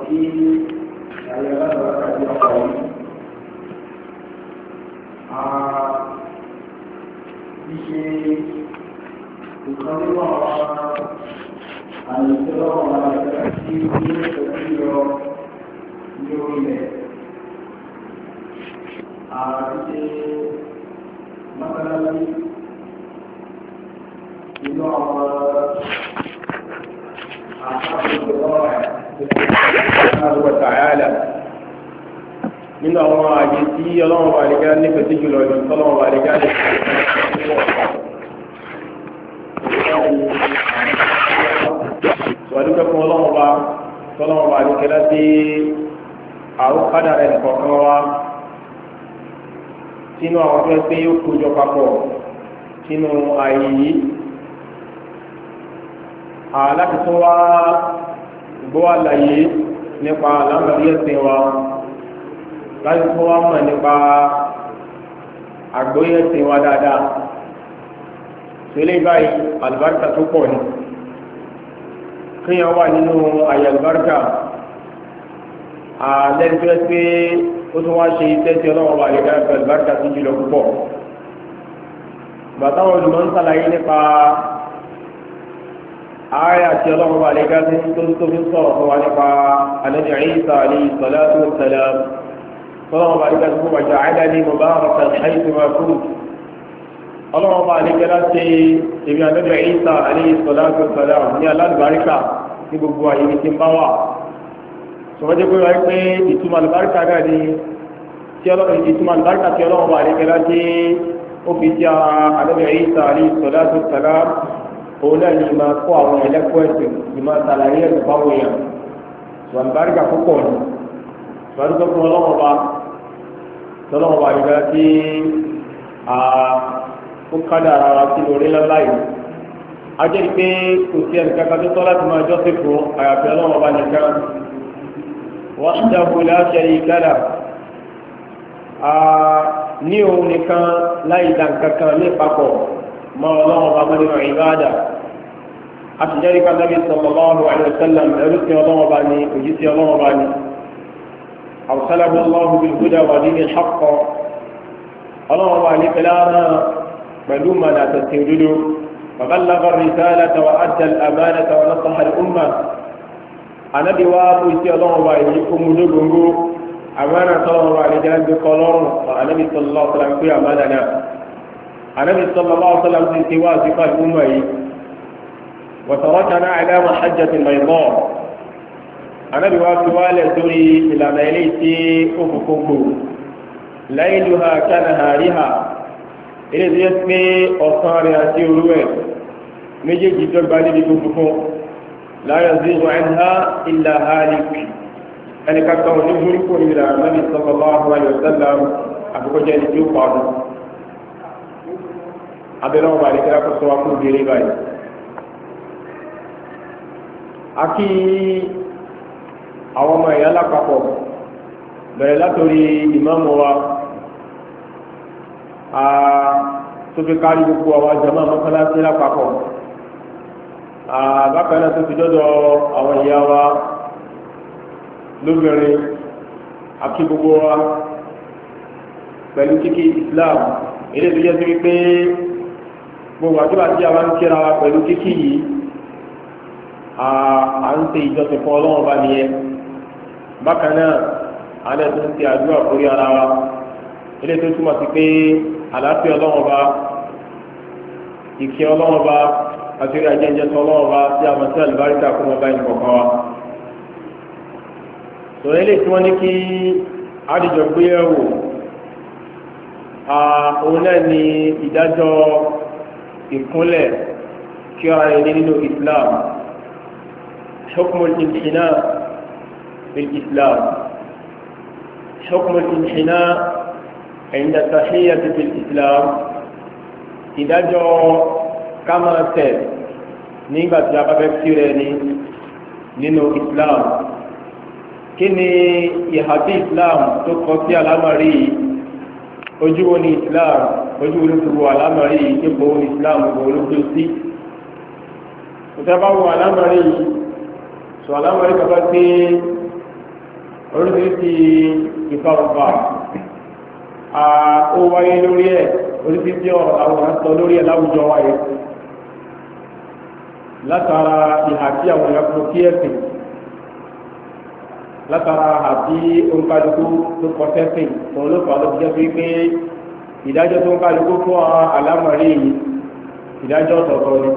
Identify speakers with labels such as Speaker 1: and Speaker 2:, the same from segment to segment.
Speaker 1: sí ayé alágbàtà tí a kọ̀ yìí. Ṣíṣe nǹkan nínú àwọn àyẹ̀tọ́ àwọn àyẹ̀tọ́ tí ó ní ìtọ́jú yọ ní orílẹ̀. Ṣíṣe mọ́sálásí nínú àwọn nínú àwọn àyè tí ọlọ́run wà nígbà nífẹ̀ẹ́ sí jùlọ ní ọlọ́run wà nígbà nífẹ̀ẹ́ fún ọlọ́run wà nígbà láti àrùkádà rẹ̀ kọ̀ọ̀kan wá sínú àwọn tó pé yóò kójọ papọ̀ sínú àyè yìí láti tún wá gbọ́ àlàyé nípa àlámọ̀rí ẹ̀sìn wa láti tún wá mọ̀ nípa àgbóyé ẹ̀sìn wa dáadáa tó lè báyìí àlùbáríkà tó pọ̀ ní kíyàn wà nínú àyè àlùbáríkà lẹ́yìn tó ẹ́ pé ó tún wá ṣe iṣẹ́ tí ọlọ́wọ́ wà lè dára àlùbáríkà tó jùlọ púpọ̀ bàtàwọn olùmọ̀ ń sàlàyé nípa آية الله عليك تنتظر صرف ونقع النبي عيسى عليه الصلاة والسلام صلى الله عليه وسلم وجعلني مباركا حيثما كنت الله عليك لا تبي النبي عيسى عليه الصلاة والسلام يا الله البركة نبغوا يمكن بوا ثم يقول لك إتم البركة هذه إتم البركة في الله عليك لا وفي النبي عيسى عليه الصلاة والسلام òun náà ni máa kó àwọn ẹlẹ́kọ̀ọ́ ẹ̀sìn ni máa ṣàlàyé ẹ̀sìn fáwọn èèyàn ṣùgbọ́n àlùbáríkà púpọ̀ ni ṣùgbọ́n tó fún ọlọ́wọ́ bá nígbà tí ó kádà ara wa sí lórí ńlá yìí a jẹ́ pé kò sí ẹnì kankan tó tọ́ láti máa jọ́sìn fún àyàfi ọlọ́wọ́ bá nìkan wahdahu la sharika lahu ní òun nìkan láì dá nǹkan kan ní papọ̀ ما الله بابن عبادة أتجري النبي صلى الله عليه وسلم أرسل الله باني وجسي الله باني أرسله الله بالهدى ودين الحق الله باني فلانا ملوما لا تستوجدوا فبلغ الرسالة وأدى الأمانة ونصح الأمة أنا بواب وجسي الله باني يقوم نجوم أمانة الله باني جلد بقلور فالنبي صلى الله عليه وسلم في أماننا النبي صلى الله عليه وسلم في واسف الأمة وتركنا على محجة بيضاء النبي واسف والدري إلى ميليتي أفقه ليلها كنهارها إذ يسمي أصارها سيروه مجي جدر بالي بكفه لا يزيغ عنها إلا هالك أنا كنت نجركم إلى النبي صلى الله عليه وسلم أفقه جاني جوقا abẹ́rẹ́ ọba àdékẹ́lá kó sọ wá fún ìbéèrè báyìí. a kí àwọn ọmọ ẹ̀yà lápapọ̀ bẹ̀rẹ̀ látòrí ìmáàmù wa tó fi kárí gbogbo àwọn jàmáà mọ́sálásí lápapọ̀ bákan náà tó fi dọ́dọ̀ àwọn ìyá wa lóbìnrin a kí gbogbo wa pẹ̀lú kíkí Islam ilé tó jẹ́ sí wípé gbogbo àdúrà tí a bá ń kíra wa pẹ̀lú kíkí yìí à ń ṣe ìjọsìn fún ọlọ́run bá nìyẹn bákan náà a lè tún ṣe àdúrà fórí ara wa ilé tó túmọ̀ sí pé àlàáfíà ọlọ́run bá ìkẹ́ ọlọ́run bá àti orí ajẹ́jẹ́ tó ọlọ́run bá tí a mọ̀ sí àlùbáríkà fún ọba ìkọ̀kan wa. sọ̀rọ̀ ilé tí wọ́n ní kí àdìjọ gbé ẹ̀wò òun náà ni ìdájọ́ ìkúnlẹ̀ kí ara ẹni nínú Islam hukmul inhina bil Islam hukmul inhina inda tahiyyati bil Islam ìdájọ́ kámẹ́tẹ̀ nígbà tí a bá fẹ́ kí rẹ̀ ní nínú Islam kí ni ìhà tí Islam tó kọ sí alámàrí ojú wo ni Islam ojú wo ló ti wo alámàrí ipò wo ni Islam wo ló gbé sí ìtẹ́bá wo alámàrí sọ alámàrí kàbá sí oríṣiríṣi ìfarapa ó wáyé lórí ẹ̀, oríṣiríṣi ọ̀rọ̀ àwọn àṣọ lórí ẹ̀ láwùjọ wáyé látara ìhà tí àwọn èèyàn kò kí ẹ̀sìn, látara àti òǹkàlùkù tó kọ sẹ́sìn òun ló fà á ló fi jẹ́ pé ìdájọ́ tó ń kálukú fún àlámọ̀rí yìí ìdájọ́ ọ̀tọ̀ọ̀tọ̀ ni.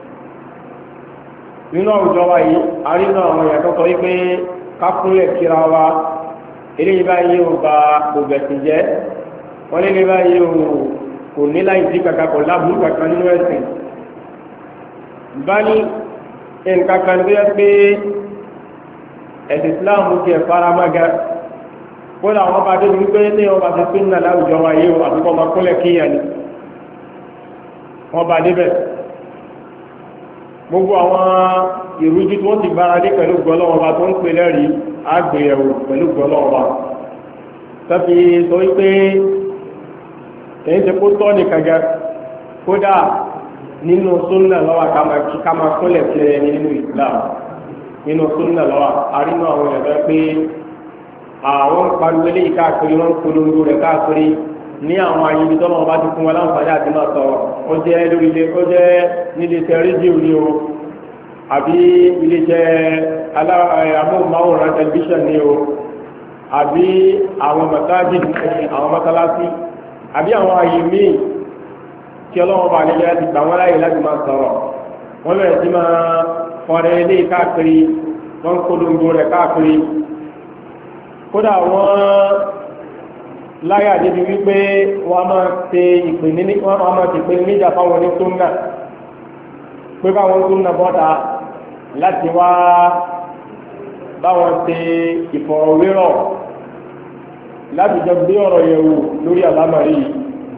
Speaker 1: nínú àwùjọ wa yìí a rí náà àwọn èèyàn tó sọ wípé kákúnlẹ̀ kíra wa eléyìí báyìí ò ba gbogbo ẹ̀sìn jẹ́, wọ́n lé ní báyìí ò kò ní láì sí kankan kò láburú kankan nínú ẹ̀sìn. bá ní nǹkan kan tó yẹ pé ẹ̀sìn Islam ti ẹ̀ fara mága kódà wọn bá débi wípé ní wọn bá ti pín náà láwùjọ wa yìí o àbíkọ́ máa kúnlẹ̀ kíyàn ni wọn bá débẹ̀. gbogbo àwọn ìrújú tí wọ́n ti gbára dé pẹ̀lú gbọ́lọ́wọ́ bá tó ń pè lẹ́rìí àgbéyẹ̀wò pẹ̀lú gbọ́lọ́wọ́ bá tọ́fi sọ wípé kìí ṣe kó tọ́ ní kàga kódà nínú súnnà lọ́wọ́ ká máa kúnlẹ̀ sí ẹni nínú Islam nínú súnnà lọ́wọ́ àrínú àwọn èèyàn pé àwọn pariwo eléyìí káàkiri wọn polongo rẹ̀ káàkiri ní àwọn ayébi tọ́nà ọba ti fún wọn láǹfààní àti máa sọ̀rọ̀ ó jẹ́ lórí ilé ó jẹ́ níléeṣẹ́ rédíò ní o àbí iléeṣẹ́ amóhùnmáwòrán tẹlifíṣàn ní o àbí àwọn mọ̀sáàjì ní àwọn mọ́sálásí àbí àwọn ayé míì tí ọlọ́wọ́n bá nílẹ̀ ti gbà wọ́n láyè láti máa sọ̀rọ̀ wọ́n bẹ̀rẹ̀ sí máa fọ́nrẹ́ eléyìí káàkiri wọ́n polongo rẹ̀ káàkiri kódà wọ́n láyà débi wípé wọ́n máa ṣe ìpè níjà fáwọn onísúnnà pé báwọn onísúnnà bọ́ta láti wá báwọn ṣe ìfọ̀rọ̀wérọ̀ láti jọ gbé ọ̀rọ̀ yẹ̀wò lórí àlámọ̀rí yìí.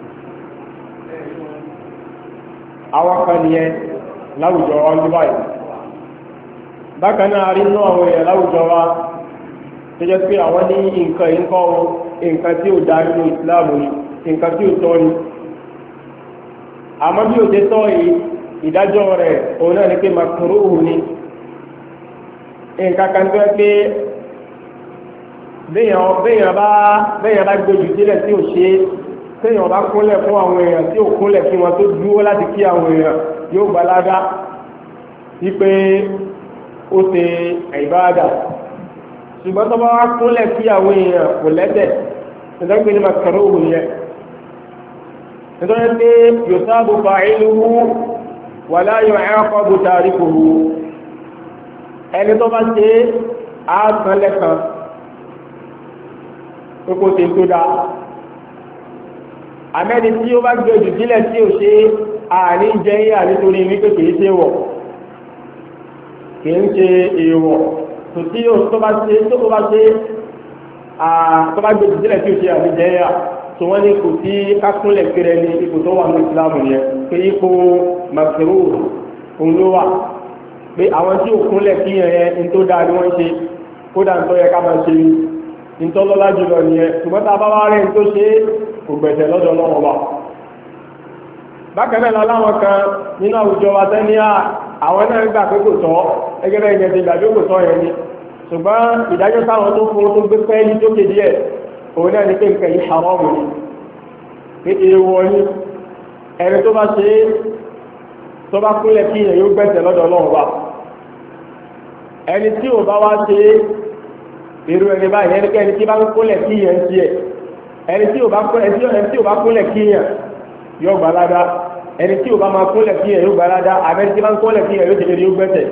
Speaker 1: àwọn kan nìyẹn láwùjọ wa ní báyìí. bákan náà rí inú àwọn èèyàn láwùjọ wa tó jẹ́ pé àwọn ní nǹkan yìí ń kọ́ nǹkan tí ó dá nínú ìsìláàmù ni nǹkan tí ó tọ́ ni. àmọ́ bí ó ti tọ́ yìí ìdájọ́ rẹ̀ òun náà ní pé makruhu ni. nǹkan kan tó yẹ pé béèyàn bá gbójú sílẹ̀ tí ò ṣe téèyàn bá kúnlẹ̀ fún àwọn èèyàn tí ò kúnlẹ̀ kí wọn tó dúró láti kí àwọn èèyàn yóò gbalada wípé ó ṣe ìbáadà. ṣùgbọ́n tó bá wá kúnlẹ̀ kí àwọn èèyàn kò lẹ́sẹ̀ nítorí ní makruhu yẹn nítorí pé yusabu fa'iluhu wala yu'aqabu tarikuhu ẹni tó bá ṣe àásán lẹ́kan pé kó ṣe tó dáa àmẹ́ni tí ó bá gbé jù sílẹ̀ tí ò ṣe àárín jẹ́ yíyà nítorí wípé kìí ṣe wọ̀ kìí ṣe èèwọ̀ tó tí ó tó bá gbé jù sílẹ̀ tí ò ṣe àárín jẹ́ yíyà tó wọ́n ní kò sí kákúnlẹ̀ kéré ní ipò tó wà ní ìsìlámù yẹn pé ipò makruh òun ló wà pé àwọn tí ò kúnlẹ̀ kí yẹn ní tó dáa ni wọ́n ṣe kódà ń tọ́ yẹ ká máa ṣe ní tọ́lọ́lá jùlọ nìyẹn ṣùgbọ́n tá a bá wá rẹ̀ tó ṣe kò gbẹ̀sẹ̀ lọ́dọ̀ lọ́wọ́ wa. bákan náà láwọn kan nínú àwùjọ wa tẹ́ni àwọn náà gbà pé kò tọ́ ẹgẹ́ bẹ́ẹ̀ yẹn ti gbàgbé kò tọ́ yẹn ni ṣùgbọ́n ìdájọ́ táwọn tó fún tó gbé pẹ́ẹ́lí tó kéde ẹ̀ òun náà ni pé nǹkan yìí haram ni pé èèwọ̀ ni ẹni tó bá ṣe tó bá kúnlẹ̀ kí yẹn yóò gbẹ̀sẹ̀ lọ́dọ̀ lọ́wọ́ wa. ẹni tí ò bá wá ṣe irú ẹni báyìí ẹnikẹ́ni tí bá ń kúnlẹ̀ kí yẹn ń ṣe ẹni tí ò bá kúnlẹ̀ kí yẹn yóò gbà ládá ẹni tí ò bá máa kúnlẹ̀ kí yẹn yóò gbà ládá àbẹ́ni tí bá ń kúnlẹ̀ kí yẹn yóò tẹ̀lé yóò gbẹ̀sẹ̀.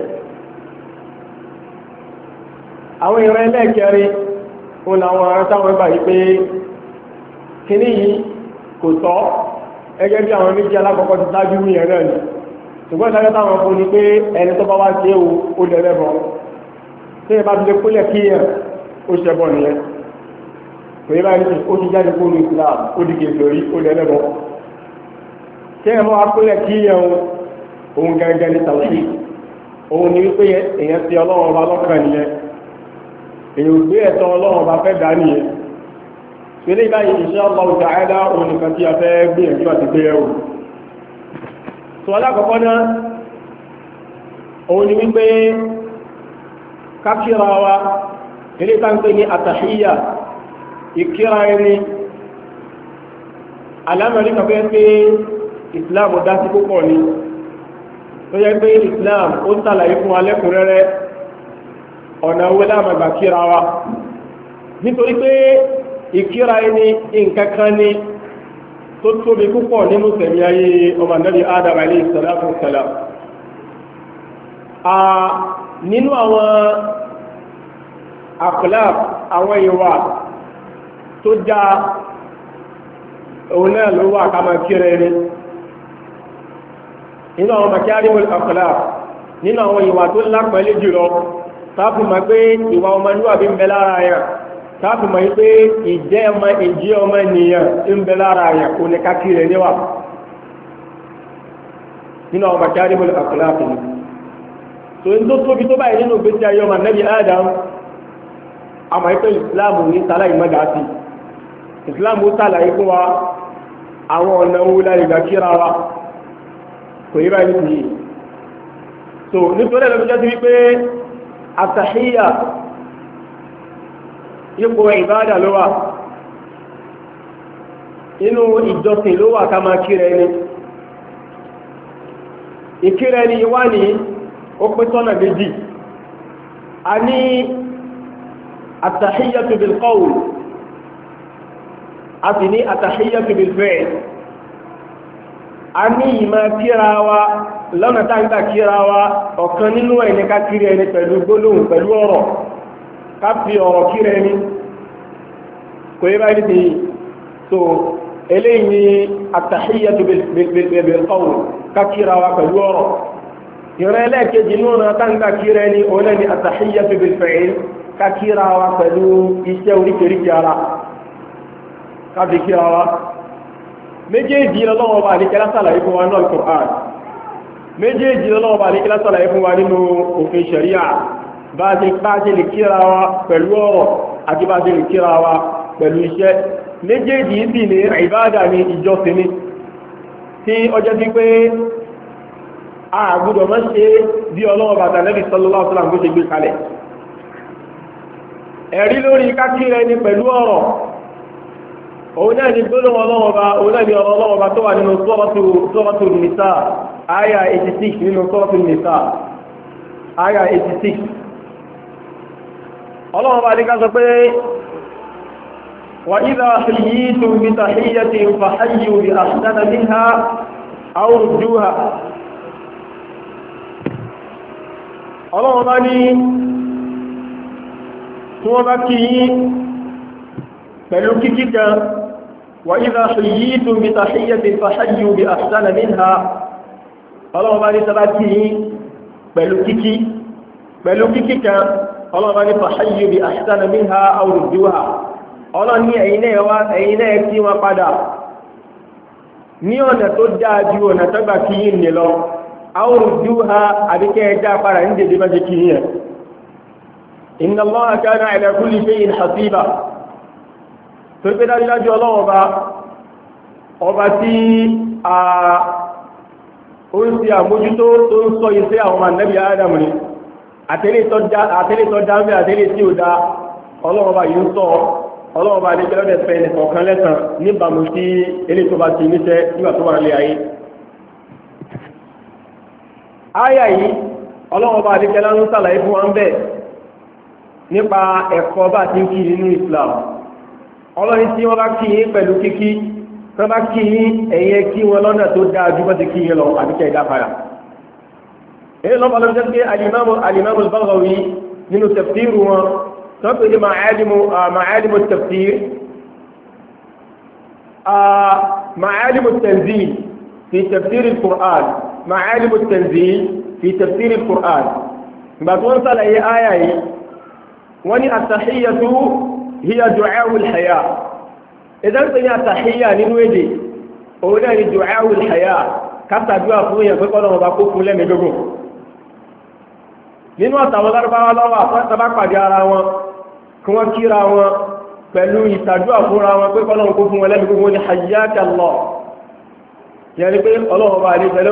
Speaker 1: àwọn ìran ẹlẹ́ẹ̀kẹrin ó làwọn ará táwọn gbà yìí pé kíní yìí kò tọ́ ẹgẹ́ bí àwọn méjì alákọ̀ọ́kọ́ ti dájú ní ẹ̀rọ ni ṣùgbọ́n ìdájọ́ táwọn fún ni pé ẹni tó bá wá ṣe ó lẹ́lẹ́bọ̀ tí ẹ bá ti lè kúnlẹ̀ kí yẹn ó ṣẹbọ nìyẹn kò yẹ báyìí ó ti jáde kó ní Islam ó di kèfèrí ó lẹ́lẹ́bọ tí ẹ mọ́ akúnlẹ̀ kí yẹn ohun gẹ́gẹ́ ní tàwí ohun ni wípé èèyàn ti Ọlọ́run ọba lọ́kàn nìyẹn èèyàn gbé ẹ̀tọ́ Ọlọ́run ọba fẹ́ dá nìyẹn pẹ̀lú ìbáyìí insha Allah ta'ala òun nìkan tí a fẹ́ gbìyànjú àti gbé ẹ̀rù tó alákọ̀ọ́kọ́ náà òun ni wípé kákíra wa ilé táǹpé ní àtàhíyà ìkíra ẹni alámọ̀rí kan fẹ́ pé islam dá sí púpọ̀ ni tó yẹ pé islam ó ṣàlàyé fún wa lẹ́kùnrẹ́rẹ́ ọ̀nà owó láàmàgbà kíra wa nítorí pé ìkíra ẹni nǹkan kan ni tó tóbi púpọ̀ nínú sẹ̀mí ayé ọmọ Ànábì Adam alayhi salatu wassalam nínú àwọn akhlaq àwọn ìwà tó já òun náà ló wà ká máa kíra ẹni nínú àwọn makarimul akhlaq nínú àwọn ìwà tó lápẹ̀lẹ́ jùlọ táàfù ma pé ìwà ọmọlúwàbí ń bẹ lára yẹn táàfù ma pé ìjẹ́ ọmọ ènìyàn ń bẹ lára yẹn kò ní kákiri níwà nínú àwọn makarimul akhlaq ni so n tó tóbi tó báyìí nínú gbèsè ayé ọmọ Ànábì Adam àmọ́ ìpè ìsìláàmù ní sàlàyé mọ́gàtì ìsìláàmù sàlàyé fún wa àwọn ọ̀nà owó láyé gbà kíra wa kò yí báyìí nìyí so nítorí ẹ̀lọ́bí jẹ́ sí wípé àtàhíyà ipò ìbádà ló wà inú ìjọsìn ló wà ká máa kíra ẹni ìkíra ẹni wá ní ó pín sọ́nà méjì a ní àtàhíyàtu bil qawl a sì ní àtàhíyàtu bil fi'l a ní ìmá kíra wa lọ́nà táǹkà kíra wa ọ̀kan nínú ẹni ká kíra ẹni pẹ̀lú gbólóhùn pẹ̀lú ọ̀rọ̀ ká fi ọ̀rọ̀ kíra ẹni kò yẹ báyìí tí so eléyìí ni àtàhíyàtu bil qawl ká kíra wa pẹ̀lú ọ̀rọ̀ ìrẹ́ ẹlẹ́ẹ̀kejì náà táǹkà kíra ẹni òun ni àtàhíyàtu bil fi'l ká kíra wa pẹ̀lú iṣẹ́ oríkèríkè ara ká fi kíra wa méjèèjì lọ́wọ́ bá àríkẹ́lá sàlàyé fún wa náà Al-Qur'an méjèèjì lọ́wọ́ bá àríkẹ́lá sàlàyé fún wa nínú òfin ṣẹ̀ríà bá ṣe lè kíra wa pẹ̀lú ọ̀rọ̀ àti bá ṣe lè kíra wa pẹ̀lú iṣẹ́ méjèèjì sì ní ìbádà ní ìjọsìn ní tí ọjọ́ sí pé a gbọ́dọ̀ má ṣe bí Ọlọ́run bá Ànábì sallallahu alaihi wasallam ṣe gbé kalẹ̀ ẹ̀rí lórí kákírẹ ni pẹ̀lú ọ̀rọ̀ òun náà ni gbólóhùn ọlọ́wọ́ba òun náà ni ọ̀rọ̀ ọlọ́wọ́ba tó wà nínú sọ́rọ̀tù nìsá àyà 86 nínú sọ́rọ̀tù nìsá àyà 86 ọlọ́wọ́ba ní ká sọ pé wà idha hayyitum bi tahiyyatin fahayyu bi ahsana minha aw rudduha ọlọ́wọ́ba ní tí wọ́n bá kí yín pẹ̀lú kíkí kan wa idha hayyitum bi tahiyyatin fahayyu bi ahsana minha ọlọ́wọ́ bá ní sábà kí yín pẹ̀lú kíkí kan ọlọ́wọ́ bá ní fahayyu bi ahsana minha aw rudduha ọlọ́wọ́ ní ẹ̀yin náà kí wọn padà ní ọ̀nà tó dáa ju ọ̀nà tó gbà kí yín ní lọ aw rudduha àbíkẹ́ ẹja padà ní dèdè bá jẹ́ kí yín inna Allaha kana ala kulli shay'in hasiba tó pé dájúdájú ọlọ́wọ́ ọba tí ó ń ṣe àmójútó tó ń sọ iṣẹ́ àwọn Ànábì Ádámù ni àtẹ́lẹ̀ tó dáńbẹ́ àtẹ́lẹ̀ tí ó dá ọlọ́wọ́ yìí ń sọ ọlọ́wọ́ ní kẹlẹ́dẹ̀ fẹ́ nìkọ̀ọ̀kan lẹ́sàn níbàmú sí ilé tó bá ti níṣẹ́ nígbà tó wà nílé ayé áyà yìí ọlọ́wọ́ ní kẹlẹ́ ń sàlàyé fún wa ń bẹ̀ nípa ẹ̀kọ́ bá ti ń kí nínú Islam ọlọ́rin tí wọ́n bá kí yín pẹ̀lú kíkí tó bá kí yín ẹ̀yẹ kí wọn lọ́nà tó dáa jù bá ti kí yín lọ àbíkẹ́ ìdápadà èyí lọ́pàá lọ́pàá jẹ́ pé al-Imam al-Baghawi nínú tafsiru wọn tó pè ní ma'alimu tafsir ma'alimu tanzil fi tafsir al-Qur'an ma'alimu tanzil fi tafsir al-Qur'an ìgbà tó ń sàlàyé áyà yìí wọ́n ní at-tahiyyatu hiya du'a'ul haya idan sai ya tahiyya nínú èdè o da ni du'a'ul haya ka ta dua fún yẹn pé ko lo ba ko fún le mi gogo nínú àtàwọn Lárúbáwá ló wà fa bá pàdé ara wọn kí wọ́n kíra wọn pẹ̀lú ìtàdúà fúnra wọn pé ko lo ko fún le mi gogo ni hayyaka Allah yani pé Ọlọ́run bá ní pẹ̀lú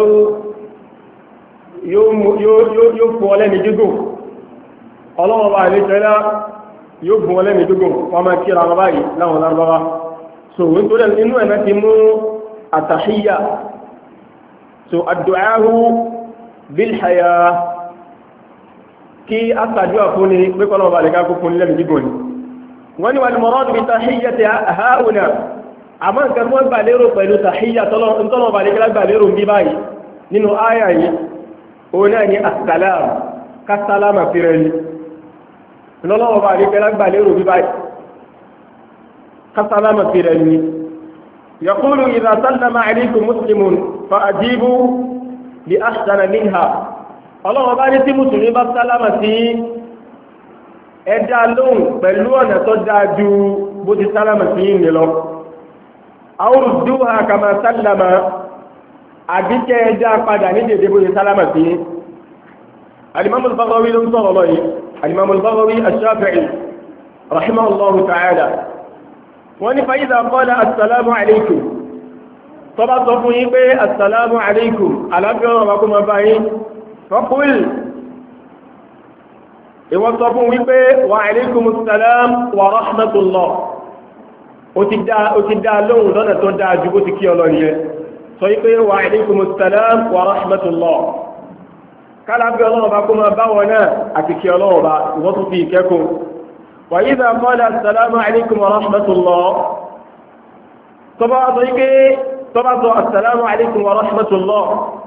Speaker 1: yo fún le mi gogo Ọlọ́run bá ní pẹ̀lú yóò gùn ọlẹ́mì dúgùn wọ́n máa kíra wọn báyìí láwọn lárúbáwá so nítorí inú ẹ̀mẹ́ ti mú àtàhíyà so àdùáhù bílhàyà kí a sàdúwà fún ní pẹ́kọ́nà ọba lè kákó fún lẹ́mì dúgùn ni wọ́n ni wà ní mọ̀rọ́dù bí tàhíyà ti haúnà àmọ́ nǹkan wọ́n gbà lérò pẹ̀lú tàhíyà tọ́lọ́ ọba lè gbà lérò bí báyìí nínú áyà yìí òun náà ni asàlám kásálámà fírẹ́lì lọ́lọ́wọ́ bá àríkẹ́ lágbà lérò bí báyìí kásálámà fírẹ́lì yaqulu idha sallama alaykum muslimun fa ajibu bi ahsana minha ọlọ́wọ́ bá ní tí mùsùlùmí bá sálámà sí ẹ̀dá lóhùn pẹ̀lú ọ̀nà tó dáa ju bó ti sálámà sí ní lọ aw rudduha kama sallama àbíkẹ́ ẹjá padà ní dédé bó ṣe sálámà sí al-Imam al-Baghawi ló ń sọ̀rọ̀ lọ́yìn al-Imam al-Baghawi ash-Shafi'i rahimahullahu ta'ala wọ́n ní fa idha qala assalamu alaykum tó bá sọ fún yín pé assalamu alaykum alábíọ́ ọ̀rọ̀ kó máa bá yín faqul ìwọ́n sọ fún wípé wa alaykum assalam wa rahmatullah ó ti dá lóhùn lọ́nà tó dáa ju bó ti kí ọlọ́rin yẹn sọ wípé wa alaykum assalam wa rahmatullah kálábí ọlọ́run bá kó máa bá wọn náà àti kí ọlọ́run bá wọ́n tún fi ìkẹ́kùn wa idha qala assalamu alaykum wa rahmatullah tọba sọ wípé tọba sọ assalamu alaykum wa rahmatullah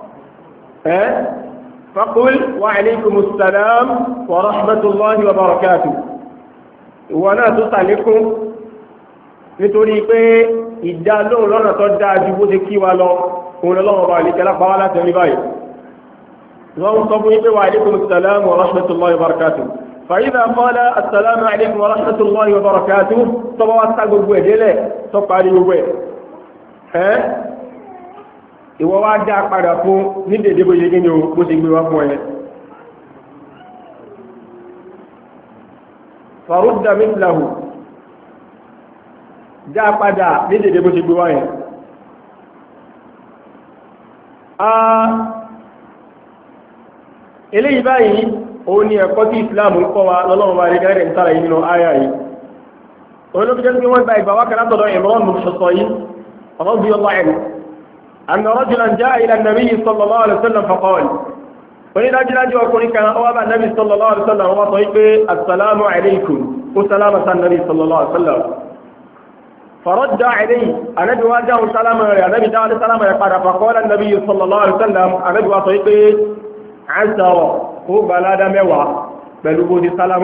Speaker 1: faqul wa alaykum assalam wa rahmatullahi wa barakatuh ìwọ náà tó sàlékún nítorí pé ìdá lóhùn lọ́nà tó dáa ju bó ti kí wa lọ òun lọ́wọ́ bá lè kẹ́lá pàwọ́ láti rí báyìí wọ́n sọ fún ipé wa alaikum assalam wa rahmatullahi wa barakatuh fa idha qala assalamu alaikum wa rahmatullahi wa barakatuh tó bá wá sá gbogbo ẹ̀dẹ́lẹ̀ tó parí gbogbo ẹ̀ ìwọ wá dá padà fún ní dédé bó ṣe gí ni o bó ṣe gbé wá fún ẹ farudda mithlahu dá padà ní dédé bó ṣe gbé wá yẹn eléyìí báyìí òun ni ẹ̀kọ́ tí Islam ń kọ́ wa lọ́lọ́run bá rí gẹ́rẹ́ ń tàrà yìí nínú àyà yìí olókè jẹ́ wọ́n gba ìgbà wákàtí látọ̀dọ̀ Imran bin Husayn radiyallahu anhu anna rajulan jaa ila an-nabiy sallallahu alaihi wasallam faqala onídájúdájú ọkùnrin kan ọwọ́ bá nabi sallallahu alaihi wasallam wọ́n sọ pé assalamu alaikum ó sálámà sá nabi sallallahu alaihi wasallam فرد عليه النبي واجه سلام النبي دعا سلام قال فقال النبي صلى الله عليه وسلم النبي وصيته عسى هو بلاد موا بلغو دي سلام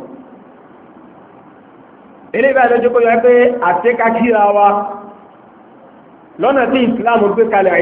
Speaker 1: ele ba le joko yo pe ate ka kira wa lọ́nà tí Islam gbé kalẹ̀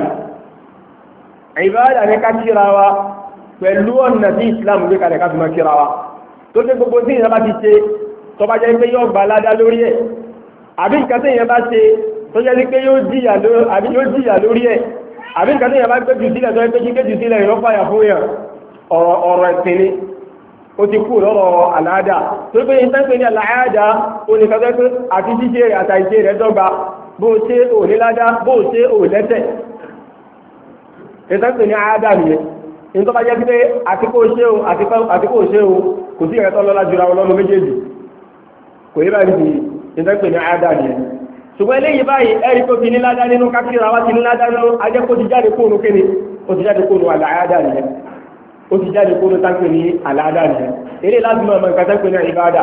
Speaker 1: ìbádà ní ká kira wa pẹ̀lú ọ̀nà tí Islam gbé kalẹ̀ ká fi máa kira wa tó tẹ́ gbogbo tí ìyẹn bá ti ṣe tó bá jẹ́ pé yóò gbà ládá lórí ẹ̀ àbí nǹkan tí ìyẹn bá ṣe tó jẹ́ pé yóò jìyà lórí ẹ̀ àbí nǹkan tí ìyẹn bá gbé jù sílẹ̀ tó jẹ́ pé kíké jù sílẹ̀ ìrọ́fàyà fún yàn ọ̀rọ̀ ẹ̀sìn ni ó ti kú lọ́rọ̀ àláàdá tó pé ìtẹ́pẹ́ ní àláàdá ó ní kẹfẹ́ pé àti jíjẹ rẹ̀ àtàìjẹ rẹ̀ dọ́gba bó ṣe ò ní ládá bó ṣe ò lẹ́tẹ̀ ìtẹ́pẹ́ ní àádá nìyẹn ní tó bá jẹ́ pé àtikó ṣe o kò sí ẹ̀rẹ́tọ́ lọ́lá jùra ọlọ́nu méjèèjì kò yí báyìí ìtẹ́pẹ́ ní àádá nìyẹn ṣùgbọ́n eléyìí báyìí ẹ̀rí tó ti ní ládá nínú kákìrà wá ti ní ládá nínú ajẹ́ kó ti jáde kóònù kéde ó ti jáde kóònù àláàdá nìyẹn ó ti jáde kóònù táǹpẹ́ ní àláàdá nìyẹn eré láti mọ̀ nǹkan táǹpẹ́ ní ìbádà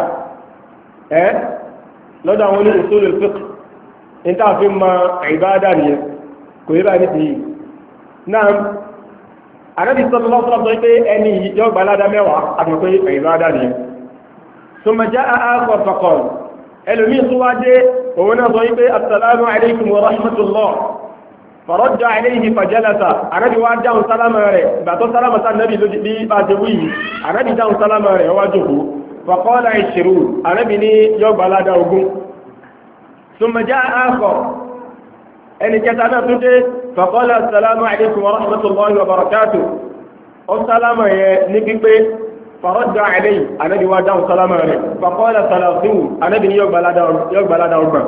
Speaker 1: lọ́dọ̀ àwọn oní usulul fiqh níta fi mọ ìbádà nìyẹn kò yí báyìí ti yìí náà Ànábì sallallahu alaihi wasallam pé ẹni yóò gba ládá mẹ́wàá àti pé ìbádà nìyẹn thumma jaa akhar faqala ẹlòmíì tó wá dé òun náà sọ wípé assalamu alaikum wa rahmatullah farajja alayhi fajalasa Ànábì wá dáhùn sálámà rẹ̀ ìgbà tó sálámà sá Ànábì lójú bí bá ti wí Ànábì dáhùn sálámà rẹ̀ wá jókòó faqala 20 Ànábì ní yóò gba ládá 20 thumma jaa akhar ẹni kẹta náà tún dé faqala assalamu alaikum wa rahmatullahi wa barakatuh ó sálámà yẹ ní pípé فرد عليه النبي وادعه سلام عليه فقال 30 النبي يقبل هذا أربع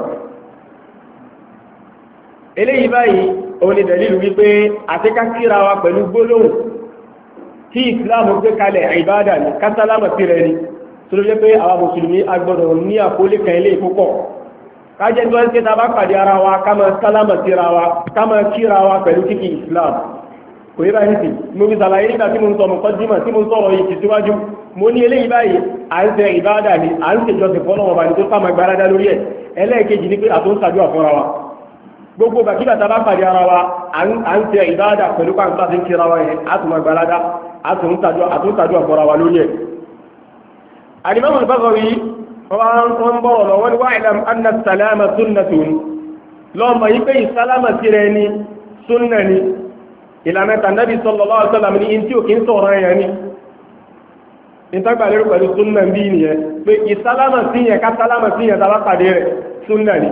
Speaker 1: eléyìí báyìí òun ni dẹ̀lílù wípé àti kákíra wa pẹ̀lú gbólóhùn tí ìsìláàmù gbé kalẹ̀ ìbádà ní kásálámà sí rẹ̀ ni tó ló jẹ́ pé àwọn mùsùlùmí agbọ́dọ̀ ní àkólé kan ilé ìpúpọ̀ kájẹ́ tó ń ké ta bá pàdé ara wa ká máa sálámà síra wa ká máa kíra wa pẹ̀lú kíkí Islam kò yẹ báyìí sí mo fi sàlàyé nígbà tí mo ń sọ mọ̀kọ́dímà tí mo ń sọ̀rọ̀ yìí síwájú mo ní eléyìí báyìí à ń ṣe ìbáadà ni à ń ṣèjọsìn fọ́lọ́wọ́ bá ní tó ká máa gbáradá lórí ẹ̀ ẹlẹ́ẹ̀kejì ní pé àtúnṣàjú àfọ́ra wa gbogbo bàkíbà tá a bá pàdé ara wa à ń ṣe ìbáadà pẹ̀lú pàǹpá tí ń kíra wa yẹn àtúnmọ̀ gbáradá àtúnṣàjú àfọ́ra wa lórí ẹ̀. Al-Imam Al-Baghawi wọ́n bọ̀rọ̀ lọ wọ́n wá ìlàm anna salama sunnatun lọ́mọ yí pé ìsálámà sí rẹ ni sunna ni ìlànà tànàbí sallallahu alaihi wasallam ní in tí ò kí ń sọ̀rọ̀ ẹ̀yà ni ìtàgbà lérò pẹ̀lú sunna bí nìyẹn pé ìsálámà sí yẹn ká sálámà sí yẹn tàbá pàdé rẹ̀ sunna ni.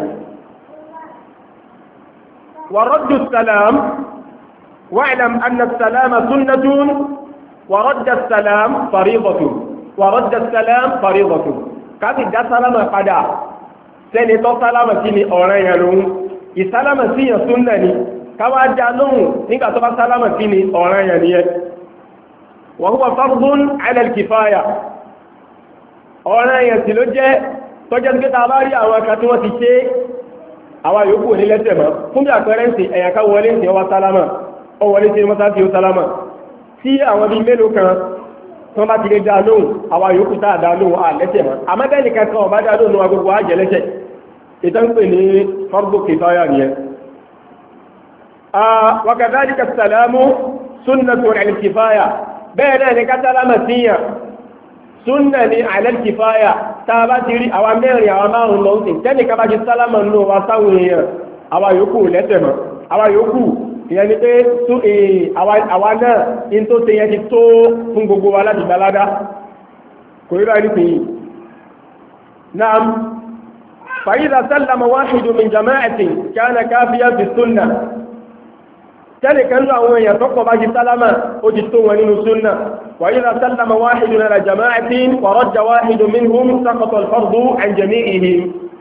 Speaker 1: wa raddu salam wa ìlàm anna salama sunnatun wa raddu salam fariidatun wa raddu salam fariidatun káàkì dá sálámà padà sẹ́ni tó sálámà sí ni ọ̀rẹ́ yẹn lóhun ìsálámà sí yẹn súnnà ni káwá dá lóhun nígbà tó bá sálámà sí ni ọ̀rẹ́ yẹn ni yẹn wa huwa fardun ala al-kifaya ọ̀rẹ́ yẹn sì ló jẹ́ tọ́jẹ́ tí ta bá rí àwọn akẹ́ tí wọ́n ti ṣe àwọn yòókù ní lẹ́sẹ̀ mọ́ fún bí àpẹẹrẹ ń sè ẹ̀yà ká wọlé ń sè wá sálámà ọ wọlé sí mọ́sá sí ó sálámà tí àwọn bíi mélòó kan wọ́n bá ti lè dá lóhùn àwọn yòókù tá a dá lóhùn à lẹ́sẹ̀ mọ́ àmọ́bẹ́ni kankan ọba dá lóhùn wa gbogbo àjẹ́ lẹ́sẹ̀ ìtàn pè ní fardu kifaya nìyẹn. wa kadhalika as-salamu sunnatun 'ala al-kifaya bẹ́ẹ̀ náà ni ká sálámà síyàn sunna ni 'ala al-kifaya tá a bá ti rí àwọn mẹ́rin àwọn márùn-ún lọ sí tẹ́nì ká bá ti sálámà nù wa sáwọn èèyàn àwọn yòókù lẹ́sẹ̀ mọ́ àwọn yòókù ìyẹn ni pé àwa náà in tó ṣe yẹn ti tó fún gbogbo wa láti gbalada kò rí báyìí nìkan yìí. Naam fa idha sallama wahidu min jama'atin kana kafiyan fi sunna tẹ́lẹ̀ kan lọ àwọn èèyàn tó kọ̀ bá ti sálámà ó ti tó wọn nínú sunna wa idha sallama wahidun ala jama'atin wa radda wahidun minhum saqata al-fardu 'an jami'ihim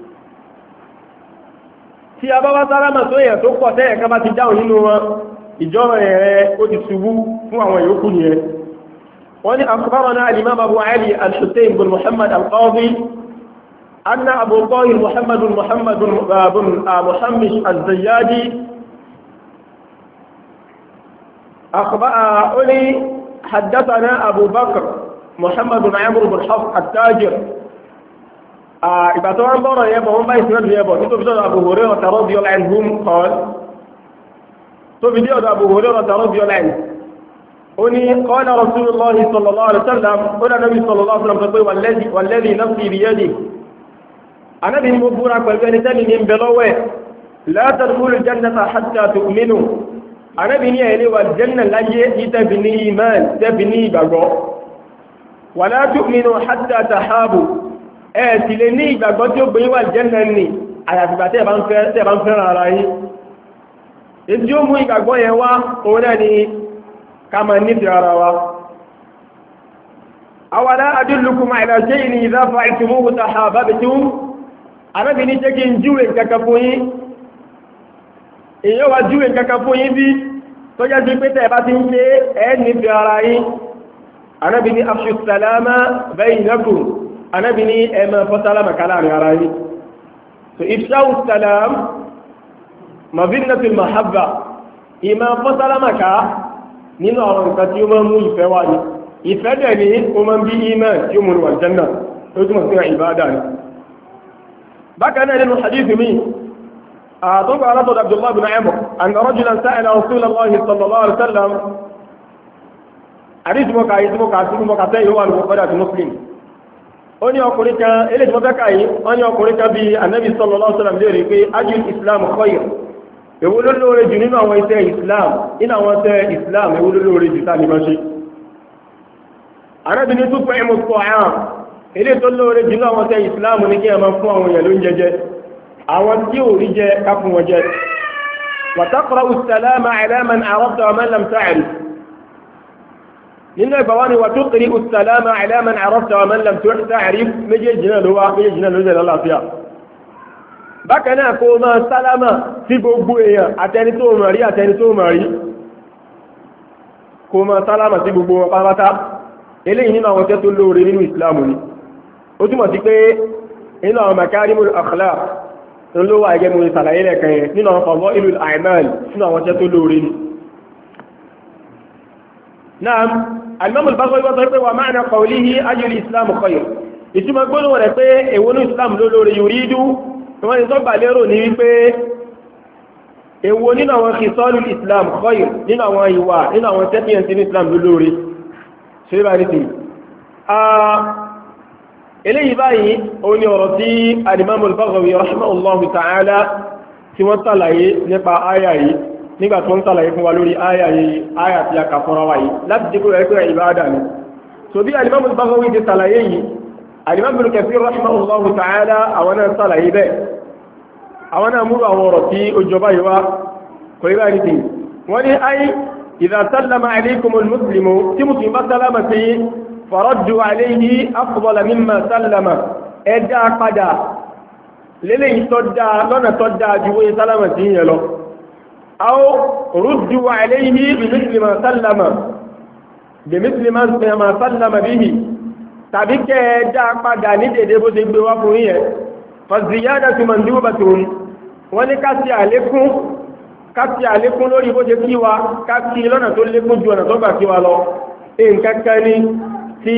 Speaker 1: tí a bá wá sálámà tó èèyàn tó pọ̀ tẹ́yẹ̀ ká bá ti dáhùn nínú wọn ìjọ́rọ̀ rẹ̀ ó ti ṣubú fún àwọn yòókù nìyẹn. wọ́n ní akhbarana al-imam Abu Ali al-Husayn bin Muhammad al-Qadi anna Abu Tahir Muhammad bin Muhammish az-Zayyadi أخبرني حدثنا أبو بكر محمد بن عمرو بن حفص التاجر ìbàtọ́ wọn bọ́rọ̀ yẹbọ̀ wọn bá ìsinmi yẹbọ̀ tí tó fi dọ́dọ̀ Abu Hurairah radiyallahu anhu qal tó fi dọ́dọ̀ Abu Hurairah radiyallahu anhu ó ní qala Rasulullahi sallallahu alaihi wasallam ó dá Nabi sallallahu alaihi wasallam pé walladhi nafsi biyadihi anábì ní mo búra pẹ̀lú ẹni tẹ́ni ní bẹ̀lọ́wẹ̀ la tadkhulul jannata hatta tu'minu anábì ní ẹ̀lẹ́ wà janna láyé ìtẹ́bì ní iman tẹ́bì ní ìgbàgbọ́ wala tu'minu hatta tahabu sì lè ní ìgbàgbọ́ tí ó gbé wà Janna ní àyàfìgbà tẹ́ bá ń fẹ́ràn ara yín èdè ó mú ìgbàgbọ́ yẹn wá òun náà ni ká máa nífẹ̀ẹ́ ara wa. awala adullukum ala shay'in idha fa'altumuhu tahabbtum anábì ní jẹ́ kí n júwe kankan fún yín èyí wá júwe kankan fún yín bí tó jẹ́ sí pé tẹ́ bá ti ń ṣe nífẹ̀ẹ́ ara yín anábì ní afshu salama bainakum anábi ní ẹmọ fọ́sálámà kálàrin ara yìí so ifṣáwù salam mabinnatul mahabba ìmọ̀ fọ́sálámà ká nínú àwọn nǹkan tí ó máa mú ìfẹ́ wá ní ìfẹ́ dẹ̀ ní ó máa bí ìmọ̀ tí ó mú wà janna tó túnmọ̀ sí ìbádà ní bákan náà nínú hadith mi àtúnkọ̀ alátọ̀dọ̀ Abdullah bin Amr anna rajulan sa'ala Rasulullahi sallallahu alaihi wasallam hadith mọ́ka yìí tí mọ́ka tẹ́ ìwà al-Bukhari àti Muslim ó ní ọkùnrin kan eléjì mọ́ fẹ́kà yìí wọ́n ní ọkùnrin kan bí Ànábì sallallahu alaihi wasallam lè rí pé ajil Islam khayr èwo ló lóore jù nínú àwọn iṣẹ́ Islam nínú àwọn iṣẹ́ Islam èwo ló lóore jù sáà ní bá ṣe Ànábì ní tó pẹ́ mọ́ sọ àyàn ilé tó lóore jù nínú àwọn iṣẹ́ Islam ní kí ẹ máa fún àwọn èèyàn ló ń jẹjẹ àwọn tí ò rí jẹ ká fún wọn jẹ wa taqra'u as-salama ala man arafta wa man lam ta'rif nínú ìgbàwá ni wà tó kiri ìsàlámà àìlẹ́màn àrọ́fta wa man lam ta'rif méjèèjì náà ló wá méjèèjì náà ló jẹ́ lọ́láfíà bákan náà kó máa sálámà sí gbogbo èèyàn àtẹni tó mọ̀ rí àtẹni tó mọ̀ rí kó máa sálámà sí gbogbo pátá eléyìí nínú àwọn tẹ́ tó lóore nínú ìsìlámù ni ó túmọ̀ sí pé inú àwọn makarimul akhlaq ló wà gẹ́gẹ́ bí ṣàlàyé lẹ́ẹ̀kan yẹn nínú àwọn fadailul a'mal nínú àwọn iṣẹ́ tó lóore ni. Naam, al-Imam al-Baghawi wọ́n sọ pé wà ma'na qawlihi ayyul islam khayr, ìtumọ̀ gbólóhùn rẹ̀ pé èwo ní islam ló lóore yuridu wọ́n ni tó gbà lérò ní wípé èwo nínú àwọn khisalul islam khayr, nínú àwọn ìwà nínú àwọn tẹ́tíyẹnsì ní islam ló lóore. ṣe bá ní sí eléyìí báyìí òun ni ọ̀rọ̀ tí al-Imam al-Baghawi rahimahullahu ta'ala tí wọ́n tàlàyé nípa áyà yìí nígbà tó ń tàlàyé fún wa lórí áyà yìí áyà tí a kà fúnra wa yìí láti jẹ́ kó rẹ̀ pé ìbáadà ni. so bí al-Imam al-Baghawi ti tàlàyé yìí al-Imam Ibn Kathir rahimahullahu ta'ala àwọn náà tàlàyé bẹ́ẹ̀ àwọn náà múrò àwọn ọ̀rọ̀ tí ó jọba yìí wá kò rí báyìí tí wọ́n ní ayé idha sallama alaykumul muslimu tí mùsùlùmí bá sálámà sí faraddu alayhi afdala mimma sallama ẹ̀dá padà lélẹ́yìn tó dáa lọ́nà tó dáa ju wọ́n sálámà sí yẹn lọ. aw ruddu alayhi bimithli ma sallama bihi tàbí kẹ́ ẹ̀dá padà ní dédé bó ti gbé wá fún yẹn. fa ziyadatu mandubatun wọ́n ní ká sí àlékún lórí bó ṣe kí wa ká sí lọ́nà tó lékún ju ọ̀nà tó gbà kí wa lọ. nǹkan kan ní tí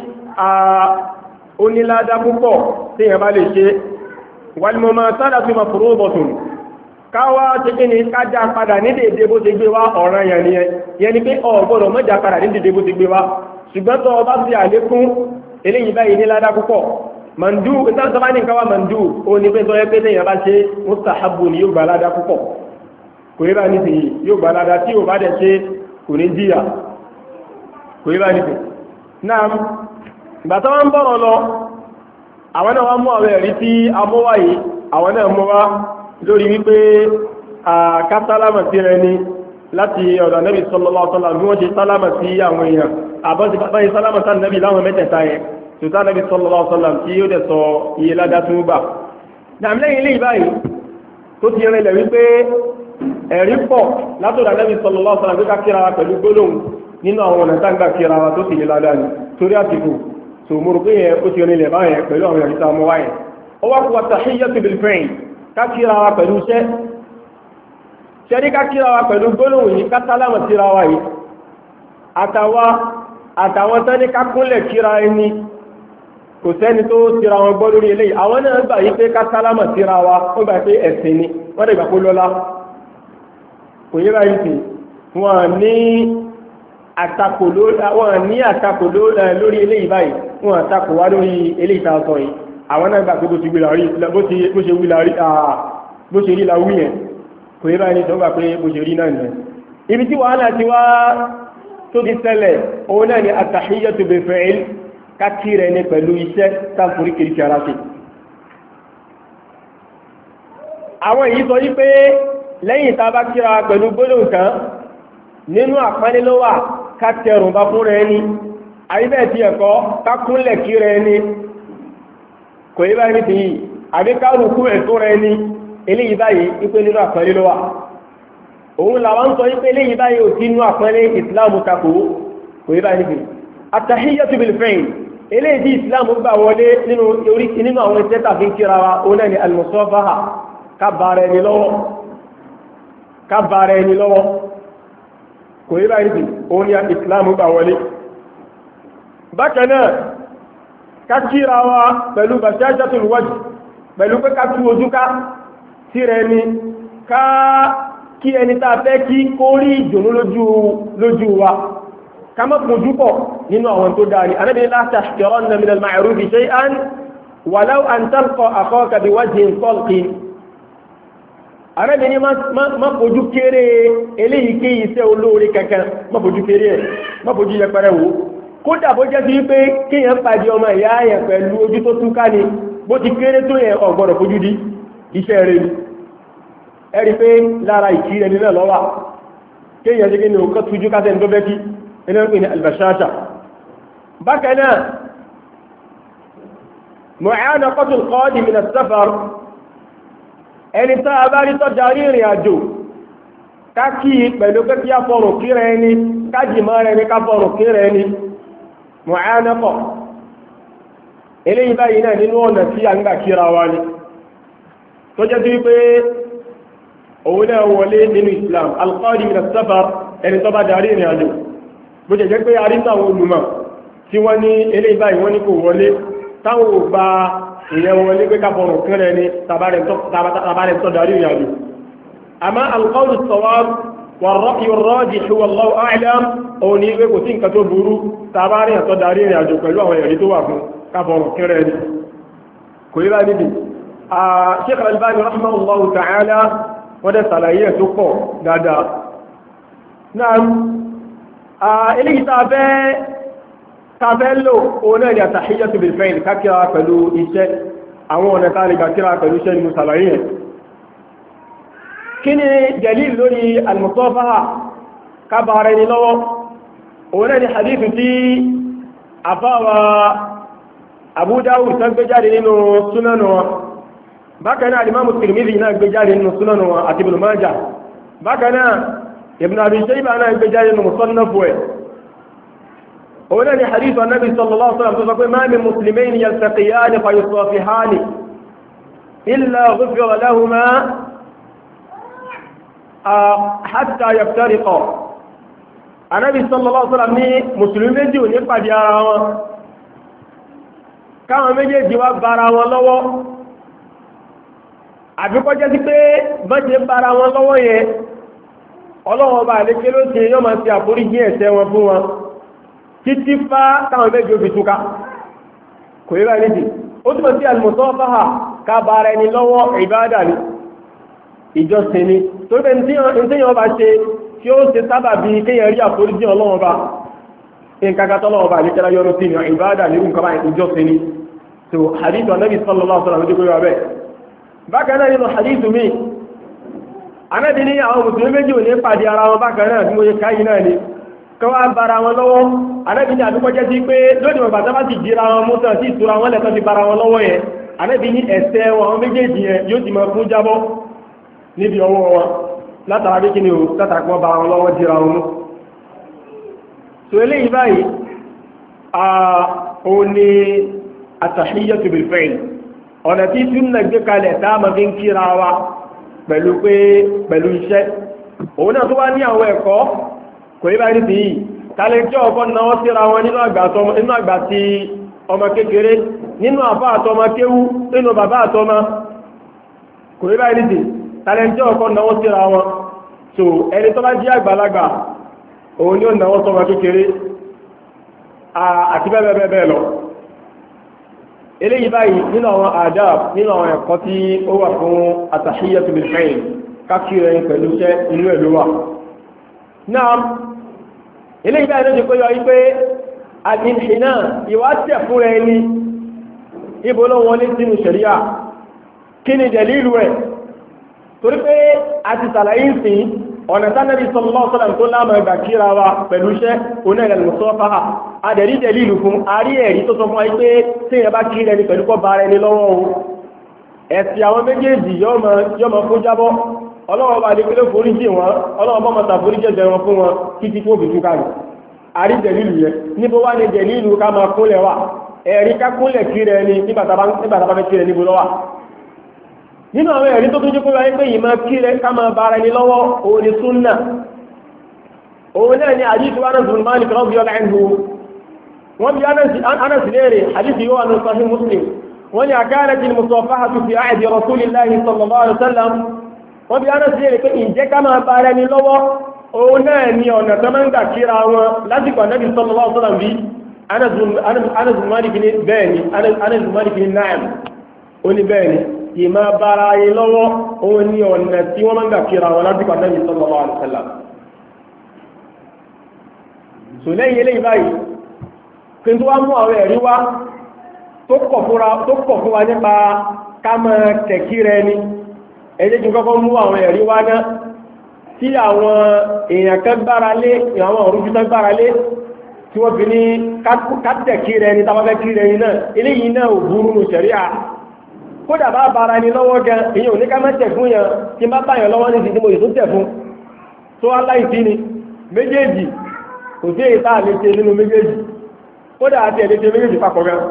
Speaker 1: oníládá púpọ̀ tí èèyàn bá lè ṣe wal-mumasalatu mafruḍatun káwá ṣe kí ni kájá padà ní dédé bó ṣe gbé wá ọ̀ràn yẹn ni pé ọ̀gbọ́dọ̀ mọ́jà padà ní dédé bó ṣe gbé wá ṣùgbọ́n tó bá sí àlékún eléyìí báyìí níládá púpọ̀ mandu ìtànsọ́bá ní nǹkan wá mandu ó ní pé sọ́yẹ́ pé téèyàn bá ṣe mustahabu ni yóò gbà ládá púpọ̀ kò yẹ bá ní sí yóò gbà ládá tí ò bá dẹ̀ ṣe kò ní jíyà kò yẹ bá ní sí. náà ìgbà tó wọ́n ń bọ̀rọ̀ lọ àwọn náà wọ́n mú àwọn ẹ̀rí tí a mú wá yìí àwọn náà mú wá lórí wípé ká sálámà sí rẹ ni láti ọ̀dọ̀ Ànábì sallallahu alaihi wasallam bí wọ́n ṣe sálámà sí àwọn èèyàn àbọ́sí bàbá yìí sálámà sí Ànábì láwọn mẹ́tẹ̀ẹ̀ta yẹn tòtá Ànábì sallallahu alaihi wasallam tí ó dẹ̀ sọ iye ládá tó gbà. dàmílẹ́yìn ilé ìbáyìí tó ti rìnlẹ̀ wípé ẹ̀rí pọ̀ látọ̀dọ̀ Ànábì sallallahu alaihi wasallam ká kíra wa pẹ̀lú gbólóhùn nínú àwọn ọ̀nà tágbà kíra wa tó sì lè ládá ni torí àsìkò tó mú rò pé yẹn ó ti rìnlẹ̀ báyẹn pẹ̀lú àwọn ẹ̀rí tá a mú wáyẹn. ó wá kó wa tahiyyatu bil fi'l ká kíra wa pẹ̀lú iṣẹ́ ṣẹ́rí ká kíra wa pẹ̀lú gbólóhùn yìí ká sálámà síra wa yìí àtàwọn tẹ́ni ká kúnlẹ̀ kíra ẹni kò sẹ́ni tó síra wọn gbọ́ lórí eléyìí àwọn náà gbà yí pé ká sálámà síra wa ó gbà pé ẹ̀sìn ni wọ́n dẹ̀ gbà kó lọ́lá kò yẹ báyìí sí wọn ní àtakò lórí eléyìí báyìí wọn àtakò wá lórí eléyìí tá a sọ yìí àwọn náà gbà pé bó ṣe rí la wí yẹn kò yẹ báyìí tó gbà pé bó ṣe rí náà nìyẹn. ibi tí wàhálà ti wá tó ti ṣẹlẹ̀ òun náà ni at-tahiyyatu bil fi'l kákí rẹ̀ ní pẹ̀lú iṣẹ́ táǹkùrí kìrìkì ara ṣe. àwọn èyí sọ yí pé lẹ́yìn tá a bá kíra pẹ̀lú gbólóhùn kan nínú àpẹẹrẹ ló wà ká tẹrùn bá fún rẹ̀ ní àyíbẹ̀ tí ẹ̀kọ́ ká kúnlẹ̀ kí rẹ̀ ní kò yí báyìí ti yìí àbí ká rùkú ẹ̀tọ́ rẹ̀ ní eléyìí báyìí ipé nínú àpẹẹrẹ ló wà òun làwọn sọ ipé eléyìí báyìí ò sí nínú àpẹẹrẹ ìsìláàmù takò kò yí báyìí ti at-tahiyyatu bil fi'l eléyìí tí ìsìláàmù gbà wọlé nínú àwọn iṣẹ́ tàbí kíra wa òun náà ni al-musafaha ká bára ẹni lọ́wọ́ kò yí báyìí ti òun ni ìsìláàmù gbà wọlé. bákan náà ká kíra wa pẹ̀lú bashajatul wajh pẹ̀lú pé ká tú ojú ká rẹ̀ ni ká kí ẹni tá a fẹ́ kí kó rí ìdùnnú lójú wa ká má fojú pọ̀ nínú àwọn tó dáa ni Ànábì la tahqiranna min al-ma'rufi shay'an walau an talqa akhaka biwajhin talqin Ànábì ní má fojú kéré eléyìí ké iṣẹ́ olóore kankan má fojú kéré ẹ̀ má fojú yẹpẹrẹ wò kódà bó jẹ́ sí pé kéèyàn pàdé ọmọ ìyá yẹn pẹ̀lú ojú tó túká ni bó ti kéré tó yẹn ò gbọ́dọ̀ fojú di iṣẹ́ rẹ̀ ni ẹ̀rí pé lára ìkí rẹ̀ nílẹ̀ lọ́wà kéèyàn ṣe kí ni òkú tújú kásẹ̀ ní tó bẹ́ kí ẹni ń pè ní albashasha. bákan náà mu'anaqatul qadim min as-safar ẹni tá a bá rí tọ́jà rí ìrìn àjò káàkì pẹ̀lú pé kí á fọrùn kí rẹ̀ ni kájì mọ́ rẹ̀ ni ká fọrùn kí rẹ̀ ni mu'anaqa eléyìí báyìí náà nínú ọ̀nà tí a ń gbà kíra wa ni tó jẹ́ sí wípé òun náà wọlé nínú Islam alqadi min as-safar ẹni tó bá darí ìrìn àjò bó jẹ́ pé a rí táwọn olùmọ̀ tí wọ́n ní eléyìí báyìí wọ́n ní kò wọlé táwọn ò gba ìyẹn wọlé pé kábọ̀rùn kẹrẹ ni tabarẹ̀ tó darí ìrìn àjò àmọ́ alqawlu as-sawab والرأي الراجح والله أعلم òun ni wé kò sí nǹkan tó burú tàbárí àtọ́ darí ìrìn àjò pẹ̀lú àwọn ẹ̀rí tó wà fún kábọ̀rùn kẹrẹ ni kò rí láti bí Sheikh Al-Albani rahimahullahu ta'ala wọ́n dẹ̀ sàlàyé ẹ̀ tó pọ̀ dáadáa náà eléyìí tàbẹ́ lò òun náà ni at-tahiyyatu bil fi'l kákíra pẹ̀lú iṣẹ́ àwọn ọ̀nà tàbí kíra pẹ̀lú iṣẹ́ nínú sàlàyé ẹ̀ kí ni dalil lórí al-musafaha kábàárẹ̀ ni lọ́wọ́ òun náà ni hadithu tí àfáwà Abu Dawud tán gbé jáde nínú súnánù wọn bákan náà Imam Tirmidhi náà gbé jáde nínú súnánù wọn àti Ibn Majah bákan náà Ibn Abi Shaybah náà gbé jáde nínú musannafu ẹ̀ òun náà ni hadithu annabi sallallahu alaihi wasallam tó sọ pé ma min muslimayni yaltaqiyani fa yusafihani illa ghufira lahuma hatta yaftariqa Ànábì sallallahu alaihi wasallam ní mùsùlùmí méjì ò ní pàdé ara wọn káwọn méjèèjì wá bára wọn lọ́wọ́ àbíkọ́ jẹ́ sí pé bọ́jẹ́ bára wọn lọ́wọ́ yẹn Ọlọ́hun Ọba àlékè ló ṣe yọ́ máa ṣe àforíjì ẹ̀ṣẹ̀ wọn fún wọn títí fá káwọn méjì ó fi túká kò yíra nídìí ó túnmọ̀ sí al-musafaha ká bára ẹni lọ́wọ́ ìbádà ni ìjọsìn ni tó bẹ́ ní tí yọ́ bá ṣe tí ó ṣe sábà bí kéyàn rí àforíjì Ọlọ́hun Ọba nǹkan Ọlọ́hun Ọba àlékẹ́lá yọ́nú sí ní ìbádà nínú nǹkan báyìí ìjọsìn ni so hadith Ànábì sallallahu alaihi wasallam ló bẹ́ẹ̀ bákan náà nínú hadith mi Ànábì ní àwọn mùsùlùmí méjì ò ní pàdé ara wọn bákan náà tí mo yẹ káyì náà ni kọwàá bára wọn lọ́wọ́ Ànábì ní àdúgbò jẹ́ sí pé lónìí wọn bàtà bá ti jíra wọn mú tán sí ìtura wọn lẹ́tọ́ ti bára wọn lọ́wọ́ yẹn Ànábì ní ẹ̀ṣẹ̀ wọn méjèèjì yẹn yóò ti máa fún jábọ́ níbi ọwọ́ wọn látara bí kíni o látara kí wọ́n bára wọn lọ́wọ́ jíra wọn mú so eléyìí báyìí òun ni at-tahiyyatu bil fi'l ọ̀nà tí súnnà gbé kalẹ̀ táàmà fi ń kíra wa pẹ̀lú iṣẹ́ òun náà tó wá ní àwọn ẹ̀kọ́ kò yí bá ní sí yìí tàlẹ́jọ́ ọkọ̀ náà síra wọn nínú àgbà tí ọmọ kékeré nínú àbá àtọmọ kéwú nínú bàbá àtọmọ kò yí bá ní sí tàlẹ́jọ́ ọkọ̀ náà síra wọn so ẹni tó bá jí àgbàlagbà òun ni ó náà sọmọ kékeré àti bẹ́ẹ̀ lọ eléyìí báyìí nínú àwọn adab nínú àwọn ẹ̀kọ́ tí ó wà fún at-tahiyyatu bil fi'l kákìrẹ pẹ̀lú iṣẹ́ inú ẹ̀lú wà náà eléyìí báyìí lójú pé yọ wípé al-inhina ìwà tẹ̀ fún rẹ ní ibo ló wọlé sínú ṣẹ̀ríà kí ni dalilu ẹ̀ torí pé a ti sàlàyé ìsìn ọ̀nà tánàbí sallallahu alaihi wasallam tó láàmà ìgbà kíra wa pẹ̀lú iṣẹ́ onílẹ̀ musafaha adẹ̀rí dẹ̀lìlù fún àrí ẹ̀rí tó sọ fún ayé pé tí ìyẹn bá kí rẹ̀ ní pẹ̀lú kọ́ bá rẹ̀ ní lọ́wọ́ ohun ẹ̀sì àwọn méjèèjì yọ́ mọ̀ fún jábọ́ ọlọ́wọ́ bá lè pé forí jì wọn ọlọ́wọ́ bọ́ mọ̀ta forí jẹ́ wọn fún wọn títí kó fi túká rẹ̀ àrí dẹ̀lìlù yẹn níbo wá ní dẹ̀lìlù ká máa kúnlẹ̀ wà ẹ̀rí ká kúnlẹ̀ kí rẹ̀ ní nígbà tá bá fẹ́ kí rẹ̀ níbo lọ́wà nínú àwọn ẹ̀rí tó tún jẹ́ kúrò ayé pé yìí máa kí rẹ̀ ká máa bá rẹ̀ ní lọ́wọ́ òun ni súnnà òun náà ni àdíṣù Anas bin Malik radiyallahu anhu wọ́n bí Anas léèrè hadith yíò wà ní Sahih Muslim wọ́n ni kanati al-musafahatu fi ahdi Rasulillahi sallallahu alaihi wasallam wọ́n bí Anas léèrè pé ìjẹ́ ká máa bá rẹ̀ ní lọ́wọ́ òun náà ni ọ̀nà tó máa ń gbà kíra wọn lásìkò Ànábì sallallahu alaihi wasallam bí Anas bin Malik ní bẹ́ẹ̀ ni Anas bin Malik ní na'am ó ní bẹ́ẹ̀ ni ìmá bára yìí lọ́wọ́ òun ni ọ̀nà tí wọ́n máa ń gbà kíra wọn lásìkò Ànábì sallallahu alaihi wasallam so lẹ́yìn eléyìí báyìí kí n tó wá mú àwọn ẹ̀rí wá tó kọ̀ fún wa nípa ká máa tẹ̀kí rẹ ni ẹjẹ́ kí n kọ́kọ́ mú àwọn ẹ̀rí wá náà tí àwọn èèyàn kan gbára lé àwọn òrùjú tán gbára lé tí wọ́n fi ní ká tẹ̀kí rẹ ni tábà fẹ́ kí rẹ ni náà eléyìí náà ò burú nù ṣẹ̀ríà kódà bá bára ni lọ́wọ́ gan èyàn ò ní ká má tẹ̀ fún yàn tí bá báyàn lọ́wọ́ ní ìdí mo yìí tó tẹ̀ fún tó aláìsí ni méjèèjì kò sí èyí táà lè ṣe nínú méjèèjì kódà àti ẹ̀lẹ́ ṣe méjèèjì papọ̀ gan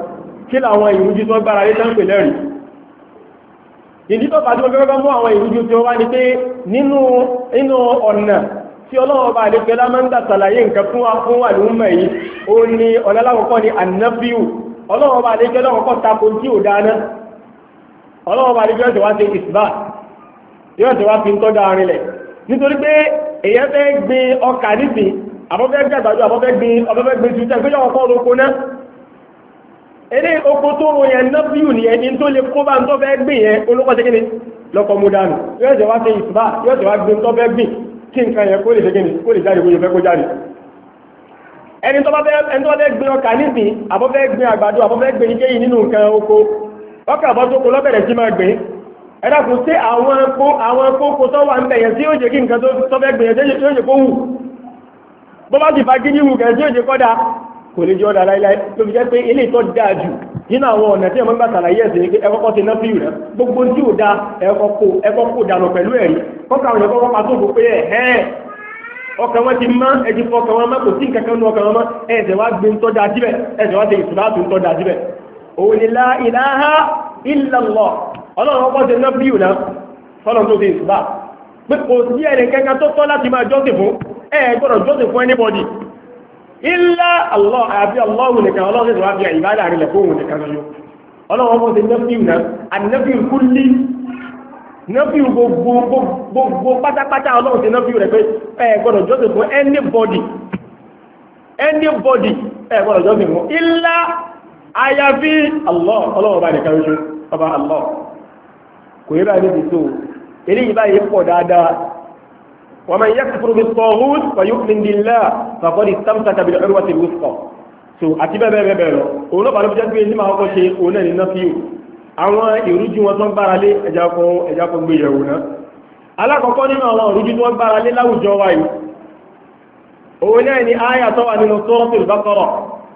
Speaker 1: kí làwọn ìrújú tó gbára lé tán pè lẹ́rìí ìdí tó fàájú gẹ́gẹ́ mú àwọn ìrújú tí ó wá ní pé nínú ọ̀nà tí ọlọ́wọ́ bá lè pẹ́lá máa ń gbà sàlàyé nǹkan fún wà ní ọmọ yìí ó ní ọ̀nà alákọ̀ọ́kọ́ ni annabiyu ọlọ́wọ́ bá lè pẹ́lá ọkọ̀ tako tí ò dáná ọlọ́wọ́ bá lè pẹ́lá ti wá sí ìsbá yóò ti wá fi ń tọ́jà rinlẹ̀ nítorí pé èyàn fẹ́ gbin ọkà nísìn àbọ́fẹ́ gbàgbàjú àbọ́fẹ́ gbin tuntun pé yọ ọkọ̀ oko náà eré oko tó ro yẹn nábíù ní ẹni tó lè kó bá ń tọ́ fẹ́ gbìn yẹn olókọ́ sí kíni lọ́kọ̀ mú dánù yóò jẹ́ wá sí ìsìbá yóò jẹ́ wá gbìn tọ́ fẹ́ gbìn kí nǹkan yẹn kó lè ṣe kíni kó lè jáde bóyá fẹ́ kó jáde ẹni tó bá fẹ́ gbìn ọkà nísìn àbọ́fẹ́ gbìn àgbàdo àbọ́fẹ́ gbìn ike nínú nǹkan oko ọkà àbọ́ tó kó lọ́bẹ̀rẹ̀ sí máa gbìn ẹ̀dàkùn sí àwọn kókó tó wà ń bẹ̀yẹ̀ tí ó jẹ́ kí nǹkan tó fẹ́ gbìn yẹn tí ó jẹ́ kó wù bó bá ti fa gíní wù kẹ́ tí ó jẹ́ kọ́dá kò lè jẹ́ ọ̀dà láíláí ló fi jẹ́ pé ilé ìtọ́ dáa jù nínú àwọn ọ̀nà tí ẹ̀mọ́ ń bá sàlàyé ẹ̀sìn ní pé ẹkọ́kọ́ ti náà fíìrù rẹ̀ gbogbo tí ò dá ẹkọ́ kó dànù pẹ̀lú ẹ̀rí kọ́kọ́ àwọn ẹ̀kọ́ pa tó bò pé ẹ̀hẹ́ ọkàn wọn ti má ẹjì fọkàn wọn má kò sí nǹkan kan nú ọkàn wọn má ẹ̀sẹ̀ wá gbé ń tọ́jà síbẹ̀ ẹ̀sẹ̀ wá ti ìsúláàtù ń tọ́jà síbẹ̀ òun ni la ilaha illallah ọlọ́run ọkọ̀ ti náà fíìrù náà fọ́lọ́n tó ti ìsúlá pé kò sí ẹ̀rẹ̀ kẹ́kẹ́ tó tọ́ láti máa jọ́sìn fún gbọ́dọ̀ jọ́sìn fún anybody illa Allah àbí Allahu nìkan ọlọ́run ti wá fi ìbádà rẹ̀ fóòrùn nìkan lọ́yọ́ ọlọ́run ọmọ ti nẹ́fíù náà ànẹ́fíù kúlí nẹ́fíù gbogbo pátápátá ọlọ́run ti nẹ́fíù rẹ̀ pé gbọ́dọ̀ jọ́sìn fún anybody gbọ́dọ̀ jọ́sìn fún illa àyàfi Allah ọlọ́run bá nìkan lọ́yọ́ ọba Allah kò yẹ báyìí ti tó eléyìí báyìí pọ̀ dáadáa ومن يكفر بالطاغوت ويؤمن بالله فقد استمسك بالعروة الوثقى so àti bẹ́ẹ̀ bẹ́ẹ̀ lọ òun náà bá ló fi jẹ́ pé ní máa kọ́ ṣe òun náà ní náfíù àwọn ìrújú wọn tó ń gbára lé ẹja kan gbé yẹ̀wò náà alákọ̀ọ́kọ́ nínú àwọn ìrújú tó ń gbára lé láwùjọ wa yìí òun náà ni áyà tó wà nínú Suratul Baqara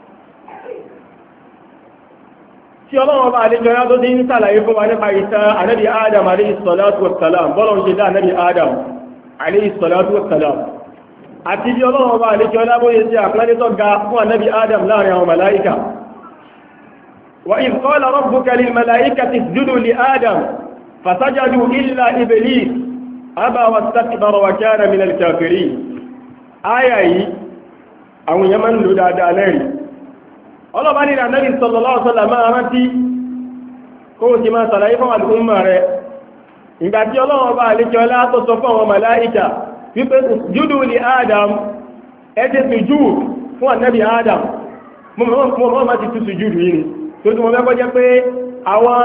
Speaker 1: tí ọlọ́run bá àlejò yá tó dín ní sàlàyé fún wa nípa ìtàn ànábì Adam alayhi salatu wassalam bọ́lọ̀ ń ṣe dá ànábì Adam alayhi salatu wassalam àti bí ọlọ́run ọba àlékẹ́ ọlábóyé sí àpẹẹlẹ́tọ́ ga fún ànábì Adam láàrin àwọn màláíkà wa idh qala rabbuka lil malaikati isjudu li Adam fasajadu illa Iblis aba wastakbara wa kana minal kafirin áyà yìí àwọn èèyàn máa ń lò dáadáa lẹ́rìí ọlọ́ba ní ànábì sallallahu alaihi wasallam máa rántí kó o ti máa sàlàyé fún àlùmọ́ rẹ̀ ìgbà tí ọlọ́run ọba àlékẹ́ ọlá tó sọ fún àwọn màláíkà wípé jùdù ní Adam ẹjẹ́ sùjú fún ànábì Adam mọ́ má ti tú sùjú yìí ni tó tí wọ́n mẹ́kọ́ jẹ́ pé àwọn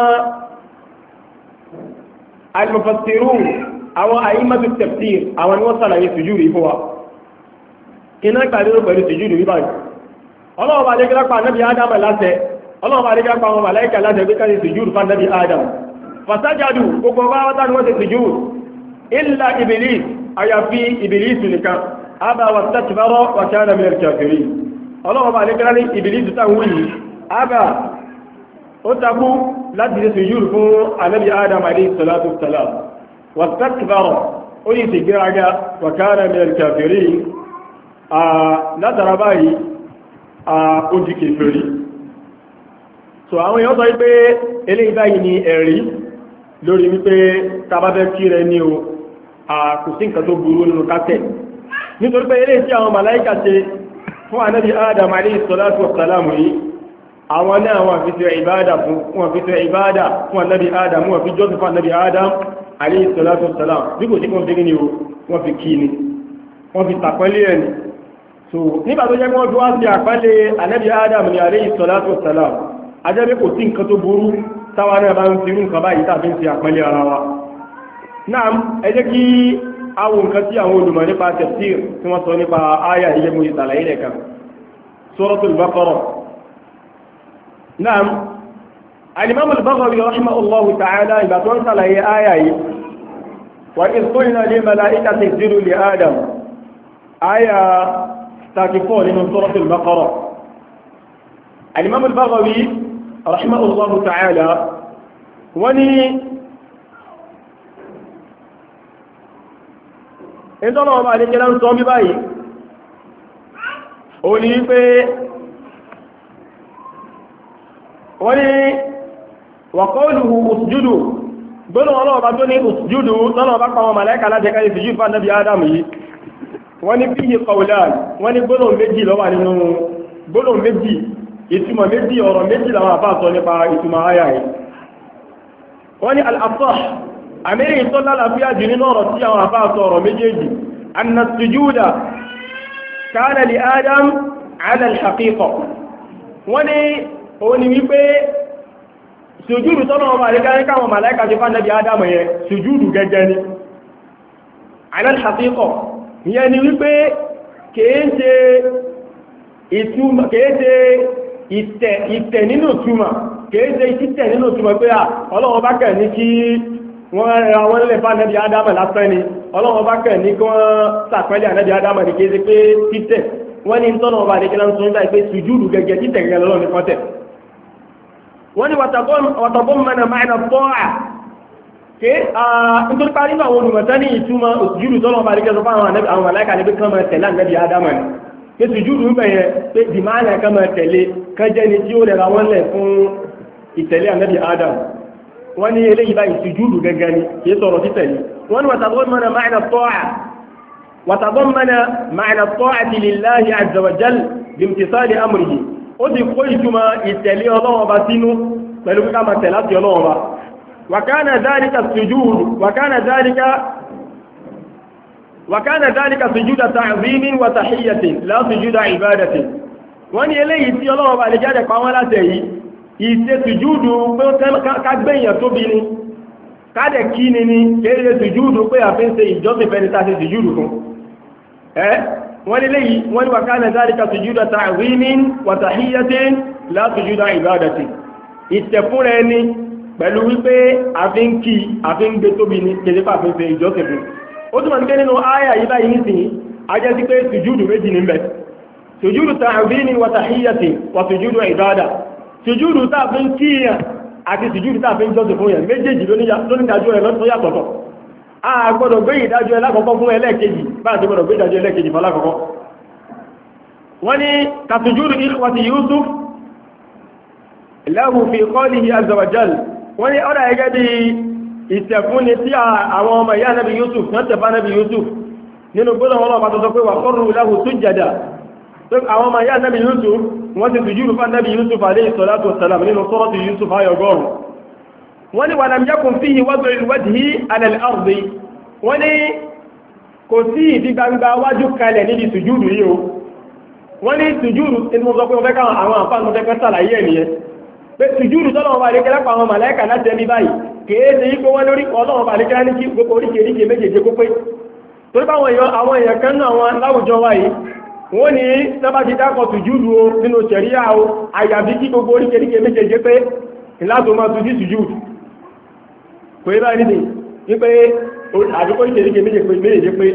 Speaker 1: al-mufassirun àwọn a'immatu tafsir àwọn ni wọ́n sàlàyé sùjú rí fún wa iná ìpàdérò pẹ̀lú sùjú rí báyìí ọlọ́run àlékẹ́ lápá ànábì Adam láṣẹ ọlọ́run àlékẹ́ lápá àwọn màláíkà láṣẹ pé ká sùjú fún ànábì Adam fasajadu gbogbo bá wátá ni wọ́n ti sùjú illa Iblis àyàfi Ìbìlísù nìkan àbá wastakbara wa kana minal kafirin ọlọ́wọ́ bá lè kẹ́lá ní Ìbìlísù táwọn wíyí àbá ó takú láti ṣe sùjúdù fún ànábì Adam alayhi salatu wassalam wastakbara ó ní ti gbéraga wa kana minal kafirin látara báyìí ó di kèfèrí so àwọn èèyàn sọ wípé eléyìí báyìí ni ẹ̀rí lórí wípé tàbábẹ́ kí rẹ ní o kò sí nǹkan tó burú nínú kásẹ̀ nítorí pé eré tí àwọn màláíkà ṣe fún ànábì Adam alayhi salatu wassalam yìí àwọn náà wọ́n fi ṣe ìbádà fún ànábì Adam wọ́n fi jọ́sìn fún ànábì Adam alayhi salatu wassalam bí kò sí kí wọ́n fi ní o wọ́n fi kí ni wọ́n fi tàpẹ́lẹ̀ ẹni so nígbà tó jẹ́ kí wọ́n fi wá sí àpẹ́lẹ̀ ànábì Adam ní alayhi salatu wassalam ajẹ́ pé kò sí nǹkan tó burú táwa náà bá ń fi nǹkan báyìí tàbí ń fi àpẹ́lẹ̀ ara wa náà ẹ jẹ́ kí àwọn nǹkan tí àwọn olùmọ̀ nípa tafsir tí wọ́n sọ nípa àyà ilé mú ìtàlàyé nìkan Suratul Baqara náà al-Imam al-Baghawi rahimahullahu ta'ala ìgbà tó ń sàlàyé àyà yìí wa idh qulna lil mala'ikati isjudu li Adam àyà 34 nínú Suratul Baqara al-Imam al-Baghawi rahimahullahu ta'ala wọ́n ní ìtọ́nà ọba àdíkẹ́lá ń sọ bí báyìí ó ní wípé wọ́n ní wa qawluhu usjudu gbọ́nà ọlọ́ọ̀bá tó ní usjudu lọ́nà bá pàwọn màláíkà láti káyé sí yípa nábi Adam yìí wọ́n ní fihi qawlan wọ́n ní gbọ́nà méjì lọ́wà nínú gbọ́nà méjì ìtumọ̀ méjì ọ̀rọ̀ méjì làwọn àbá sọ nípa ìtumọ̀ ayà yìí wọ́n ní al-asah àmìrí tó lálàáfíà jù nínú ọ̀rọ̀ tí àwọn àbá sọ ọ̀rọ̀ méjèèjì anna sujuda kana li Adam ala al-haqiqa wọ́n ní òun ni wípé sùjúdù tọ́nà ọba àríkárí káwọn màláíkà ti fánàbí Ádámù yẹn sùjúdù gẹ́gẹ́ ni ala al-haqiqa ìyẹn ni wípé kèése ìtẹ̀ nínú túmọ̀ kèése ìtẹ̀ nínú túmọ̀ pé Ọlọ́run bá kẹ̀ ní kí wọ́n ra wọ́n lè fánàbí Ádámù lásán ni Ọlọ́run bá kẹ̀ ní kí wọ́n sàpẹ́lẹ̀ ànábì Ádámù ní kéèse pé títẹ̀ wọ́n ní tọ́nà ọba àríkárí ń sọ nígbà pé sùjúdù gẹ́gẹ́ títẹ̀ gẹ́gẹ́ lọ́lọ́ ní kọ́tẹ̀ wọ́n ni wàtàbọ́mọ̀nà máìnà tọ́à kí nítorí parí náà wọn olùmọ̀tá ní ìtumọ̀ òsùjúdù tọ́lọ̀ bá rígẹ́ sọfá àwọn aláìkà níbi kan máa tẹ̀lé ànábì Ádámù ni pé sùjúdù ń bẹ̀yẹ pé dìmáàlì kan máa tẹ̀lé kẹjẹ́ ni tí ó lẹ́ra wọ́n lẹ̀ fún ìtẹ̀lé ànábì Ádámù wọ́n ní eléyìí báyìí sùjúdù gẹ́gẹ́ ni kì í sọ̀rọ̀ títẹ̀lé wọ́n ni wàtàbọ́mọ̀nà máìnà tọ́à lillahi azza wa jal bimtisali amrihi ó ti kó ìtumọ̀ ìtẹ̀lé Ọlọ́run bá sínú pẹ̀lú kíkà máa tẹ̀lá sí Ọlọ́run bá وكان ذلك سجود تعظيم وتحية لا سجود عبادة wọ́n ní eléyìí tí Ọlọ́run bá lè jáde pa wọ́n láti èyí ìṣe sùjúdù pé kágbẹ̀yàn tóbi ni kádẹ̀ kí ni kéèrè sùjúdù pé àfin ṣe ìjọsìn fẹ́ni tá ṣe sùjúdù fún wọ́n ní léyìí wọ́n ní وكان ذلك سجود تعظيم وتحية لا سجود عبادة ìtẹ̀fúnra ẹni pẹ̀lú wípé àfin kí àfin gbé tóbi ní kèdèpà àfin ṣe ìjọsìn fún ó túnmọ̀ ní pé nínú áyà yìí báyìí nísìnyí ajẹ́ sí pé sùjúdù méjì ní bẹ̀ sùjúdù ta'zim wa tahiyyati wa sùjúdù ìbádà sùjúdù tààfin kíyàn àti sùjúdù tààfin jọsìn fún yàn méjèèjì lónídájọ́ ẹ̀ lọ́tọ́ yàtọ̀tọ̀ a gbọ́dọ̀ gbé ìdájọ́ ẹlákọ̀ọ́kọ́ fún ẹlẹ́ẹ̀kejì bá àti gbọ́dọ̀ gbé ìdájọ́ ẹlẹ́ẹ̀kejì fún alákọ̀ọ́kọ́ wọ́n ní ka sùjúdù ikhwati Yusuf lahu fi qawlihi azza wa jal wọ́n ní ọ̀rọ̀ ẹgẹ́ bí ìtẹ̀fúnni tí àwọn ọmọ ìyá Nabi Yusuf náà tẹ̀fà Nabi Yusuf nínú gbọ́dọ̀ wọn lọ́pàá tó sọ pé wà qarru lahu sujjada tó àwọn ọmọ ìyá Nabi Yusuf wọ́n ti sùjúdù fún Nabi Yusuf alayhi salatu wassalam nínú suratu Yusuf ayọgọ́rùn wọ́n ní wa lam yakun fihi wad'u al-wajhi ala al-ardi wọ́n ní kò sí ìdí gbangba wájú kalẹ̀ níbi sùjúdù yìí o wọ́n ní sùjúdù inú sọ pé wọ́n fẹ́ káwọn àwọn àǹfààní mọ́tẹ́ kan sàlàyé ẹ̀nìyàn pé sùjúdù tọ́lọ́wọ́ bá lékẹ́lá pa àwọn màláíkà láti ẹni báyìí kéèdè yí pé wọ́n lórí ọlọ́wọ́ bá lékẹ́lá ní kí gbogbo oríkèríkè méjèèjì kó pé torí báwọn èèyàn kan náà wọn láwùjọ wáyìí wọ́n ní sábà ti dákọ̀ sùjúdù o nínú ṣẹ̀ríà o àyàbí kí gbogbo oríkèríkè méjèèjì pé ìlàtò máa tún sí sùjúdù kò yẹ báyìí nìdí wípé àdúgbò oríkèríkè méjèèjì pé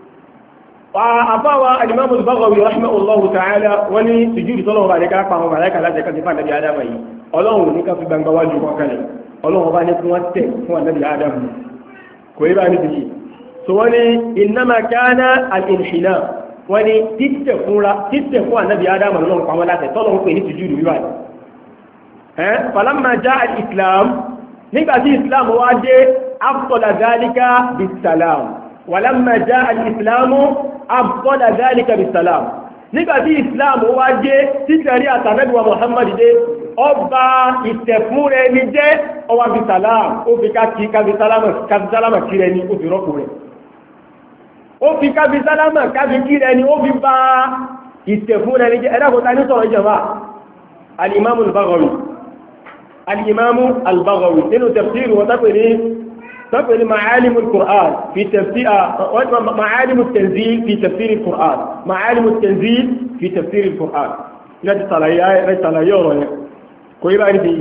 Speaker 1: àfáwà al-Imam al-Baghawi rahimahullahu ta'ala wọ́n ní sùjúdù tọ́lọ́wọ́ bá lékẹ́lá pa àwọn màláíkà láti ẹ̀kọ́ ti fà Nabi Ádámù yìí Ọlọ́run ní ká fi gbangba wájú wọn kalẹ̀ Ọlọ́run bá ní fún wọn tẹ̀ fún Ànábì Ádámù kò yí bá ní bí so wọ́n ní innama kana al-inhina wọ́n ní títẹ̀ fún Ànábì Ádámù Ọlọ́run pa wọn láti tọ́lọ́run pè ní sùjúdù wíwá falamma jaa al-islam nígbàtí islam wá dé afdala dhalika bis-salam walamma jaa al-islam afdala dhalika bis-salam nígbàtí islam wá dé títẹ̀rí àtànẹ́bí wa Muhammad dé ọba ìtẹ̀fún rẹ̀ ní jẹ́ ọwà bí sàlám ó fi kábi sálámà kí rẹ̀ ní ó fi rọ́pù rẹ̀ ó fi kábi sálámà kábi kí rẹ̀ ní ó fi bá ìtẹ̀fún rẹ̀ ní jẹ́ ẹ̀dàkùta ní sọ̀rọ̀ ìjọba al-Imam al-Baghawi nínú tafsir wọ́n تقول معالم القرآن في تفسير معالم التنزيل في تفسير القرآن معالم التنزيل في تفسير القرآن لا تطلعي كوي بقى دي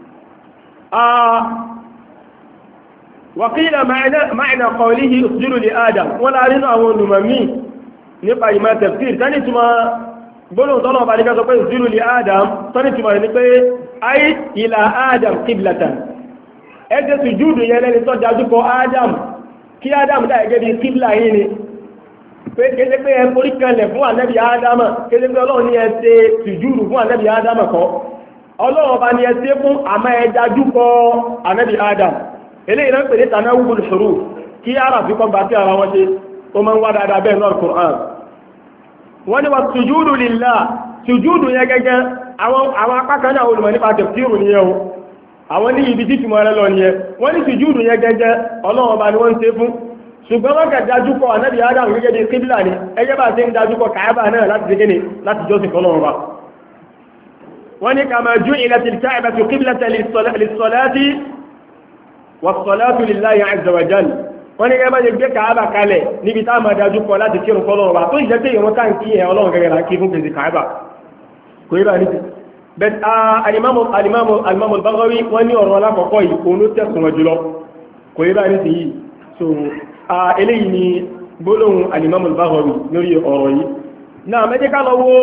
Speaker 1: وقيل معنى قوله اسجدوا لآدم ولا رنا هو نمامي نبقى ما تفسير ثاني ثم بقولوا طلعوا بعد كده اسجدوا لآدم ثاني ثم نبقى أي إلى آدم قبلة ẹjẹ́ sùjúdù yẹn lẹ́ni tó dájú kọ Adam kí Adam dá ẹgẹ́ bí kíblà yìí ni pé kéde pé ẹ forí kanlẹ̀ fún ànábì Adam kéde pé Ọlọ́run ní ẹ ṣe sùjúdù fún ànábì Adam kọ́ ọlọ́run bá ní ẹ ṣe fún àmọ́ ẹ dájú kọ ànábì Adam eléyìí náà pè ní tanawubul huruf kí ara fi kọ́ bá tí ara wọn ṣe ó máa ń wá dáadáa bẹ́ẹ̀ náà Qur'an wọ́n ní wa sujudu lillah sujudu yẹn gẹ́gẹ́ àwọn apá kan náà olùmọ̀ nípa tafsiru nìyẹn o àwọn ní ibi títí mọ́ ẹ lọ nìyẹn wọ́n ní sujudu yẹn gẹ́gẹ́ ọlọ́run bá ní wọ́n ń ṣe fún ṣùgbọ́n wọ́n kà dájú kọ ànábì Adam gẹ́gẹ́ bí kíbílà ni ẹgbẹ́ bá ṣe ń dájú kọ Káàbà náà láti ṣe kíni láti jọ́sìn fọ́lọ́run bá wọ́n ní kama ju'ilatil Ka'batu qiblatan lis-salati was-salatu lillahi 'azza wa jalla wọ́n ní gẹ́gẹ́ jẹ́ gbé Káàbà kalẹ̀ níbi tá máa dájú kọ láti kírun fọ́lọ́run bá tó ìjẹ́ pé ìwọ̀n tá ń kí ẹ̀ ọlọ́run gẹ́gẹ́ la kí fún pèsè Káàbà kò yíba ní ti bẹ́t alimamu al-Baghawi wọ́n ní ọ̀rọ̀ alákọ̀ọ́kọ́ yìí òun ló tẹ̀sùn wọn jùlọ kò yíba ní ti yìí so eléyìí ni gbólóhùn alimamu al-Baghawi lórí ọ̀rọ̀ yìí náà mẹ́jẹ́ká lọ wo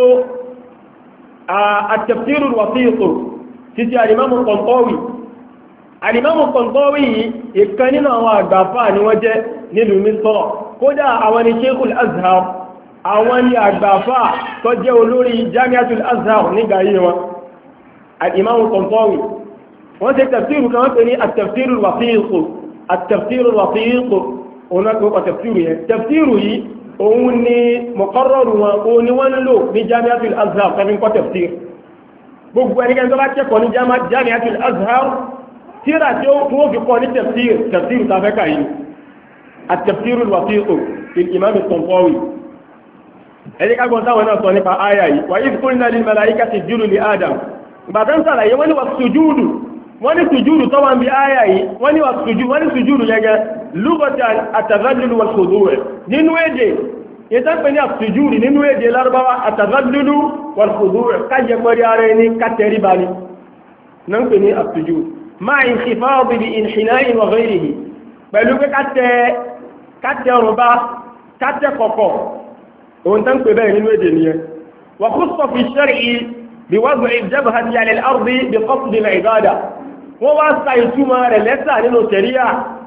Speaker 1: التفسير الوسيط títí alimamu Qantawi alimamu Qantawi ìkanínà àwọn àgbàfà ni wọ́n jẹ́ nílùú Misr kódà àwọn ni Sheikhul Azhar àwọn ni àgbàfà tó jẹ́ olórí Jami'atul Azhar nígbà yìí wọn alimamu Qantawi wọ́n ṣe tafsiru kan wọ́n pè ní at-tafsirul wasiq at-tafsirul wasiq òun náà kò tafsiru yẹn tafsiru yìí òun ni mọ̀kọ́rọ̀rù wọn òun ni wọ́n ń lò ní Jami'atul Azhar tàbí kọ́ tafsir gbogbo ẹnikẹ́ni tó bá kẹ́kọ̀ọ́ ní Jami'atul Azhar tíra tí ó fún òfin kọ́ ní tafsir tàfẹ́kà yìí at-tafsirul wasiq fil imam al-Tantawi ẹni ká gbọ́n táwọn náà sọ nípa àyà yìí wa idh qulna lil malaikati isjudu li Adam gbàtán sàlàyé wọ́n ní wà sùjúdù wọ́n ní sùjúdù tó wà ń bí àyà yìí wọ́n ní sùjúdù yẹgẹ lughatan at-tadhallul wal khudu' nínú èdè ìtàpẹ́ ní àsùjúdù nínú èdè Lárúbáwá at-tadhallul wal khudu' kájẹ pẹ̀lú ara ẹni kátẹríba ni na ń pè ní àsùjúdù ma'a inkhifadi bi inhina'in wa ghayrihi pẹ̀lú pé kátẹ ọrùnbá kátẹ kọ̀kọ̀ òun tán pè bẹ́ẹ̀ nínú èdè nìyẹn wa khussa fi shar'i bi wad'i al-jabhati 'ala al-ardi bi qasdi al-'ibada wọ́n wá sa ìtumọ̀ rẹ̀ lẹ́sà nínú ṣẹ̀ríà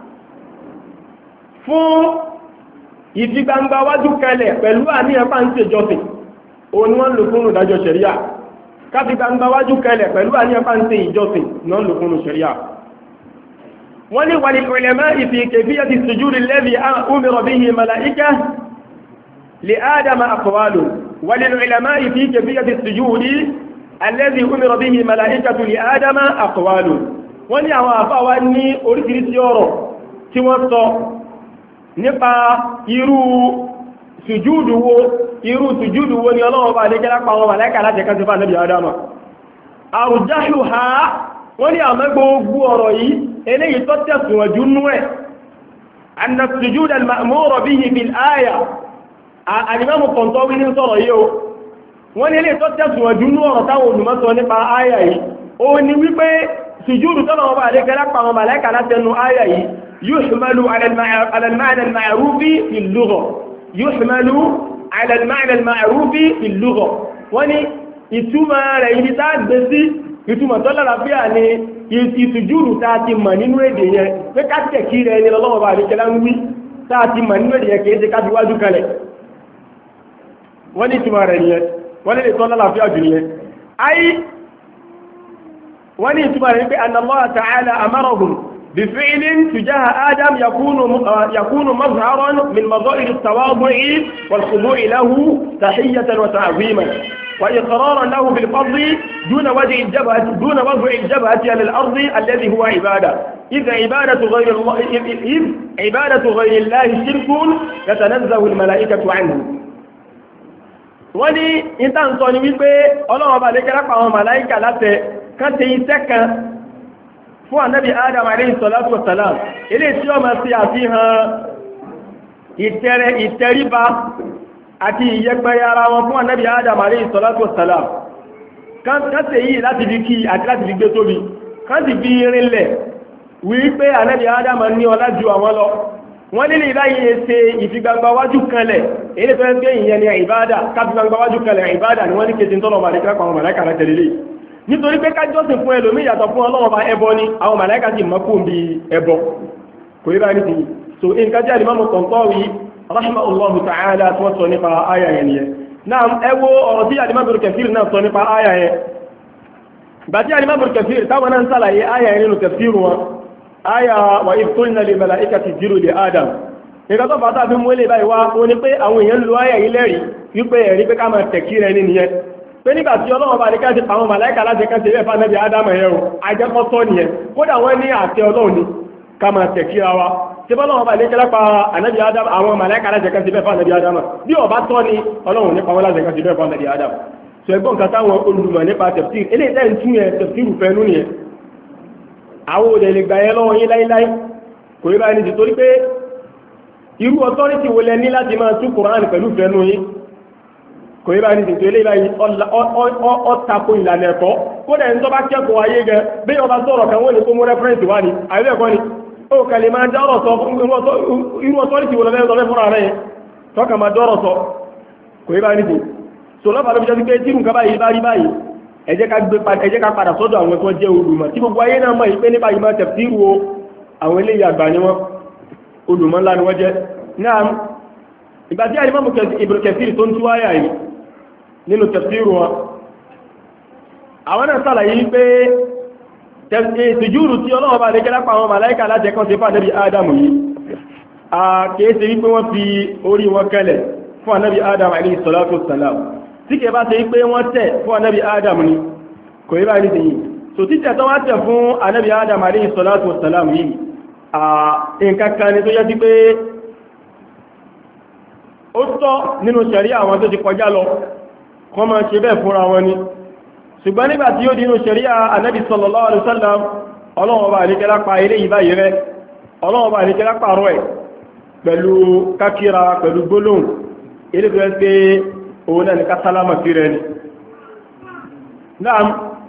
Speaker 1: fún ìfigbangba wájú kalẹ̀ pẹ̀lú àníyàn bá ń ṣèjọsìn òun wọ́n lò fún ìdájọ́ ṣẹ̀ríà káfigbangba wájú kalẹ̀ pẹ̀lú àníyàn bá ń ṣe ìjọsìn náà lò fún ṣẹ̀ríà wọ́n ní wà ní ulama'i fi kayfiyati as-sujudi alladhi umira bihi malaika li Adama aqwalu wa lil ulama'i fi kayfiyati as-sujudi alladhi umira bihi malaikatu li Adama aqwalu wọ́n ní àwọn àfáà wá ní oríṣiríṣi ọ̀rọ̀ tí wọ́n sọ nípa irú sùjúdù wo ni Ọlọ́run bá lè jẹ́lápa àwọn màláíkà láti ẹ̀ká sí fún Ànábì Ádámà arjahuha wọ́n ní àmọ́ gbogbo ọ̀rọ̀ yìí eléyìí tó tẹ̀sùnwọ̀jú nú ẹ̀ anna as-sujud al-ma'mur bihi bil aya al-Imam Qantawi ní sọ̀rọ̀ yìí o wọ́n ní eléyìí tó tẹ̀sùnwọ̀jú nú ọ̀rọ̀ táwọn olùmọ́sọ nípa aya yìí ó ní wípé sùjúdù tọ́lọ̀ ọba àdékẹ́lá pa àwọn màláíkà látẹnu àyà yìí yuhmalu ala al-ma'na al-ma'rufi fi al-lugha yuhmalu ala al-ma'na al-ma'rufi fi al-lugha wọ́n ní ìtumọ̀ rẹ̀ ibi tá gbé sí ìtumọ̀ tọ́lọ̀ láfíà ni ìsùjúdù tá ti mọ̀ nínú èdè yẹn pé káṣẹ̀ kí rẹ̀ ní lọ́wọ́ ọba àdékẹ́lá ń wí tá ti mọ̀ nínú èdè yẹn kìí ṣe ká fi wájú kalẹ̀ wọ́n ní ìtumọ̀ rẹ̀ nìyẹn wọ́n ní tọ́lọ̀ láfíà jù nìyẹn wọ́n ní ìtumọ̀ rẹ̀ pé anna Allah ta'ala amarahum bi fi'lin tujaha Adam yakunu mazharan min mazahir at-tawadhu'i wal khudu'i lahu tahiyatan wa ta'ziman wa iqraran lahu bil fadli duna wad'i al-jabhati ala al-ardi alladhi huwa ibada idha ibadatu ghayri Allah shirkun yatanazzahu al-mala'ikatu anhu wọ́n ní ìtàn sọ ni wípé Ọlọ́run bá lè kẹ́lá pa àwọn màláíkà láti kan tẹ iṣẹ́ kan fún Ànábì Adam alayhi salatu wa salam ilé tí ó máa sí àfihàn ìtẹríba àti ìyẹpẹrẹ ara wọn fún Ànábì Adam alayhi salatu wa salam kan tẹ yìí láti fi kí àti láti fi gbé tóbi kan sì fi rinlẹ̀ wípé Ànábì Adam ní ọlá ju àwọn lọ wọ́n nílé ìbáyìí ṣe ìfigbangba wájú kanlẹ̀ èyí tó ń gbé ìyẹn ní ìbádà káfigbangba wájú kanlẹ̀ ìbádà ni wọ́n ní kejì tọ́lọ̀ màlẹ́kà pàwọn màlẹ́kà rẹ̀ tẹ̀lé nítorí pé kájọ́sìn fún ẹlòmí yàtọ̀ fún Ọlọ́run bá ẹbọ ní àwọn màláíkà sì mọ́kún bí ẹbọ kò rí bá ní tìí so in kájẹ́ Al-Imam Qantawi rahimahullahu ta'ala tí wọ́n sọ nípa ayà yẹn nìyẹn náà ẹ wo ọ̀rọ̀ tí Al-Imam Ibn Kathir náà sọ nípa ayà yẹn bàtí Imam Ibn Kathir táwọn náà ń sàlàyé àyà nínú tafsir wọn àyà wa idh qulna lil malaikati isjudu li Adam nígbà tó bàtà fi mú ilé báyìí wá ó ní pé àwọn èèyàn lo àyà yìí lẹ́rìí wípé ẹ̀rí pé ká máa tẹ̀kí rẹ ní nìyẹn pé nígbà tí Ọlọ́run bá ní ká ti pa àwọn màláìkà láti ká ṣe bẹ́ẹ̀ fún Ànábì Ádámù yẹn o ajẹ́kọ́tọ́ nìyẹn kódà wọ́n ní àṣẹ Ọlọ́run ni ká máa tẹ̀kí ra wa tí Ọlọ́run bá ní kẹ́lá pa Ànábì Ádámù àwọn màláìkà láti ká ṣe bẹ́ẹ̀ fún Ànábì Ádámù bí ó bá tọ́ ni Ọlọ́run ní pa wọ́n láti ká ṣe bẹ́ẹ̀ fún Ànábì Ádámù sọ ẹgbọ́n nǹkan táwọn olùmọ̀ nípa tafsir eléyìí tẹ́ ń tún yẹn tafsir fẹ́nu nìyẹn àwọn òde lè gbà yẹn lọ́wọ́ yín láíláí kò rí báyìí nítorí pé irú ọtọ́rítì wo lẹ ní láti máa tú Qur'an pẹ̀lú fẹ́nu yín kò rí báyìí nítorí eléyìí báyìí ọ̀tako ìlànà ẹ̀kọ́ kódà ní tó bá kẹ́kọ̀ọ́ ayé gan bí wọ́n bá sọ̀rọ̀ kan wọ́n ní kó mú rẹ́fẹ́rẹ́nsì wá ní àyẹ̀wò ẹ̀kọ́ ni ó kàlẹ̀ máa dọ́rọ̀ sọ irú ọtọ́rítì wo lọ́fẹ́ fúnra rẹ̀ tọ́ka máa dọ́rọ̀ sọ kò rí báyìí nítorí so lọ́pàá ló fi jẹ́ pé tí nǹkan báyìí bá rí báyìí ẹ jẹ́ ká padà sọ́dọ̀ àwọn tó jẹ́ olùmọ̀ tí gbogbo ayé náà mọ̀ yìí pé nípa ìmọ̀ tafsiru o àwọn eléyìí àgbà ni wọ́n olùmọ̀ ńlá ni wọ́n jẹ́ náà ìgbà tí Imam Ibn Kathir tó ń tú àyà yìí nínú tafsiru wọn àwọn náà sàlàyé pé sùjúdù tí Ọlọ́run bá lè kẹ́lá pa àwọn màláìkà láti ẹ̀kọ́ sí fún Ànábì Ádámù yìí kìí ṣe wípé wọ́n fi orí wọn kẹlẹ̀ fún Ànábì Ádámù alayhi salatu wassalam tí kẹ bá ṣe pé wọ́n tẹ̀ fún Ànábì Adam ni kò yí bá ní tèyí so títẹ̀ tó wá tẹ̀ fún Ànábì Adam alayhi salatu wassalam yìí nǹkan kan ni tó yẹ́ sí pé ó tọ́ nínú ṣẹ̀rí àwọn tó ti kọjá lọ kọ́ máa ṣe bẹ́ẹ̀ fúnra wọn ni ṣùgbọ́n nígbà tí ó di inú ṣẹ̀rí Ànábì sallallahu alaihi wasallam Ọlọ́run bá àríkẹ́lá pa ilé yìí báyìí rẹ Ọlọ́run bá àríkẹ́lá pààrọ̀ ẹ̀ pẹ̀lú kákíra pẹ̀lú gbólóhùn ilé tó yẹ́ pé òun náà ni ká sálámà sí rẹ̀ ni náà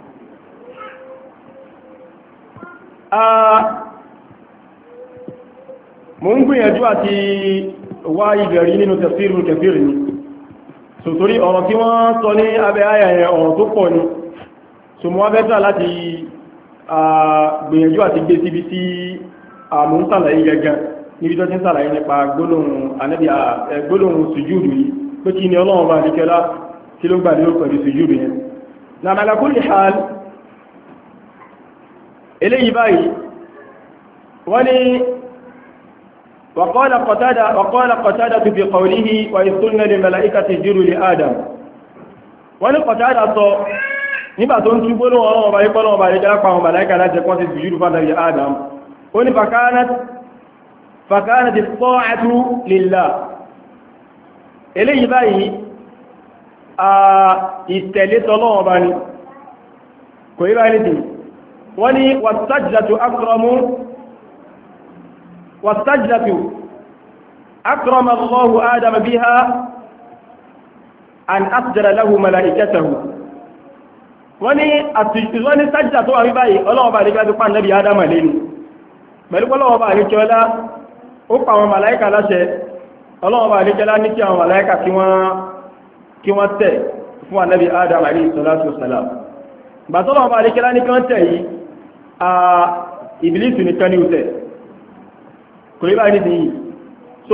Speaker 1: mo ń gbìyànjú àti wá ìbẹ̀rí nínú tafsirul Kathir ni so torí ọ̀rọ̀ tí wọ́n sọ ní abẹ́ àyà yẹn ọ̀rọ̀ tó pọ̀ ni so mo wá fẹ́ tà láti gbìyànjú àti gbé síbi tí mo ń sàlàyé gẹ́gẹ́ níbi tó ti ń sàlàyé nípa gbólóhùn sùjúdù yìí pé kí ni Ọlọ́run bá àdíkẹ́lá kí ló gbà ní ó pẹ̀lú sùjúdù yẹn na ala kulli hal eléyìí báyìí wọ́n ni وقال قتادة في قوله وإذ قلنا للملائكة اسجدوا لآدم wọ́n ní Qatada sọ nígbà tó ń túbó lóhùn Ọlọ́run bá yípo lọ́wọ́ bá rí jápa àwọn màláíkà láti kọ́ sí sùjúdù fún Ànábì Adam ó ní فكانت الطاعة لله eléyìí báyìí ìtẹ̀lé tọ́lọ́wọ́ bá ní kò yí báyìí tí wọ́n ní wàsájìdàtù akrama Allahu Adam biha an asjada lahu malaikatahu wọ́n ní sájìdà tó wà ní báyìí Ọlọ́wọ́ bá ní kí wọ́n Ànábì Adam lè ní pẹ̀lú Ọlọ́wọ́ bá ní kí ọlá ó pa àwọn màláíkà láṣẹ Ọlọ́wọ́ bá àríkẹ́lá ní kí àwọn màláíkà kí wọ́n tẹ̀ fún Ànábì Adam alayhi salatu wassalam bá tọ́lọ́wọ́ bá àríkẹ́lá ní kí wọ́n tẹ̀ yìí Ìbílísù ní kan ní ìtẹ̀ kò rí bá ní ti yìí so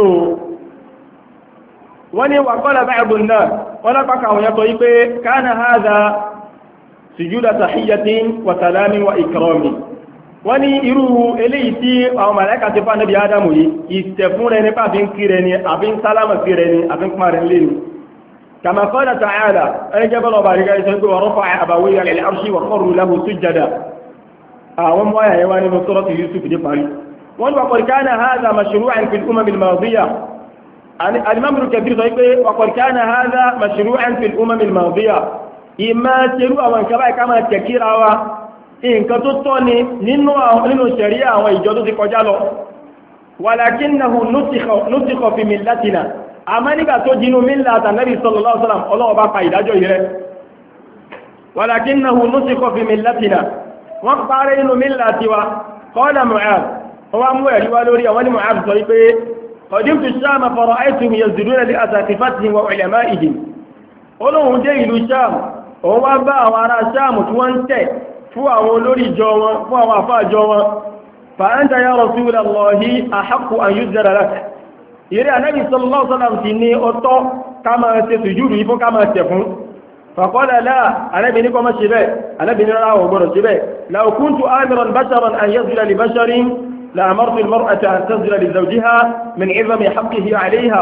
Speaker 1: wọ́n ní wa qala ba'dun nas wọ́n lápákà àwọn yàtọ̀ yí pé kana hadha sujuda tahiyyatin wa salamin wa ikramin wọ́n ní irú eléyìí tí àwọn màláíkà ti fún Ànábì Ádámù yìí ìtẹ̀fún rẹ̀ nípa àfi ń kí rẹ̀ ni àfi ń sálámà sí rẹ̀ ni àfi ń kúmà rẹ̀ lé ni kama qala ta'ala ẹni jẹ́ bọ́lọ̀ bàrí gáyé sọ́gbé wa rafa'a abawayhi 'ala al-'arshi wa kharru lahu sujjada àwọn mọ́ àyà yẹwà nínú suratu Yusuf dé parí wọ́n ní wa qad kana hadha mashru'an fil umam al-madiyah al-imam Ibn Kathir sọ pé wa qad kana hadha mashru'an fil umam al-madiyah ìmá ṣerú àwọn nǹkan báyìí ká máa tẹ̀kíra wa nǹkan tó tọ́ ni nínú ṣẹ̀ríà àwọn ìjọ tó ti kọjá lọ walakinnahu nusikha fi millatina àmá nígbà tó jinú millata Nabi sallallahu alaihi wasallam Ọlọ́run bá pa ìdájọ́ yìí rẹ̀ walakinnahu nusikha fi millatina wọ́n parẹ́ nínú millati wa qala Mu'adh wọ́n mú ẹ̀rí wá lórí àwọn Mu'adh sọ wípé qadimtu Shama fara'aytuhum yazduruna li asatifatihim wa ulama'ihim Ọlọ́run dé ìlú Sham òun wá bá àwọn ará Sham tí wọ́n ń tẹ̀ fún àwọn olórí ìjọ wọn fún àwọn àfáàjọ wọn fa'anta ya Rasulallahi ahaqqu an yujzara lak ìrẹ́ Ànábì sallallahu alaihi wasallam ti ní ọtọ́ ká máa ṣe sùjúdù yìí fún ká máa tẹ̀ fún فقال لا أنا بنيكم الشباب أنا بنرى وبر الشباب لو كنت آمرا بشرا أن يسجد لبشر لأمرت المرأة أن تسجد لزوجها من عظم حقه عليها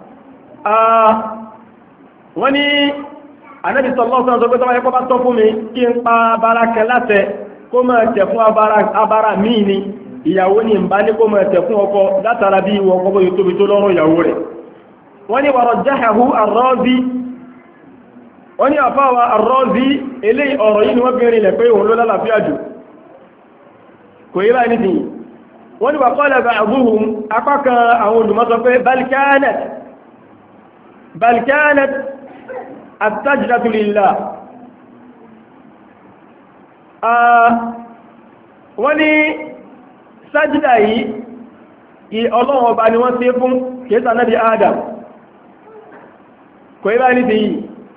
Speaker 1: وني النبي صلى الله عليه وسلم يقول أطفمي كين باركلاته كما تفوا أبارا ميني ìyàwó ní ìbá ní kó mọ̀ ẹ̀tẹ̀ fún ọkọ látara bí ìwọ ọkọ bóyí tóbi tó lọ́rùn ìyàwó rẹ̀ wọ́n ní wàrọ̀ jáhàhú àrọ́ọ̀zí wọ́n ní àfáwà àrọ́ọ̀zí eléyìí ọ̀rọ̀ yìí ni wọ́n fi rìnlẹ̀ pé òun ló lálàáfíà jù kò yí báyìí nìdí wọ́n ní wà qala ba'duhum apákan àwọn olùmọ̀ sọ pé bal kanat as-sajdatu lillah wọ́n ní sájídà yìí ọlọ́run ọba ni wọ́n ṣe fún kéèsà náàbí Adam kò ibá ní ti yìí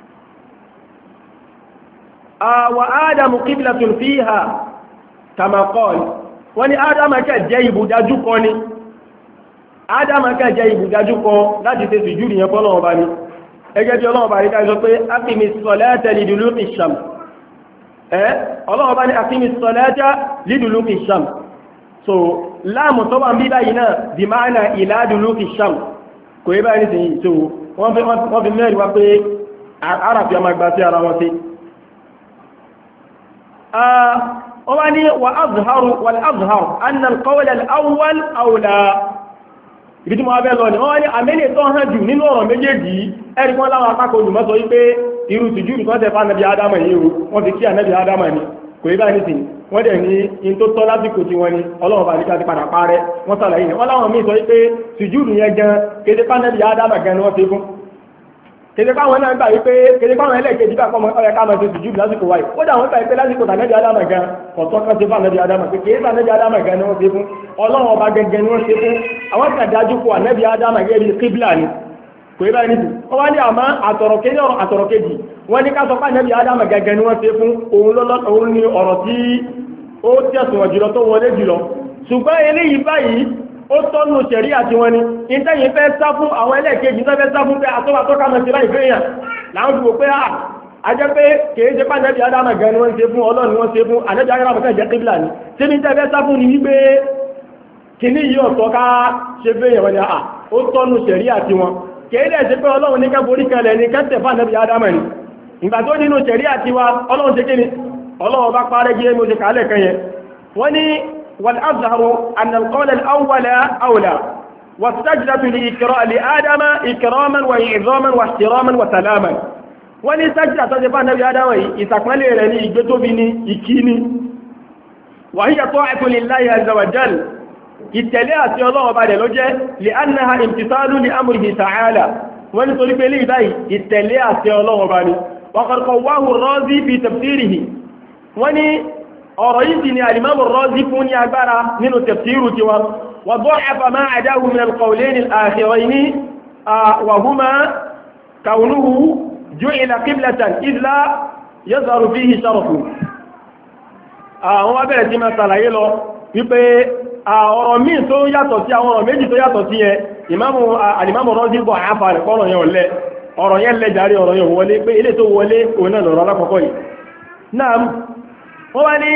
Speaker 1: wa Adamu qiblatun fiha kama qala wọ́n ní Adam kẹ́ jẹ́ ibùdájúkọ ni Adam kẹ́ jẹ́ ibùdájúkọ láti ṣe sùjúdù yẹn fọ́lọ́run ọba ni ẹgẹ́ bí ọlọ́run ọba ní ká sọ pé aqimis salata liduluqi shams ọlọ́run ọba ní aqimis salata liduluqi shams so láàmù tó bá ń bí báyìí náà bí máa na ìlàdùlúkì sham kò yí báyìí sí so wọ́n fi mẹ́rin wá pé arabi a máa gbá sí ara wọn sí wọ́n wá ní wal-azharu anna al-qawl al-awwal awla ibi tí mo wá bẹ́ lọ ni wọ́n wá ní àmẹ́lẹ̀ tó hàn jù nínú ọ̀rọ̀ méjèèjì ẹ̀rí wọ́n láwọn apákò olùmọ́ sọ wípé irú sùjúdù tó tẹ́ fà nàbí Ádámà yìí wọ́n fi kí ànàbí Ádámà ni kò yí báyìí sí wọ́n dẹ̀ ní in tó tọ́ lásìkò tí wọ́n ní ọlọ́run bá ní ká ti padà parẹ́ wọ́n sàlàyé wọ́n láwọn míì sọ wípé sùjúdù yẹn gan kéde pánẹ́bì Ádámà gan ni wọ́n ti fún kéde páwọn náà gbà wípé kéde páwọn ẹlẹ́ẹ̀kejì bá kọ́mọ ọ̀rẹ́ ká máa ṣe sùjúdù lásìkò wáyé ó dà wọ́n gbà wípé lásìkò tànẹ́bì Ádámà gan ọ̀tọ́ kan ti fún ànẹ́bì Ádámà pé kéde pánẹ́bì Ádámà gan ni wọ́n ti fún ọlọ́run ọba gẹ́gẹ́ ni wọ́n ti fún àwọn tí àdájú kó ànẹ́bì Ádámà gẹ́gẹ́ bí kíbla ni kò yí báyìí nìtù wọ́n wá ní àmọ́ àtọ̀rọ̀ kejì wọ́n ní ká sọ pé ànẹ́bì Ádámà gẹ́gẹ́ ni wọ́n ti fún òun ní ọ̀rọ̀ tí ó tẹ̀sùn jùlọ tó wọlé jùlọ ṣùgbọ́n eléyìí báyìí ó tọ́nù ṣẹ̀rí àti wọn ni ìtẹ́yìn fẹ́ sá fún àwọn ẹlẹ́ẹ̀kejì tó fẹ́ sá fún pé àtọ́wàtọ́ká mọ̀ sí láì fẹ́ èèyàn láwọn fi wò pé a jẹ́ pé kèé jẹ́ pá nẹ́bí Ádámà gan ni wọ́n ṣe fún Ọlọ́run ni wọ́n ṣe fún ànẹ́bí Ádámà kan jẹ́ kíbílà ni tí ní tẹ́fẹ́ sá fún ni wípé kìíní yìí ọ̀tọ́ ká ṣe fẹ́ èèyàn ni ó tọ́nù ṣẹ̀rí àti wọn kèé dẹ̀ ṣe pé Ọlọ́run ní kẹ́borí kalẹ̀ ní kẹ́tẹ̀ fún ànẹ́bí Ádámà ni ìgbà tó nínú ṣẹ̀rí àti wa Ọlọ́run ṣe kíni Ọlọ́run bá parẹ́ gé mo ṣe kálẹ̀ kan yẹn وني والأظهر أن القول الأول أولى والسجدة لآدم إكراما وإعظاما واحتراما وسلاما وني سجدة تجفى النبي آدم يتكمل لني يجتبني يكيني وهي طاعة لله عز وجل يتليها سي الله بعد لوجه لأنها امتثال لأمره تعالى وني طريق لي باي يتليها سي الله بعد وقد قواه الرازي في تفسيره وني ọ̀rọ̀ yìí ti ni al-Imam ar-Razi fún ní agbára nínú tafsiru tiwa wa da'afa ma adahu min al-qawlayn al-akhirayn wa huma kawnuhu ju'ila qiblatan idh la yazharu fihi sharafu àwọn abẹ́rẹ̀ tí ma sàlàyé lọ wípé ọ̀rọ̀ míì tó yàtọ̀ sí àwọn ọ̀rọ̀ méjì tó yàtọ̀ sí yẹn al-Imam ar-Razi bọ̀ àfà rẹ̀ kọ́rọ̀ yẹn ọ̀lẹ́ ọ̀rọ̀ yẹn lẹ́jàrí ọ̀rọ̀ yẹn wọlé pé ilé tó wọlé òun náà lọ̀rọ̀ alákọ̀ọ́kọ́ yìí náà wọ́n wá ní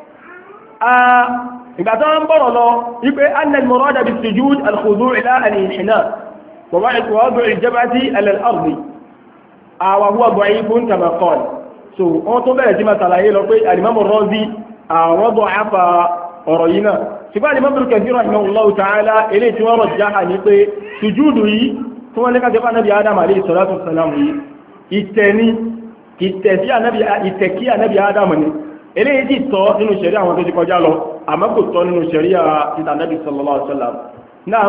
Speaker 1: ìgbàtọ́ ń bọ̀rọ̀ lọ wípé annal murada bis sujud al-khudu' ila al-inhina wa wadu' al-jabhati ala al-ardi wa huwa da'ifun kama qala so wọ́n tó bẹ̀rẹ̀ sí ma ṣàlàyé lọ pé al-Imam ar-Razi àwọn da'afa ọ̀rọ̀ yìí náà ṣùgbọ́n al-Imam Ibn Kathir rahimahullahu ta'ala ilé tí wọ́n rajjaha ní pé sùjúdù yìí tí wọ́n ní ká jẹ́fà Nabi Adam alayhi salatu wassalam yìí ìtẹ̀kí ànábì Adam ni eléyìí tí tọ́ nínú ṣẹ̀rí àwọn tó ti kọjá lọ àmọ́ kò tọ́ nínú ṣẹ̀rí àti ànábì sallallahu alaihi wasallam náà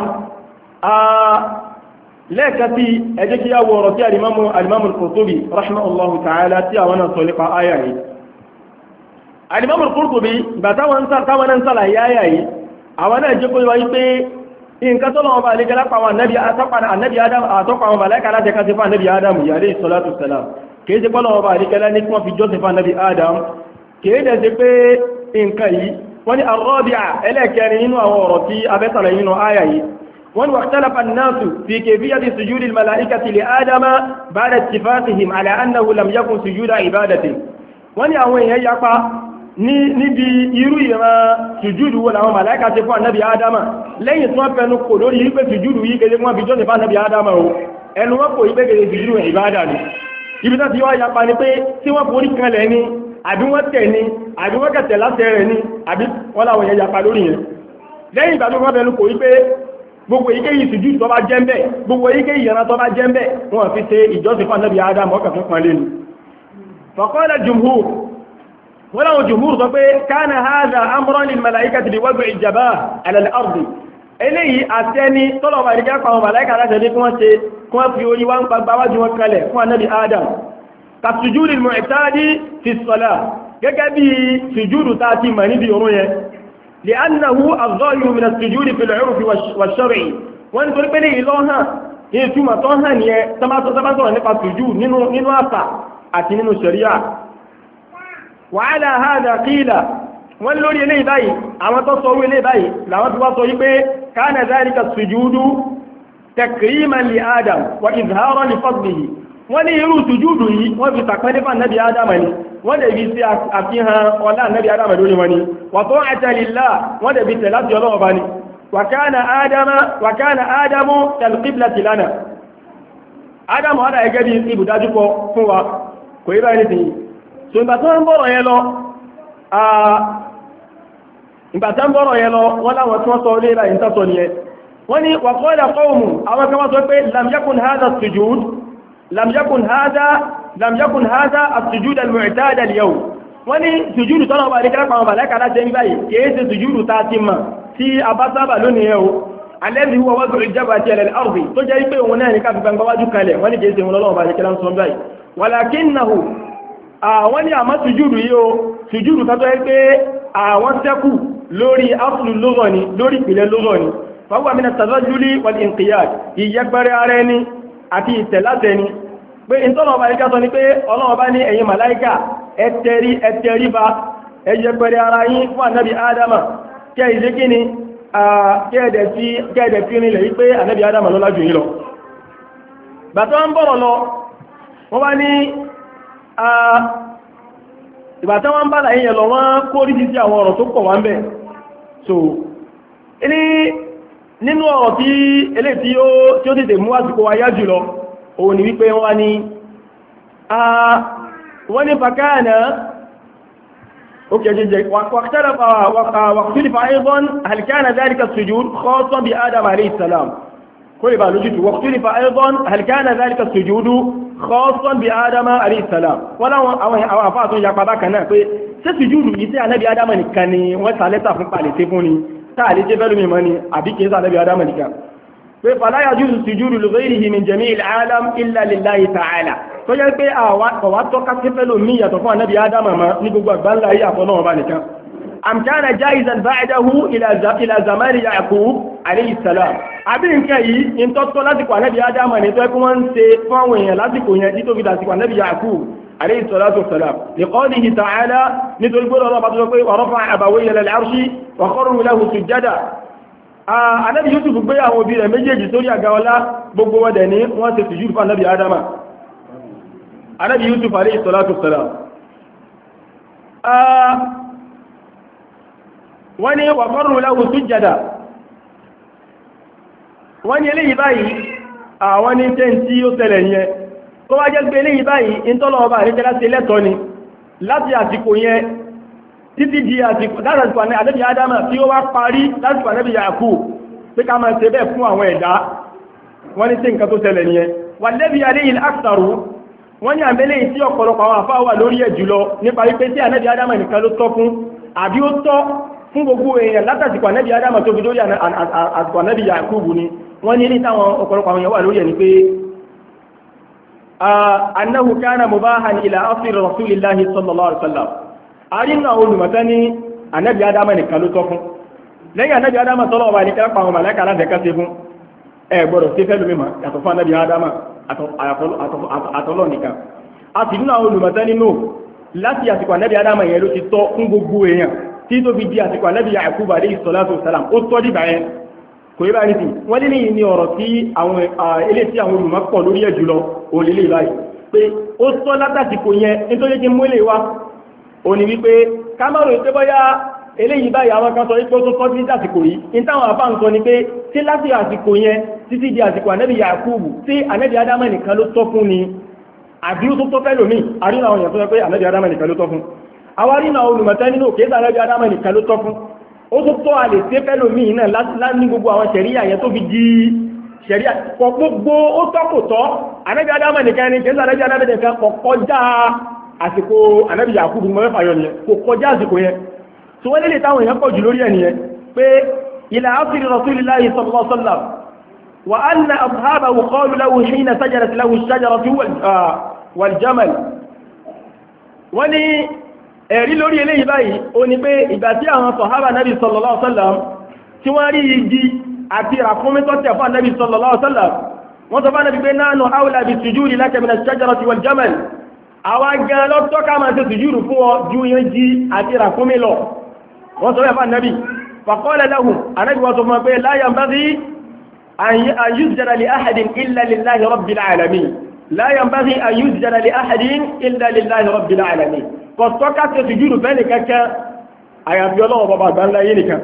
Speaker 1: lẹ́ẹ̀kan tí ẹjẹ́ kí yá wọ ọ̀rọ̀ tí al-Imam al-Qurtubi rahimahullahu ta'ala tí àwọn náà sọ nípa áyà yìí al-Imam al-Qurtubi ìgbà táwọn ń sàlàyé áyà yìí àwọn náà jẹ́ kó wáyé pé nǹkan tó lọ́wọ́ bá lè gẹ́lá pa àwọn ànábì Adam àtọ́pọ̀ àwọn màláíkà láti ẹ̀ka sí fún ànábì Adam yìí alayhi salatu wassalam kìí ṣe pọ́lọ́wọ́ bá lè gẹ́lá ní kí wọ́n fi jọ́sìn fún ànábì Adam kìí dẹ̀ ṣe pé nǹkan yìí wọ́n ní ar-rabi'a ẹlẹ́ẹ̀kẹrin nínú àwọn ọ̀rọ̀ tí abẹ́sàlẹ̀ nínú áyà yìí
Speaker 2: واختلف الناس في كيفية سجود الملائكة لآدم بعد اتفاقهم على أنه لم يكن سجود عبادة أوين يقع níbi irú ìran sùjúdù wo làwọn màláíkà ṣe fún ànábì ádámà lẹ́yìn tí wọ́n fẹnu kò lórí wípé sùjúdù yìí kéde fún àbíjọ́ nípa ànábì ádámà o ẹnu wọ́n kò wípé kéde sùjúdù ìbádà ni ibi tó ti wá yapa ni pé tí wọ́n forí kanlẹ̀ ni àbí wọ́n tẹ̀ ni àbí wọ́n kẹtẹ̀ láti rẹ̀ ni àbí wọ́n láwọn yẹn yapa lórí yẹn lẹ́yìn ìgbà tó wọ́n fẹnu kò wípé gbogbo èyíkéyìí sùjúdù tó bá jẹ́ mbẹ́ gbogbo èyíkéyìí ìran tó bá jẹ́ mbẹ́ wọ́n fi ṣe ìjọsìn fún ànábì ádámà ọkà fún kanlẹ̀ ni faqala jumhur ولو جمهور ضبي كان هذا أمرا للملائكة بوضع الجباه على الأرض إليه أتاني طلب رجاء قوم ملائكة على ذلك كما في يوان بواجه وكاله كما نبي آدم كالسجود المعتاد في الصلاة كبي سجود تاتي من بيرويه لأنه الظاهر من السجود في العرف والشرع وأن تقول لي إلوها هي ثم طهن تما نقع السجود نينو أسا أتي نينو الشريعة وعلى هذا قيل ولوري لي باي اما تصو لي باي لا وتو يبي كان ذلك السجود تكريما لآدم وإظهارا لفضله وني يرو سجوده وفي تقديم النبي آدم وده بيسي أفيها ولا النبي آدم دوني وني وطاعة لله وده بيسلات الله بني وكان آدم كالقبلة لنا آدم هذا يجب يبدأ فوا كويبا نتي so ìgbà tó ń bọ̀rọ̀ yẹn lọ wọ́n láwọn tí wọ́n sọ lé ìrìn tàtọ̀ ni ẹ wọ́n ni wa qala qawmun àwọn kan wọ́n sọ pé lam yakun hadha as-sujud al-mu'tad al-yawm wọ́n ni sùjúdù tọ́nà bá rí kára pàwọn bàlákà láti ẹni báyìí kìí ṣe sùjúdù ta ti mọ̀ tí a bá sábà lónìí ẹ̀ o alladhi huwa wad'u al-jabhati ala al-ardi tó jẹ́ pé òun náà ní káfí gbangba wájú kalẹ̀ wọ́n ni kìí ṣe òun lọ́wọ́ bá rí kára sọ báyìí walakinnahu àwọn ní àmá sùjúdù yíò sùjúdù tàbí pé àwọn sẹ́kù lórí aslu lugha ni lórí ìpìlẹ̀ lugha ni fàwọ́ min at-tadalluli wal-inqiyad ìyẹ́gbẹ̀rẹ̀ ara ẹni àti ìtẹ̀láṣẹ ni pé ìtọ́nà ọba ìká sọ ni pé ọlọ́ọba ní ẹ̀yin màláíkà ẹ̀tẹ̀ríba ẹ̀yẹ́gbẹ̀rẹ̀ ara yín fún ànábì ádámà kẹ́ ìṣe kí ni kẹ́ẹ̀dẹ̀ fi rinlẹ̀ wípé ànábì ádámà lọ́lá jù yín lọ bàtọ́ ń bọ̀rọ̀ lọ wọ́n bá ní ìgbàtán wọ́n bá láyé yẹn lọ wọ́n kó rí sí àwọn ọ̀rọ̀ tó pọ̀ wá ń bẹ̀ so ilé nínú ọ̀rọ̀ tí elé tí ó tètè mú àsìkò wáyá jùlọ òun ni wípé wọ́n ní fàkáànà اوكي جيجي واختلف ايضا هل كان ذلك السجود خاصا بآدم عليه السلام كل بالوجود واختلف ايضا هل كان ذلك السجود خاصا بآدم عليه السلام ولا او افاتون يا بابا كان pé ṣé sùjúdù yìí tí Ànábì Ádámù nìkan ni wọ́n saleta fún pale te fún ni ta le je felu mi mo ni àbí ke sa Ànábì Ádámù nìkan pé fala yajuzu sujudu li ghayrihi min jami'il alam illa lillahi ta'ala tó jẹ́ pé àwa tó ká se felu mi yàtọ̀ fún Ànábì Ádámù ma ní gbogbo àgbáńlá yìí àfọ̀nà ọba nìkan am kana jaizan ba'dahu ila zamani Ya'qub alayhi salam àbí nǹkan yìí in tó tó lásìkò Ànábì Ádámù ni tó kí wọ́n ṣe fún àwọn èèyàn lásìkò yẹn tí tó fi lásìkò Ànábì Ya'qub عليه الصلاة والسلام لقوله تعالى نتقول الله بعد ذلك ورفع أبويه إلى العرش وخروا له سجدا Ànábì Yusuf gbé àwọn òbí rẹ̀ méjèèjì sórí àga ọlá gbogbo wọn dẹ̀ ní wọ́n ṣe sùjúdù fún Ànábì Ádámà Ànábì Yusuf alayhi salatu wassalam wọ́n ní wa kharru lahu sujada wọ́n ní eléyìí báyìí àwọn ní tẹ́ntí ó tẹ̀lẹ̀ yẹn tó wá jẹ́ pé eléyìí báyìí ìntọ́lọ̀ ọba àríkẹ́lá ṣe lẹ́tọ́ ni láti àsìkò yẹn títí di àsìkò látàsìkò Ànábì Ádámà tí ó wá parí lásìkò Ànábì Yákúbù pé ká máa ṣe bẹ́ẹ̀ fún àwọn ẹ̀dá wọ́n ní sí nǹkan tó ṣẹlẹ̀ nìyẹn walladhi alayhi al-aktharu wọ́n ní àmẹ́lẹ́ tí ọ̀pọ̀lọpọ̀ àwọn àfáà wà lórí ẹ̀ jùlọ nípa wípé tí Ànábì Ádámà nìkan ló tọ́ fún àbí ó tọ́ fún gbogbo èèyàn látàsìkò Ànábì Ádámà tó fi lórí àsìkò Ànábì Yákúbù ni wọ́n ní táwọn ọ̀pọ̀lọpọ̀ àwọn èèyàn wà lórí ẹ̀ ni pé أنه كان مباحا إلى أصل رسول الله صلى الله عليه وسلم أرنا أقول مثلا النبي آدم نكالو توفون لأن النبي آدم صلى الله عليه وسلم قام ملاك على ذكاء سيفون gbọ́dọ̀ sí fẹ́lú mímọ̀ yàtọ̀ fún Ànábì Ádámà àtọ́lọ́ nìkan a sì nínú àwọn olùmọ̀tẹ́ nínú láti àsìkò Ànábì Ádámà yẹn ló ti tọ́ fún gbogbo èèyàn tí tó fi di àsìkò Ànábì Yákúbù alayhi salatu wassalam ó tọ́ dìgbà yẹn kò yí báyìí sí wọ́n lé ní ọ̀rọ̀ tí àwọn ilé tí àwọn olùmọ́pọ̀ lórí ẹ̀ jùlọ òlélé báyìí pé ó sọ látàsìkò yẹn nítorí kí mú ilé wa òní wípé kámọ́rò ìpé bọ́yá eléyìí báyìí àwọn kan sọ wípé ó tó tọ́ sí àsìkò yìí in táwọn àfáà ń sọ ni pé tí láti àsìkò yẹn títí di àsìkò ànẹ́bì Yakubu tí ànẹ́bì Ádámà nìkan ló tọ́ fún ni àbí ó tó tọ́ fẹ́ lómi àrínà àwọn èèyàn tó sọ pé ànẹ́bì Ádámà nìkan ló tọ́ fún àwárínà olùmọ̀tẹ́ nínú òkè ànẹ́bì Ádámà nìkan ló tọ́ fún ó tó tọ́ àlè tí fẹ́ lómi náà láti gbogbo àwọn ṣẹ̀ríyà yẹn tó fi di ṣẹ̀ríyà kọ̀ gbogbo ó tọ́ kò tọ́ ànẹ́bì Ádámà nìkan ni kèésà ànẹ́bì Ádámà nìkan kọ̀ kọjá àsìkò ànẹ́bì Yakubu mọ́ mẹ́fà yọ nìyẹn kò kọjá àsìkò yẹn tí wọ́n lè táwọn èèyàn pọ̀ jù lórí ẹniyẹn pé ila asiri rasulillahi sallallahu alaihi wasallam wa anna ashabahu qalu lahu hina sajarat lahu ash-shajaratu wal jamal wọ́n ní ẹ̀rí lórí eléyìí báyìí ó ní pé ìgbà tí àwọn sàhábà nabi sallallahu alaihi wasallam tí wọ́n rí igi àti ràkúnmí tó tẹ̀ fún nabi sallallahu alaihi wasallam wọ́n sọ fún nabi pé nahnu awla bis-sujudi laka min ash-shajarati wal jamal àwọn gan lọ́tọ́ ká máa ṣe sùjúrù fún ọ ju igi àti ràkúnmí lọ wọ́n sọ mẹ́fà nẹ́bí faqala lahum anábí wọ́n sọ fún pé la yanbaghi an yusjada li ahadin illa lillahi rabbil alamin la yanbaghi an yusjada li ahadin illa lillahi rabbil alamin kò tọ́ka ṣe sùjúrù fẹ́ nìkankan àyàfi ọlọ́wọ́ bàbá àgbáńlá yìí nìkan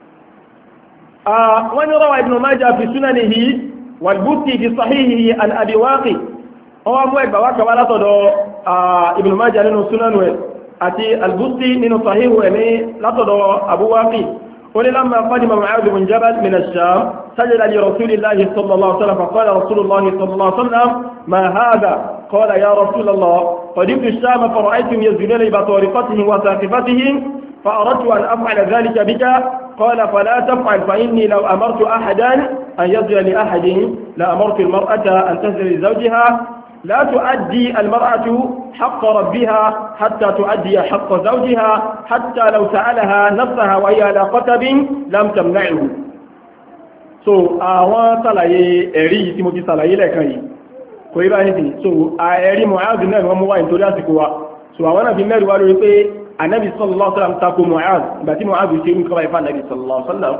Speaker 2: wọ́n ní rawa ibn Majah fi sunanihi wal Bukhari fi sahihihi an Abi Waqi wọ́n mú ẹgbà wákàwá látọ̀dọ̀ ibn Majah nínú sunanu ẹ̀ àti al-Busti nínú sahihu ẹ̀mí látọ̀dọ̀ Abu Waqi ó ní lamma qadima Mu'adh bin Jabal min ash-Sham sajada li rasulillahi sallallahu alaihi wasallam faqala rasulullahi sallallahu alaihi wasallam ma hadha qala ya rasulallah qadimtu ash-Sham fara'aytum yazununa li batariqatihim wa saqifatihim فأردت أن أفعل ذلك بك قال فلا تفعل فإني لو أمرت أحدا أن يسجد لأحد لأمرت المرأة أن تسجد لزوجها لا تؤدي المرأة حق ربها حتى تؤدي حق زوجها حتى لو سألها نفسها وهي على قتب لم تمنعه so àwọn ṣàlàyé ẹ̀rí tí mo ti ṣàlàyé lẹ́ẹ̀kan yìí kò rí báyìí sí so ẹ̀rí Mu'adh náà wọ́n mú wá nítorí àsìkò wa so àwọn náà fi mẹ́rin wá lórí pé Ànábì sallallahu alaihi wasallam tako Mu'adh ìgbà tí Mu'adh ṣe ń kọ́ ìfà Ànábì sallallahu alaihi wasallam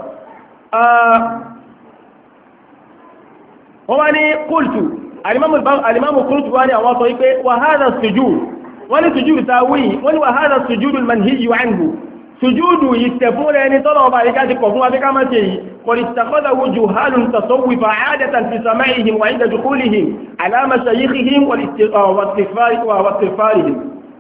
Speaker 2: wọ́n wá ní qultu alimamu Qurtubi wá ní àwọn sọ wípé wa hadha sujud wọ́n ní sujúdù táwí wọ́n ní wa hadha sujúdù manhiyyu anhu sujúdù ìtẹ̀fún rẹ̀ ní tọ́lọ̀ ọba àríká ti kọ̀ fún afẹ́ká máa ṣe yìí qad ittakhadhahu juhalun tasawwifa 'adatan fi sama'ihim wa 'inda dukhulihim 'ala mashayikhihim wa istighfarihim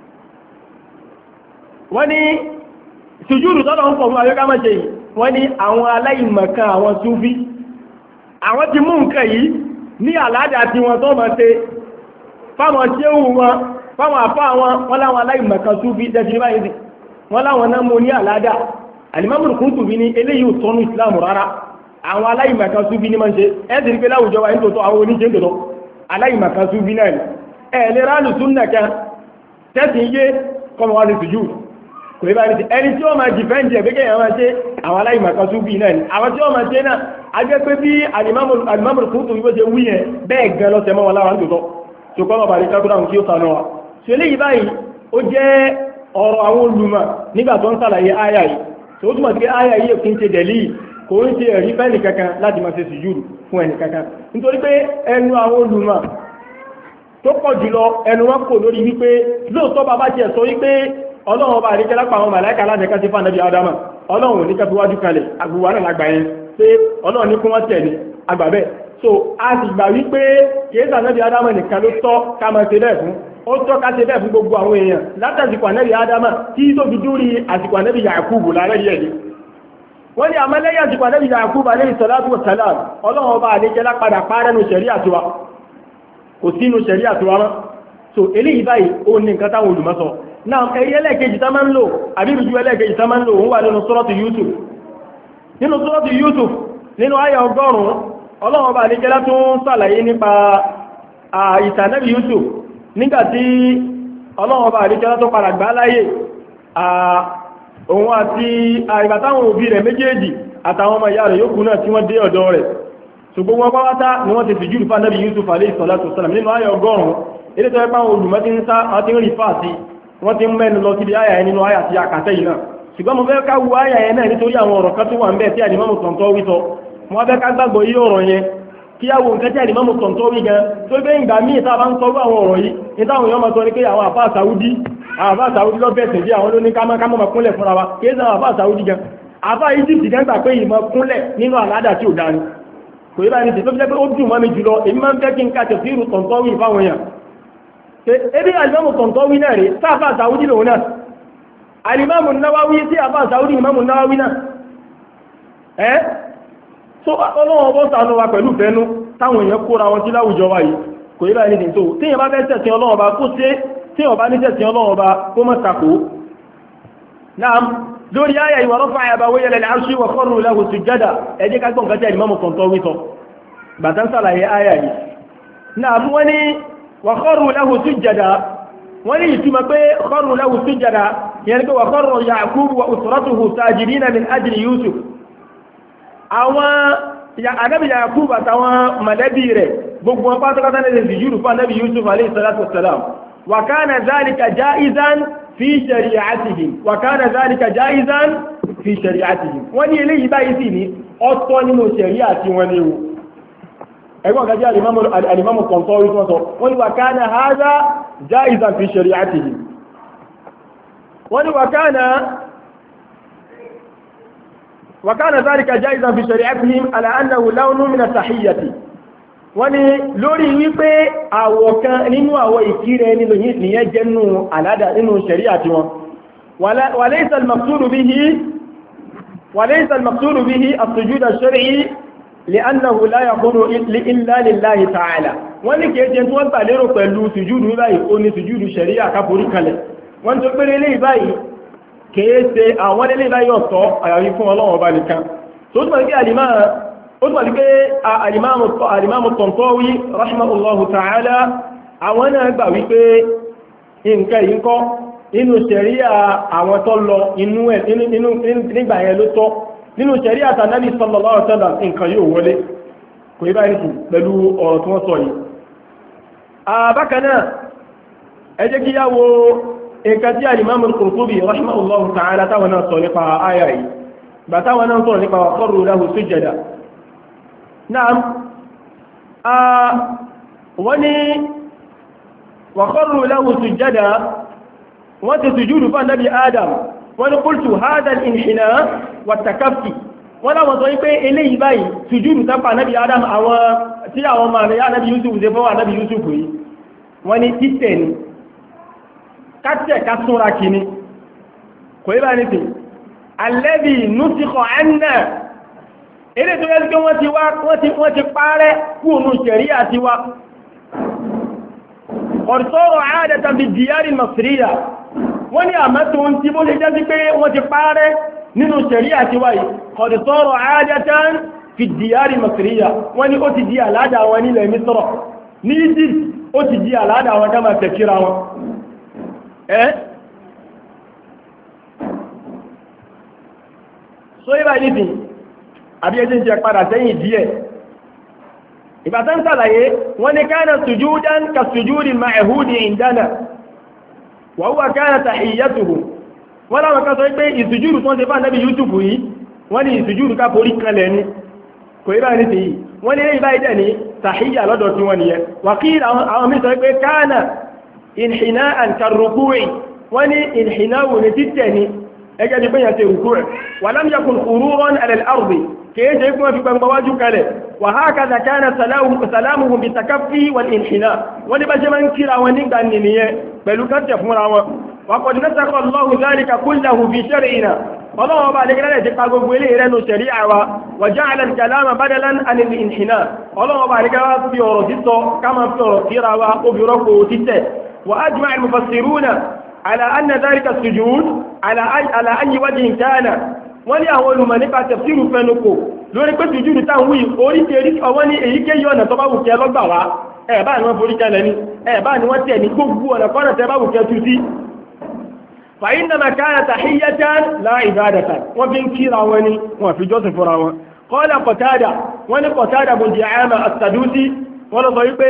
Speaker 2: wọ́n ní sujúdù tọ́lọ̀ ń kọ̀ fún afẹ́ká máa ṣe yìí wọ́n ní àwọn aláìmọ̀kan àwọn Súfí àwọn ti mú nǹkan yìí ní àládà tí wọn tó máa ṣe fáwọn tí ó wù wọn fáwọn àfá wọn láwọn aláìmọ̀kan Súfí dẹ̀sí báyìí sí wọ́n láwọn náà mú ní àládà Al-Imam Qurtubi ní eléyìí ò tọ́nú ìsìláàmù rárá àwọn aláìmọ̀kan Súfí ní máa ń ṣe ẹ́sì rí pé láwùjọ wa nítòótọ́ àwọn oníṣẹ́ tòótọ́ aláìmọ̀kan Súfí náà ni ẹ̀ẹ́lẹ́ rálù súnnà kan tẹ́sì yé kọmọ wá sí sùjú kò rí báyìí sí ẹni tí ó máa dìfẹ́ǹdì ẹ̀gbẹ́gẹ́ yẹn máa ṣe àwọn aláìmọ̀kan Súfí náà ni àwọn tí ó máa ṣe náà a jẹ́ pé bí Al-Imam Qurtubi bó ṣe wí yẹn bẹ́ẹ̀ gan lọ́sẹ̀ mọ́ wọn láwọn tòótọ́ tó kọ́ mọ̀ bàrí kákúrà kí ó sànà wa ṣe léyìí báyìí ó jẹ́ ọ̀rọ̀ àwọn olùmọ̀ nígbà tó ń sàlàyé áyà yìí tó túnmọ̀ sí áyà yìí kí ń ṣe dẹ̀lì kò ń ṣe ẹ̀rí fẹ́ni kankan láti máa ṣe sùjúdù fún ẹni kankan nítorí pé ẹnu àwọn olùmọ̀ tó pọ̀ jùlọ ẹnu wọn kò lórí wípé lóòótọ́ bàbá tiẹ̀ sọ wípé ọlọ́run ọba àríkẹ́ lápá àwọn màláìka láti ká sí fún ànábì Ádámà ọlọ́run ò ní kẹ́ fi wájú kalẹ̀ àgbèwà náà lágbà yẹn pé ọlọ́run ní kí wọ́n tẹ̀lé àgbà bẹ́ẹ̀ so a sì gbà wípé kìí sànábì Ádámà nìkan ló tọ́ ká máa ṣe bẹ́ẹ̀ fún ó tọ́ ká ṣe bẹ́ẹ̀ fún gbogbo àwọn èèyàn látàsìkò ànábì Ádámà tí tó fi dúrí àsìkò ànábì Yakubu lára yẹ̀ ni wọ́n ní àmọ́ lẹ́yìn àsìkò ànábì Yakubu alayhi salatu wa salam ọlọ́run ọba àlékẹ́lá padà párẹ́nu ṣẹ̀rí àtiwá kò sínú ṣẹ̀rí àtiwá mọ́ so eléyìí báyìí ó ní nǹkan táwọn olùmọ̀ sọ náà ẹ̀rí ẹlẹ́ẹ̀kejì tá máa ń lò àbí ìrújú ẹlẹ́ẹ̀kejì tá máa ń lò òun wà nínú suratu Yusuf nínú àyà 100 ọlọ́run ọba àlékẹ́lá tún sàlàyé nípa ìtànẹ́bì Yusuf nígbàtí ọlọ́run ọba àríkẹ́lá tó padà gbà láyé òun àti àìbàtàwọn òbí rẹ̀ méjèèjì àtàwọn ọmọ ìyá rẹ̀ yókù náà tí wọ́n dé ọ̀dọ̀ rẹ̀ ṣùgbọ́n wọn pàwátá ni wọ́n ti fi jùlọ fún Ànábì Yusuf alayhi salatu wassalam nínú ayà 100 ilé tó ẹgbà olùmọ́ ti ń rí fàásí wọ́n ti ń mẹ́nu lọ síbi ayà yẹn nínú ayà tí a kàtẹ́ yìí náà ṣùgbọ́n mo fẹ́ ká wu ayà yẹn náà nítorí àwọn ọ̀rọ̀ kan tó wà ń bẹ tí àdìmọ́mù tọ̀ntọ́ wí sọ wọ́n fẹ́ ká gbàgbọ́ yí ọ̀rọ̀ yẹn kí á wo nǹkan tí àlìmọ́mù Tọ̀ntọ́wí gan tó gbé ìgbà míì tá a bá ń sọ àwọn ọ̀rọ̀ yìí ní táwọn èèyàn máa sọ ní pé àwọn àfáà Saudi lọ́bẹ̀ẹ̀sìn bí àwọn lóní ká mọ́ kúnlẹ̀ fúnra wa kí é sọ àwọn àfáà Saudi gan àfáà Egypt gan gbà pé ìmọ̀ kúnlẹ̀ nínú àládà tí ò dáni kò yí báyìí tó fi jẹ́ pé ó dùn mọ́ mi jùlọ èmi máa ń fẹ́ kí n ká tafsiru Tọ̀ntọ́wí fáwọn èèyàn ebi àlìmọ́mù Tọ̀ntọ́wí náà rèé sáfà Saudi lòun náà àlìmọ́mù Nawawi sí àfáà Saudi ìmọ́mù Nawawi náà so ọlọ́wọ́ bọ́ sànú wa pẹ̀lú fẹ́nu táwọn èèyàn kóra wọn sí láwùjọ wa yìí kò yíba ẹni dìntò tí èèyàn bá fẹ́ tẹ̀sìn ọlọ́wọ́ bá kó sí tí èèyàn bá ní tẹ̀sìn ọlọ́wọ́ bá kó mọ́ takò náà lórí ayà ìwà rọ́fà àyàbáwé yẹlẹ̀ láàṣí wà kọ́rù lahu sujjada ẹjẹ́ ká gbọ́n kẹtẹ́ ìmọ́mù Tọ̀ntọ́wí sọ bàtán sàlàyé ayà yìí náà wọ́n ní wà kọ́rù lahu sujjada wọ́n ní ìtumọ̀ pé kọ́rù lahu sujjada yẹn pé wà kọ́rù Ya'qub wa usratuhu sajidina min ajli Yusuf àwọn ànábì Yakub àtàwọn mọ̀lẹ́bí rẹ̀ gbogbo wọn pátákátá ní ìjúrù fún ànábì Yusuf alayhi salatu wassalam wa kana dhalika jaizan fi shari'atihim wa kana dhalika jaizan fi shari'atihim wọ́n ní eléyìí báyìí sí ní ọ̀tọ̀ nínú ṣẹ̀ríà tí wọ́n ní ẹgbọ́n gajẹ́ alimamu Tọ̀ntọ́wí tó sọ wọ́n ní wa kana hadha jaizan fi shari'atihim wọ́n ní وكان ذلك جائزا في شريعتهم على أنه لون من التحية wani lórí wípé àwọ̀ kan nínú àwọ̀ ìkírẹ nínú ìyẹn jẹ́nu aládà nínú ṣẹ̀ríà tí wọn وليس المقصود به السجود الشرعي لأنه لا يكون إلا لله تعالى wọ́n ní kìí jẹ́ tí wọ́n gbà lérò pẹ̀lú sùjúdù báyìí ó ní sùjúdù ṣẹ̀ríà káforí kalẹ̀ wọ́n tó péré lè báyìí kéèsè àwọn ilé ìbáyé ọ̀tọ̀ àyàrí fún Ọlọ́run ọba nìkan tó túnmọ̀ sí pé alìmáàmù Tọ̀ntọ́wí rahimahullahu ta'ala àwọn náà gbà wípé nǹkan yìí kọ́ nínú ṣẹ̀ríà àwọn tó lọ nígbà yẹn ló tọ́ nínú ṣẹ̀ríà tànàbí sallallahu alaihi wasallam nǹkan yóò wọlé kò yí báyìí nìkú pẹ̀lú ọ̀rọ̀ tí wọ́n sọ yìí bákan náà ẹ jẹ́ kí yá wo nǹkan tí al-Imam al-Qurtubi rahimahullahu ta'ala táwọn náà sọ nípa àyà yìí bá táwọn náà sọ nípa wa kharru lahu sujjada na'am wọ́n ni wa kharru lahu sujjada wọ́n ti sùjúdù fún Nabi Adam wọ́n ni qultu hadha al-inhina wa takaffi wọ́n láwọn sọ wípé eléyìí báyìí sùjúdù tápa Nabi Adam àwọn tí àwọn ọmọ rẹ̀ Nabi Yusuf ṣe fún Nabi Yusuf yìí wọ́n ni títẹ̀ ni kátẹ̀ ká súnra kìíní kò yí bá ní sí alẹ́bí nútíkọ̀ ẹ́nà eré tó yẹ́ kí wọ́n ti parẹ́ kúrò ṣẹ̀rí àti wa ọ̀rọ̀sọ́rọ̀ àádẹ́ta bí diyari masiriya wọ́n ní àmọ́ tó ń tí bó lè jẹ́ sí pé wọ́n ti parẹ́ nínú ṣẹ̀rí àti wa yìí ọ̀rọ̀sọ́rọ̀ àádẹ́ta fi diyari masiriya wọ́n ní ó ti di àládà wọn nílẹ̀ Misra ní Egypt ó ti di àládà wọn ká máa tẹ̀kíra wọn so ibà nídìí àbí ẹjẹ́ jẹ padà sẹ́yìn díẹ̀ ìbátán sàlàyé wọ́n ní kana sujudan ka sujudi ma'hudi indana wa huwa kana tahiyyatuhu wọ́n láwọn kan sọ pé ìsùjúrù tó ń ṣe fà Nabi Yusuf yìí wọ́n ní ìsùjúrù ká forí kanlẹ̀ ní kò ibà nídìí wọ́n ní ibà ìdẹ̀ ní tahiyya lọ́dọ̀ tí wọ́n nìyẹn wàkíl àwọn mí sọ pé kana inhina'an karruku'i wani inhina'u ne titani ẹgẹ́ ti bẹ́yàn ti rùkú rẹ̀ wa lam yakun khururan ala al-ardi kéèjẹ́ kuma fi gbangba wájú kalẹ̀ wa hakadha kana salamuhum bi takaffi wal inhina' wani bá ṣe máa ń kíra wọn nígbà nìyẹn pẹ̀lú kàtẹ̀ fúnra wọn wa qad nasakha Allahu dhalika kullahu fi shar'ina ọlọ́wọ́ bá lẹ́gẹ́rẹ́ ti pa gbogbo ilé ìrẹ́nu ṣẹ̀rí'à wa wa ja'ala al-kalama badalan an al-inhina' ọlọ́wọ́ bá lẹ́gẹ́rẹ́ fi ọ̀rọ̀ títọ́ ká máa fi ọ̀rọ̀ kíra wa ó fi rọ́pò títẹ̀ وأجمع المفسرون على أن ذلك السجود على أي وجه كان ولي أول من نفع تفسير فنكو لوري كو سجود تانوي أوري تيري أولي إيكي يونا تباو كيالو باوا ẹ̀bá ni wọ́n forí kẹlẹ̀ ní ẹ̀bá ni wọ́n tẹ̀ ní gbogbo ọ̀nà kọ́nà tẹ́báwò kẹtù sí فإنما كان تحية لا عبادة wọ́n fi ń kíra wọn ni wọ́n fi jọ́sìn fúnra wọn قال قتادة wọ́n ni قتادة بن دعامة السدوسي wọ́n lọ sọ wípé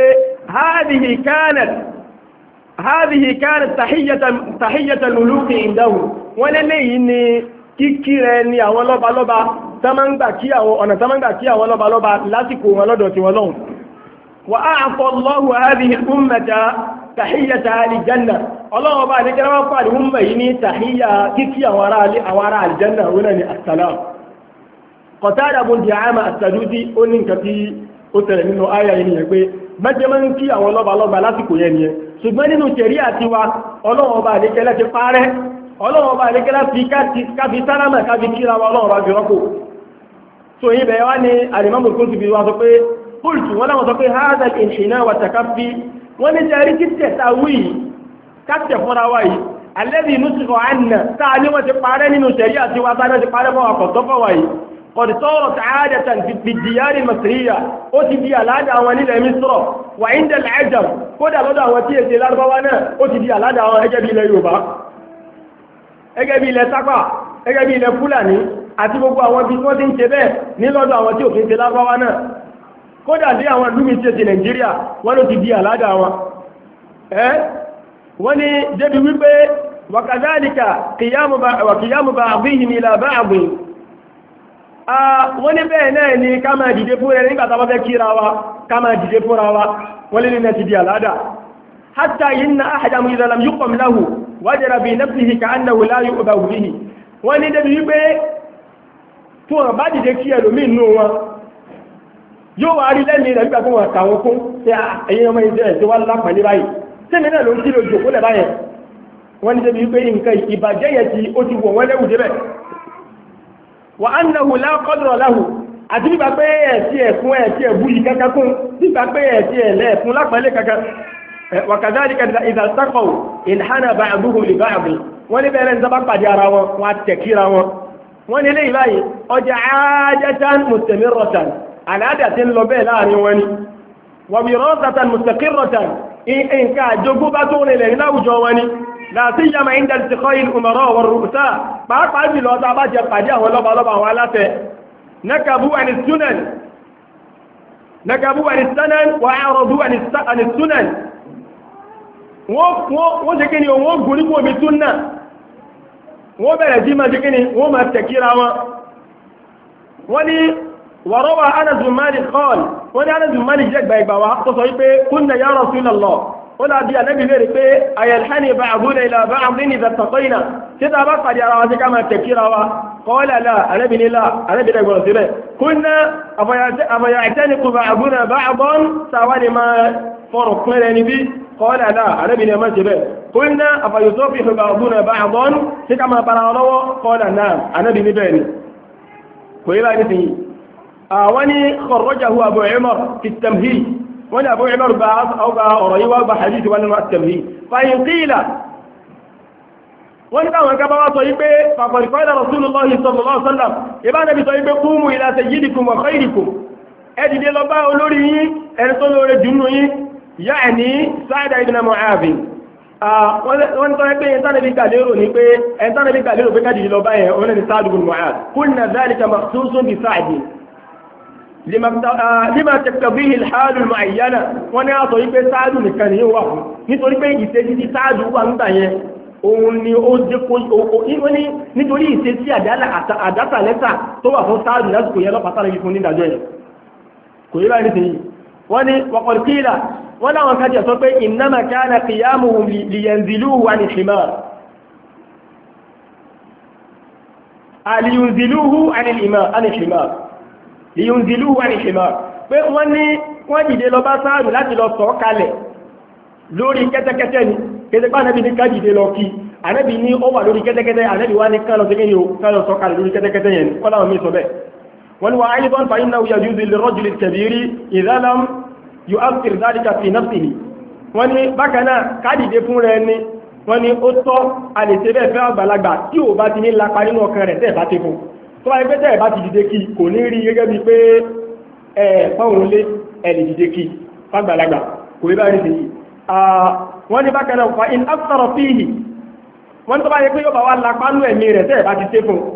Speaker 2: هذه كانت تحية الملوك عنده ولليه ni kíkírẹ ni àwọn lọ́balọ́ba tamanga kí àwọn lọ́balọ́ba lásìkò wọn lọ́dọ̀ tí wọ́n lọ́hùn wa a'ta Allahu hadhihi al-ummata tahiyyata al-janna ọlọ́wọ́ bá ní kẹ́rẹ́ wọ́n fàdí umma yìí ní tahiyya kíkí àwọn ará aljanna wọn ni assalam Qatada bun Di'ama as-Sadusi ó ní nǹkan tí ó tẹ̀lé nínú àyà yìí nìyẹn pé mẹ́jẹ máa ń kí àwọn lọ́balọ́ba lásìkò yẹn nìyẹn ṣùgbọ́n nínú ṣẹ̀rí àti wa ọlọ́wọ́ bá ní kẹ́lẹ́ ti parẹ́ ọlọ́wọ́ bá ní kẹ́lẹ́ fi káfi sálámà káfi kíra wa ọlọ́wọ́ bá fi rọ́pò so yìí bẹ̀rẹ̀ wá ní alimami Qurtubi wa sọ pé qultu wọn láwọn sọ pé hadha al-inhina wa takaffi wọ́n ní jẹ́rí títẹ̀ ta wí kásẹ̀ fúnra wa yìí alladhi nusikha anna táà ní wọ́n ti parẹ́ nínú ṣẹ̀rí àti wa táà ní wọ́n ti parẹ́ fún ọkọ̀ tọ́fọ́ wa yìí قد صارت عادة في الديار المصرية أتدي العادة ونيل مصر وعند العجم قد لدى وتية الأربوانا أتدي العادة وأجبي ليوبا أجبي لتقع أجبي لفلاني àti gbogbo àwọn bí wọ́n ti ń ṣe bẹ́ẹ̀ ní lọ́dọ̀ àwọn tí ò fi ń ṣe lárúbáwá náà kódà dé àwọn ìlú mi ṣe ti Nàìjíríà wọ́n ló ti di àládà wọn wọ́n ní débi wípé wakadhalika qiyamu ba'dihim ila ba'd wọ́n ní bẹ́ẹ̀ náà ni ká máa dìde fún ẹni nígbàtà wọ́n fẹ́ kíra wa ká máa dìde fúnra wa wọ́n lè nínú ti di àládà hatta inna ahadahu idha lam yuqam lahu wajara bi nafsihi ka'annahu la yu'bahu bihi wọ́n ní débi wípé fún ọ̀bá dìde kí ẹlòmí nù wọn yóò wá rí lẹ́ni rẹ̀ nígbà tó wọ́n kàwọn fún tí ẹ̀yìn ọmọ ìdẹ́ ẹ̀ tí wọ́n lápàá ní báyìí tí mi náà ló ń kí lójú òkú lẹ̀ báyẹn wọ́n ní débi wípé nǹkan ìbàjẹ́ yẹn tí ó ti wọ̀ wọ́n lẹ́wù débẹ̀ wa annahu la qadra lahu àti nígbà pé ẹ̀sí ẹ̀fún ẹ̀sí ẹ̀bú yìí kankan kún nígbà pé ẹ̀sí ẹ̀lẹ́ ẹ̀fún lápẹ́lẹ́ kankan wa kadhalika idha taqaw inhana ba'duhum li ba'd wọ́n ní bẹ̀rẹ̀ ń sábà pàdé ara wọn wọ́n á tẹ̀kíra wọn wọ́n ní léyìí báyìí ọjà aadatan mustamirratan àlàádà tí ń lọ bẹ́ẹ̀ láàrin wọn ni wa wirasatan mustaqirratan nǹkan àjogún bá tó rìnlẹ̀ ní láwùjọ wọn ni la siyama inda iltiqa'i al-umara wa ar-ru'asa pàápàá jùlọ tá a bá jẹ pàdé àwọn lọ́balọ́ba àwọn aláṣẹ nakabu an as-sunan wa a'radu an as-sunan wọ́n ṣe kí ni wọ́n gùn nípò omi súnnà wọ́n bẹ̀rẹ̀ sí máa ṣe kí ni wọ́n máa tẹ̀kíra wọn wọ́n ni warawa Anas bin Malik qala wọ́n ni Anas bin Malik jẹ́ gbà wá tó sọ wípé kunna ya Rasulallah ó lábí ànábì lérí pé ayalhani ba'duna ila ba'din idha taqayna tí ta bá pàdé ara wa sí ká máa tẹ̀kíra wa qala la ànábì ní la ànábì rẹ̀ gbọ́rọ̀ síbẹ̀ kunna afaya'taniqu ba'duna ba'dan sáwádìí máa fọ́rọ̀ pẹ́rẹ́ níbi قال لا أنا بني مسجد قلنا أفيصفح بعضنا بعضا كما برالوا قال نعم أنا بني بني كويلا نسي واني خرجه أبو عمر في التمهيد وانا أبو عمر بعض أو رأيوا بحديث وانا التمهيد فإن قيل wọ́n táwọn ká bá wá sọ wípé faqad qala Rasulullah sallallahu alaihi wasallam ìbá nàbí sọ wípé qumu ila sayyidikum wa khayrikum ẹ dìde lọ bá olórí yín ẹni tó lóore jù nínú yín yáàní Sa'd ibn Mu'adh wọ́n tọ́ pé ẹntánàbí gàlérò ní pé ẹntánàbí gàlérò pé kájì lọ báyẹ̀ wọ́n ni Sa'd ibn Mu'adh qulna dhalika makhsusun bi Sa'd lima taqtadihi al-hal al-mu'ayyana wọ́n ni a sọ wípé Sa'd nìkan ni yóò wà fún nítorí pé ìṣẹ́jú tí Sa'd wà nígbà yẹn òun ni ó jẹ́ kó nítorí ìṣesí àdásà lẹ́tà tó wà fún Sa'd lásìkò yẹn lọ́pàá sára fún nídàjọ́ yẹn kò yẹ báyìí nìyí wọ́n ni waqad qila wọ́n láwọn kájẹ̀ sọ pé innama kana qiyamuhum liyanziluhu an al-himar liyunziluhu an al-himar liyunziluhu an al-himar pé wọ́n ní wọ́n dìde lọ bá Sáàdù láti lọ sọ kalẹ̀ lórí kẹ́tẹ́kẹ́tẹ́ ni kẹ́tẹ́kẹ́ Ànábì ní ká dìde lọ kí Ànábì ní ó wà lórí kẹ́tẹ́kẹ́tẹ́ Ànábì wá ní kálọ̀ sọ kalẹ̀ lórí kẹ́tẹ́kẹ́tẹ́ yẹn kọ́ láwọn mí sọ bẹ́ẹ̀ wọ́n ni wà aidan fa innahu yajuzu lirrajuli al-kabiri idha lam yu'athir dhalika fi nafsihi wọ́n ní bákanáà kádìdé fún rẹ̀ ní wọ́n ní ó tọ́ alìsẹ́bẹ̀ fẹ́ àgbàlagbà tí ò bá ti ní lápa nínú ọkàn rẹ̀ tẹ́ẹ̀ bá ti fún tó bá ẹgbẹ́ tẹ́ẹ̀ bá ti dìde kí kò ní rí gẹ́gẹ́ bí pé pọ́ùn lé ẹ̀lì dìde kí fàgbàlagbà kò rí bá rí sí wọ́n ní bákanáà fa in afsara fihi wọ́n tó bá yẹ pé yóò bá wá lápa nú ẹ̀mí rẹ̀ tẹ́ẹ̀ bá ti tẹ́ fún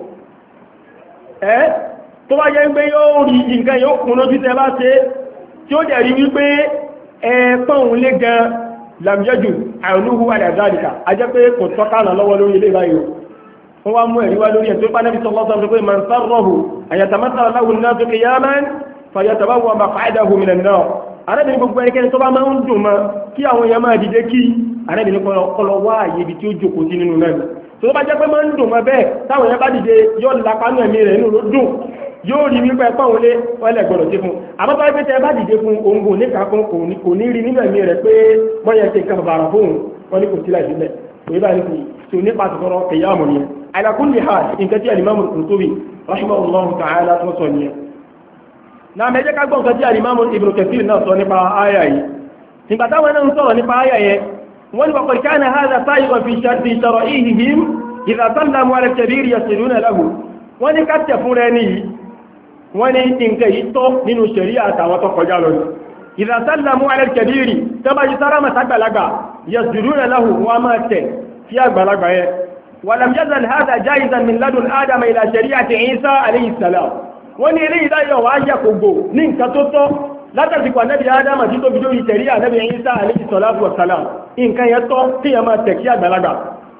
Speaker 2: tó bá yẹ pé yóò rí nǹkan yóò kún lójú tẹ́ bá ṣe tí ó dẹ̀rí wípé ẹ̀pọ̀n lé gan lamjẹ́jù àìlúhu àdàzádìkà a jẹ́ pé kò tọ́kànà lọ́wọ́ lórí ilé báyìí wọ́n wá mú ẹ̀rí wá lórí ẹ̀ tó bá Nabi sallallahu alaihi wasallam pé man sarrahu an yatamassala lahu an-nasu qiyaman falyatabawwa maq'adahu min an-nar arábìnrin gbogbo ẹnikẹ́ni tó bá máa ń dùn mọ́ kí àwọn èèyàn máa dìde kí arábìnrin kọlọ wá àyè ibi tí ó jókòó sí nínú náà tó bá jẹ́ pé máa ń dùn mọ́ bẹ́ẹ̀ táwọn èèyàn bá dìde yóò lápá nù ẹ̀mí rẹ̀ nínú ló dùn yóò rí wípé ẹ̀pọ̀ òun lé wọ́lẹ̀ gbọ́dọ̀ sí fún àmọ́ tó wáyé tẹ́ bá dìde fún òǹgò níka fún kò ní rí nínú ẹ̀mí rẹ̀ pé bọ́yẹ̀ ṣe nǹkan bàrà fóun wọ́n ní kò sí láì sílẹ̀ kò yí báyìí tó nípa ti sọ̀rọ̀ kẹyàmù nìyẹn ala kulli hal nǹkan tí alimami Qurtubi rahimahullahu ta'ala tó sọ nìyẹn na mẹ́jẹ́ ká gbọ́ nǹkan tí alimami Ibn Kathir náà sọ nípa àyà yìí nígbà táwọn náà ń sọ̀rọ̀ nípa àyà yẹn wọ́n ní waqad kana hadha sa'igan fi shara'ihim idha sallamu ala al-kabir yasiluna lahu wọ́n ní ká tẹ̀ fún rẹ nìyí wọ́n ní nǹkan yìí tọ́ nínú ṣẹ̀ríà àtàwọn tó kọjá lọ idha sallamu ala al-kabir tó bá yí sára mọ̀ sàgbàlagbà yasiluna lahu wọ́n máa tẹ̀ sí àgbàlagbà yẹn ولم يزل هذا جائزا من لدن آدم إلى شريعة عيسى عليه السلام وني لي لا يواجه كوغو نين كاتوتو لا تزكوا النبي آدم جيتو بدو شريعة النبي عيسى عليه الصلاة والسلام إن كان يتو قيما تكيا بلغا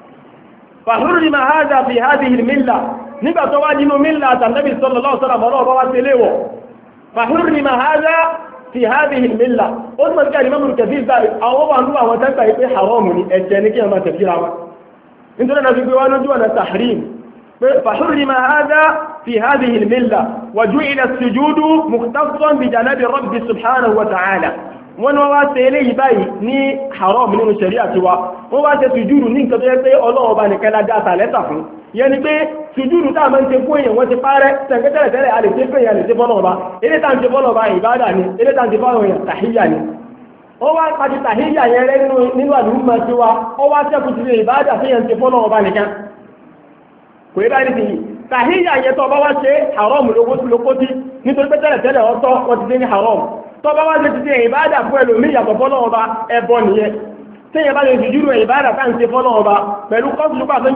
Speaker 2: فحرم هذا في هذه الملة نبا تواجن ملة النبي صلى الله عليه وسلم ولو بواسليو فحرم هذا في هذه الملة أصلا كان الإمام الكثير ذلك أو هو وتنتهي حرامني أجاني ما تفكير انتنا نفي ونجونا تحريم فحرم هذا في هذه الملة وجعل السجود مختصا بجناب الرب سبحانه وتعالى ونواسي إليه باي ني حرام من الشريعة ونواسي سجود نين كتير الله باني كلا جاتا لتفن يعني بي سجود تا من تفوين وتفارة تنكتر تلي على تفوين يعني تفوين إلي تان تفوين عبادة إلي تان تفوين تحية ó wá pàdé tàhíyà yẹn rẹ̀ nínú àdúgbò tí wa ó wá sẹ́kù ti lè ìbáàdà tí yẹn ti fọ́nà ọba nìkan kò yí báyìí nìyí tàhíyà yẹn tó bá wá ṣe haram lókó tí nítorí pé tẹ́lẹ̀ ọ̀tọ̀ wọ́n ti dé ní haram tó bá wá ṣe ti ṣe ìbáàdà fún ẹlòmí yàtọ̀ fọ́nà ọba ẹbọ nìyẹn tí yẹn bá lè fi júrò ìbáàdà tá ń ṣe fọ́nà ọba pẹ̀lú kọ́sùlùpà tó ń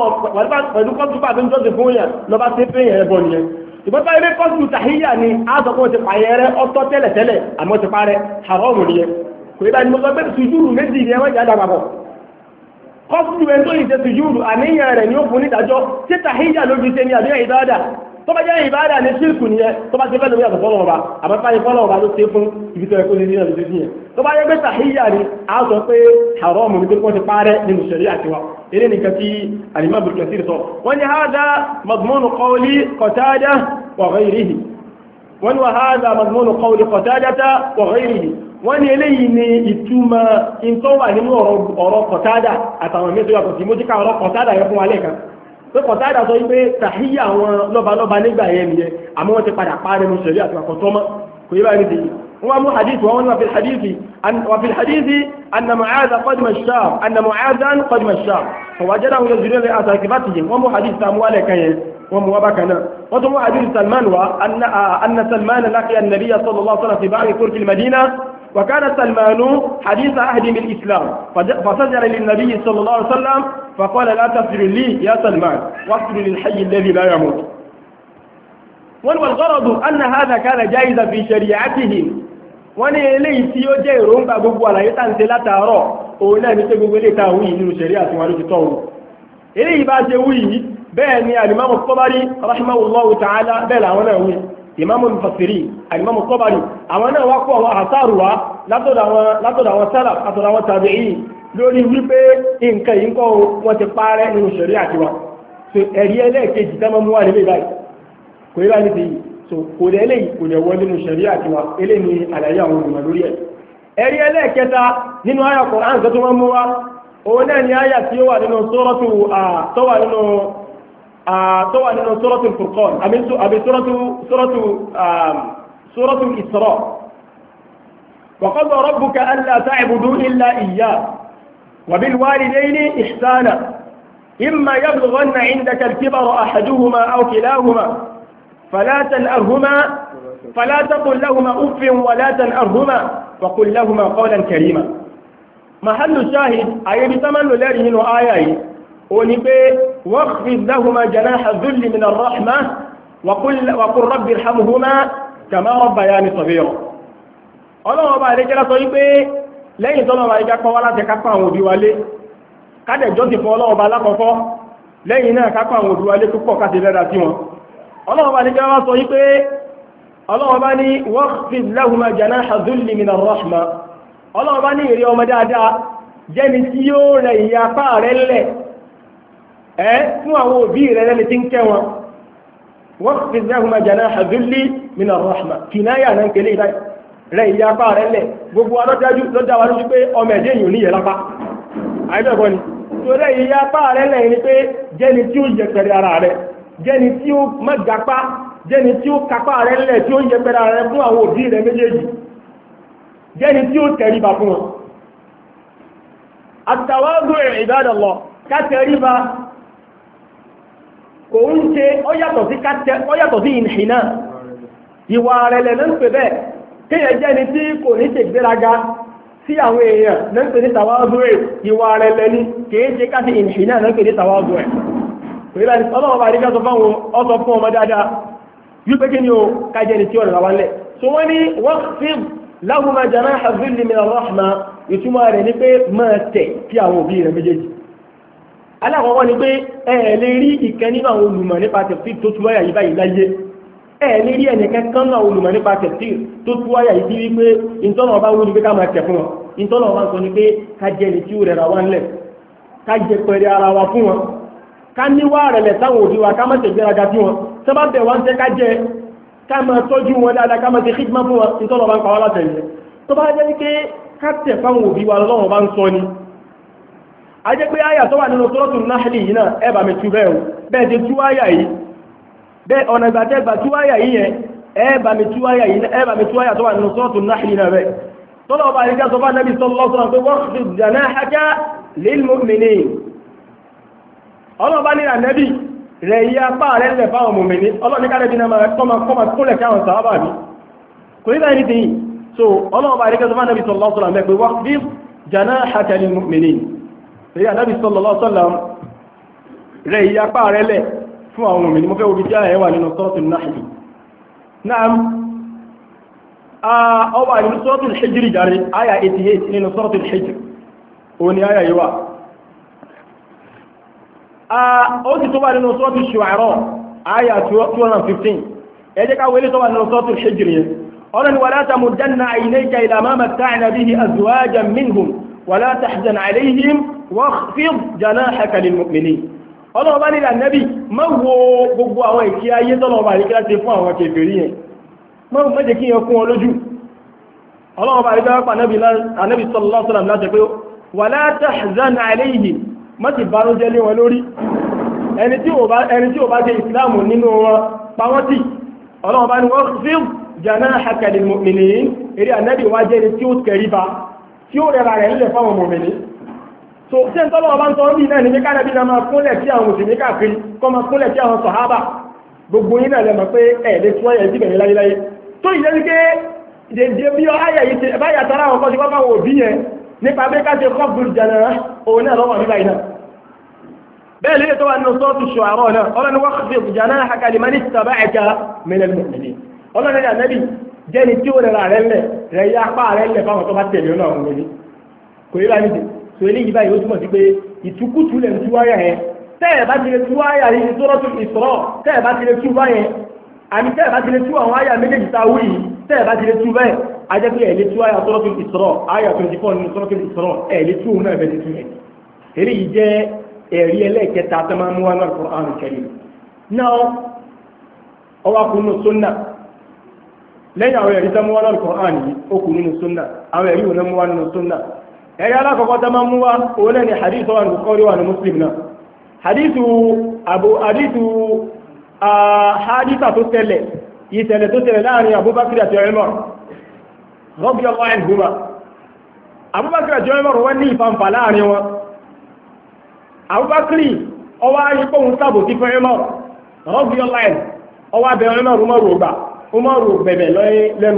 Speaker 2: jọ́sìn fún yẹn lọ́ba ṣe pé yẹn ẹbọ nìyẹn ìgbọ́ta ilé kọ́sùlù tàhíyà ni a sọ fún ti pàyẹrẹ ọ̀tọ̀ tẹ́lẹ̀ àmọ́ ti parẹ́ haram nìyẹn kò yíba ni mo sọ pé sùjúrù méjì ni ẹwọ́n ìjà dàgbàpọ̀ kọ́sùlù ẹni tó yìí ṣe sùjúrù àníyàn rẹ̀ ni ó fún nídàjọ́ tí tàhíyà ló fi ṣe ní àbíyàn ìbáadà tó bá jẹ́ ìbáadà ní ṣírkù nìyẹn tó bá ṣe fẹ́ lórí àtọ̀ fọ́lọ́wọ́ àbáfá ní fọ́lọ́wọ́ ló ṣe fún ibi tó ẹkọ́ ní ọdún sí yẹn tó bá yẹ pé tàhíyà ni a sọ pé haramu ní pé wọ́n ti parẹ́ nínú ṣẹ̀rí àtiwá ilé nìkan tí Al-Imam Ibn Kathir sọ wọ́n ní hadha madmunu qawli Qatada wa ghayrihi wọ́n ní wa hadha madmunu qawli Qatada wa ghayrihi wọ́n ní eléyìí ni ìtumọ̀ ìntọ́ wà nínú ọ̀rọ̀ Qatada àtàwọn mẹ́tò yàtọ̀ sí mójíká ọ̀rọ̀ Qatada yẹ fún wa lẹ́ẹ̀kan pé Qatada sọ wípé tàhíyà àwọn lọ́balọ́ba nígbà yẹn nìyẹn àmọ́ wọ́n ti padà parí ní ṣẹ̀rí àti àkọ́tọ́mọ́ kò yíba ní tèyí wọ́n mú hadith wọn wà fi hadithi anna Mu'adha qadima ash-Sham anna Mu'adhan qadima ash-Sham fawajadahu yanzuruna li asaqibatihim wọ́n mú hadith samu wà lẹ́ẹ̀kan yẹn wọ́n mú wá bákan náà wọ́n tún mú hadith Salman wa anna Salman laqiya an-nabiyya sallallahu alaihi wasallam fi ba'd turki al-Madina وكان سلمان حديث عهد بالإسلام فسجل للنبي صلى الله عليه وسلم فقال لا تسجل لي يا سلمان واصل للحي الذي لا يموت والغرض أن هذا كان جائزا في شريعتهم wọ́n ní eléyìí tí ó jẹ́ ìròǹgbà gbogbo àlàyé tá ń ṣe látàárọ̀ òun náà ní pé gbogbo eléyìí tá wí nínú ṣẹ̀ríà àti wọn ló ti tọ́wọ́ eléyìí bá ṣe wí bẹ́ẹ̀ ni Al-Imam Tabari rahimahullahu ta'ala bẹ́ẹ̀ làwọn náà wí Imam al-Mufassiri Al-Imam Tabari àwọn náà wá kó àwọn àtàrù wá látọ̀dọ̀ àwọn salaf àtọ̀dọ̀ àwọn tabi'in lórí wípé nǹkan yìí kọ́ wọ́n ti parẹ́ nínú ṣẹ̀ríà àti wa so ẹ̀rí ẹlẹ́ẹ̀kejì tá mọ́ wà nílé báyìí kò yí bá ní ti so kò dẹ̀ eléyìí kò dẹ̀ wọ́n nínú ṣẹ̀ríà àti wa eléyìí ni àlàyé àwọn olùmọ̀ lórí ẹ̀ ẹ̀rí ẹlẹ́ẹ̀kẹta nínú àyà Qur'an tó wọ́n mú wa òun náà ni àyà tí ó wà nínú suratul Furqan àbí suratul Isra وقضى ربك ألا تعبدوا إلا إياه وبالوالدين إحسانا إما يبلغن عندك الكبر أحدهما أو كلاهما فلا تقل لهما أف ولا تنأرهما وقل لهما قولا كريما محل الشاهد أي بتمن لرهن آيائي ونبي واخفض لهما جناح الذل من الرحمة وقل رب ارحمهما كما ربياني صغيرا ọlọ́wọ́ bá ilé jẹ́lá sọ wípé lẹ́yìn tọ́lọ́ bá ìjá pọ́wọ́ láti kápá àwọn òbí wálé kádẹ̀jọ́ ti fún ọlọ́wọ́ bá lákọ̀ọ́kọ́ lẹ́yìn náà kápá àwọn òbí wa lé púpọ̀ ká ṣe dáadáa sí wọn ọlọ́run bá ní kí wọ́n sọ yí pé ọlọ́run bá ní waqfid lahuma janaha dhulli minar rahma ọlọ́run bá ní èrè ọmọ dáadáa jẹ́ni tí yóò rẹ̀ ìyapá rẹ̀ lẹ̀ fún àwọn òbí rẹ̀ lẹ́ni tí ń kẹ́ wọn waqfid lahuma janaha dhulli minar rahma kìnnáyà náà kélé ìdáyì rẹ̀ ìyapá rẹ̀ lẹ̀ gbogbo alọ́dájú lọ́dá wa lójú pé ọmọ ẹ̀dẹ́ yìí ò ní yẹ lápá àìbẹ̀kọ́ ni tó rẹ̀ ìyapá rẹ̀ lẹ̀ ni pé jẹ́ni tí ó yẹpẹrẹ ara rẹ̀ jẹ́ni tí ó mẹ́gapá jẹ́ni tí ó kapá rẹ̀ lẹ̀ tí ó yẹpẹrẹ ara rẹ̀ fún àwọn òbí rẹ̀ méjèèjì jẹ́ni tí ó tẹríba fún wọn àtàwádùn ibadallah ká tẹríba kò ń ṣe ó yàtọ̀ sí ìhìnà ìwà rẹ̀ lẹ̀ ló ń pè bẹ́ẹ̀ kéèyàn jẹ́ni tí kò ní ṣe gbéraga sí àwọn èèyàn ló ń pè ní tàwádùn ìwà rẹ̀ lẹ́ni kìí ṣe ká sí ìhìnà ló ń pè ní tàwádùn ìrìnlẹ̀ ọlọ́wọ́ bá rígbà ọsọ fún ọmọ dáadáa wípé kí ni ó kájẹ́ ni tí ó rẹ̀ wá lẹ̀ so wọ́n ní waqfid lahuma janaha dhulli minar rahma ìtumọ̀ rẹ̀ ní pé máa tẹ̀ sí àwọn òbí rẹ̀ méjèèjì alákọ̀ọ́kọ́ ni pé ẹ lè rí ìkẹ́ nínú àwọn olùmọ̀ nípa tafsir tó tú àyà yìí báyìí láyé ẹ lè rí ẹnìkan kan náà olùmọ̀ nípa tafsir tó tú àyà yìí sí wípé ìtọ́nà ọba wú ni pé ká máa tẹ̀ fún wọn ìtọ́nà ọba sọ ni pé kájẹ́ ni tí ó rẹ̀ wá lẹ̀ kájẹ́ pẹ̀rẹ̀ ara wa fún wọn ká níwá rẹ̀ lẹ̀ sáwọn òbí wa ká má tẹ̀gbẹ́ aga bí wọn tó bá bẹ̀ wá ń tẹ́ ká jẹ ká máa tọ́jú wọn dáadáa ká máa ti khidma fún wọn nítorí ọba ń pa wá látẹ̀lẹ̀ tó bá jẹ́ pé ká tẹ̀ fáwọn òbí wa lọ́wọ́ bá ń sọ ni a jẹ́ pé àyà tó wà nínú Suratul Nahl yìí náà ẹ bá mi tú bẹ́ẹ̀ o bẹ́ẹ̀ ti tú àyà yìí bẹ́ẹ̀ ọ̀nà ìgbà tẹ́ gbà tú àyà yìí yẹn ẹ bá mi tú àyà tó wà nínú Suratul Nahl náà bẹ́ẹ̀ tọ́lọ́ ọba àríkà sọ fún Ànábì sallallahu alaihi wasallam pé waqfid janahaka lil mu'minin ọlọ́ọ̀bá ní ànẹ́bì rẹ̀ yí apá rẹ̀ lẹ̀ fáwọn mòmìnì ọlọ́ọ̀ní kárẹ́bí náà kọ́mà kúnlẹ̀ káwọn sàábà bí kò ní láì ní ti yìí so ọlọ́ọ̀bá rí kẹsọ́fà ànẹ́bì sallallahu alaihi wasallam mẹ́pẹ́ waqfid janahaka lil mu'minin rẹ̀ ànẹ́bì sallallahu alaihi wasallam rẹ̀ yí apá rẹ̀ lẹ̀ fún àwọn mòmìnì mo fẹ́ wo bí jẹ́ ẹ̀wà nínú Suratul Nahl náà ọwà nínú Suratul Hijr jàre àyà 88 nínú Suratul Hijr òní àyà yìí wà ó ti tó wà nínú Suratul Shu'ara àyà 215 ẹjẹ́ ká wọlé tó wà nínú Suratul Hijr yẹn ọlọ́ni wala tamuddanna 'aynayka ila ma matta'na bihi azwajan minhum wala tahzan 'alayhim wakhfid janahaka lil mu'minin ọlọ́wọ́ bá nílà nẹ́bí má wo gbogbo àwọn ìkí ayé tọ́lọ́wọ́ bá rí kí láti fún àwọn kèfèrí yẹn mẹ́jẹ kí yẹn fún ọ lójú ọlọ́wọ́ bá rí kí ànábì sallallahu alaihi wasallam láti pé wala tahzan 'alayhim má ti bánújẹ́ lé wọn lórí ẹni tí ó bá jẹ́ ìsìláàmù nínú wọn pàwọ́tí ọlọ́wọ́ bá ní wọ́n fi janahaka lil mu'minin eré ànábì wá jẹ́ ni tí ó kẹríba tí ó rẹra rẹ̀ nílẹ̀ fáwọn mọ̀mìnì so tí ń tọ́lọ́wọ́ bá ń tọ́ bí náà ní ká nàbí náà máa kúnlẹ̀ sí àwọn mùsùlùmí káàkiri kọ́ máa kúnlẹ̀ sí àwọn sàhábà gbogbo yín náà lẹ́mọ̀ pé ẹ̀ẹ́dẹ́ tí wọ́n yẹ sí bẹ̀rẹ̀ láyéláyé tó ìyẹ́ ní pé dèdè bí ọ ayà yìí ti báyà tara àwọn kọ́sí pápá wò bí yẹn nípa bí ká ṣe kọ́bùrù jẹ̀nà òun náà lọ́wọ́ nígbà iná bẹ́ẹ̀ lè tó wà nínú Suratul Shu'ara náà ọlọ́ni waqfid janahaka liman ittaba'aka minal mu'minin ọlọ́ni ní ànábì jẹ́ni tí ó rẹ̀ rẹ̀ lẹ̀ rẹ̀ yá apá rẹ̀ lẹ̀ fáwọn tó bá tẹ̀lé náà wọn ní kò yí láti so eléyìí báyìí ó túmọ̀ sí pé ìtukùtù lẹ̀ ń tú wáyà yẹn tẹ́ẹ̀ bá ti lè tú wáyà yìí ní Suratul Isra tẹ́ẹ̀ bá ti lè tú wáyà yẹn àmì tẹ́ẹ̀ bá ti lè tú àwọn àyà méjèèjì tá a wí yìí tẹ́ẹ̀ bá ti lè tú bẹ́ẹ̀ ajẹ́ pé ẹ̀ lè tú àyà Suratul Isra àyà 24 nínú Suratul Isra ẹ̀ lè tú òun náà bẹ́ẹ̀ lè tú yẹn eléyìí jẹ́ ẹ̀rí ẹlẹ́ẹ̀kẹta tó máa mú wá náà Al-Qur'an Al-Karim náà ọwọ́ akùnrin sunna lẹ́yìn àwọn ẹ̀rí tó mú wá náà Al-Qur'an yìí ó kù nínú sunna àwọn ẹ̀rí wọn mú wá nínú sunna ẹ̀rí alákọ̀ọ́kọ́ tó máa mú wá òun náà ni hadith wa ní Bukhari wa ní Muslim náà haditha tó tẹ̀lẹ̀ ìṣẹ̀lẹ̀ tó tẹ̀lẹ̀ láàrin Abubakar àti Umar radiyallahu anhuma Abubakar àti Umar wọ́n ní ìfàǹfà láàrin wọn Abubakar ọwá ayíkọ́ ń sábò tí fún Umar radiyallahu anhu ọwá bẹ̀rẹ̀ Umaru bẹ̀bẹ̀ lẹ́nu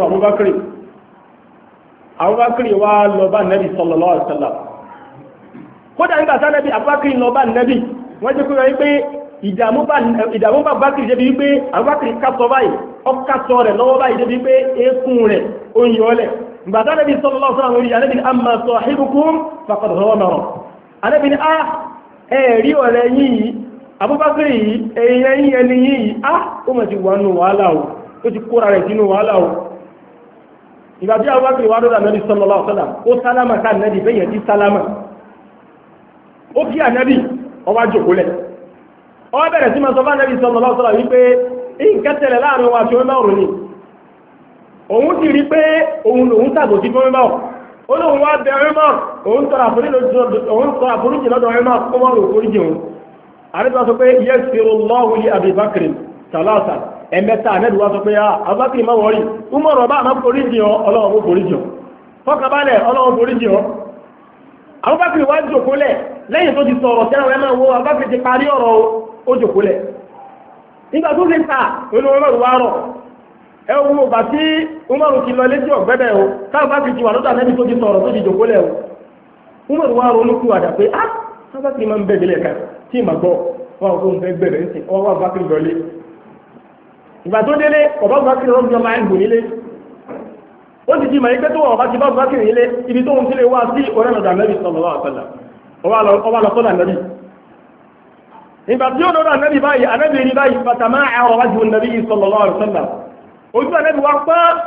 Speaker 2: Abubakar wá lọ bá Nabi sallallahu alaihi wasallam kódà nígbà tá Nabi Abubakar lọ bá Nabi wọ́n jẹ́ kúrò wípé ìdààmú bá Abubakar débi wípé Abubakar kásọ báyìí ọkásọ rẹ̀ lọ́wọ́ báyìí débi wípé eékún rẹ̀ ó ń yọlẹ̀ nígbà tá Nabi sallallahu alaihi wasallam orí Nabi amma sahibukum faqad ghamara Nabi ni ẹ̀rí ọ̀rẹ́ yìí Abubakar yìí èèyàn yìí ẹni yìí ó mọ̀ sí wọnú wàhálà o ó ti kóra rẹ̀ sínú wàhálà o. Ìgbà tí Abubakar wà lọ́dọ̀ Ànábì sallallahu alaihi wasallam ó sálámà ká Ànábì bẹ́yẹn tí sálámà ó kí Ànábì ó wá jókòólẹ̀ ó wá bẹ̀rẹ̀ sí máa sọ fún Ànábì sallallahu alaihi wasallam wípé nǹkan tẹ̀lẹ̀ láàrin wa tí ó náà rò ní òun ti rí pé òun lòun tàbò sí fún mọ́ olóhun wá bẹ Umar òun tọrọ àforíjì lọ́dọ̀ Umar kó mọ́ rò foríjì òun àrídọ́ sọ pé yaghfirullahu li Abi Bakr salasa ẹ̀mẹ́ta ànẹ́bí wá sọ pé Abubakar má wọ́rí Umar ọba àmá foríjì ọ Ọlọ́run foríjì ọ fọ́kàbálẹ̀ Ọlọ́run foríjì ọ Abubakar wá jòkólẹ̀ lẹ́yìn tó ti sọ̀rọ̀ tẹ́rọ ẹmà wo Abubakar ti parí ọ̀rọ̀ ó jòkólẹ̀ nígbà tó ti ta olóòrùn wá rọ̀ ẹwọ ọgbà tí Umaru ti lọ létí ọ̀gbẹ́bẹ̀ o káàbá ti wà lọ́dọ̀ Ànábì tó ti sọ̀rọ̀ tó ti jòkólẹ̀ o Umaru wá ronú kú àdà pé sábà tí ma ń bẹ̀gẹ̀lẹ̀ kan tí ma gbọ́ wọn kò ń fẹ́ gbẹ̀rẹ̀ ń sìn ọwọ́ Abubakar lọlé ìgbà tó délé ọba Abubakar rọ́ jọ máa ń gùn nílé ó ti di màá pé tó ọba ti bá Abubakar nílé ibi tó ń tilé wá sí ọ̀rẹ́nàdà Ànábì sallallahu alaihi wasallam ọba lọ sọ́dọ̀ Ànábì ìgbà tí ó lọ́dọ̀ Ànábì báyìí Ànábì rí báyìí fatama àrọ̀ wájú Ànábì sallallahu alaihi wasallam ojú Ànábì wá pán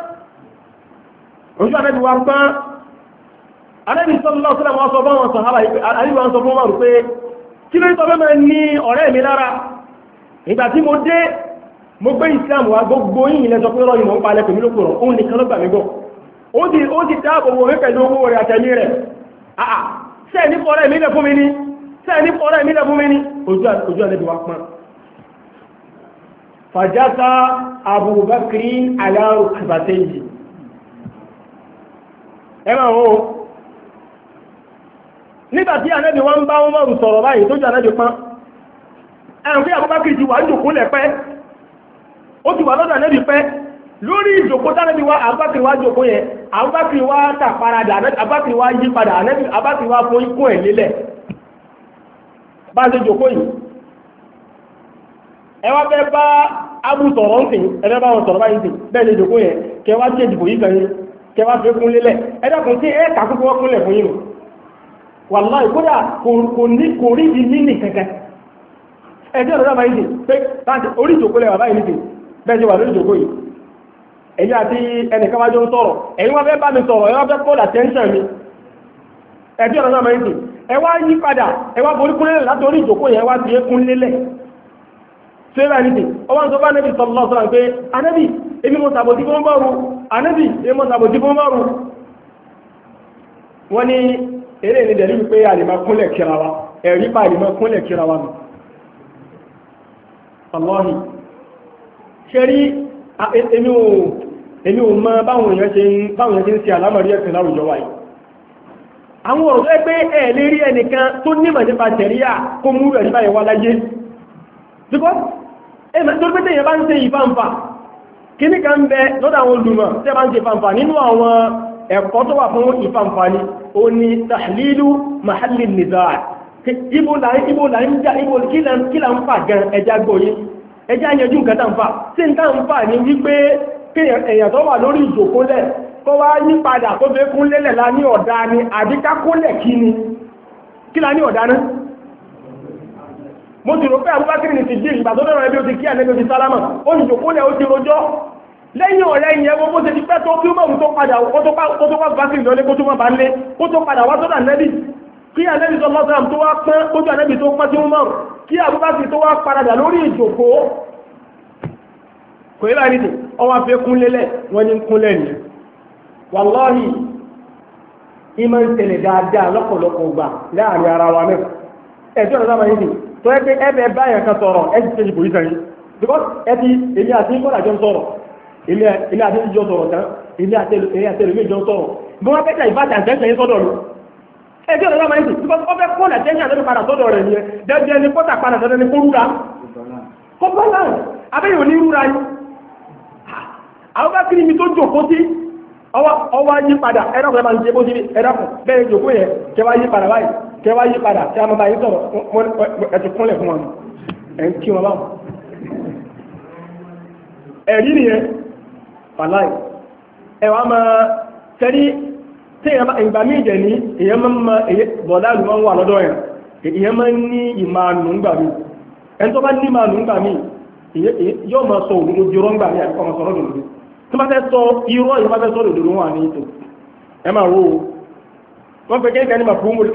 Speaker 2: Ànábì sallallahu alaihi wasallam wọ́n sọ fún wọn sàhábà àríwá sọ fún wọn pé kí ló ń sọ fẹ́ mẹ́ ní ọ̀rẹ́ mi lára ìgbà tí mo dé mo gbé Islam wa gbogbo yìí lẹ́sọ pé rọ́yìn mọ́ ń palẹ̀ pẹ̀lú lókùrọ̀ òun nìkan ló gbà mí gbọ́ ó ti dáàbò wò mí pẹ̀lú owó rẹ̀ àtẹ̀mí rẹ̀ sẹ́ẹ̀ ní fọ́rẹ́ mi lẹ́ fún mi ní ojú Ànábì wa pán fàjátá Abubakri ala rukbatayhi ẹmà ó nígbàtí Ànábì wọ́n bá wọ́n mọ̀rù sọ̀rọ̀ báyìí tó jẹ́ Ànábì pán ẹ̀rùn kí Abubakri ti wà ní jòkó lẹ́pẹ́ ó ti wà lọ́dọ̀ Ànábì pẹ́ lórí ìjòkó tánàbí wá Abubakri wá jòkó yẹn Abubakri wá tàparadà Abubakri wá yí padà Abubakri wá fún ikú ẹ̀ lélẹ̀ bá ṣe jòkó yìí ẹwà bẹ́ bá Abu sọ̀rọ̀ ń sìn ẹgbẹ́ bá wọn sọ̀rọ̀ báyìí sìn bẹ́ẹ̀ lè jòkó yẹn kẹwàá tí èdìbò yìí kan yìí kẹwàá fẹ́ kún lélẹ̀ ẹ̀dàkùn tí ẹ kàkúkú wọ́n kúnlẹ̀ fún yìí wàláhì kódà kò rí di nínì kankan ẹjẹ́ ọ̀rọ̀ báyìí sìn pé orí ìjòkó lẹ́wà báyìí sìn bẹ́ẹ̀ ṣe wà lórí ìjòkó yìí ẹ̀yin àti ẹnìkan wájọ́ ń sọ̀rọ̀ ẹ̀yin wọ́n fẹ́ bá mi sọ̀rọ̀ ẹ̀yin wọ́n fẹ́ call attention mi ẹjẹ́ ọ̀rọ̀ báyìí sìn ẹ wá yí padà ẹ wá borí kúnlẹ̀ látòrí ìjòkó yẹn wá ti kún lélẹ̀ sẹ́rẹ̀ nìtì ọwọ́n tó bá nẹ́bì sallallahu alaihi wasallam pé Ànábì ebi mo sàbòtí fún mọ́rù Ànábì ebi mo sàbòtí fún mọ́rù wọ́n ní eré ní dẹ̀lú pé àlèmọ́ kúnlẹ̀ kíra wa ẹ̀rí pa àlèmọ́ kúnlẹ̀ kíra wa nù Allahi ṣe rí èmi ò mọ̀ báwọn èèyàn ṣe ń ṣe àlámọ̀rí ẹ̀sìn láwùjọ wa yìí àwọn ọ̀rọ̀ tó pé ẹ̀ lè rí ẹnìkan tó nímọ̀ nípa ṣẹ̀ríà kó mú ẹ̀rí báyìí wá láyé because tó pé tẹ́yẹ bá ń ṣe ìfàǹfà kí ní ká ń bẹ lọ́dọ̀ àwọn olùmọ̀ tẹ́ bá ń ṣe ìfàǹfà nínú àwọn ẹ̀kọ́ tó wà fún ìfàǹfà ni ó ní tahlilu mahalli nizaa ibo là ń já ibo kí là ń fà gan ẹja gbòye ẹja yanjú nǹkan tá ń fà tí ń tá ń fà ní wípé èèyàn tó wà lórí ìjòkólẹ̀ kó wá yí padà tó fẹ́ kún lélẹ̀ lá ní ọ̀dá ni àbíká kólẹ̀ kí la ní ọ̀dá náà mo ti rò pé Abubakar ní ti dé ìgbà tó dọ̀rọ̀ ẹbí ó ti kí àlẹ́bí ó ti sálámà ó ní ìjòkólẹ̀ ó ti rojọ́ lẹ́yìn ọ̀rẹ́ ìyẹn gbogbo ṣe ti pẹ́ tó kí ó mọ̀rún tó padà kó tó wá Abubakar lọlé kó tó má bá lé kó tó padà wá sọ́dọ̀ àlẹ́bí kí àlẹ́bí tó lọ́sàn tó wá pẹ́ kójú àlẹ́bí tó pẹ́ tí ó mọ̀rún kí Abubakar tó wá padà lórí ìjòkó kò yí báyìí nìtì ọwọ́ afẹ́ kúnlélẹ̀ wọ́n ní kúnlẹ̀ ní wàláhì ìmọ̀ ń tẹ̀lẹ̀ dáadáa lọ́pọ̀lọpọ̀ gbà láàrin ara wa náà ẹ̀jọ́ ọ̀dọ́ máa ń dì tó ẹ́ pé ẹbẹ̀ báyàn kan sọ̀rọ̀ ẹ́ ti tẹ́jì pòlítà yìí because ẹ ti èmi àti kọ́lá jọ ń sọ̀rọ̀ èmi àti ìjọ sọ̀rọ̀ tán èmi àti ẹlòmí jọ ń sọ̀rọ̀ bí wọ́n fẹ́ta ìbáta àtẹ́sẹ̀ yìí sọ́dọ̀ lọ ẹjọ́ ọ̀dọ́ máa ń dì because ó fẹ́ kọ́lá tẹ́sẹ̀ àtẹ́sẹ̀ padà sọ́dọ̀ rẹ̀ nìyẹn dẹ́gbẹ́ ni kọ́tà padà sọ́dọ̀ ni kó rúra kọ́bọ́lá abẹ́yẹ̀ òní rúra yìí àwọn bá kiri mi tó jòkó sí ọwá yí padà ẹ̀dàkùn ẹ̀mà ń jẹ bó sí ẹ̀dàkùn bẹ́ẹ̀ jòkó yẹ kẹwàá yí padà báyìí kẹwàá yí padà tí a máa bá yí sọ̀rọ̀ ẹ̀tù kúnlẹ̀ fún wọn ẹ̀ ń kí wọn báwọn ẹ̀rí nìyẹn pàláì ẹwà máa tẹ́rí tí ìgbà mí ìjẹ̀ ní èyàn máa bọ̀dá lù máa ń wà lọ́dọ̀ ẹ̀ èyàn máa ń ní ìmáànù ńgbà mí ẹni tó bá ní màá nù ń gbà mí yóò máa sọ òdodo jọrọ ń gbà mí àbíkọ́ máa sọ òdodo tí wọ́n fẹ́ sọ irọ́ yìí wọ́n fẹ́ sọ òdodo wọn àní ètò ẹ máa wo wọ́n fẹ́ kéèké ní mafhumul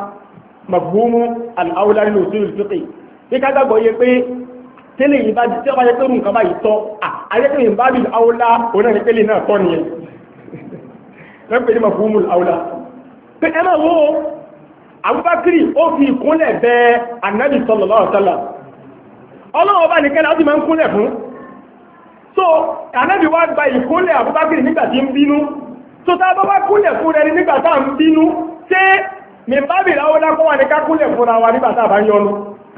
Speaker 2: al-awla nínú usul al-fiqh bí ká gbàgbọ́ yẹ pé tẹ́lẹ̀ yìí bá tí wọ́n bá yẹ pé nǹkan báyìí tọ́ ayẹ́kẹ́ yìí bá bí awla òun náà ní tẹ́lẹ̀ náà tọ́ nìyẹn wọ́n pè ní mafhumul awla pé ẹ máa wo Abubakari ó fi ìkúnlẹ̀ bẹ Ànábì sallallahu alaihi wasallam ọlọ́wọ́ bá nìkẹ́ láti máa ń kúnlẹ̀ fún so Ànábì wá gba ìkúnlẹ̀ Abubakari nígbà tí ń bínú so tá bá wá kúnlẹ̀ fún rẹ nígbà tá ń bínú ṣé mìbábì láwọ́ lákọ́ wà ní ká kúnlẹ̀ fúnra wa nígbà tá bá ń yọnu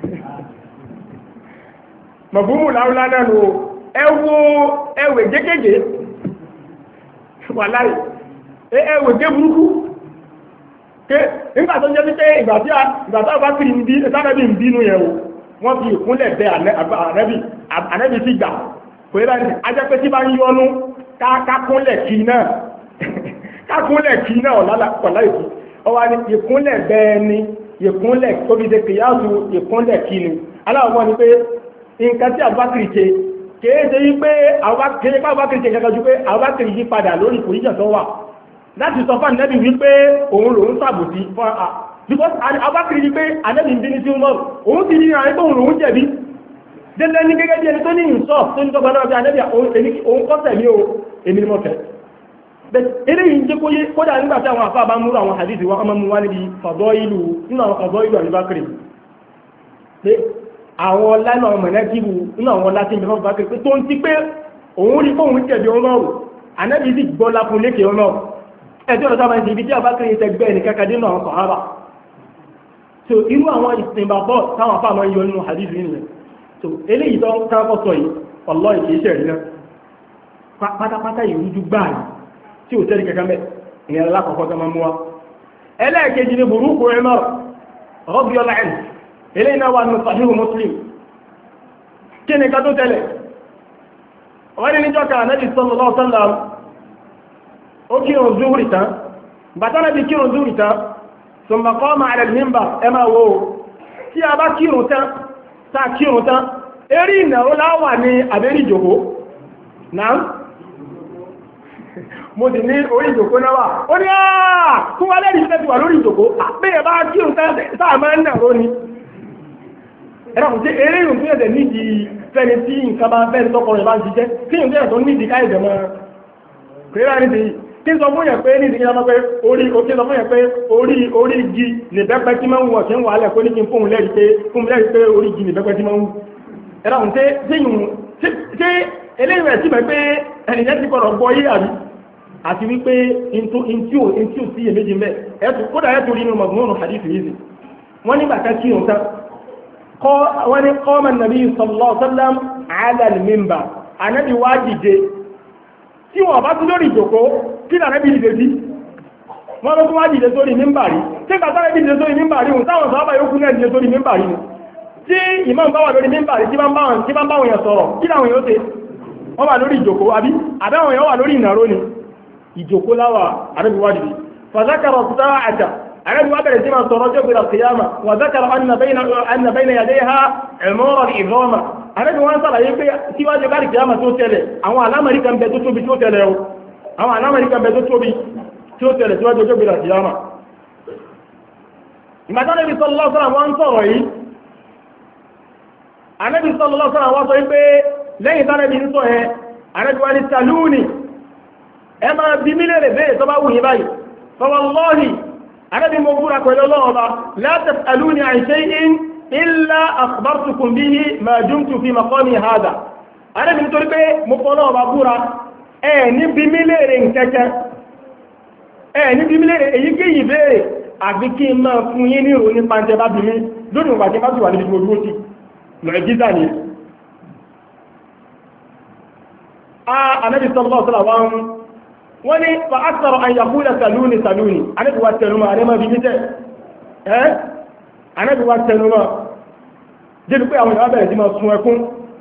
Speaker 2: mọ̀búmù láwọ́lá náà lò ẹwẹ̀ jẹ́kẹ́jẹ́ wà láì ẹwẹ̀ jẹ́ burúkú nígbà tó jẹ́ pé ìgbà tí Abubakari ń bínú yẹn wọ́n fi ìkúnlẹ̀ bẹ Ànábì sí gbà kò yẹ́ báyìí ajẹ́ pé tí bá ń yọnu kákúnlẹ̀ kí náà ọ̀lá ìkú ọwá ní ìkúnlẹ̀ bẹ́ẹ̀ ni ìkúnlẹ̀ tó fi ṣe kìyàtù ìkúnlẹ̀ kí ni aláwọ̀ ni pé nǹkan tí Abubakari ṣe kéèṣe yí pé Abubakari ṣe gẹ́gẹ́ ju pé Abubakari yí padà lórí ìpòlíṣẹ̀ tó wà láti sọ fún Ànábì wípé òun lòun sàbòsí fún because Abubakari ní pé Ànábì ń bí ní tí ó mọ́ òun ti rí àárín pé òun lòun jẹ̀bi dẹ́lẹ́ ní gẹ́gẹ́ bí ẹni tó ní ìsọ́ tó ní tọ́gbà náà bí Ànábì òun kọ́sẹ̀ ní o èmi ni mo fẹ́ eléyìí ń jẹ́ kó yé kódà nígbà tí àwọn àfáà bá múrò àwọn hadisi wọn ọmọ mú wá níbi fadailu nínú àwọn fadailu Abubakari pé àwọn lánà ọmọ ẹ̀nẹ́kìbù nínú àwọn láti ìbẹ̀fọ́ Abubakari pé tó ń ti pé òun rí fóun jẹ̀bi Umaru Ànábì sì gbọ́lá fún lékè Umaru ẹjọ́ ọ̀dọ́ sábà ń ṣe ibi tí Abubakari ti gbẹ́ ẹnì kankan nínú àwọn sàhábà so irú àwọn ìsìnbàbọ̀ táwọn afá máa ń yọ nínú hadith nìyẹn so eléyìí tó ń káàkọ́ sọ yìí wallahi kìí ṣe rí náà pátápátá ìrújú gbáà tí ò tẹ́lẹ̀ kankan mẹ́ ìyẹn alákọ̀ọ́kọ́ tó máa mú wa ẹlẹ́ẹ̀kejì ni burúkú Umar radiyallahu anhu eléyìí náà wà ní Sahihu Muslim kí ni ká tó tẹ́lẹ̀ wọ́n ní níjọ́ kan Ànábì sallallahu alaihi wasallam ó kírun zuhri tán bàtà Ànábì kírun zuhri tán ثم قام على المنبر ẹmà wo tí a bá kírun tán eré ìnàró láwà ní àbẹ́rí ìjòkó náà mo sì ní orí ìjòkó náà wà ó ní àà kún wá lẹ́rìí tẹ́tù wà lórí ìjòkó àpẹ́yẹ bá kírun sáà máa ń nàró ni ẹ̀rọ̀kùn tí eré ìrùn tó yẹ̀dẹ̀ nídìí fẹ́ni tí nǹkan bá fẹ́ni tọ́kọ̀ rẹ̀ bá ń ṣiṣẹ́ tí ìrùn tó yẹ̀ tó nídìí káyẹ̀dẹ̀ mọ́ kéré ní ti kí n sọ fún yẹ̀ pé ní ìdíkí lọ́pọ̀ pé orí igi nìbẹ́pẹ́ tí máa ń wọ̀ tí ń wà lẹ̀ kó ní kí n fóun lẹ́rìí pé orí igi nìbẹ́pẹ́ tí máa ń wù ẹ̀rọ̀kùn tí eléyìí rẹ̀ sí mẹ́ pé ẹnìyàn ti kọ̀rọ̀ gbọ́ yé àrí àti wípé intí ò sí èméjì mẹ́ kódà ẹ̀tù rí inú mọ̀gbọ́nù hadith yìí wọ́n nígbà ká kí òun tán wọ́n ní qama an-nabi sallallahu alaihi wasallam ala al-minbar Ànábì wá dìde tí wọ́n bá tún lórí ìjòkó kí l'Ànábì dìde sí wọ́n ló tún wá dìde sórí mímbàrí tí kàtàrà dìde sórí mímbàrí hùn táwọn sọ́ọ́bà yóò kú náà dìde sórí mímbàrí hùn tí ìmáàmù bá wà lórí mímbàrí tí bá ń báwọn èèyàn sọ̀rọ̀ kí làwọn èèyàn ṣe wọ́n wà lórí ìjòkó àbẹ́wọn èèyàn wà lórí ìnàró ni ìjòkó láwà Ànábì wá dìde fàzákàrà sáàtà Ànábì wá bẹ̀rẹ̀ sí máa sọ̀rọ̀ jẹ́ gbèrà kìyàmà wà zákàrà anna bayna yadayha umura al-izama Ànábì wọ́n sàlàyé pé síwájú káàkiri kìyàmà tó tẹ̀lẹ̀ àwọn alámàrí kan bẹ tó tóbi tó tẹ̀lẹ̀ o àwọn alámàrí kan bẹ tó tóbi tí ó tẹ̀lẹ̀ síwájú ọjọ́ gbèrà kìyàmà ìgbàtà Ànábì sallallahu alaihi wasallam wọ́n sọ̀rọ̀ yìí Ànábì sallallahu alaihi wasallam wọ́n sọ pé lẹ́yìn tánàbí ń sọ ẹ Ànábì wá ní salúni ẹ máa bí mílẹ̀ rẹ̀ bẹ́ẹ̀ tó bá wù yín báyìí fawallahi Ànábì mo búra pẹ̀lú ọlọ́ọ̀ba la tas'aluni an shay'in illa akhbartukum bihi ma dumtu fi maqami hadha Ànábì nítorí pé mo fọlọ́ọ̀ba búra ẹ ní bí mílẹ̀ rẹ̀ nkẹ́kẹ́ ẹ ní bí mílẹ̀ rẹ̀ èyíkéyìí bẹ́ẹ̀ àbí kí n máa fún yín ní ìròyìn pàǹtẹ́ bá bí mi lónìí ìgbà tí bá sì wà níbi gbogbo sí lọ́ẹ̀jísà ni Ànábì sallallahu alaihi wasallam wọ́n ní fa akthara an yaqula saluni saluni Ànábì wa tẹnumọ́ àrẹ́mọ́ bí jíjẹ́ Ànábì wa tẹnumọ́ jẹ́ pé àwọn ìyàwó bẹ̀rẹ̀ sí máa sun ẹkún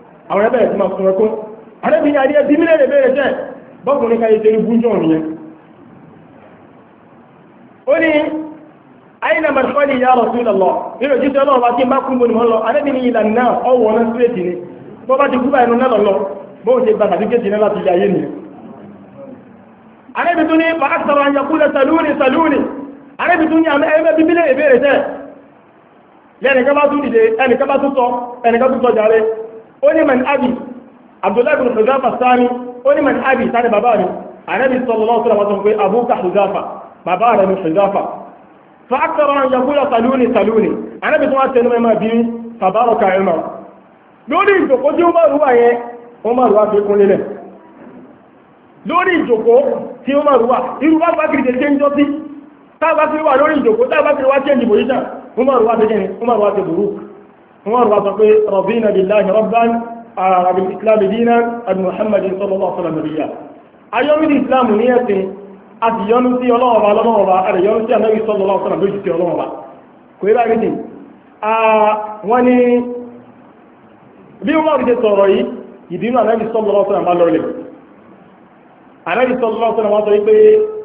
Speaker 2: Ànábì ní adé bí mílẹ̀ bẹ̀rẹ̀ jẹ́ bọ́kùnrin ká yẹ tẹ́lú bújọ́ nìyẹn ó ní àyìnà mẹ́rẹ̀kọ́lì ya Rasulullah nínú jíṣẹ́ ọlọ́run bá tí bá kún bóni mọ́ lọ anábì ní ìlànà náà ọwọ́ náà síréètì ni bọ́ bá ti kú báyìí náà lọ bó ṣe gba tàbí kéjì náà láti yà yé ni anábì tún ní fàákàrọ̀ àyàkúlẹ̀ salúni anábì tún ní ẹgbẹ́ bíbílẹ̀ ìbéèrè tẹ́ lẹ́nìkan bá tún dìde ẹnìkan bá tún sọ jàre ó ní man abi Abdullahi bin Huzafa Sani ó ní man abi sani bàbá mi anábì sallallahu alaihi wasallam pé abúkà Huzafa bàbá rẹ̀ ní Huzafa fàákàrọ̀ àyàkúlẹ̀ salúni anábì tún wá tẹnu mẹ́mà bí tabaraka Umar lórí ìjòkó tí ó bá rúwà yẹn ó máa rúwà fi kún lélẹ̀ lórí ìjòkó tí ó máa rúwà irú bá bá kìrìtẹ̀ ṣe ń jọ sí tábà kiri wà lórí ìjòkó tábà kiri wá change position ó máa rúwà tẹ́jẹ́ ni ó máa rúwà tẹ́ burú ó máa rúwà sọ pé radina billahi rabban arabi islam dinan ad muhammadin sallallahu alaihi wa sallam ayọ́mí ní islam ní ẹ̀sìn a sì yọ́nú sí ọlọ́wọ́ba lọ́wọ́ba a lè yọ́nú sí anábì sallallahu alaihi wa sallam lójú sí ọlọ́wọ́ba kò yẹ báyìí wọ́n ní bí wọ́n rí sọ̀rọ̀ yìí ìdínú anábì sallallahu alaihi wa sallam bá lọ́rẹ̀ anábì sallallahu alaihi wa sallam wọ́n sọ wípé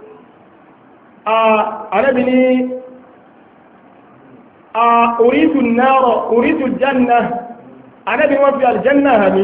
Speaker 2: anábì ní orísù náà orísù janna anábì wọ́n fi aljanna hàmí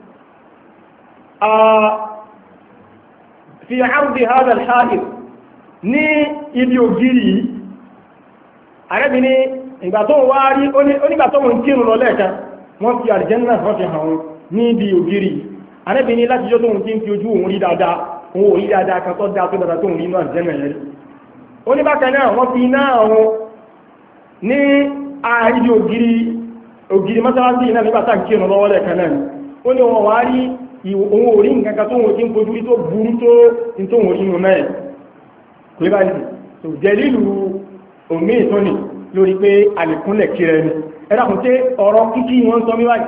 Speaker 2: fi ardi hadha al-ha'id ní ibi ògiri anábì ní ìgbà tó wá rí onígbà tó wọ́n kírun lọ lẹ́ẹ̀kan wọ́n fi aljanna wọ́n fi hàn ní ibi ògiri anábì ní láti jọ́ tó wọ́n ti ń fi ojú òun rí dáadáa òun ò rí dáadáa kan tó dáa tó dáadáa tó ń rí inú aljanna yẹn oníbákan náà wọ́n fi iná àwọn ní àìrí ògiri mọ́sálásí iná nígbàtà kí ọ̀nà lọ́wọ́ lẹ́ẹ̀kan náà ó ní wọ́n wá rí ohun orí nǹkan tó wọ́n tí ń fojú rí tó burú tó ń tó wọ́n inú náà kò lè báyìí tó jẹ́ lílù omi ìtọ́nì lórí pé àlékúnlẹ̀ kiri ẹni ẹ̀dàkùn tí ọ̀rọ̀ kíkí wọ́n sọ mí báyìí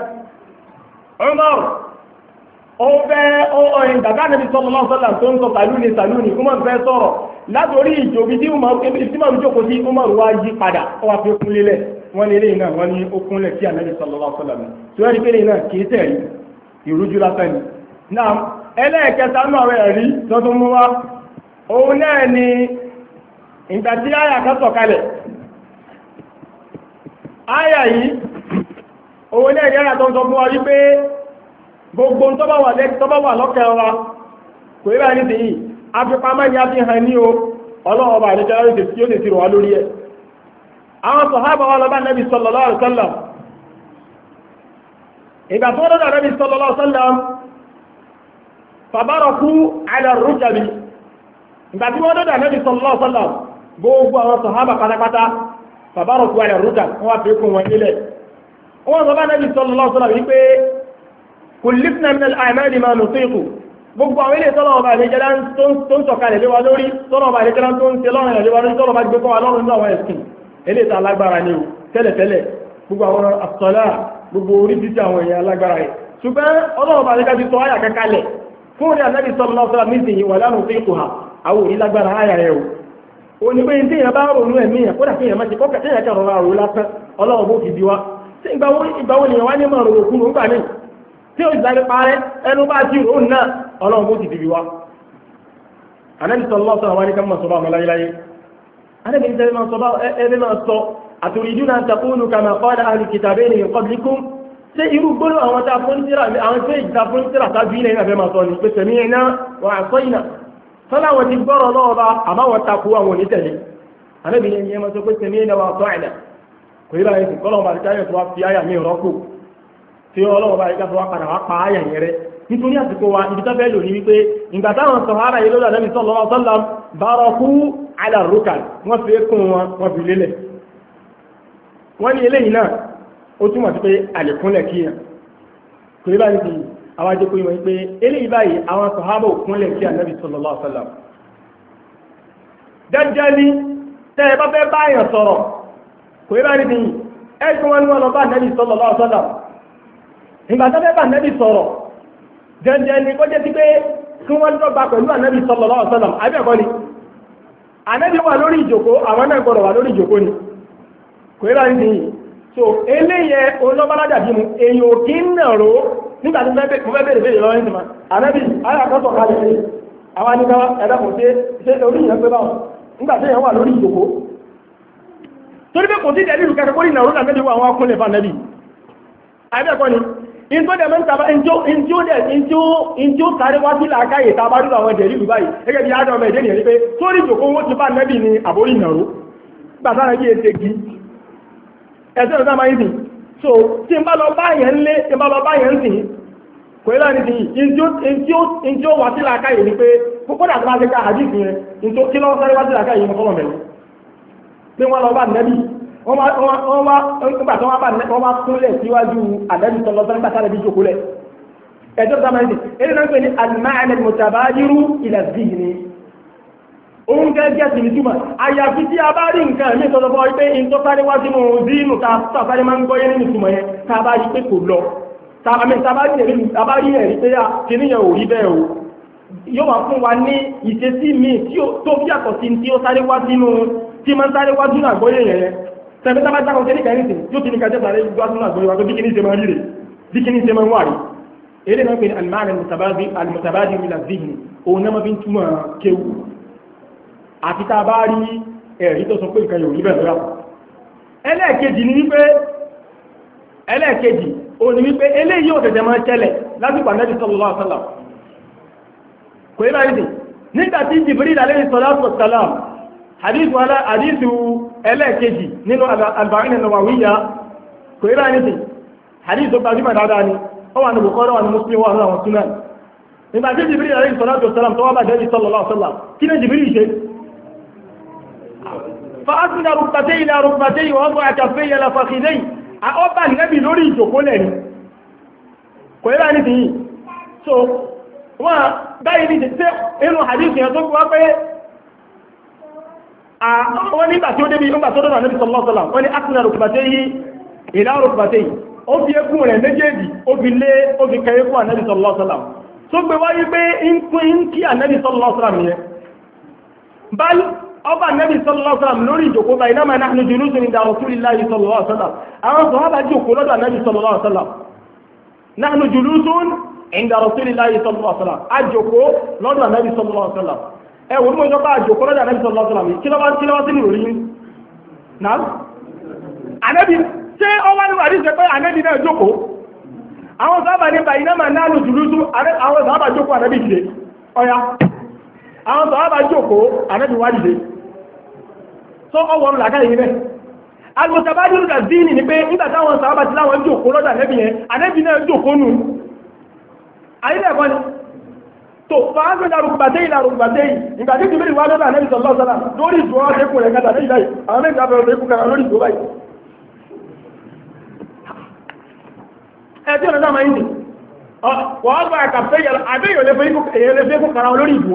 Speaker 2: ó fẹ́ ọ̀rìn dàgbà níbi sallallahu alaihi wasallam tó ń sọ sàlúni kó mọ̀ fẹ́ sọ̀rọ̀ látòrí ìjòbi tí máa jókòó sí Umar wá yí padà ó wá fi ó kún lélẹ̀ wọ́n ní eléyìí náà wọ́n ní ó kúnlẹ̀ sí Ànábì sallallahu alaihi wasallam tí wọ́n rí pé eléyìí náà kìí tẹ̀rí ìrújú lásán ni. náà ẹlẹ́ẹ̀kẹta náà rẹ̀ rí tó tún mú wá òun náà ni ìgbà tí àyà kan sọ̀kalẹ̀ àyà yìí òun náà yára tó ń sọ fún wa wípé gbogbo tó bá wà lọ́kẹ́ wa kò rí báyìí nídìí afipamọ́ ni a fi hàn ní o ọlọ́wọ́ bá àlejò aláwọ̀ tí ó lè ti rọ̀ wá lórí ẹ̀ àwọn sàhábà wa lọ́bá Nabi sallallahu alaihi wasallam ìgbà tó lọ́dọ̀ Nabi sallallahu alaihi wasallam fabaraku ala rukabi ìgbà tí wọ́n lọ́dọ̀ Nabi sallallahu alaihi wasallam gbogbo àwọn sàhábà pátápátá fabaraku ala rukabi wọ́n fi kún wọn nílẹ̀ wọ́n sọ bá Nabi sallallahu alaihi wasallam wípé kullifna min al-a'mali ma nutiqu gbogbo àwọn ilé tọ́lọ̀ ọba àlejẹ́lá tó ń sọ̀kalẹ̀ léwa lórí tọ́lọ̀ ọba àlejẹ́lá tó ń ṣe lọ́rùn léwa lórí tọ́lọ̀ ọba gbé kọ́ wa lọ́rùn ní àwọn ẹ̀sìn ilé ìta alágbára ni o tẹ́lẹ̀tẹ́lẹ̀ gbogbo àwọn àsọ̀lá gbogbo orí títí àwọn èèyàn alágbára rẹ̀ ṣùgbọ́n ọlọ́ọ̀ba àlejẹ́lá ti sọ àyà kankalẹ̀ fún orí ànábì sallallahu alaihi wasallam nísìnyí wà lánàá fi kù ha àwọn òrí lágbára àyà rẹ̀ o ní pé tí èèyàn bá ronú ẹ̀mí yẹn kódà kí èèyàn má ṣe kọ́kà tí èèyàn kẹrọ àrò lásán ọlọ́wọ́ bó fi di wa tí ìgbà wo nìyẹn wá ní mọ̀ rò kúrò ńgbà míì tí ó ìsàlẹ̀ parẹ́ ẹnu bá ti rò náà ọlọ́run bó ti dìbì wá Ànábì sallallahu alaihi wasallam ní ká mọ̀ sọ́bà ọmọláyíláyé Ànábì ní sẹ́lẹ̀ máa sọ aturiduna an taqulu kama qala ahlu kitabayni min qablikum ṣé irú gbọ́dọ̀ àwọn tá a fún tíra àwọn tó ìjà fún tíra tábí ilẹ̀ ìrìnàfẹ́ máa sọ ní pé sami'na wa asayna sọ́lá wọn ti gbọ́rọ̀ lọ́wọ́ bá àmọ́ wọn takú àwọn onítẹ̀lé Ànábì ní ẹni máa sọ pé sami'na wa ata'na kò yíra ẹ̀sìn kọ́lọ̀ bá ti káyọ̀ tó wá fi áyà mi rọ́pò tí ọlọ́wọ́ bá ìgbà tó wá padà wá pa áyà yẹn rẹ nítorí àsìkò wa ibi tó fẹ́ lò ní wípé ìgbà táwọn sàhábà yìí lọ́dọ̀ Ànábì sallallahu alaihi wasallam baraku ala rukan wọ́n fi kún wọn wọ́n fi lélẹ̀ wọ́n ní eléyìí náà ó túmọ̀ sí pé àlékúnlẹ̀ kíyàn kò ní báyìí sí àwọn ajẹ́kọ̀ yìí wọ́n pé eléyìí báyìí àwọn sàhábà òkúnlẹ̀ kí Ànábì sallallahu alaihi wasallam dájá ní tẹ́ ẹ bá fẹ́ báyàn sọ̀rọ̀ kò ní báyìí sí ẹ̀kún wọn ni wọ́n lọ bá Ànábì sallallahu alaihi wasallam ìgbà tó fẹ́ bá Ànábì sọ̀rọ̀ jẹ́jẹ́ ni kó jẹ́ sí pé kí wọ́n dọ́gba pẹ̀lú Ànábì sallallahu alaihi wasallam àbí ẹ̀kọ́ ni Ànábì wà lórí ìjòkó àwọn náà gbọ́dọ̀ wà lórí ìjòkó ni kò yẹ́ láti nìyí so eléyẹ olóbáládà bí mu èyàn ò kí ń nàró nígbà tí mo fẹ́ bèèrè lọ́wọ́ ní ìsìnmá Ànábì alákọ̀ọ́sọ̀ kalẹ̀ sí àwọn anìkà ẹ̀dàkùn ṣe orí ìyẹn pé báwọn nígbà tí èyàn wà lórí ìjòkó torí pé kò sí dẹ̀lílù kẹta kó ní nàró lànàbí wà àwọn akúnlẹ̀ fún ànàbí àbẹ́ẹ̀kọ́ ni in tó dẹ̀ mọ́ tàbá in tí ó sáré wá sí làákàyè tàbá rí àwọn dẹ̀lílù báyìí gẹ́gẹ́ bí ádọ́ ọmọ ìdẹ́nìyàn ní pé sórí ìjòkó owó ti bá ànàbí ní àbórí nàró gbàtàrà bí ètè kí ẹ̀sẹ̀ ọ̀sán máa ń sìn so tí n bá lọ bá yẹn lé tí n bá lọ bá yẹn sìn kò ilá ní ti in tí ó wá sí làákàyè ní pé kódà tó bá ṣe ká àdìsí yẹn in tó kí lọ́wọ́ sáré wá sí làákàyè yẹn fọ́lọ̀ mẹ́rin pé wọ́n lọ bá nẹ́bí wọ́n wá kúnlẹ̀ síwájú ànẹ́bí sọlọ́sọ́ nígbà sáré bí jókòólẹ̀ ẹjọ́ tó máa ń sìn èyí náà ń pè ní al-ma'na al-mutabadiru ila az-zihni òun gẹ́gẹ́ sí ní túmọ̀ àyàfi tí a bá rí nǹkan ẹ̀mí tọ́jọ́ fọ́ wípé in tó sáré wá sínú zínú ta sáré máa ń gbọ́yé nínú túmọ̀ yẹn ta bá rí pé kò lọ ta bá rí ẹ̀rí pé kìníyàn ò rí bẹ́ẹ̀ o yóò wá fún wa ní ìṣesí míì tó bí àtọ̀ sí tí ó sáré wá sínú tí máa ń sáré wá sínú àgbọ́yé yẹn tẹ̀mí tá bá dákọ̀ sí ní kẹ́rin sí yóò ti ní kájẹ́ sáré wá sínú àgbọ́yé wa tó bí kíní ṣe máa rí rè bí kíní ṣe máa ń wà rí èdè náà pé ní al-ma'na al-mutabadiru ila az-zihni òun náà máa fi ń túmọ̀ kéwù àti tá a bá rí ẹ̀rí tó sọ pé nǹkan yóò rí bẹ̀rẹ̀ rà ẹlẹ́ẹ̀kejì ni wípé eléyìí ò tẹ̀tẹ̀ máa tẹ́lẹ̀ lásìkò Ànábì sallallahu alaihi wasallam kò yíra ìdí nígbàtí Jibril alayhi salatu wassalam hadithu ẹlẹ́ẹ̀kejì nínú al-Arba'in an-Nawawiyya kò yíra ìdí hadithu gbajúmọ̀ dáadáa ni ó wà ní Bukhari wà ní Muslim wà ní àwọn sunan nígbàtí Jibril alayhi salatu wassalam tó wá bá Ànábì sallallahu alaihi wasallam kí ni Jibril ṣe فأسند ركبتي إلى ركبتي ووضع كفي إلى فخذي أوبا النبي لوري جوكولين كويلا نتي so wọ́n báyìí ní ṣe inú hadith yẹn tó kúwá pé wọ́n nígbà tí ó débi nígbà tó dọ́nà Nabi sallallahu alaihi wasallam wọ́n ni asna rukbatayhi ila rukbatayhi ó fi ẹkùn rẹ̀ méjèèjì ó fi kẹ ẹkùn Nabi sallallahu alaihi wasallam tó gbé wáyé pé ń pín kí Nabi sallallahu alaihi wasallam yẹn ọba nẹ́bí sallallahu alaihi wasallam lórí ìjòkó bá iná ma nahnu julusun inda rasulillahi sallallahu alaihi wasallam àwọn sọ̀hábà jòkó lọ́dọ̀ nẹ́bí sallallahu alaihi wasallam nahnu julusun inda rasulillahi sallallahu alaihi wasallam àjòkó lọ́dọ̀ nẹ́bí sallallahu alaihi wasallam ẹwọ ní mọ́jọ́ bá àjòkó lọ́dọ̀ nẹ́bí sallallahu alaihi wasallam kí lọ́wọ́ sí nìrò rí náà anẹ́bí ṣé ọwá ní wàdí ṣe pé anẹ́bí náà jòkó àwọn sọ̀hábà ní bá iná ma nahnu julusun àwọn sọ̀hábà jòkó anẹ́bí dìde ọya àwọn sọ̀hábà jòkó anẹ́bí wá dìde so ọwọ́rùn làkáyé yìí bẹ́ al-mutabadiru az-zihni ni pé nígbàtí àwọn sàábà tí láwọn jòkó lọ́dọ̀ Ànábì yẹn Ànábì náà jòkó nù ayílẹ̀ ẹ̀kọ́ ni tó fàájọ́dá rukbatayhi ila rukbatayhi ìgbàtí ti mẹ́rin wá lọ́dọ̀ Ànábì sallallahu alaihi wasallam lórí ìṣòro ọdẹ́kùn rẹ̀ kátà lẹ́yìn báyìí àwọn mẹ́rin abẹ̀rẹ̀ ọdẹ́kùn kan lórí ìṣòro báyìí ẹ̀tí ọ̀nà náà máa ń dì wọ́n gbà kàfẹ́ àbẹ́yọ̀ lẹ́fẹ́ kún kara lórí ìdúró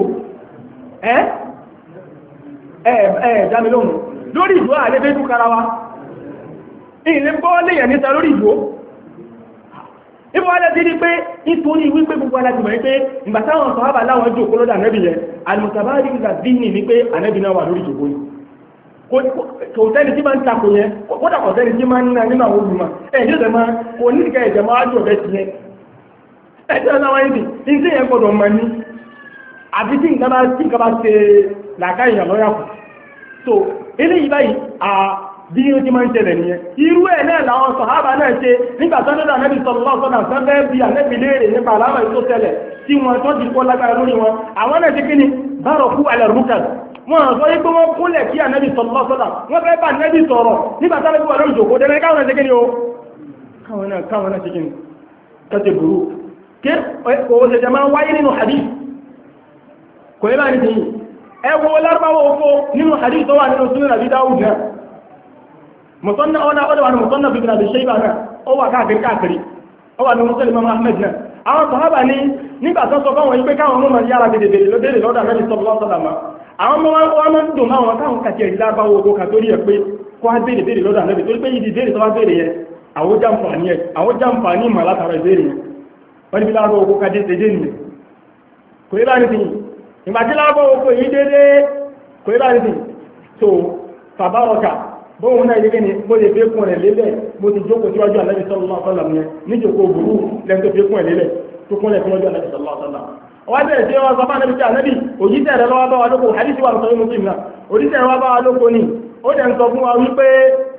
Speaker 2: dámi lóhun lórí ìdúró àlébé tó kára wa ilé bọ́ léyàn níta lórí ìdúró ibò wálẹ̀ tí ní pé nítorí wípé gbogbo alájùmọ̀ ní pé ìgbàtàwọn sọ̀hábà láwọn jòkó lọ́dọ̀ Ànábì yẹn al-mutabadiru az-zihni ní pé Ànábì náà wà lórí ìjòkó yìí kò tẹ́ni tí máa ń takò yẹn kódà kò tẹ́ni tí máa ń ná nínú àwọn olùmọ̀ ẹ̀yìn ìjọba máa kò ní ìkẹ́ ìjẹ máa jọ bẹ́ ti yẹn ẹ̀jẹ̀ náà wáyé ní tí yẹn gbọdọ̀ mọ̀ ní àbí tí nǹkan bá ṣe làákà ìyàn lọ́yà kù so eléyìí báyìí bí ó ti máa ń ṣẹlẹ̀ nìyẹn irú ẹ̀ náà làwọn sàhábà náà ṣe nígbà tó dọ́dọ̀ Ànábì sallallahu alaihi wasallam sọ́fẹ́ bí Ànábì léèrè nípa àlámà tó ṣẹlẹ̀ tí wọn tó ti kọ́ lágbára lórí wọn àwọn náà ṣe kí ni baraku ala rukab wọn sọ yí pé wọ́n kúnlẹ̀ kí Ànábì sallallahu alaihi wasallam wọ́n fẹ́ bá Ànábì sọ̀rọ̀ nígbà tó lọ́wọ́ lórí ìjòkó dẹ́rẹ́ káwọn náà ṣe kí ni o káwọn náà ṣe kí ni kẹsẹ̀ burú kí o ṣe jẹ máa wáyé nínú hadith kò yẹ bá ní ti ẹwọ lárúbáwọ̀ oko nínú hadith tó wà nínú Sunan Abi Dawud náà mùsọ́nà ọ̀nà ọ̀dọ̀ wà ní mùsọ́nà Ibn Abi Shayba náà ó wà káàkiri ó wà ní Musnad Imam Ahmad náà àwọn sàhábà ní nígbà tó sọ fáwọn ìpé káwọn mọ́ yára gẹ̀dẹ̀ lóbèrè lọ́dọ̀ Ànábì sallallahu alaihi wasallam àwọn mọ́ wọn máa ń dùn máwọn táwọn kàtí ẹ̀rí lárúbáwọ̀ oko kà torí ẹ̀ pé kó wá bèèrè lọ́dọ̀ Ànábì torí pé ìdí bèèrè tó wá bèèrè yẹn àwọn jàǹfààní mà látara ìbéèrè yẹn wọ́n ní bí lárúbáwọ̀ oko kàdé ṣe dé nìyẹn kò yẹ láti sìn ìgbàtí lárúbáwọ̀ oko yìí dédé kò yẹ láti sìn so fàbárọ̀kà bóhun náà yẹ́ ní mo lè fẹ́kùn rẹ̀ lélẹ̀ mo ti jókòó síwájú Ànábì sallallahu alaihi wasallam níjòkó burú lẹ́n tó fẹ́kùn rẹ̀ lélẹ̀ tó kúnlẹ̀ síwájú Ànábì sallallahu alaihi wasallam ọwá bẹ̀rẹ̀ tí wọ́n sọ fún Ànábì tí Ànábì òjíṣẹ́ rẹ̀ lọ́wọ́ bá wa lóko hadith wà lọ́sọ̀rọ̀ Muslim náà òjíṣẹ́ rẹ̀ wá bá wa lóko ni ó dẹ̀ ń sọ fún wa wípé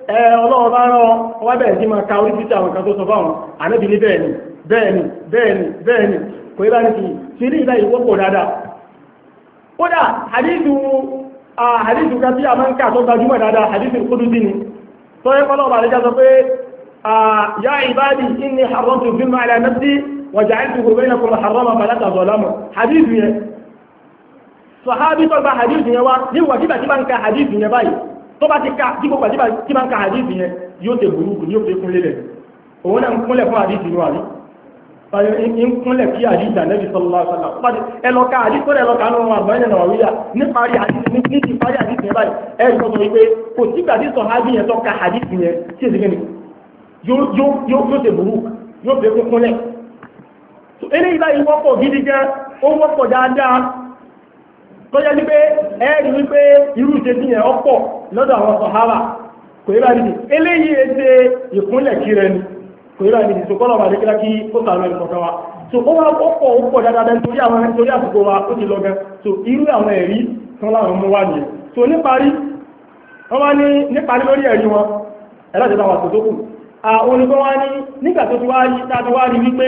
Speaker 2: ọlọ́run bá rán wá bẹ̀rẹ̀ sí máa ka orí títí àwọn kan tó sọ fáwọn ànábì ní bẹ́ẹ̀ ni kò yẹ bá ní sí ilé ìlà ìwọ́pọ̀ dáadáa. kódà hadithu kan tí a máa ń kà tó gbajúmọ̀ dáadáa hadithu kudusi ni tó yẹ kọ́lọ́ bàlẹ́ jẹ́ sọ pé ya ibadi inni haramtu zulma ala nafsi wa ja'altuhu bainakum harraman fala tazalamu hadithu yẹn sahabi tó gba hadithu yẹn wá ní wàjíbà tí bá ń ka hadithu yẹn báyìí tó bá ti ká tí gbogbo àjíbà tí bá ń ka hadithu yẹn yóò tẹ burúkú yóò fi kúnlẹ̀ lẹ̀ òun náà ń kúnlẹ̀ fún hadithu yẹn wà ní in kúnlẹ̀ kí hadithu Ànábì sallallahu alaihi wasallam ẹlọ́ka hadithu rẹ̀ lọ́ka nínú àgbáyé náà wíyà ní parí hadithu ní ti parí hadithu yẹn báyìí ẹ̀rì tó sọ wípé kò sígbà tí sahabi yẹn tó ka hadithu yẹn tí èsì gẹ́ni yóò tẹ burúkú yóò fi kúnlẹ̀ eléyìí báyìí wọ́pọ̀ gidi gan ó wọ́pọ̀ dáadáa tó yẹ wípé ẹ̀rí wípé irú ìṣesí yẹn ọ̀pọ̀ lọ́dọ̀ àwọn sàhábà kò yẹ bá dìde eléyìí ẹsẹ̀ ìkúnlẹ̀ kiri ẹni kò yẹ bá dìde tó kọ́lọ̀ bàdé kíra kí ó sàrò ẹni kọ̀ọ̀kan wa so ó wá ọ̀pọ̀ dáadáa nítorí àsìkò wa ó ti lọ gan so irú àwọn ẹ̀rí tán láwọn mú wá nìyẹn so níparí wọ́n wá níparí lórí ẹ̀rí wọn ẹ̀lájọba wà tó kù àwọn onígbọ́n wá ní nígbà tó ti wá rí wípé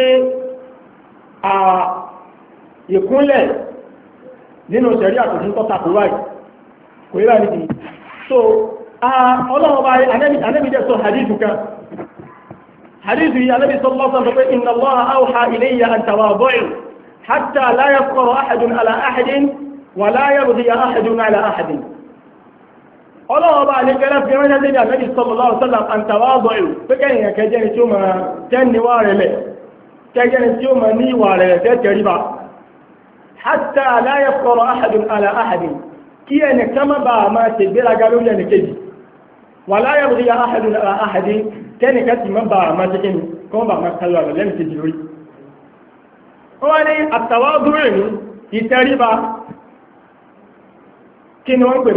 Speaker 2: ìkúnlẹ̀ nínú ṣẹ̀rí àtòsí tó takò ráì kò rí ráì nìdí so ọlọ́run bá anẹ́bìdẹ̀ sọ hadithu kan hadithu yìí anẹ́bì sọ lọ́sàn tó pé inna Allaha awha ilayya an tawada'u hatta la yafkhara ahadun ala ahadin wa la yabghi ahadun ala ahadin ọlọ́run bá ní kẹ́lá fi ránṣẹ́ sí anẹ́bì sallallahu alaihi wasallam an tawada'u pé kẹ́yìn kẹjẹ́ ni tí ó máa tẹ́niwá rẹ̀ lẹ̀ kẹjẹ́ ni tí ó máa ní ìwà rẹ̀ tẹ́tẹ̀ríba حتى لا يفقر أحد على أحد كي أن كما ما تبير قالوا لنا كذي ولا يبغي أحد على أحد كان كتي من ما تكن كما ما قالوا لنا تجري وأنا التواضع يتريبا كن وانقبل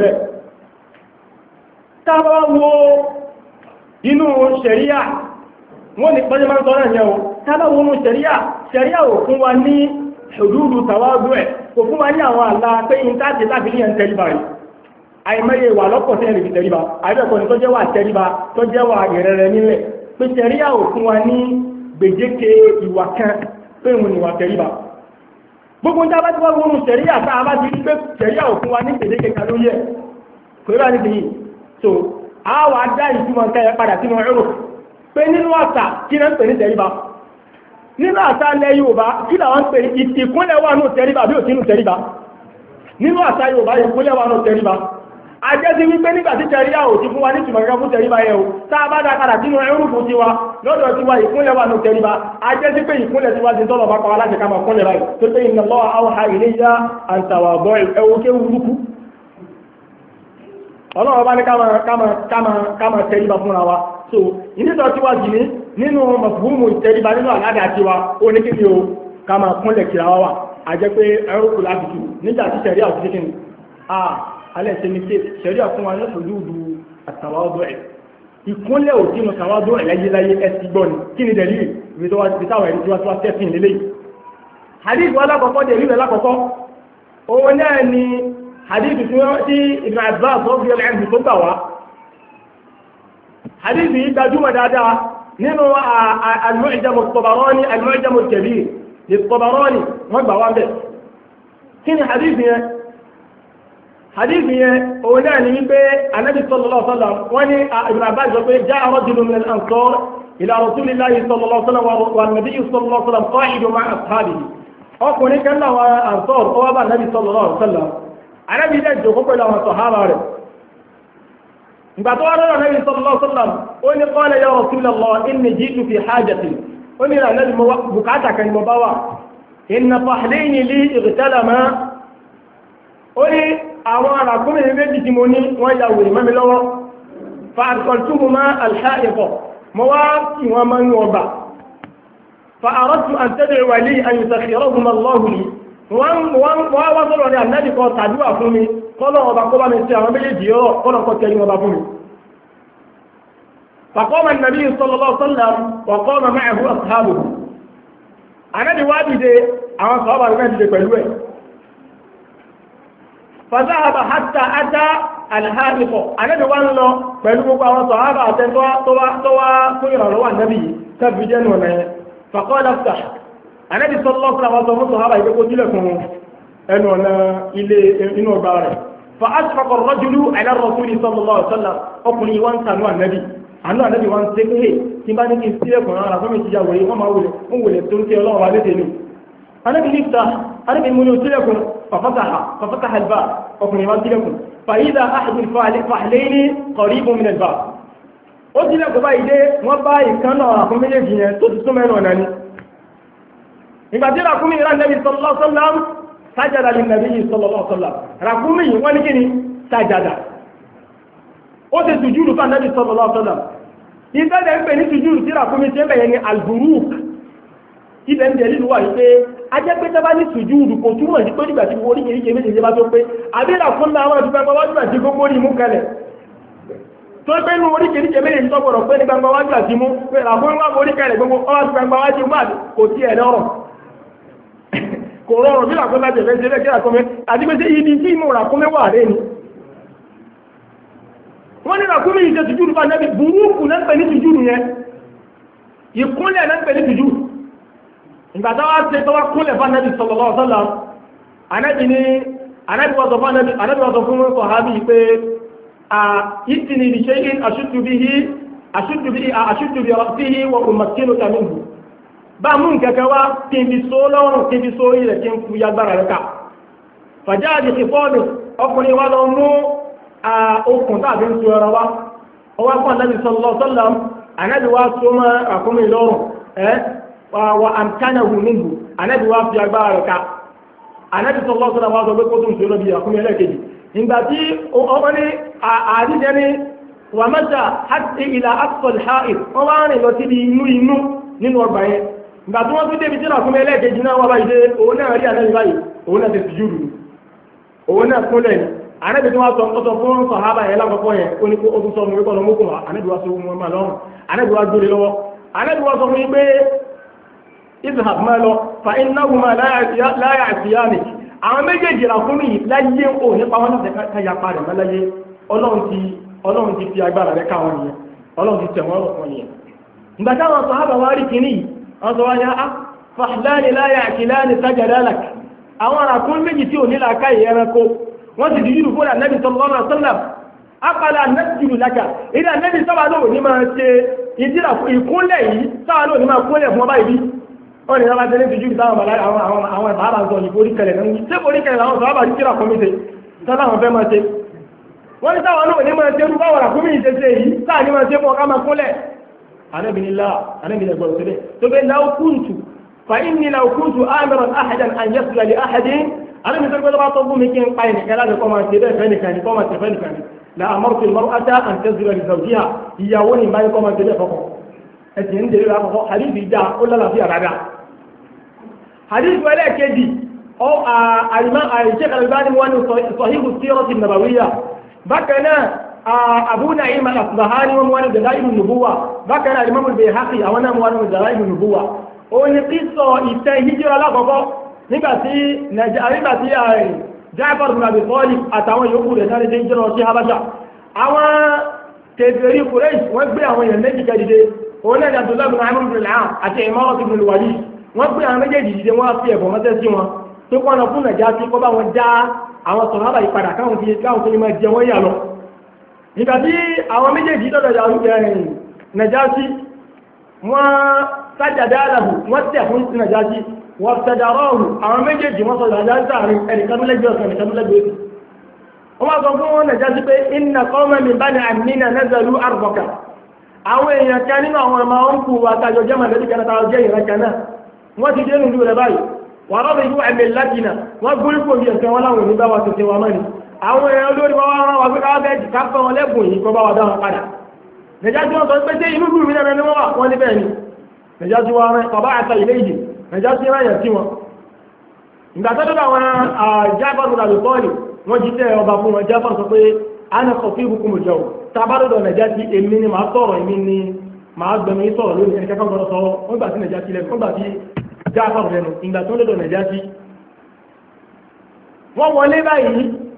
Speaker 2: تباو inú ṣẹ̀ríà wọ́n ní pẹ́jẹ́ máa ń sọ́rọ̀ ẹ̀yẹ́ o tábàwọ́ inú ṣẹ̀ríà ò fún wa ní ṣùdúrù tàwádù ẹ̀ kò fún wa ní àwọn àlá pé ìntàtì láti ní ẹn tẹríba rí àìmọye wà lọ́pọ̀ sí ẹ̀rìbì tẹríba àìbẹ̀kọ́ ni tó jẹ́ wà tẹríba tó jẹ́ wà ìrẹ̀rẹ̀ nílẹ̀ pé ṣẹ̀ríà ò fún wa ní gbèdéke ìwà kan pé òun ni wà tẹríba gbogbo ń dábàá tí wọ́n wọnú ṣẹ̀ríà tá a bá ti rí pé ṣẹ̀ríà ò fún wa ní gbèdéke kan ló yẹ kò rí bá ní tìyí so a wà dá ìtumọ̀ nǹkan yẹn padà sínú ẹ̀rọ pé nínú àṣà kí náà ń pè ní tẹríba nínú àṣà ilẹ̀ Yorùbá kí làwọn ń pè ìkúnlẹ̀ wà ní tẹríba bí ò sínú tẹríba nínú àṣà Yorùbá ìkúnlẹ̀ wà ní tẹríba ajẹ́sí wípé nígbà tí tẹríba ò ti fún wa ní ìtumọ̀ fún tẹríba yẹn o tá a bá dá padà sínú ẹrùkù tiwa lọ́dọ̀ tiwa ìkúnlẹ̀ wà ní tẹríba ajẹ́sí pé ìkúnlẹ̀ tiwa ti tọ́lọ̀ bá pa wá láti ká máa kúnlẹ̀ báyìí tó pé inna Allaha awha ilayya an tawada'u ẹwọ ké wúrúkú ọlọ́run bá ní ká máa tẹríba fúnra wa so ìníṣọ́ tiwa jì ní nínú mọ̀fúnmù ìtẹríba nínú àládà tiwa ó ní kíni o ká máa kúnlẹ̀ kíra wá wà a jẹ́ pé ẹrùkù láti tù nígbà tí sẹ̀ríà òfin kíni alẹ́ ṣe ní sẹ̀ríà fún wa ní ṣòdúdú àtàwádọ́ ẹ̀ ìkúnlẹ̀ òdínú tàwádọ́ ẹ̀ láyéláyé ẹ̀sì gbọ́ ni kí ni dẹ̀lí ibi tó wá ti táwọn ẹ̀rí tí wá tẹ́sìn lélẹ̀ hadith alákọ̀ọ́kọ́ dẹ̀lí alákọ̀ọ́kọ́ òun náà ni hadith tí Ibn Abbas radiyallahu anhu tó gbà wá hadith yìí gbajúmọ̀ dáadáa nínú al-Mu'jam at-Tabarani al-Mu'jam al-Kabir lit-Tabarani wọ́n gbà wá bẹ̀ kí ni hadith yẹn òun náà ni wípé Ànábì sallallahu alaihi wasallam wọ́n ní Ibn Abbas sọ pé ja'a rajulun min al-ansar ila rasulillahi sallallahu alaihi wasallam wa an-nabiy sallallahu alaihi wasallam qa'idun ma'a ashabihi ọkùnrin kan náà wà ansar ó wá bá Ànábì sallallahu alaihi wasallam Ànábì ilẹ̀ ìjòkó pẹ̀lú àwọn sàhábà rẹ̀ ìgbà tó wá lọ́rọ̀ Ànábì sallallahu alaihi wasallam ó ní qala ya Rasulallah inni ji'tu fi hajatin ó ní Ànábì bùkátà kan mo bá wà inna fahlayni li igtalama ó ní àwọn arákùnrin méjì tí mo ní wọ́n ya wèrè mẹ́mi lọ́wọ́ fa adkhaltuhuma al-ha'iqa mo wá kí wọ́n máa ń ọba fa aradtu an tad'uwa li an yusakhkhirahuma Allahu li wọ́n wá sọ́rọ̀ ní Ànábì kan tàdúwà fún mi kọ́lọ̀ ọba kọ́ bá mi sí àwọn méjèèjì yọ́ kọ́lọ̀ kọ́ tẹ́lú ọba fún mi فقام النبي صلى الله عليه وسلم وقام معه أصحابه Ànábì wá dìde àwọn sàhábà rẹ̀ dìde pẹ̀lú ẹ̀ فذهب حتى أتى alhárifọ̀ anábì wá ń lọ pẹ̀lú gbogbo àwọn sọ̀hábà àtẹ́ntọ́ tó wá fún ìrànlọ́wọ́ anábì tàbí jẹ́nu ọ̀nà yẹn faqala iftah anábì sallallahu alaihi wasallam fún sọ̀hábà ìgbé kó sílẹ̀kùn ẹnu ọ̀nà ilé inú ọgbà rẹ̀ fa ashfaqa ar-rajulu ala ar-rasuli sallallahu alaihi wasallam ọkùnrin wọn tànú anábì wọn ṣe pé tí bá ní kí n sílẹ̀kùn ara fún mi ti yàwó yìí wọ́n máa wulẹ̀ tó ń tẹ ọlọ́run wa léde nù anábì ní iftah anábì mú ní sílẹ̀kùn ففتح الباب وكن يمثلكم فإذا أحد الفحلين قريب من الباب قلت لك بايدي وباي كان راكم من الجنة تسمعون وناني إذا جاء راكم إلى النبي صلى الله عليه وسلم سجد للنبي صلى الله عليه وسلم راكم ونجني سجد قلت سجود فالنبي صلى الله عليه وسلم إذا جاء بني سجود راكم يعني البروك إذا دليل واحد ajẹ́ pé tẹ́bá ní sùjúùdù kò túmọ̀ sí pé nígbà tí orí kìí kìí méjèèjì bá tó pé àbílà fún láwọn àti gbangba wájú àti gbogbo ní mú kalẹ̀ tó pé ní orí kìí kìí méjèèjì tó gbọ́dọ̀ pé ní gbangba wájú àti mú pé àfún wá orí kalẹ̀ gbogbo ọwá ti gbangba wájú mú kò tí ẹ̀ lọ́rọ̀ kò rọrùn bí làkúnmẹ́ jẹ̀ fẹ́ ṣe kí làkúnmẹ́ àti pé ibi tí mo ràkúnmẹ́ wà rẹ̀ ni wọ́n ní ràkúnmẹ́ yìí ṣe sùjúùdù fún anábì burúkú náà ń pè ní sùjúùdù yẹn ìkúnlẹ̀ náà ń pè ní sùjúùdù ìgbàtà wá ṣe tó wá kúnlẹ̀ fún anábì sallallahu alaihi wasallam anábì wọ́n sọ fún sọ̀hábì pé ìtìní bi shay'in ashuddu bihi ra'sihi wa umakkinuka minhu bá mú nkẹ́kẹ́ wá kí n fi so lọ́rùn kí n fi so ilẹ̀ kí n fi yagbára rẹ̀ ká fàjáàdì ìfọ́ọ̀dù ọkùnrin wa lọ mú okùn tàbí ń so ẹran wá ọwá fún anábì sallallahu alaihi wasallam anábì wá so mọ́ àkúnmí lọ́rùn wa amkanahu minhu anabi wa fi agbára rẹ̀ ká anabi sallallahu alaihi wasallam sọ pé kó tún ṣe lọ bí àkúnmí ẹlẹ́kejì ìgbà tí ọmọ ní àdíjẹ́ ní wà mẹ́ta hàtí ìlà aqsal ha'id wọ́n wá rìn lọ sí inú nínú ọgbà yẹn ìgbà tí wọ́n tún débi tí àkúnmí ẹlẹ́kejì náà wà báyìí dé òun náà rí anabi báyìí òun náà ti fi jùlù òun náà kúnlẹ̀ ní anabi tí wọ́n sọ fún sàhábà yẹn lákọ̀ọ́kọ́ yẹn ó ní kó ó tún sọ mú ikọ̀ lọ́mọ́kùn wa anabi wa sọ wọn máa lọ́rùn anabi wa gbére lọ́wọ́ anabi wa sọ fún yín pé izhab ma lọ fa innahuma la ya'siyani àwọn méjèèjì ràkúnmí láyé ò nípa wọn láti káyapa rẹ̀ mẹ́láyé ọlọ́run ti fi agbára rẹ̀ káwọn nìyẹn ọlọ́run ti tẹ̀wọ́n rọ̀ fún nìyẹn ìgbà táwọn sàhábà wá rí kìíní wọ́n sọ wáyé á fahlani la ya'kilani sajada lak àwọn ràkúnmí méjì tí ò nílà káyé ẹranko wọ́n ti dìjú fún ànábì sallallahu alaihi wasallam apala nasjudu laka ìdí ànábì sábà lóò ní máa ṣe ìdíra ìkúnlẹ̀ yìí sábà lóò ní máa kúnlẹ̀ fún ọba ìbí wọ́n ni lábá tẹ́lẹ̀ ìjú ìdáwọn bàlá àwọn ìbára ń sọ ní oríkẹ̀lẹ̀ náà tí oríkẹ̀lẹ̀ àwọn sọ́ọ́bà rí kíra kọmíte tọ́láwọn fẹ́ máa ṣe wọ́n ni sáwọn náà ní máa ṣe rú báwọn àkúmí ìṣẹ́ṣẹ́ yìí sáà ní máa ṣe mọ́ ká máa kúnlẹ̀ anẹ́bìnilá gbọ́rọ̀ sílẹ̀ tó bẹ́ láukúntù fa inni láukúntù amiran ahadan an yasla li ahadin anẹ́bìnilá gbọ́rọ̀ bá tọ́ fún mi kí n pa ẹnìkan láti kọ́ máa ṣe bẹ́ẹ̀ fẹ́ nìkan ní kọ́ máa ṣe fẹ́ nìkan ní la amartu al-mar'ata an tazila li zawjiha ìyàwó ni báyìí kọ́ máa ṣe bẹ́ẹ̀ fọ́kọ̀ ẹ̀sìn ń dèrè lákọ̀ọ́ hadith ìjà ó lálàáfíà dáadáa hadith wala kedi o al-imam al-shaykh al-albani wa sahih as-sirah an-nabawiyyah bakana abu na'im al-asbahani wa dalail an-nubuwah bakana al-imam al-bayhaqi awana wa dalail an-nubuwah o ni qisso ite hijra la gogo nígbàtí nígbàtí Ja'far ibn Abi Talib àtàwọn yòókù rẹ̀ sáré hijra sí Habasha àwọn kèfèrí Quraysh wọ́n gbé àwọn èèyàn méjì kadide o na Abdullah ibn Amr ibn al-As àti Imara ibn al-Walid wọ́n pé àwọn méjèèjì jíde wọ́n fi ẹ̀bọ̀ mọ́tẹ́ sí wọn tó kọ́ ọ̀nà fún nàìjá sí kọ́ bá wọn já àwọn sọ̀rọ̀ ìpadà káwọn fi máa jẹ wọ́n yà lọ nígbà tí àwọn méjèèjì dọ́dọ̀ nàìjá sí wọ́n sájàdá àlàbù wọ́n tẹ̀ fún nàìjá sí wọ́n tẹ̀dàrọ́ọ̀rù àwọn méjèèjì wọ́n sọ nàìjá sí àárín ẹnìkanúlẹ́gbẹ̀ẹ́ wọ́n wá sọ fún wọn nàìjá sí pé inna qawman min bani amina nazalu arbaka àwọn èèyàn kan nínú àwọn ọmọ ọ̀nkù àtàjọ jẹ́ màlẹ́bí kan àtàjọ jẹ́ ìran kan náà wọ́n ti dé nínú rẹ̀ báyìí wà rọ́bì ìlú ẹ̀mẹ̀ látinà wọ́n gbórí kò bí ẹ̀sẹ̀ wọn láwọn onígbà wa tètè wa mọ́ni àwọn èèyàn olórí wọn rán wa pé káwọ́ bẹ́ẹ̀ jì ká fẹ́ wọn lẹ́bùn yìí kọ́ bá wa dá wọn padà nàìjá tí wọ́n sọ pé ṣé inú gbùrù mi náà ni wọ́n wà wọ́n ní bẹ́ẹ̀ ni nàìjá tí wọ́n rán bàbá àta ilé ìdì nàìjá tí wọ́n yàn sí wọn. ìgbà tó dọ́dọ̀ àwọn Ja'far ibn Abi Talib wọ́n jí tẹ́ ọba fún wọn Ja'far sọ pé ana khatibukum al-yawm tabarodo nàìjá tí èmi ni màá sọ̀rọ̀ èmi ni màá gbẹ̀mí sọ̀rọ̀ lónìí ẹni kẹ́kọ̀ọ́ gbọ́dọ̀ sọ̀rọ̀ wọ́n gbà sí nàìjá tí lẹ́nu wọ́n gbà sí Ja'far lẹ́nu ìgbà tó lọ́dọ̀ nàìjá sí wọ́n wọlé báyìí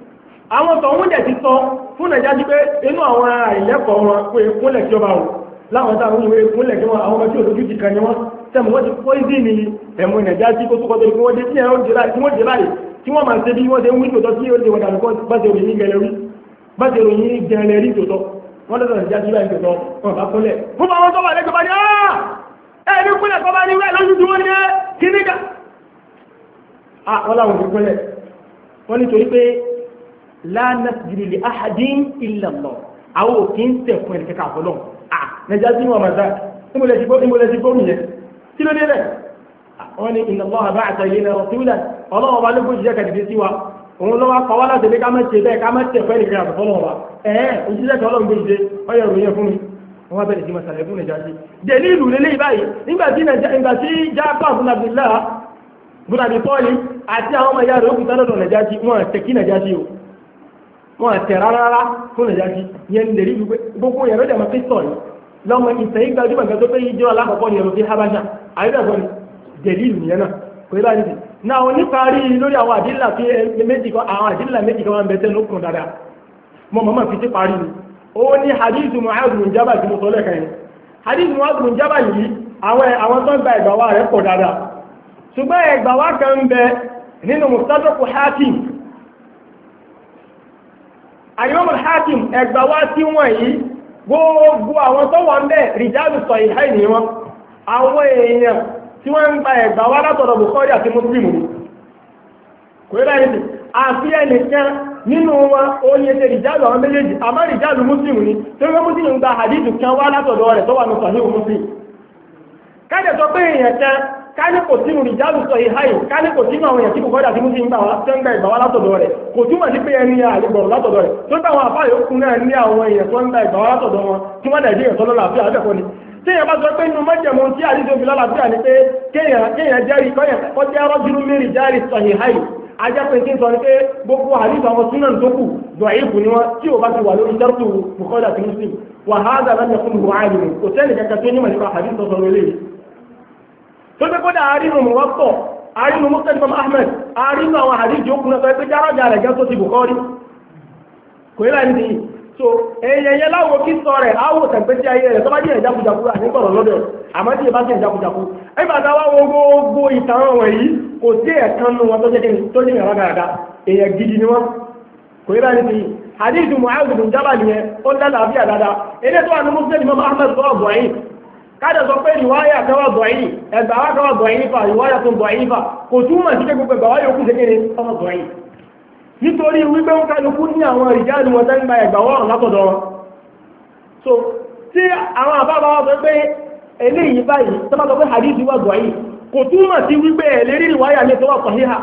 Speaker 2: àwọn tọ̀hún dẹ̀ ti sọ fún Nàìjíríà pé inú àwọn àìlẹ́kọ̀ọ́ wọn pé ìkúnlẹ̀ tí ó bá wù láwọn táwọn ìwé ìkúnlẹ̀ tí wọn àwọn ọmọ tí òdòdó ti kan ni wọn tẹ̀mù wọ́n ti pọ́ìsì ní ẹ̀mú Nàìjíríà tí kó tó kọ́ tó kí wọ́n dé tí wọ́n dé láyé tí wọ́n máa ṣe bí wọ́n ṣe ń wí tòótọ́ tí ó lè wọ́n dàbí bá ṣe ròyìn gẹ̀lẹ́ rí tòótọ́ wọ́n lọ́dọ̀ Nàìjíríà tí láì tòótọ́ wọn bá kúnlẹ̀ fún àwọn tó wà lẹ́gbẹ̀ẹ́ bá ní ẹni kúnlẹ̀ tó bá ní wẹ́ lójú tí wọ́n ní kíníkà wọ́n láwọn òfin kúnlẹ̀ wọ́n ní torí pé la nasjudu li ahadin illa Allah àwọn òkè ń tẹ̀ fún ẹ̀kẹ́kẹ́ àfọlọ́ Nàìjíríà tí wọ́n máa dá ìmọ̀lẹ̀ ti gbóhùn yẹn kí ló dé rẹ̀ wọ́n ní inna Allaha ba'atha ilayna rasulan ọlọ́wọ́ bá lókùn jíjẹ́ kàdìdì sí wa òun lọ́wọ́ kọ́ wá láti lé ká má ṣe bẹ́ẹ̀ ká má tẹ̀ fún ẹ̀kẹ́kẹ́ àfọlọ́ wa òṣìṣẹ́ kan ọlọ́run gbé ìdè ọyọ ìròyìn fún mi wọ́n bẹ̀rẹ̀ sí masalẹ̀ fún Nàìjíríà dẹ̀lí ìlú lélẹ́ báyìí nígbà tí Ja'far bin Abdullah bin Abi Talib àti àwọn ọmọ ìyá rẹ̀ ó kù sálọ́dọ̀ Nàìjíríà wọn tẹ̀kí Nàìjíríà wọn tẹ̀ rárá fún Nàìjíríà yẹn lè rí gbogbo yẹn lọ́dẹ̀ máa fi sọ̀ yìí lọ́mọ ìsẹ̀yìn gbajúmọ̀ nǹkan tó pé yí jẹ́ alákọ̀ọ́kọ́ ni ẹ̀rọ sí Habasha àyẹ́dẹ̀gbọ́n dẹ̀lí ìlú yẹn náà kò yẹ báyìí náà oníparí lórí àwọn àdílà méjì kan máa ń bẹ̀tẹ̀ lókun dáadáa mọ́ fi ti parí ni ó ní hadithu Mu'adh bin Jabal tí mo sọ lẹ́kàn yìí hadithu Mu'adh bin Jabal yìí àwọn tó ń gba ẹgbàwá rẹ̀ pọ̀ dáadáa ṣùgbọ́n ẹgbàwá kan ń bẹ nínú Mustadrak Hakim Imam Hakim ẹgbàwá tí wọ́n yìí gbogbo àwọn tó wà ń bẹ rijalu sahihayn ni wọn àwọn èèyàn tí wọ́n ń gba ẹgbàwá látọ̀dọ̀ Bukhari àti Muslim kò yẹ báyìí àfi ẹnìkan nínú wọn ó ní ẹsẹ̀ ìjálù àwọn méjèèjì àmọ́ ìjálù Muslim ni tí wọ́n Muslim ń gba hadith kan wá látọ̀dọ̀ rẹ̀ tó wà ní Sahih Muslim kájẹ̀ sọ pé èèyàn kan káni kò sínú ìjálù sọ ìháyì káni kò sínú àwọn èèyàn tí kò kọ́dà tí Muslim gbà wá tó ń gba ìgbà wá látọ̀dọ̀ rẹ̀ kò túmọ̀ sí pé ẹni àlebọ̀rọ̀ látọ̀dọ̀ rẹ̀ tó táwọn àfáà yòókù náà ní àwọn èèyàn tó ń gba ìgbà wá látọ̀dọ̀ wọn tí wọ́n dàbí èèyàn tó lọ́la àfíà àbẹ̀kọ́ ni tí èèyàn bá sọ pé inú mọ́jẹ̀mú tí àdídò fi lọ́la àfíà ni pé kéèyàn jẹ́rìí kọjá rọ́júrú mẹ́rin jẹ́rìí sọ ìháyì ajápẹ́ tí ń sọ ní pé gbogbo àdíjọ àwọn súnà tó kù dọ̀ífù ni wọ́n tí ó bá ti wà lórí shartu Bukhari àti Muslim wà hádà láti ẹkùn ìwò àìlú kò tẹ́lẹ̀ kẹta tó nímọ̀ nípa àdíjọ sọ lórí tó pé kódà àrínú Muwatta àrínú Musnad Imam Ahmad àrínú àwọn àdíjọ okùn náà pé járájà rẹ̀ gẹ́ tó ti Bukhari kò yẹ láì nìyí so èèyàn yẹn láwo kí sọ rẹ̀ áwò tẹ̀gbẹ́ sí ayé rẹ̀ tó bá jẹ́ ìjákujàku ànígbọ̀rọ̀ lọ́dọ̀ àmọ́ tí ìbá jẹ́ ìjákujàku ẹgbà tá wá wo gbogbo ìtàn wọ̀nyí kò sí ẹ̀kan nù wọn tó jẹ́ kíni tó jẹ́ ìrọ̀ dáadáa èèyàn gidi ni wọn kò yẹ báyìí nìyí hadithu Mu'adh bin Jabal yẹn ó lálẹ́ àbí àdáadáa ilé tó wà ní Musnad Imam Ahmad tó wà bọ̀yìn kájà sọ pé ìwáyà tó wà bọ̀yìn ẹgbà wá tó wà bọ̀yìn fa ìwáyà tó bọ̀yìn fa kò túmọ̀ sí pé gbogbo ẹgbà wá yòókù ṣe kíni ọmọ bọ̀yìn nítorí wípé ń kálukú ní àwọn ìjáàlù wọn tẹ́gbà ẹgbà wọ́n látọ̀dọ̀ wọn so tí àwọn àbábá wọn sọ pé eléyìí báyìí tó bá sọ pé hadith wà bọ̀yìn kò túmọ̀ sí wípé ẹ̀lérí ìwáyà ní tó wà sàhíhà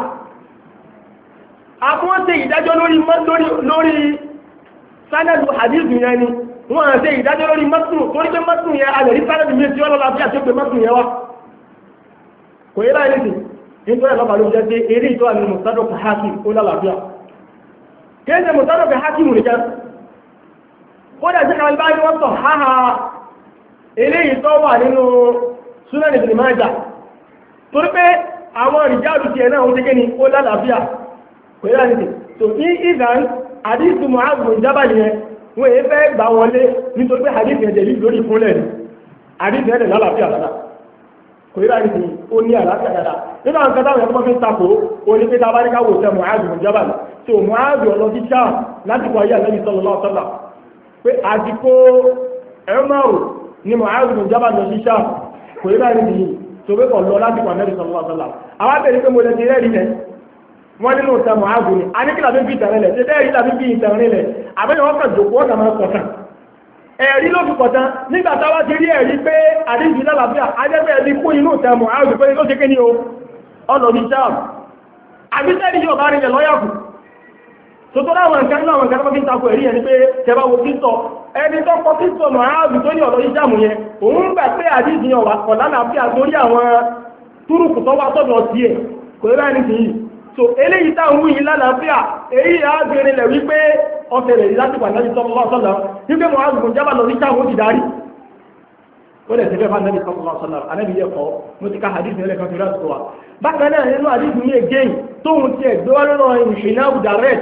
Speaker 2: àwọn ṣe ìdájọ́ lórí sánàdù hadith yẹn ni wọ́n ṣe ìdájọ́ lórí mọ́tún torí pé mọ́tún yẹn alẹ̀rí sánàdù méjì ọlọ́lá bí àti pé mọ́tún yẹn wá kò yẹ láì nìsí nítorí ẹ̀lọ́pàá ló jẹ́ pé eré ìtọ́ àmì Mustadrak Hakim ó lálàáfíà kéèsè Mustadrak Hakim nìkan kódà sí kan bá ní wọ́n tọ̀ háhá eré ìtọ́ wà nínú Sunan Ibn Majah torí pé àwọn ìjáàdù ti ẹ̀nà oúnjẹ gẹ́ni ó lálàáfíà kò yẹ́ láti tó ní ìdán àdísù Mu'adh bin Jabal yẹn wọ́n èé fẹ́ gbà wọlé nítorí pé àdísù ẹ̀dẹ̀ lórí ìfúnlẹ̀ ní àdísù ẹ̀dẹ̀ lálàáfíà dáadáa kò yẹ́ láti ó ní àlàáfíà dáadáa nínú àwọn kẹta àwọn ẹ̀kọ́ fi ń takò ó ní pé tá a bá ní káwò tẹ Mu'adh bin Jabal tó Mu'adh ọlọ́ sí sáà láti wà yà lẹ́yìn sallallahu alaihi wasallam pé àsìkò Umaru ni Mu'adh bin Jabal lọ sí sáà kò yẹ́ láti tó bẹ́ kọ̀ lọ láti wà Nabi sallallahu alaihi wasallam àwọn abẹ́rẹ́ pé mo lè ti rẹ́rìí rẹ̀ wọ́n nínú ìtàn Mu'adh ni a ní kí làbí bí ìtàn rẹ̀ ṣe bẹ́ẹ̀ rí làbí bí ìtàn rẹ̀ àbẹ́yẹ̀ wọ́n kà jòkó ọ̀nà máa kọ̀tàn ẹ̀rí ló fi kọ̀tàn nígbà táwa ti rí ẹ̀rí pé àdíjì lálàáfíà ajẹ́bẹ̀ ẹ̀rí kú inú ìtàn Mu'adh pé ló ṣe kí ni o ọ̀nà ní sáà àbíṣẹ́rí yóò bá rí ẹ̀ lọ́yàkù tòtò láwọn nǹkan náà wọn kan tó fi ń takò ẹ̀rí ẹni pé tẹ́bá wo kíntọ̀ ẹni tó kọ́ kíntọ̀ Mu'adh tó ní ọ̀rọ̀ ìjàmù yẹn òun gbà pé àdíjì yàn wà kọ̀ lálàáfíà torí àwọn túrùkù tó wá sọ́dọ̀ sí ẹ̀ kò rí báyìí nìyí so eléyìí táwọn wù yìí lálàáfíà èyí àgbèrè lẹ̀ wípé ọ̀sẹ̀ rẹ̀ láti wà Nabi sallallahu alaihi wasallam wípé Mu'adh bin Jabal lọ sí táwọn ti darí ó lè tẹ́fẹ́ fún Nabi sallallahu alaihi wasallam anábì yẹ kọ́ mo ti ka hadith nílẹ̀ kan fi rẹ́ sọ wa bákan náà nínú hadith ní again tóun ti ẹ̀ gbé wá lọ́rọ̀ ìṣìnáwó direct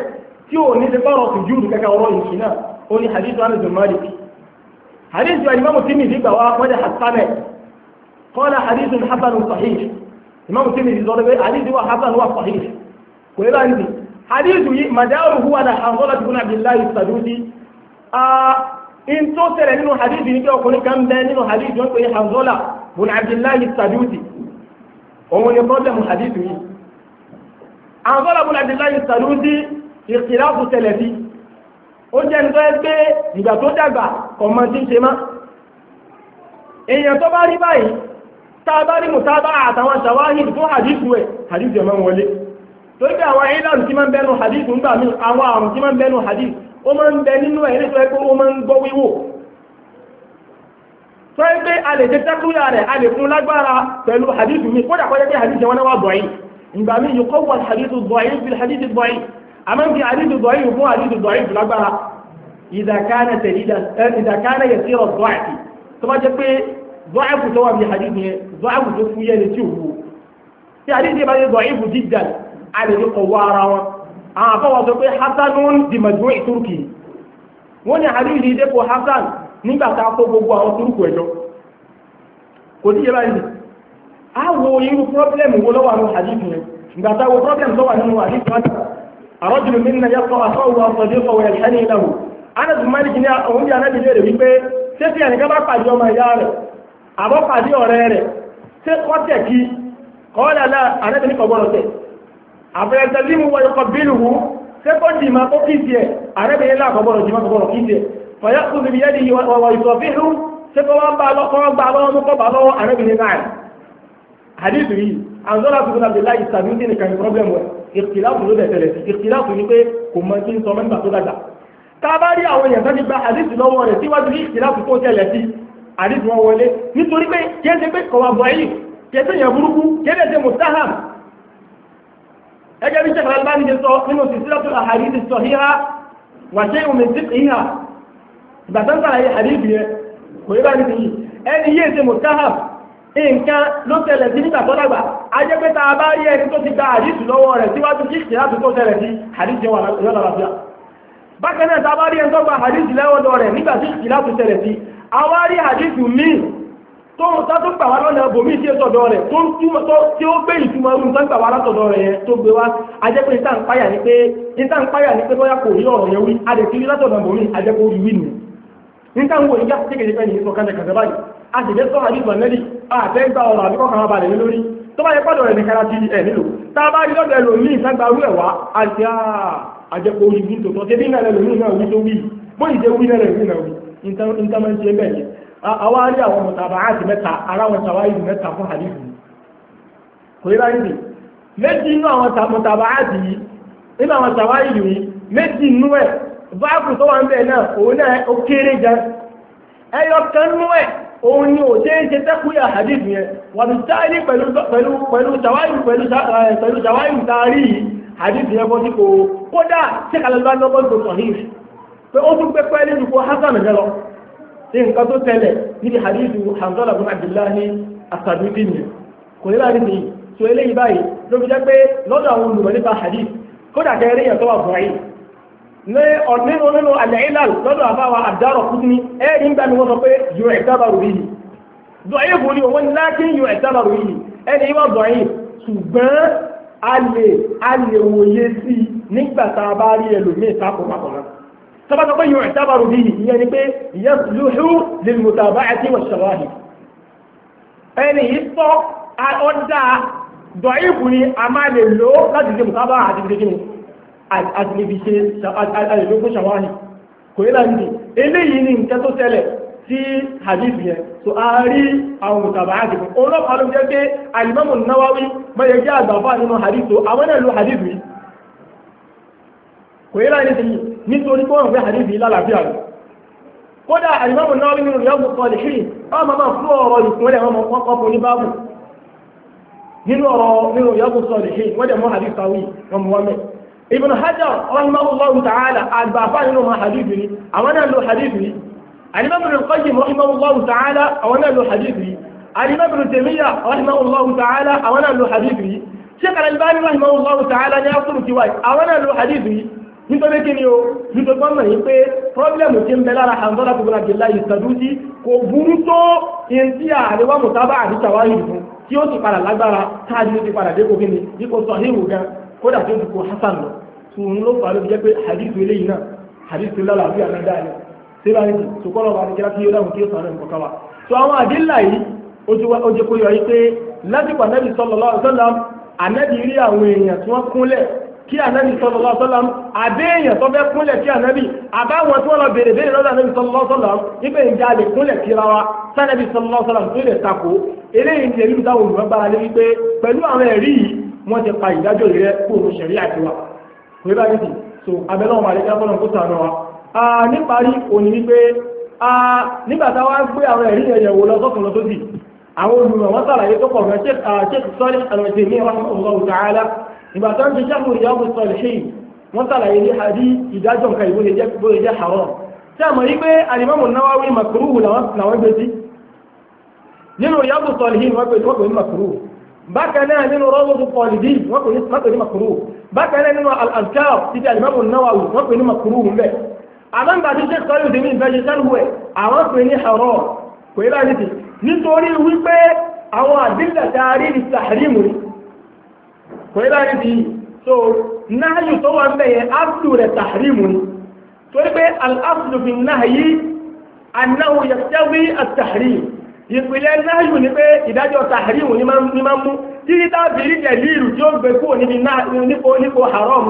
Speaker 2: tí ò ní ṣe bọ́rọ̀ sùjúdù kẹ́kẹ́ ọ̀rọ̀ ìṣì náà ó ní hadithu Anas bin Malik hadithu Imam Tirmidhi gbà wá wọ́n jẹ́ hasanẹ̀ qala hadithun hasanun sahih Imam Tirmidhi sọ pé hadithu wa hasan wa sahih kò yẹ báyìí hadithu yìí madaruhu ala Hanzala ibn Abdullah as-Sadusi in tó tẹ̀lé nínú hadithu yìí pé ọkùnrin kan bẹ nínú hadithu wọn pé Hanzala ibn Abdullah as-Sadusi òun ni problem hadithu yìí Hanzala ibn Abdullah as-Sadusi ìkìláàfù tẹ̀lẹ̀ sí ó jẹ́ nítorí ẹgbẹ́ ìgbà tó dàgbà ọmọ tí ń ṣe má èèyàn tó bá rí báyìí tàbá rí mùtábà àtàwọn ṣàwáhìd fún hadithu ẹ̀ hadithu ẹ̀ máa ń wọlé tó gbé àwọn ìlànà tí máa ń bẹnu hadithu ńgbà mí àwọn àrùn tí máa ń bẹnu hadith ó máa ń bẹ nínú ẹ̀ nítorí pé ó máa ń gbọ́ wíwò tó ẹgbẹ́ a lè jẹ́ tẹ́kúyà rẹ̀ a lè fún lágbára pẹ̀lú hadithu mi kódà kọjá pé hadithu wọn wá dọ̀yìn ìgbà mí yóò kọ́wọ́ hadithu dọ̀yìn fi hadithu dọ̀yìn àmọ́ fi hadithu dọ̀yìn fún hadithu dọ̀yìn lágbára ìdàkánà yẹ̀sírọ̀ dọ̀yìn tó bá jẹ́ pé dọ̀yìn tó wà ní hadithu yẹn dọ̀yìn tó fún yẹn tí ò wú tí hadithu yẹn bá yẹ dọ̀yìn jiddan a lè ní kọ̀wọ́ ara wọn àwọn afọwọ́ sọ pé hasanun di majmu'i turki wọ́n ní hadithu yìí dépò hasan nígbà tá a kó gbogbo àwọn turku ẹjọ́ kò ní yẹ báyìí a wo irú problem wo lọ́wọ́ àwọn hadithu yẹn ìgbà tá a wo problem tó wà nínú hadithu yẹn الرجل منا يقرأ أخوه وصديقه ويلحني له أنا زمانك ني أقول يا نبي ليه wípé ṣé tí ẹnìkan bá pàdé ọmọ ìyá rẹ̀ àbọ̀ pàdé ọ̀rẹ́ rẹ̀ ṣé wọ́n tẹ̀ kí kọ́ọ̀lá náà ànábì ní kọ̀gbọ́n ọ̀tẹ̀ àbẹ̀yẹ̀tẹ̀límù wọ ikọ̀ bílùú ṣé kó dì máa kó kí tiẹ̀ ànábì ní láàkọ̀gbọ́n ọ̀jì máa kọ̀gbọ́n kí tiẹ̀ fọyà kú bíbi yẹ́dì wọ ìsọ̀fíhù ṣé kó wọ́n bá lọ́wọ́ mú kọ́ bá lọ́wọ́ ànábì ní náà hadithu yìí Hanzala ibn Abdullah as-Sadusi ní kan problem wẹ̀ ìkìláàfù ló bẹ̀rẹ̀ sí ìkìláàfù ní pé kò mọ kí n sọ mẹ́ta tó dàgbà tá a bá rí àwọn èèyàn tó ti gba hadithu lọ́wọ́ rẹ̀ síwájú ní ìkìláàfù tó tẹ̀lẹ̀ sí hadithu wọn wọlé nítorí pé kìí ṣe pé kọ̀wá bọ̀ yìí kìí ṣe yẹn burúkú kìí ṣe mustaham ẹgbẹ́ bí Sheikh Al-Albani ṣe sọ nínú silsilatul ahadith as-sahiha wa shay'un min fiqhiha ìgbà tó ń sàlàyé hadithu yẹn kò yẹ bá ní ti ẹni yé ṣe mustaham nǹkan ló tẹ̀lẹ̀ sí nígbà tó dàgbà ajẹ́pẹ́ta bá rí ẹni tó ti gba àdísù lọ́wọ́ rẹ̀ síwájú kí ìṣẹ́láàtù tó tẹ̀lẹ̀ sí àdísù wà lọ́lọ́lọ́fíà bákan náà ta bá rí ẹni tó gba àdísù lẹ́wọ́dọ̀ rẹ̀ nígbà tí ìṣẹ́láàtù tẹ̀lẹ̀ sí a wá rí àdísù míì tó ń tó gbà wá lọ́nà bòmí sí ẹ̀sọ̀dọ̀ rẹ̀ tí ó gbé ìtumọ̀ ọdún tó gbà wá látọ̀dọ̀ rẹ̀ yẹn tó gbé wá ajẹ́pẹ́ ìta ń páyà ní pé bóyá kò rí ọ̀rọ̀ yẹn wí adẹ̀kí látọ̀dọ̀ bòmí ajẹ́pẹ́ orí wí nù níta ń wo ìjà kékeré fẹ́ ní ìsọ̀kanẹ̀ kàtẹ́ báyìí a sì jẹ́ sọ àdìsọ̀ nẹ́lì àtẹ́gbà ọ̀rọ̀ àbíkọ́ kan balẹ̀ ní lórí tó bá yẹ pọ́dọ̀ rẹ̀ ní kára ti ẹ̀ nílò tá a bá rí lọ́dọ̀ ẹlòmí ìsàgbà rú ẹ̀wà àti àjẹpọ̀ orí bí tòótọ́ tẹ́bí náà lẹ́lòmí náà wí tó wí bó ìdé wí náà lẹ́lòmí náà wí nǹkan máa ń ṣe bẹ́ẹ̀ ni àwa rí àwọn mọ̀tàbà àti mẹ́ta ara wọn ṣàwáyé mẹ́ta fún àdìsù kò rí láyé nì méjì inú àwọn mọ̀tàbà àti yìí nínú àwọn ṣàwáyé yìí méjì inú ẹ̀ báàbù tó wà ń bẹ̀ náà òun náà ó kéré jẹ ẹyọ kan nú ẹ̀ òun ni ò ṣe ń ṣe tẹ́kùyà hadith yẹn wà bí táìlì pẹ̀lú ṣàwáyù tààrí hadith yẹn bọ́ sí kò kódà tí kàlẹ́lá lọ́gbọ́n tó sahih pé ó tún pẹ́ pẹ́ nínú kó hasan jẹ́lọ tí nǹkan tó tẹ́lẹ̀ níbi hadith Hanzala ibn Abdullah as-Sadusi ni kò ní láti ní so eléyìí báyìí ló fi jẹ́ pé lọ́dọ̀ àwọn olùmọ̀ nípa hadith kódà kẹrin yẹn tó wà bọ̀ yìí nínú àlẹ́ìlàl lọ́dọ̀ àbáwà àdárọ̀ kú ní ẹ̀rí ń gbani wọ́n sọ pé yóò ẹ̀tàbàrù yìí dọ̀yìn fún ní òun láti yóò ẹ̀tàbàrù yìí ẹni ìwọ̀n dọ̀yìn ṣùgbọ́n a lè wòye sí nígbàtà bá rí ẹlòmí ìtàkùn pàpọ̀lá sọ́bátọ̀ pé yóò ẹ̀tàbàrù yìí ìyẹn ni pé yasluhu lil mutaba'ati wa shawahid ẹni ìsọ ọ̀dà dọ̀yìn fún ní a máa lè lò láti ṣe mùtábà àti ìdíkíni àtìlébí ṣe àìlógún ṣàwáhì kò yí láti eléyìí ní nǹkan tó tẹ́lẹ̀ sí hadith yẹn so a rí àwọn mùtàbà áti fún ọlọ́pàá ló jẹ́ pé Al-Imam An-Nawawi mọ́yẹ jẹ́ àgbàfà nínú hadith so àwọn náà lo hadith yìí kò yí láti ní nítorí pé wọ́n fẹ́ hadith yìí lálàáfíà rẹ̀ kódà Al-Imam An-Nawawi nínú Riyadus Salihin wọ́n máa fún ọ̀rọ̀ ìpínlẹ̀ wọn kọ́ fún ní báàbù nínú ọ̀rọ̀ nínú Riyadus Salihin wọ́n dẹ̀ mọ́ hadith sáwí wọn mú wọn mẹ́ Ibn Hajar rahimahullahu ta'ala àgbàfà nínú ma hadithi ni àwọn náà lo hadithi Al-Imam Ibn Qayyim rahimahullahu ta'ala àwọn náà lo hadithi Al-Imam Ibn Taymiyyah rahimahullahu ta'ala àwọn náà lo hadithi Sheikh Al-Albani rahimahullahu ta'ala ní asúrù ti wáyé àwọn náà lo hadithi nítorí kí ni o nítorí wọ́n mọ̀ yín pé pọ́blẹ́mù tí ń bẹ lára Hanzala ibn Abdullah as-Sadusi kò burú tó in tí àríwá mùtábà àti ṣàwárí fún tí ó ti padà lágbára káàdì ó ti padà dé kókí ni dípò sahihu gan kódà tó ti kó hasan lọ tún ló fà ló fi jẹ́ pé hadith eléyìí náà hadith lálàáfíà náà dáa ni síbá ní ṣùkọ́nà bá ní kíra kí ó dáhùn kí ó sànà nǹkan káwà so àwọn àdílà yìí ó jẹ́ kó yọ yí pé lásìkò ànábì sallallahu alaihi wasallam ànábì rí àwọn èèyàn tí wọ́n kúnlẹ̀ kí ànábì sallallahu alaihi wasallam àbẹ́ èèyàn tó fẹ́ kúnlẹ̀ kí ànábì àbáwọn tí wọ́n lọ bèèrè lọ́dọ̀ ànábì sallallahu alaihi wasallam nígbà ìjà lè kúnlẹ̀ kíra wa sànábì sallallahu alaihi wasallam tó lè takò eléyìí ní ẹ̀rí táwọn olùmọ̀gbára lé wípé pẹ̀lú àwọn ẹ̀rí yìí wọ́n ti pa ìdájọ́ rẹ̀ kúrò ṣẹ̀rí àtiwá pé bá nìdí so abẹ́lọ́wọ̀n àlejò fọ́nà kó sànù wa níparí òní wípé nígbàtá wá gbé àwọn ẹ̀rí ẹ̀yẹ̀wò lọ́sọ́kùn lọ́sọ́sì àwọn olùmọ̀ wọ́n sàlàyé tó pọ̀ rẹ̀ Sheikh Salih Al-Uthaymin rahimahullahu ta'ala nígbàtá ń ṣe Sharh Riyadus Salihin wọ́n sàlàyé ní hadí ìdájọ́ nǹkan ìwé jẹ́ haram tí a mọ̀ yí pé Al-Imam An-Nawawi makruh làwọn gbé sí nínú Riyadus Salihin wọ́n pè ní makruh bákan náà nínú Rawdatul Talibin wọ́n pè ní makruh bákan náà nínú Al-Adhkar títí Al-Imam An-Nawawi wọ́n pè ní makruh ń bẹ̀ àmọ́ nígbà tí Sheikh Salih Al-Uthaymin ìfẹ́ ṣe sẹ́nu ẹ̀ àwọn pè ní haram kò yíra nìtì nítorí wípé àwọn àdílẹ̀ tààrí ní tahrim ní kò yíra nìtì so náàyù tó wà ń bẹ̀yẹ aslu rẹ̀ tahrim ní torí pé al-aslu fi nahyi annahu yaqtadi at-tahrim ìpìlẹ̀ náàyù ní pé ìdájọ́ tahrim ní máa mú títí tábìrí dalilu tí ó gbé kúrò nípo haram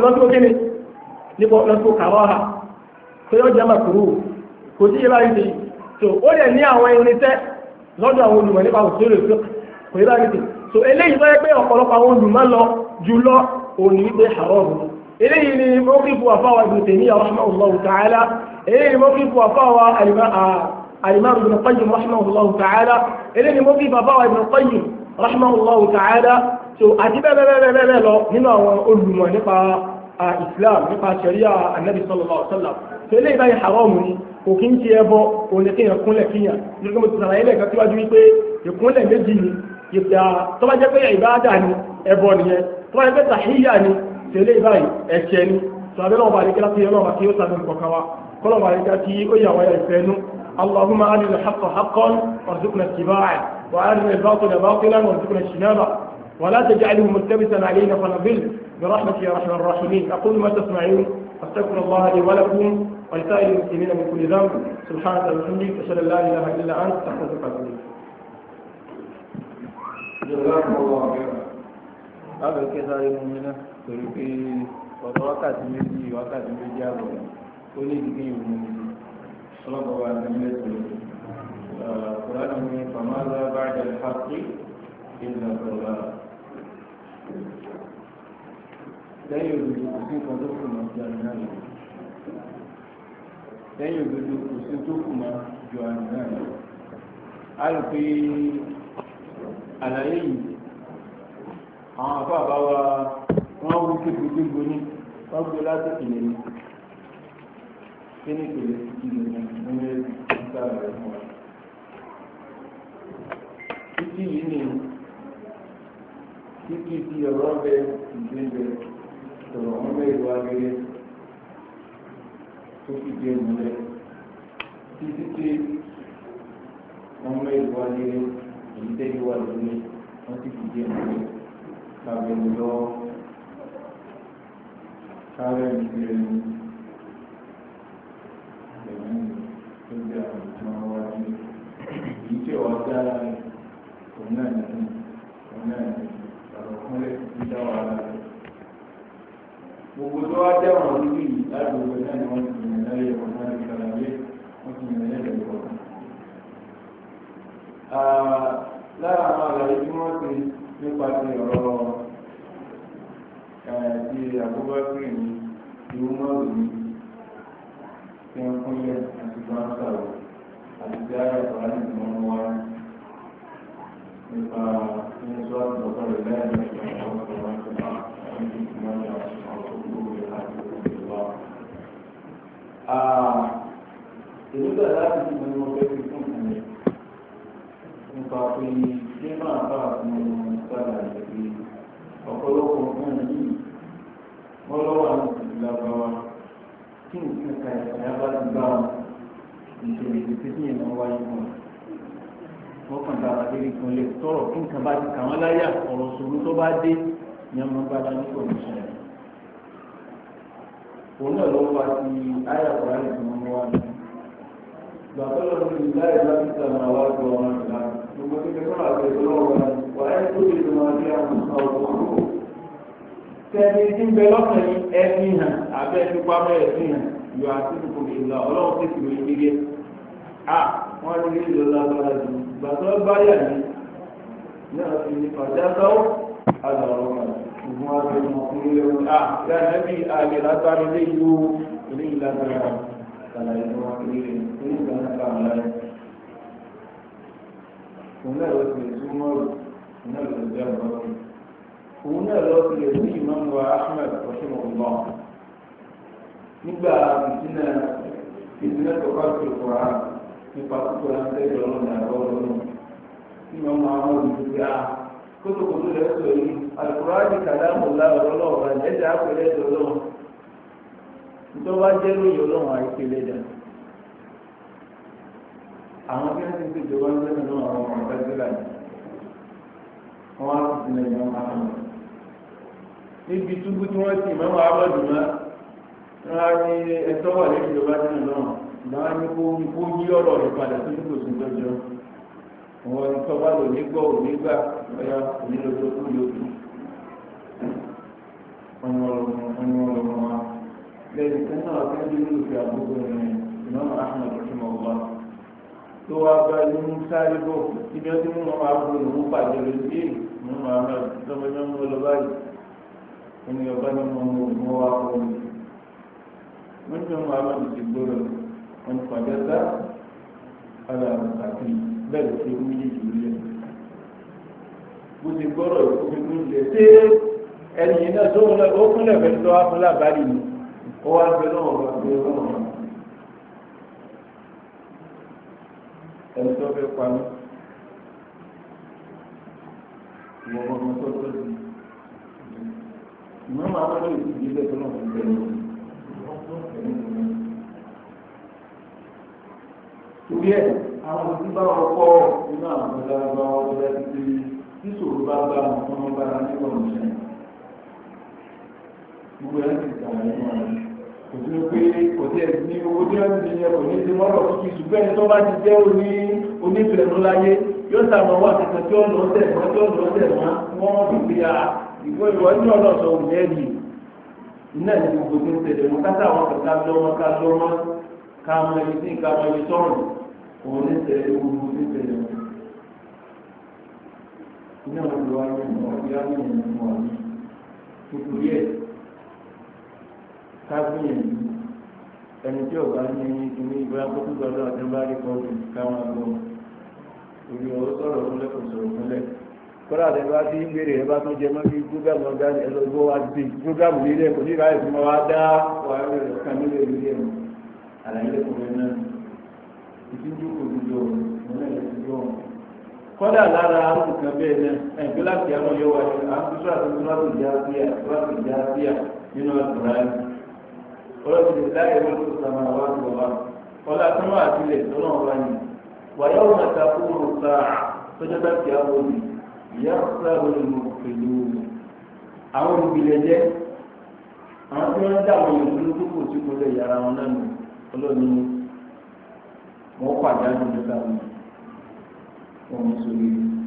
Speaker 2: lọ́sọ́ karaha pé ó jẹ́ makruh kò sí ìbá ìdí so ó lè ní àwọn irinṣẹ́ lọ́dọ̀ àwọn olùmọ̀ nípa òṣèlú ìfẹ́ kò ìbá ìdí so eléyìí tó yẹ pé ọ̀pọ̀lọpọ̀ àwọn olùmọ̀ lọ jùlọ òní wípé haram eléyìí ni mo fi bu àfáwà Ibn Taymiyyah rahimahullahu ta'ala eléyìí ni mo fi bu àfáwà al-Imam Ibn Qayyim rahimahullahu ta'ala eléyìí ni mo fi bu àfáwà Ibn Qayyim rahimahullahu ta'ala so àti bẹ́ẹ̀ lọ nínú àwọn olùmọ̀ nípa Islam nípa sharia annabi sallallahu alaihi wasallam tẹ́lẹ̀ ìbáyìí haram ni kò kí ń ṣe ẹbọ òní kí ìkúnlẹ̀ kíyàn nígbà mo ti sàrà ilẹ̀ kan síwájú wípé ìkúnlẹ̀ méjì ni ìpìyà tó bá jẹ́ pé ìbáadà ni ẹbọ nìyẹn tó bá jẹ́ pé tàhíyà ni tẹ́lẹ̀ ìbáyìí ẹ̀ṣẹ̀ ni tó abẹ́lẹ́ ọba àríkẹ́ láti yẹn lọ́wọ́ kí ó sàbẹ̀ nǹkan wa kọ́lọ̀ ọba àríkẹ́ kí ó yà wáyà ìfẹ́ nú اللهم أرنا الحق حقا وارزقنا اتباعه وأرنا الباطل باطلا وارزقنا اجتنابه ولا تجعله ملتبسا علينا فنضل برحمتك يا ارحم الراحمين اقول ما تسمعون استغفر الله لي ولكم ولسائر المسلمين من كل ذنب سبحانك وبحمدك اشهد ان لا اله الا انت استغفرك واتوب اليك.
Speaker 3: جزاكم الله خيرا. هذا الكتاب المؤمنة تركي وتوقعت مني وقعت من جابر ولي دي المؤمنين صلى الله عليه وسلم قرآن فماذا بعد الحق إلا الضلال. lẹ́yìn òdodo kò sí nǹkan tó kù mọ́ ju àmì náà lọ. lẹ́yìn òdodo kò sí tó kù mọ́ ju àmì náà lọ. a rò pé àlàyé yìí àwọn àbá àbáwá wọ́n wú kékeré ní wọ́n gbé láti ìpìlẹ̀ ní kí ní ìpìlẹ̀ ìpìlẹ̀ nínú ìgbà rẹ̀ fún wa. títí yìí ni títí tí ọ̀rọ̀ bẹ ìgbésẹ̀ sọ̀rọ̀ wọn bẹ ìwà gẹ́gẹ́ tó fi di ẹ̀mọ́lẹ̀ títí tí wọn bẹ ìwà gẹ́gẹ́ èyí tẹ́ ìwà lórí wọn sì fi di ẹ̀mọ́lẹ̀ kábẹ́ lọ kábẹ́ ìgbésẹ̀ ní ẹ̀mí tó gbé àwọn ìtumọ̀ wájú èyí tí ọ̀wá dára ní òun náà ní òun náà ní ọ̀rọ̀kúnlẹ̀ ìdá wàhálà rẹ̀. Gbogbo tó wá jẹ́wọ̀n orí lágbègbè náà ni wọ́n ti yìnbọn láyé ọ̀nà náà ní kàlàyé wọ́n ti yìnbọn lẹ́yìn ìkọ̀ọ̀kan. Lára àwọn àlàyé tí wọ́n ti nípa ti ọ̀rọ̀ ti àkóbákiri ní ìwú mọ́rù ní tí wọ́n kúnlẹ̀ àti gbọ́nsáwò àti tí ara ìfọ̀rọ̀ ní ìmọ̀ wá nípa ní sọ́ọ̀tì ọ̀pọ̀ rẹ̀ lẹ́yìn ìlúgbà láti fi mọ̀ ní wọ́n fẹ́ fi fún ìpínlẹ̀ nípa pé ní máa bá àwọn sára ìrẹ̀lẹ̀ ọ̀pọ̀lọpọ̀ fún yìí wọ́n lọ́wọ́ àwọn ìlú lábáwá kí nǹkan kan ìṣẹ̀lẹ̀ bá ti bá wọn ìṣẹ̀lẹ̀ ìṣẹ̀lẹ̀ tí yẹn máa wáyé wọn wọ́n kàn dára lórí ìpínlẹ̀ tọrọ kí nǹkan bá ti kà wọ́n láyà ọ̀rọ̀ ṣòro tó bá dé yẹn máa bá dá ní kọ̀ọ̀ṣẹ̀ òun náà lọ́wọ́ wá sí ayàwòrán ìgbìmọ̀ wa ní gbàgbọ́ lọ́wọ́ ní láì láti sàmà wá gbọ́ ọmọ ìlà gbogbo kékeré náà àti ètò lọ́wọ́ wa wà ẹ́ tó lè tó máa bí àwọn ọ̀rọ̀ tẹ́ni tí ń bẹ lọ́kàn yín ẹ̀fí hàn abẹ́ fipá mẹ́rẹ̀ fi hàn yọ àti ìkòkò ìlà ọlọ́run tètè lórí gẹ́gẹ́ wọ́n rí ìlú lágbára jù gbàtọ́ báyà ní náà fi ní pàjásáwó àdàrọ̀ ṣùgbọ́n àgbẹ̀ mọ̀ fún ilé wọn gánàbí àgbẹ̀ lágbára ilé ìlú ilé ìlágbára ṣàlàyé tó wá kiri rẹ̀ ní ìgbà náà kà wọ́n láyé. òun náà lọ sí ìtumọ̀ rẹ̀ òun náà lọ sí àgbà rẹ̀ òun náà lọ sí ìlú Imam wa Ahmad rahimahullah nígbà ìdínà tó kọ́ sí ìkọ̀rọ̀ nípa púpọ̀ láti ẹ̀jọ̀ lọ́nà àgọ́ lọ́nà tí wọ́n máa ń wọ́n ti gbé kótókótó rẹ̀ sọ yìí Al-Qur'ani kàdámù láwọ̀rọ̀ lọ́wọ́ ẹ̀jẹ̀ àpẹẹrẹ ẹ̀jọ̀ lọ́wọ́ nítorí wá jẹ́ lóyè ọlọ́run àìpele dà àwọn tí wọ́n ti ń tẹ̀jọ́ wá ń lẹ́nu náà àwọn ọmọ ọ̀gá sílẹ̀ wọ́n á sì sílẹ̀ ní ọmọ àwọn níbi túbú tí wọ́n ti mẹ́wàá abọ́dùnmá wọ́n á ní ẹ̀tọ́ wà lẹ́yìn ìjọba nínú náà ìdáwà ní kó yí ọ̀rọ̀ rẹ̀ padà tó ní kò sí tọ́jọ́ wọn ní tọ́ba lò nígbọ́ ònígbà ọ̀yà onílọ́jọ́ tó yóò tó wọn ni wọn lọ wọn lẹ́yìn tí náà fẹ́ bí nínú ìfẹ́ àbúrò rẹ̀ ìmọ̀mọ́ Ahmad rahimah ọ̀gbà tó wá bá ní sáré bọ̀ ibi ọtí mú wọn máa bọ̀ lòún pàdé rẹ̀ sí mú Muhammad tọ́mọ ní wọn lọ báyìí wọn ni ọba ní wọn mú wá wọn wọn ní wọn Muhammad ti gbọ́dọ̀ wọn pàdé sá ara àti bẹ́ẹ̀ ṣe ń yí ìlú bó ti gbọ́rọ̀ ìfúnfún ilẹ̀ ṣé ẹni náà tó ń lọ ó kúnlẹ̀ fẹ́ tó wá fún lábàárì ni ó wá gbé náà wà pé ọlọ́run ẹni tó fẹ́ pa mí ìwọ̀n ọmọ tó tó di ìmọ̀ máa wọ́n lóye sí ilé tó náà fún bẹ́ẹ̀ torí ẹ̀ àwọn òbí bá wọn kọ́ nínú àwọn ọ̀gá bá wọn lọ́dá títí níṣòro bá bá wọn fún wọn bára nígbà òṣèlú gbogbo ẹ̀ ti gbà nínú àwọn kò tí ó pé kò tí ẹ̀ ní owó tí wọ́n ti yẹ kò ní ti mọ́rọ̀ kíkì ṣùgbọ́n ẹni tó bá ti jẹ́ onífẹ̀ẹ́nu láyé yóò sàmọ̀ wà kankan tí ó lọ tẹ̀ wọ́n tí ó lọ tẹ̀ wọ́n fi gbé a ìgbó ìwọ ní ọlọ́sọ òun ẹ̀rì iná ní gbogbo tí ń tẹ̀lé wọn kátà wọn kàkà lọ́mọ ká mọ ẹni tí ká mọ ẹni sọ̀rọ̀ òun ní tẹ̀lé gbogbo tí ń tẹ̀lé wọn. iná wọn lọ wáyé wọn ìyá mi ò ní wọn nítorí ẹ̀ kágbìyànjú ẹni tí ọba ní kíní ìgbéra tó tó gbọdọ̀ àti bá rí kọ́ọ̀tù káwọn àgbọ̀ òbí ọ̀rọ̀ sọ̀rọ̀ fúnlẹ̀ kò sọ̀rọ̀ fúnlẹ̀ kọ́lá àti bá ti ń béèrè ẹ bá tún jẹ mọ́ bí gbógàmù ọ̀gá ẹlọ́gbọ́ wa ti gbógàmù lílẹ̀ kò ní ìráyè fún wa dá wà rẹ̀ kan nílẹ̀ lórí ẹ̀ àlàyé lẹ́kọ̀ọ́ náà ìdíjú kò dúdú ọ̀nà ìdíjú ọ̀hún. kọ́dà lára nǹkan bẹ́ẹ̀ náà ẹ̀gbẹ́ láti àwọn yọ wáyé àtúntò àtúntò láti já síà nínú àtúráyé ọlọ́dún láyé lọ́dún sàmà wá sí wa ọlá tó máa tilẹ̀ tó náà wá ní wàyà òun àtàkùn sáà tọ́jọ́ bá ti àwọn òbí ìyá sáà lórí mọ̀ pẹ̀lú àwọn olùgbìlẹ̀ jẹ́ àwọn tí wọ́n ń dá àwọn èèyàn lórí kókò tí kò lè yára wọn náà nù ọlọ́dún wọn pàdánù nípa wọn sórí.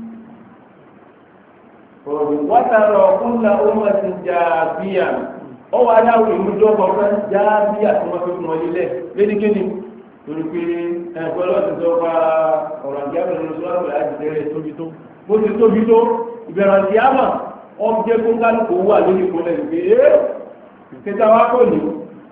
Speaker 3: wátàrọ̀ kúnlá ọmọ ti jà bíyà ó wá dáwọ̀ ìlú jọ́bọ̀ fẹ́ já bíyà tí wọ́n fi fún wọn lílẹ̀ lédíkéni torí pé ẹ̀kọ́ lọ́sìn tó fa ọ̀rọ̀ àti àbẹ̀ lọ́sọ́ láti láti tẹ́lẹ̀ tóbi tó bó ti tóbi tó ìbẹ̀rẹ̀ àti àmà wọ́n jẹ́ kó kálukú wà lórí ìkọlẹ̀ ìgbé kẹta wá kò ní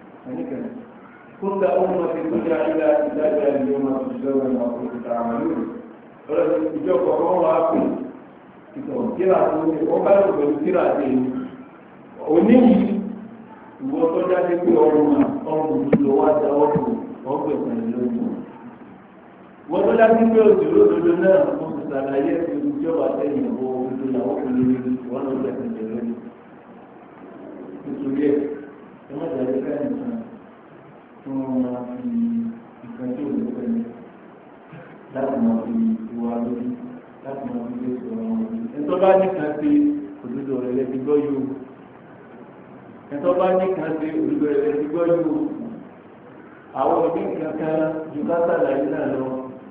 Speaker 3: kúndà ọmọ ti tó já ilá ìdájọ́ ìlú ọmọ tó ṣẹlẹ̀ ọmọ tó ti ta àmà lórí ọ̀rọ̀ ìjọ kọ̀ọ̀kan wà pè ìtọ̀ kíra tó ní ọba yóò pẹ̀lú kíra dé òní yìí ìwọ tó jáde pé ọrùn òdòdó wá já ọdún ọgbẹ̀ pẹ̀lú lójú wọ́n tó jáde pé òṣèlú òdòdó náà ó ti sàlàyé ìlú tí ó wà sẹ́yìn ìwọ òdòdó làwọn kò lè rí wọn lọ bẹ̀rẹ̀ pẹ̀lú lójú nítorí ẹ̀ ẹ má jáde káyìn kan tí wọ́n máa fi ìkan tí ò ní pẹ̀lú láti máa fi ìwà lórí láti máa fi gbé ìṣòro wọn lórí. ẹ̀tọ́ bá nìkan ṣe òdodo rẹ̀ lẹ́ti gbọ́ yóò ẹ̀tọ́ bá nìkan ṣe òdodo rẹ̀ lẹ́ti gbọ́ yóò àwọn òbí kankan ju kásálà yìí náà lọ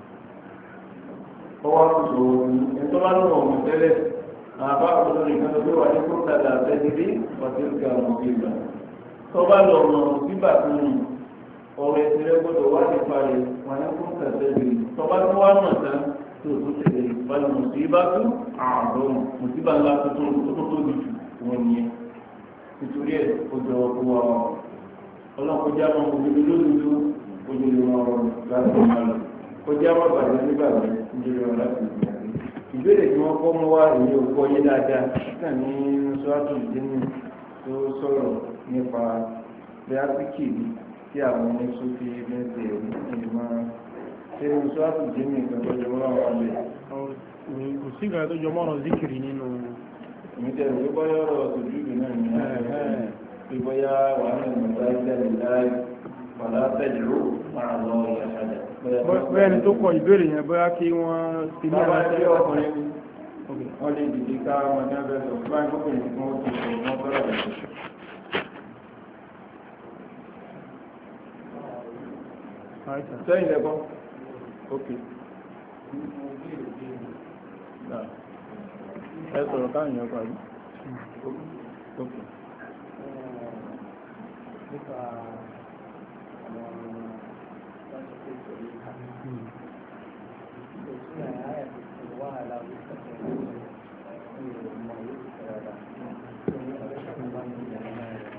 Speaker 3: ọwọ́ àkùsọ̀ òní ẹ̀tọ́ bá lọ́wọ́ ọmọ tẹ́lẹ̀ àbá àkùsọ̀ nìkan tó wà ní kókàdà àtẹ́sírí ọ̀tẹ́síkà ọmọ ìgbà tó bá lọ ọmọ bíbà tó nù ọ̀rọ̀ ìṣẹ̀lẹ̀ gbọ́dọ̀ wá ní parí wọn ní kókàdà àtẹ́sírí tó bá tó wá mọ̀ tán tó tó tẹ̀lé ìbálò mùsíbà tó àbọ̀ mùsíbà ńlá tó tó tóbi jù wọn nìyẹn nítorí ẹ̀ ó jọ ọkọ̀ wa ọlọ́kọjá máa ń gbogbo lódodo ojú lè máa rọrùn láti máa lò kọjá máa bàjẹ́ nígbà mi ojú lè rọrùn láti gbìyànjú. ìbéèrè tí wọ́n kọ́ mú wá èyí ò kọ́ yé dáadáa náà ní sọ́ọ́tù ìdínú tó sọ̀rọ̀ nípa bíásíkì tí àwọn oníṣòfì mẹ́sẹ̀ èyí máa ṣe ní sọ́ọ́tù ìdínú ìgbàgbọ́ ìjọba àwọn ọ̀lẹ́.
Speaker 2: kò sí ìgbà tó jọ mọ́rọ̀ zikiri nínú.
Speaker 3: ìmìtẹ̀rù tó bọ́ yọ̀rọ̀ tòjúdù náà ní ìbọ̀yá wàhálà ìmọ̀láìlẹ̀ ìláì wàlá tẹ̀lú máa lọ ìyàṣàdà.
Speaker 2: bẹ́ẹ̀ ni tó kọ ìbéèrè yẹn bóyá kí wọ́n ti ní
Speaker 3: àwọn ẹgbẹ́ ọkùnrin wọ́n lè dìde ká ọmọdé ẹgbẹ́ sọ báyìí mọ́kùnrin tí wọ́n ti sọ wọ́n fẹ́rẹ̀ rẹ̀. sẹ́yìn lẹ́kọ́ ok ẹ sọ̀rọ̀ káyìn ọkọ̀ àbí ok.
Speaker 4: Nípa àwọn lásìkò ìṣòro ìka. Ìgbésí àyà ìṣòro wàhálà ìṣẹ̀lẹ̀ ní ìmọ̀ yóò ti fẹ́ rárá. Ní ọjọ́ tó bá ní ìyàrá náà rẹ̀.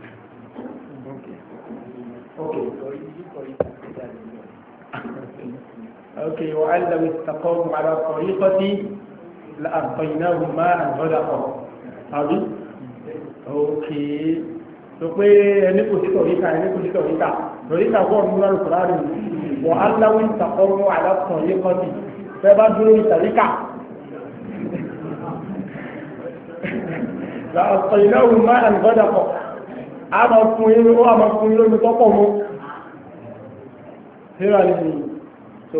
Speaker 2: Okay, وأن لو استقاموا على طريقتي لأسقيناهم ماء غدقا. أبي؟ Okay. tó pé ẹni kò sí tọ̀ríkà tọ̀ríkà fún ọdún lọ́rùn kùránì wọ́n á láwọ́ ìtàkọ́rọ́ àlàkùn yé kọ́tì fẹ́ bá dúró ìtàríkà láàpọ̀ ìnáwó máa ń gbọ́dà pọ̀ a máa fún yín lómi tọ́pọ̀ mú síra ní so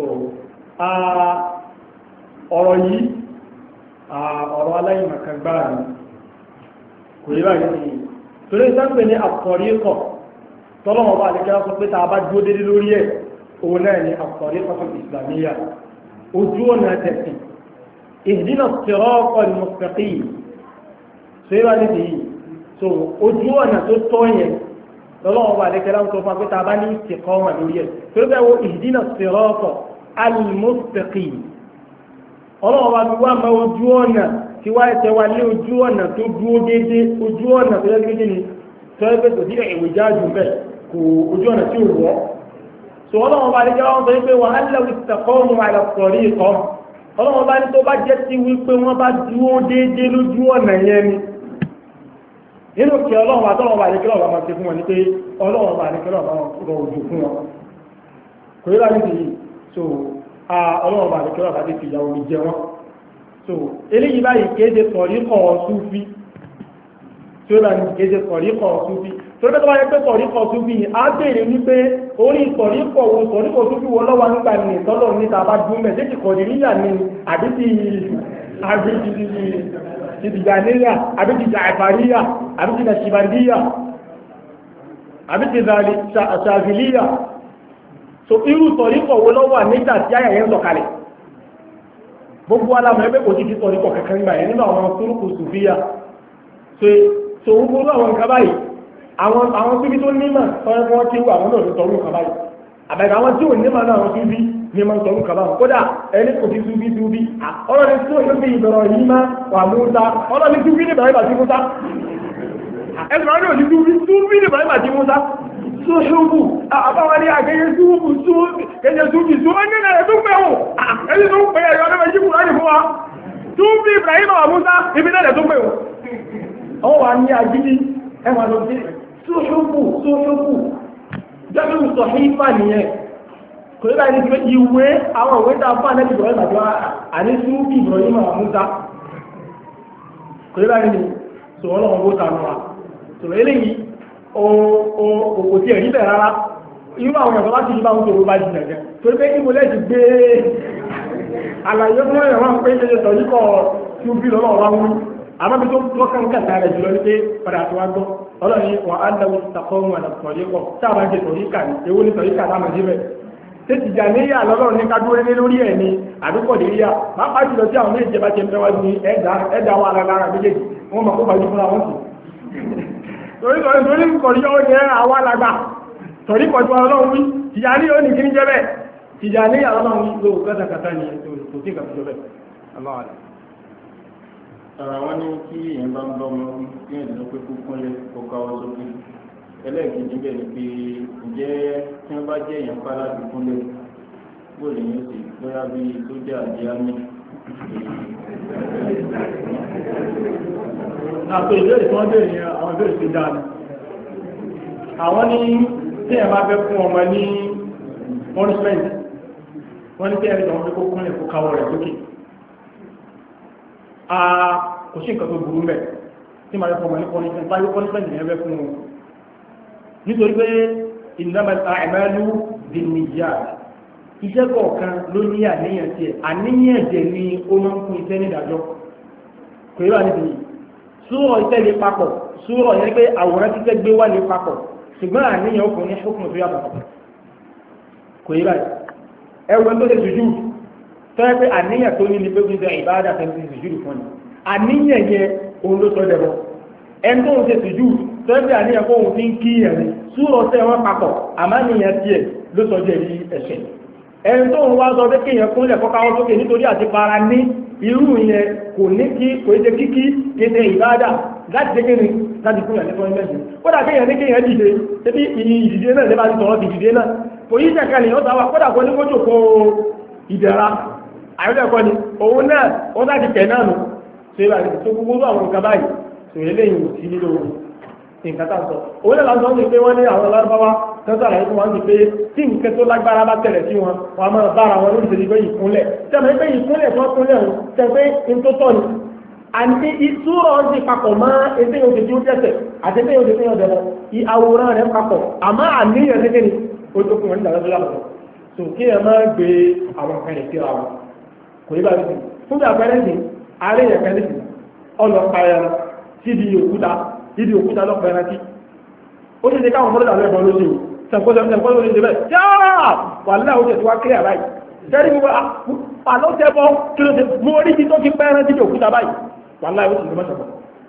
Speaker 2: ọ̀rọ̀ yìí ọ̀rọ̀ aláìmọ̀kan gbáà ní kò yí báyìí ní torí ìsáǹpẹ̀ ní àkọ̀ríkọ̀ tọ́lọ́wọ́ bá àdíkẹ́ sọ pé tàbá dúó dédé lórí ẹ̀ òun náà ni àkọ̀ríkọ̀ fún ìsìlámíyà ojú ọ̀nà tẹ̀sìn ìdínà sirọ́ọ̀kọ̀ mustaqim so yíba ní tìyí so ojú ọ̀nà tó tọ́ yẹn tọ́lọ́wọ́ bá àdíkẹ́ sọ fún pé tàbá ní istiqama lórí ẹ̀ torí bẹ́ẹ̀ wo ìdínà sirọ́ọ̀kọ̀ al-mustaqim ọlọ́wọ́ bá fi wá ma ojú ọ̀nà tí wá ẹ̀tẹ́ wa lé ojú ọ̀nà tó dúó dédé ojú ọ̀nà tó yẹ́ gíní tó ẹgbẹ́ tó sí ìwé jáàjù mẹ́ kò ojú ọ̀nà tí ó wọ́ so ọlọ́wọ́n bá ní jẹ́ wọ́n sọ wípé wọ́n á lẹ́wọ́ ìtẹ̀kọ́ọ̀mù àlàkọ̀rí ikọ̀ ọlọ́wọ́n bá ní tó bá jẹ́ sí wípé wọ́n bá dúó dédé lójú ọ̀nà yẹn ni nínú kí ọlọ́wọ́n àtọ́wọ́n bá ní kí ọlọ́wọ́n máa ṣe fún wọn ní pé ọlọ́wọ́n bá ní kí ọlọ́wọ́n rọ ojú fún wọn kò yẹ láti yìí so ọlọ́wọ́n bá ní kí ọlọ́wọ́n bá ti fi ìyàwó mi jẹ wọn so eléyìí báyìí kéde tọ̀ríkọ̀ súfí tí ó bá ní kéde tọ̀ríkọ̀ súfí tó lọ́pẹ́ tó bá yẹ pé tọ̀ríkọ̀ súfí ni a bèèrè wípé orí tọ̀ríkọ̀ súfí wo lọ́wọ́ nígbà ní ìtọ́lọ̀ níta bá dúnmẹ̀ tí ti kọ̀dìríyà ní àbí ti tìjàníyà àbí ti jàìfàríyà àbí ti nàṣìbàndíyà àbí ti ṣàfìlíyà so irú tọ̀ríkọ̀ wo lọ́wọ́ nígbà tí àyà yẹn sọ̀kalẹ̀ gbogbo alamọ̀ ẹgbẹ́ kò ti fi tọ̀ríkọ̀ kankan gbà yẹn nínú àwọn turuku sùfíyà so gbogbo àwọn nǹkan báyìí àwọn síbí tó nímọ̀ tọ́rọ fún wọn tí ó àwọn náà tọrọ nǹkan báyìí àbẹ̀gà àwọn tí ò nímọ̀ náà wọn síbí ní ma tọrọ nǹkan báyìí kódà ẹni kò ti súbí ọlọ́ni tí ó yóò fi ìbẹ̀rọ̀ yìí má wà múta ọlọ́ni súbí ní ìbẹ̀rẹ̀ àti múta ẹni máa ní òní súbí ní ìbẹ̀rẹ̀ àti múta sóṣùgbù àbáwọn ní àgẹ́yẹ súbù kẹjẹ súbì tó ẹni náà tó pẹ̀hù ẹni tó pẹ̀ ẹ̀yọ́ ọdọ́ méjì kùrọ̀ ní fún wa súbì Ibrahim wa Musa ibi náà tó pẹ̀hù ọwọ́ wa ní agídí ẹwà lọ sí sóṣùgbù jẹ́bí sọ̀hífà nìyẹn kò ní láti pé ìwé àwọn òwe tá a fún ànẹ́bì Ibrahim àti àní súbì Ibrahim wa Musa kò ní láti ní sọ̀rọ̀ ọlọ́run bó ta nù wa sọ̀rọ̀ eléyìí òkò tí ẹ̀rí bẹ̀ rárá irú àwọn ẹ̀kọ́ láti yíba oúnjẹ owó bá jìnà jẹ́ torí pé ìmọ̀ lẹ́ti gbé àlàyé fún ẹ̀rọ wọn pé ṣe sọ nípa tí ó bí lọ́wọ́ wa wú àmọ́bí tó lọ́kàn kẹta rẹ̀ jùlọ ní pé padà tó wá gbọ́ ọlọ́ni wọn á dáwọ́ takọ́rùn àti sọ̀ríkọ̀ táàbà ń ṣe sọ̀ríkà ní èwo ní sọ̀ríkà láàmà jíbẹ̀ ṣé ti jà níyà lọ́lọ́run ní kádúró lé lórí ẹ̀ ní àdúgbò lè yá pápá jùlọ tí àwọn méjì bá ṣe ń bẹ́ wájú ní ẹ̀dá wa lára méjèèjì wọn mọ̀ kó bàjú fúnra wọn sì torí kọ̀rí ó jẹ́ àwọn alàgbà torí kọ̀jú ọlọ́run wí tìjà ní ó ní kí ní jẹ́ bẹ́ẹ̀ tìjà níyà lọ́lọ́run wí ló kátàkátà ní kò tí kàtó jọ bẹ́ẹ̀
Speaker 3: wọ́n ní kí èèyàn bá ń bọ́ ọmọ kí èèyàn lọ pé kó kúnlẹ̀ kó káwọ́ sókè ẹlẹ́ẹ̀kejì bẹ́ẹ̀ ni pé ǹjẹ́ tí wọ́n bá jẹ́ èèyàn pálá ti kúnlẹ̀ bó lè yẹn sì bóyá bí sójà àti àmì.
Speaker 2: àpò ìbéèrè tí wọ́n béèrè yẹn àwọn ìbéèrè ti dáa ni àwọn ní tí ẹ̀ máa fẹ́ fún ọmọ ní punishment wọ́n ní tí ẹ̀ lọ́wọ́ pé kó kúnlẹ̀ kó káwọ́ rẹ̀ sókè kò sí nǹkan tó burú mẹ́ tí ma yẹ fọmọ ní punishment báyé punishment ní ẹgbẹ́ fún un nítorí pé innamal a'malu binniyat iṣẹ́ kọ̀ọ̀kan ló ní àníyàn tí ẹ̀ àníyàn jẹ́ ní ó máa ń fún iṣẹ́ nídàjọ́ kò yíwá níbi súrọ̀ iṣẹ́ lè papọ̀ súrọ̀ yẹn pé àwòrán títẹ́ gbé wá lè papọ̀ ṣùgbọ́n àníyàn ọkùnrin ní ṣókùn tó yàtọ̀ kò yíwá ẹwọ́n tó lè sùjú tọ́yẹ́ pé àníyàn tó ní ní pé gbígbẹ́ ìbáadà tẹ́lẹ̀ sí sùjú fún ni àníyàn yẹn òun ló sọ dẹ̀bọ̀ ẹni tó ń ṣe sùjú tọ́yẹ́ pé àníyàn kó òun fi ń kí ẹ̀rí súrọ̀ tẹ́ wọn papọ̀ àmáníyàn tiẹ̀ ló sọ jẹ́ rí ẹ̀ṣẹ̀ ẹni tó ń wá sọ pé kéèyàn kúnlẹ̀ kọ́káwọ́ sókè nítorí àti para ní irú yẹn kò ní kí kò ṣe kíkí kéde ìbáadà láti ṣe kéde láti fún ìyàn ní fún ẹgbẹ́ kódà kéèyàn ní kéèyàn dìde tẹ́bí ìdìde náà lè bá ti sọ̀rọ̀ ti dìde náà kò yí jẹ́kẹ́lẹ̀ ó sáwà kódà kó ní kó jòkó ìdẹ̀ra àyọ́dẹ̀kọ́ ni òun náà wọ́n láti tẹ̀ náà nù ṣe bá tó gbogbo àwọn nǹkan báyìí tó lélẹ́yìn sí nílò nǹkan tá sọ òun náà lásán ní pé wọ́n ní àwọn lárúbáwá tẹ́sàrà yìí fún wọn ní pé tí nǹkan tó lágbára bá tẹ̀lẹ̀ sí wọn wọn máa bára wọn lórí ìṣèlú ìkúnlẹ̀ tẹ́mọ̀ pé ìkúnlẹ̀ tó kúnlẹ̀ ọ̀hún tẹ́ pé n tó tọ́ ni àti ìṣúrọ̀ ń ti papọ̀ mọ́ ẹgbẹ́ yóò tí ó tẹ̀sẹ̀ àti ẹgbẹ́ yóò tí ó dẹ̀rẹ̀ àwòrán rẹ̀ papọ̀ àmọ́ àníyàn ní kíni ó tó kún wọn nígbà tó yàtọ̀ tó kí ẹ máa gbé àwọn kan lè kíra wọn kò yí bá rí sí fún bí àpẹẹrẹ sí ààrẹ yẹn kan nísìn ọlọ́pàá ẹran síbi òkúta lọ́pàá ẹran tí ó ṣe ṣe káwọn mọ́lẹ́dà lẹ́bọ̀ lóṣù sẹ̀kọ́ lórí ìdíbẹ̀ yáà wà láà ó jẹ́ tí wá kílẹ̀ àbáyì tẹ́rí gbogbo àlọ́tẹ́bọ́ kí ló ṣe mú orí tí tó fi pẹ́ ẹran síbi òkúta báyìí wà láà ó sì lè mọ́ṣẹ̀bọ̀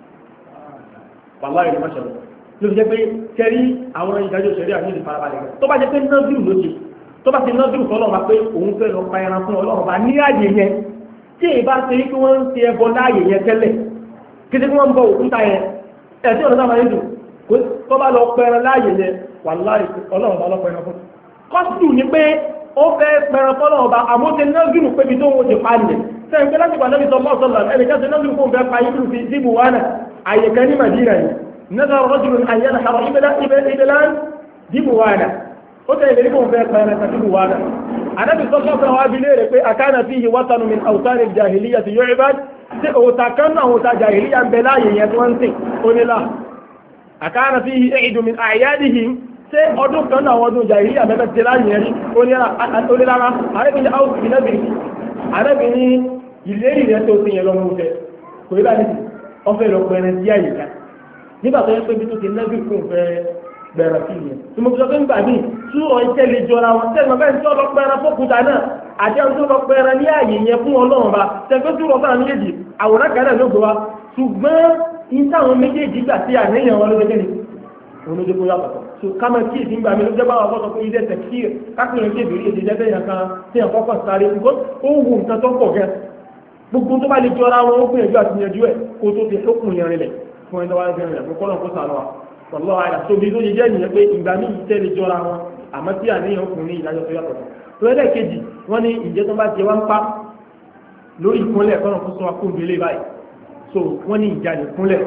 Speaker 2: ló fi jẹ́ pé kẹrí àwọn ìdájọ́ ìṣẹ̀rí àti ìdí farabalẹ̀ tó bá jẹ́ pé nọ́ọ̀dúrù ló ṣe tó bá ti nọ́ọ̀dúrù fọlọ́run bá pé òun fẹ́ lọ pa ẹran fún ọlọ́run bá ní ààyè yẹn tí èyí bá ṣe kí wọ́n ń ṣe ẹbọ láàyè yẹn tẹ́lẹ̀ kí tí wọ́n ń bọ òkúta yẹn ẹ̀sí ọ̀nà sábà yẹn dùn tó bá lọ pẹran láàyè yẹn wà láì ọlọ́run bá lọ pẹran fún kọ́sùtù ni pé ó fẹ́ pẹran fọlọ́run bá àmọ́ ṣe nọ́ọ̀dúrù pé ibi tó ń ṣe pa nìyẹn sẹ́yìn pé láti pàdánù sọ lọ́sọ̀lá ẹnìkan ṣe nọ́ọ̀dúrù fún fẹ́ pa ibùdó fi síbù wánà àyè kan ní Madina yìí نذر رجل أن ينحر إبلا دبوانا وتعالى لكم في قيامة دبوانا أنا بصدق الله بليرك أكان فيه وطن من أوطان الجاهلية يعبد وتكن أوطى جاهلية بلاي يتوانسي قل الله أكان فيه عيد من أعيادهم ọdún kan náà ọdún jàìríyà mẹ́fẹ́ ti láyé ẹ̀rí onílára arẹ́bìnrin áwùsì ìlẹ́bìnrin arẹ́bìnrin ilé ìrẹ́ tó ti yẹn lọ mú fẹ́ kò rí bá ní ọfẹ́ lọ pẹ̀rẹ̀ sí àyíká nígbà tó yẹ pé bí tó ti lẹ́bí fún fẹ́ bẹ̀rẹ̀ sí ìyẹn tí mo fi sọ pé nígbà míì túrọ̀ iṣẹ́ lè jọra wọn tẹ́lẹ̀ mọ́ bẹ́ẹ̀ tí ọlọ́ pẹ̀rẹ̀ fókúta náà àti ẹni tó lọ pẹ̀rẹ̀ ní ààyè yẹn fún ọlọ́run bá tẹ́gbẹ́ túrọ̀ sáà méjèèjì àwòrán kan náà ló gbé wa ṣùgbọ́n ìtàwọn méjèèjì gbà sí àníyàn wọn lóde kẹ́ni òun ló dé kó yàtọ̀ so kámẹ́ kí ìsìn gbà mí ló jẹ́ bá wà fọ́sọ pé ilé tẹ̀kír kákùnrin kí èbèrè èdè jẹ́ bẹ́yàn kan tí ẹ̀kọ́ kan sáré ṣùgbọ́n ó wù nǹkan tó pọ̀ gẹ́ gbogbo tó bá lè jọra wọn ó gbìyànjú àti yanjú ẹ̀ kó tó fi ókùn yẹn rinlẹ̀ fún ẹni tó wá ń rìn rẹ̀ fún kọ́nà kó sànù wa pọ̀lọ́ àyà tó bí tó yẹ jẹ́ nìyẹn pé ìgbà ní ìtẹ́ lè jọra wọn àmọ́ tí àníyàn ọkùnrin ìdájọ́ tó yàtọ̀ tó ẹlẹ́ẹ̀kejì wọ́n ní ìjẹ́ tó bá jẹ wá ń pa lórí ìkúnlẹ̀ kọ́nà kó sọ akóńgbélé báyìí so wọ́n ní ìjà nìkúnlẹ̀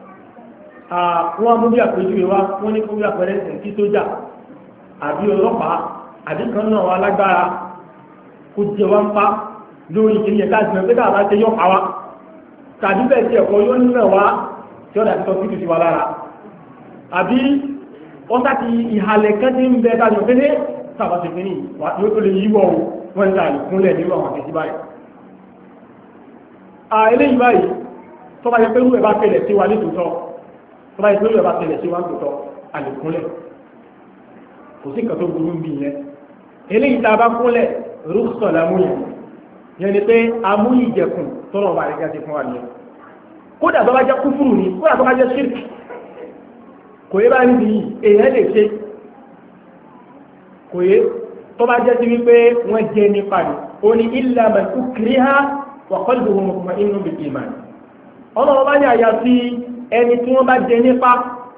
Speaker 2: wọ́n mú bí àpèjúwe wá wọ́n ní fún bí àpẹẹrẹ ẹ̀kí sójà àbí ọlọ́pàá àbí kan náà wà lágbára kó jẹ wá ń pa lórí ìkíní ẹ̀ká ìgbìmọ̀ pé tàbá ṣe yọ́ pa wá tàbí bẹ́ẹ̀ tí ẹ̀kọ́ yóò nínà wá tí ọ̀dà títọ́ sí ti wà lára àbí wọ́n sáti ìhàlẹ̀ kan tí ń bẹ dájọ́ pé ní sábà ti fini yóò tó lè yíwọ́ wọn ní àlùkúnlẹ̀ nínú àwọn àti báyìí. Eléyìí báyìí tó bá yẹ pé rúwẹ̀ bá tẹ̀lẹ̀ sí wa ní tòótọ́ tó bá yẹ pé rúwẹ̀ bá tẹ̀lẹ̀ sí wa ní tòótọ́ àlùkúnlẹ̀ kò sí nǹkan tó burú ń bì yẹn. Eléyìí tá a bá kúnlẹ̀ rúkṣọ̀ lámúyẹ̀ yẹn ni pé amú ìjẹkùn tó lọ́wọ́ bá rẹ̀ gẹ́gẹ́ fún wa nìyẹn. Kódà tó bá jẹ́ kúfùrù ni kódà tó bá jẹ́ ṣírkì kò yé bá níbi yìí èèyàn lè ṣe kò yé tó bá jẹ́ sí wípé wọ́n jẹ́ nípa ni ó ní illa man ukriha wa qalbuhu mutma'innun bil iman ọlọ́wọ́ bá ní àyà sí ẹni tí wọ́n bá jẹ nípa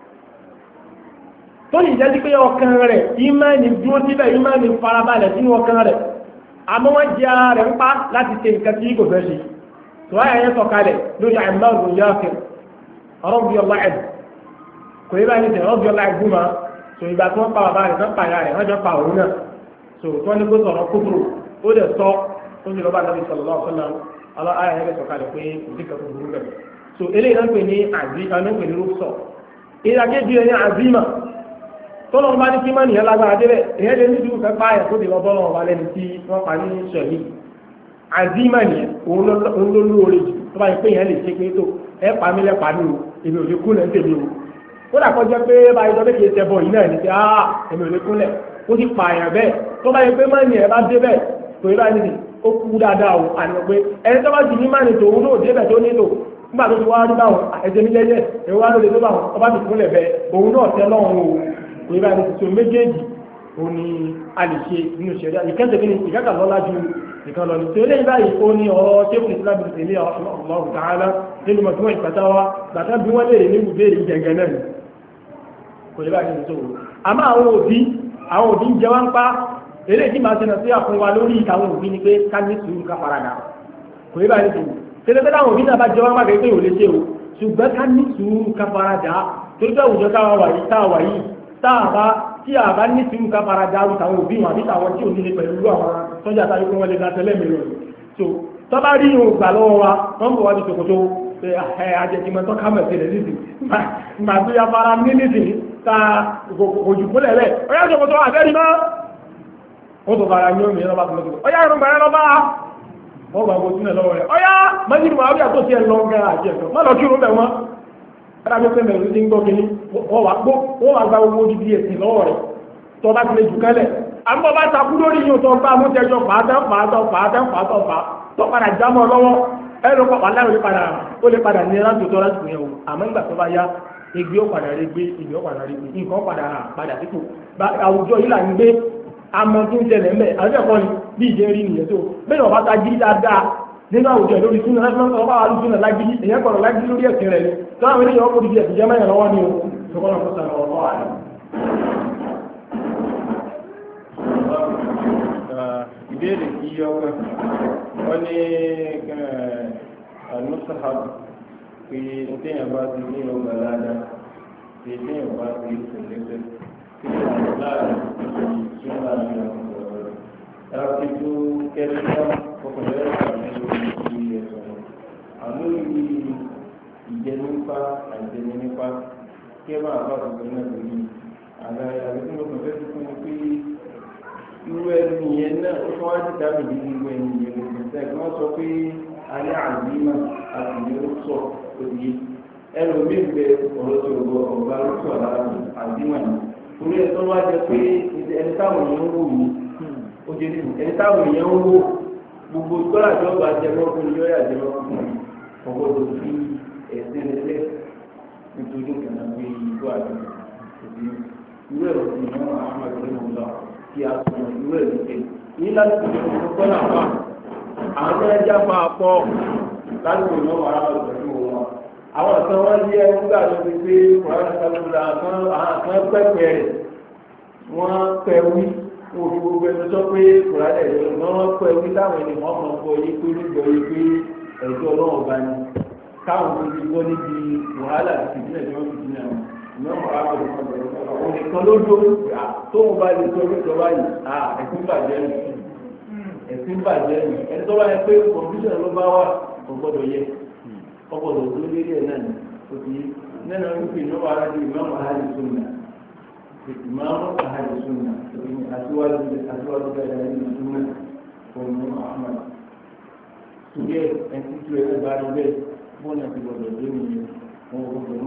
Speaker 2: tó yìí jẹ́ sí pé ọkàn rẹ̀ ìmánì dúró síbẹ̀ ìmánì farabalẹ̀ sínú ọkàn rẹ̀ àmọ́ wọ́n jẹ́ ara rẹ̀ ń pa láti ṣe nǹkan tí kò fẹ́ ṣe tó wáyà yẹn sọ̀kalẹ̀ lórí Ammar bin Yasir radiyallahu anhu kò yẹ báyìí tẹ̀ radiyallahu anhu ma so ìgbà tí wọ́n pa bàbá rẹ̀ sọ́n pa ìyá rẹ̀ wọ́n jọ pa òun náà so tí wọ́n ní kó sọ̀rọ̀ kúkúrú ó dẹ̀ sọ ó sì lọ́ba Nabi sallallahu alaihi wasallam alọ́ ayà yẹn sọ̀kalẹ̀ pé ìdíkà tó burú bẹ̀ so eléyìí náà pè ní àzíma náà pè ní rúkṣọ̀ ìdàkejì rẹ̀ ní àzíma tọ́lọ́ bá ní kí má nìyẹn lágbára débẹ̀ èyàn lè ní dúró kẹ́kọ́ àyà tó dé lọ́bọ́ lọ́wọ́ lẹ́ni tí wọ́n pa ní sọ̀rí àzímà nìyẹn òun ló lóore jù tó bá yẹ pé èyàn lè ṣe pé tó ẹ pa mí lẹ́pa ní o èmi ò lè kú lẹ́ńtẹ̀ mi o ó dà kọjá pé báyìí lọ́dẹ́ kìí ṣe bọ̀ yìí náà ní pé èmi ò lè kú lẹ̀ ó ti pa àyàn bẹ́ẹ̀ tó bá yẹ pé má nìyẹn bá débẹ̀ tó yẹ báyìí ó kú dáadáa o àná pé ẹni tó bá jì ní má ní tòun náà débẹ̀ tó nílò nígbà tó ti wá rí báwọn ẹ̀jẹ̀ mi jẹ́jẹ́ èwo wá lóde tó báwọn ọba ti kúnlẹ̀ bẹ́ẹ̀ òun náà tẹ́ lọ́rùn o ìrà ní tuntun méjèèjì òun ni a lè ṣe nínú ìṣẹ̀dá ìkẹ́sẹ̀ kí ni ìkẹ́kà lọ́lá ju ìkan lọ ní tí ó lè báyìí ó ní ọ̀rọ̀ ṣékùn Islam bin Taymiyyah Allahu ta'ala nínú mọ̀tún ìpàtàwà gbàtà bí wọ́n lè ní ìbéèrè ìjẹ̀gẹ̀ náà ni kò lè báyìí tó àmọ́ àwọn òbí ń jẹ wá ń pa eré tí máa ṣe nà sí àfún wa lórí àwọn òbí ni pé ká ní sùúrù ká farada kò lè báyìí tó tẹ́lẹ̀ àwọn òbí náà bá jẹ wá má kẹ́ pé ò lè ṣe o ṣùgbọ́n ká ní sùúrù ká farada tó jẹ́ òwúrọ̀ táwa yìí táàbá tí a bá ní sínú ká fara dáru tàwọn òbí wọn àbí tàwọn tí ò nílé pẹ̀lú àwọn sọ́jà tàbí kí wọ́n lè dá tẹ́lẹ̀ mìíràn so tó bá rí ìhùn gbà lọ́wọ́ wa wọ́n bọ̀ wá ní ṣòkòtò àjẹjìmọ̀ tó ká mẹ̀sẹ̀ rẹ̀ nídìí mà tó ya fara ní nídìí ta òjùkú lẹ̀lẹ̀ ọyá ṣòkòtò àfẹ́rí mọ́ ó tó fara ní omi ẹlọ́ba tó lọ́kòtò ọyá irun bẹ̀rẹ̀ lọ́ba wọ́n gbà gbogbo sílẹ̀ lọ́wọ́ rẹ̀ ọyá mẹ́jì mọ̀ àbí àtọ́sí ẹ̀ lọ́ngẹ́ àjẹsọ̀ má lọ kí irun bẹ̀ wọ́n adájọ́ pé mẹ́rin ti ń gbọ́ kìíní wọ́n wà gba owó dídí ẹ̀sìn lọ́wọ́ rẹ̀ tó bá ti lè jù kálẹ̀ àmọ́ bá takú lórí yóò tó bá mútẹ́jọ́ pàátọ́ tó padà jámọ́ lọ́wọ́ ẹ̀rọ pàpà láì ó lè padà ní láti tó láti pè é àmọ́ ìgbà tó bá yá igi ó padà rí gbé igi ó padà rí gbé nǹkan padà sípò àwùjọ yìí là ń gbé àmọ́ tó ń tẹ̀lé mẹ́ àjẹ́kọ́ ni bí ìjẹ́ rí nìyẹn tó bẹ́ẹ̀ ọba ta jí dáadáa nínú àwùjọ lórí súnà láti máa ń sọ wá lórí súnà lágídí èyàn gbọ́dọ̀ lágídí lórí ẹ̀sìn rẹ̀ ni tó àwọn ènìyàn ọkọ̀ òdìdí ẹ̀sìn jẹ́ mẹ́rin lọ́wọ́ ni o ṣùgbọ́n kó sàn ọ̀rọ̀ àná.
Speaker 3: ìbéèrè kí ọkọ wọn ní ànúsàhàbù pé téèyàn bá ti ní ọgbà ládàá pé téèyàn bá ti ìṣẹ̀lẹ̀ṣẹ̀ kí ni àwọn láàrin ìṣúná àti ọ̀rọ̀ láti tó kẹ́lẹ́ ọkùnrin àlórí ìjẹnipa àìjẹnipa kí ẹ máa bá ọ̀sẹ̀ náà lórí àgbàyàwó tí mo kàn fẹ́ fún mi pé irú ẹni yẹn náà ó tún wá sí dábì ní irú ẹni yẹn lórí ìṣẹ́ kí wọ́n sọ pé alẹ́ àdìmá àti ìlú sọ òye ẹlòmíì bẹ ọ̀rọ̀ tí ọ̀gá ló sọ lára àdìmá ni torí ẹ̀ tó wá jẹ pé ẹni táwọn èèyàn ń wò yìí ó jẹ ẹni táwọn èèyàn ń wò gbogbo gbọ́dọ̀ àjọba jẹmọ́kùnrin yóò yà jẹmọ́kùnrin ọgbọ́dọ̀ fi ẹ̀sìn lẹ́lẹ́ nítorí kàná pé ìlú àdúgbò òbí irú ẹ̀rọ ti ní wọn àwọn àgbẹ̀ mọ̀ lọ kí a sọ irú ẹ̀rọ ti ní láti fi ọkọ̀ gbọ́dọ̀ àpá àwọn ẹja máa pọ̀ láti fi ọmọ ara lọ pẹ̀lú wọn àwọn ọ̀sán wọn yẹ nígbà tó ti pé kòránà sábúdà àwọn pẹ́pẹ́ rẹ̀ wọ́n pẹ́ wí òfin gbogbo ẹni sọ pé kòránà ẹ̀rọ náà pẹ́ wí táwọn ènìyàn mọ̀ gbọ́ yí pé nígbọ́ yí pé ẹ̀jọ́ ọlọ́run bá ní káwọn tó ti gbọ́ níbi wàhálà àti ìdílé tí wọ́n fi dín náà ìmọ̀ àwọn ọ̀rọ̀ nìkan ló dó tóun bá lè sọ pé ìjọba yìí ẹ̀sìn bàjẹ́ nù ẹ̀sìn bàjẹ́ nù ẹni tó bá yẹ pé kọ̀ǹpútà ló bá wà kò gbọ́dọ̀ yẹ ọgbọ́dọ̀ tó lé ẹ̀ náà ní òkè nínú wípé ìnáwó aráàlú ìmọ̀ àhálì sóńdà ìmáàmù àhàlì súnà àtiwájú bẹ́ẹ̀ ní súnà òun Ahmad tùgẹ́ ẹni tí ẹ bá rí bẹ́ẹ̀ bọ́ọ̀nà ti gbọdọ̀ dé nìyẹn wọn ò gbọdọ̀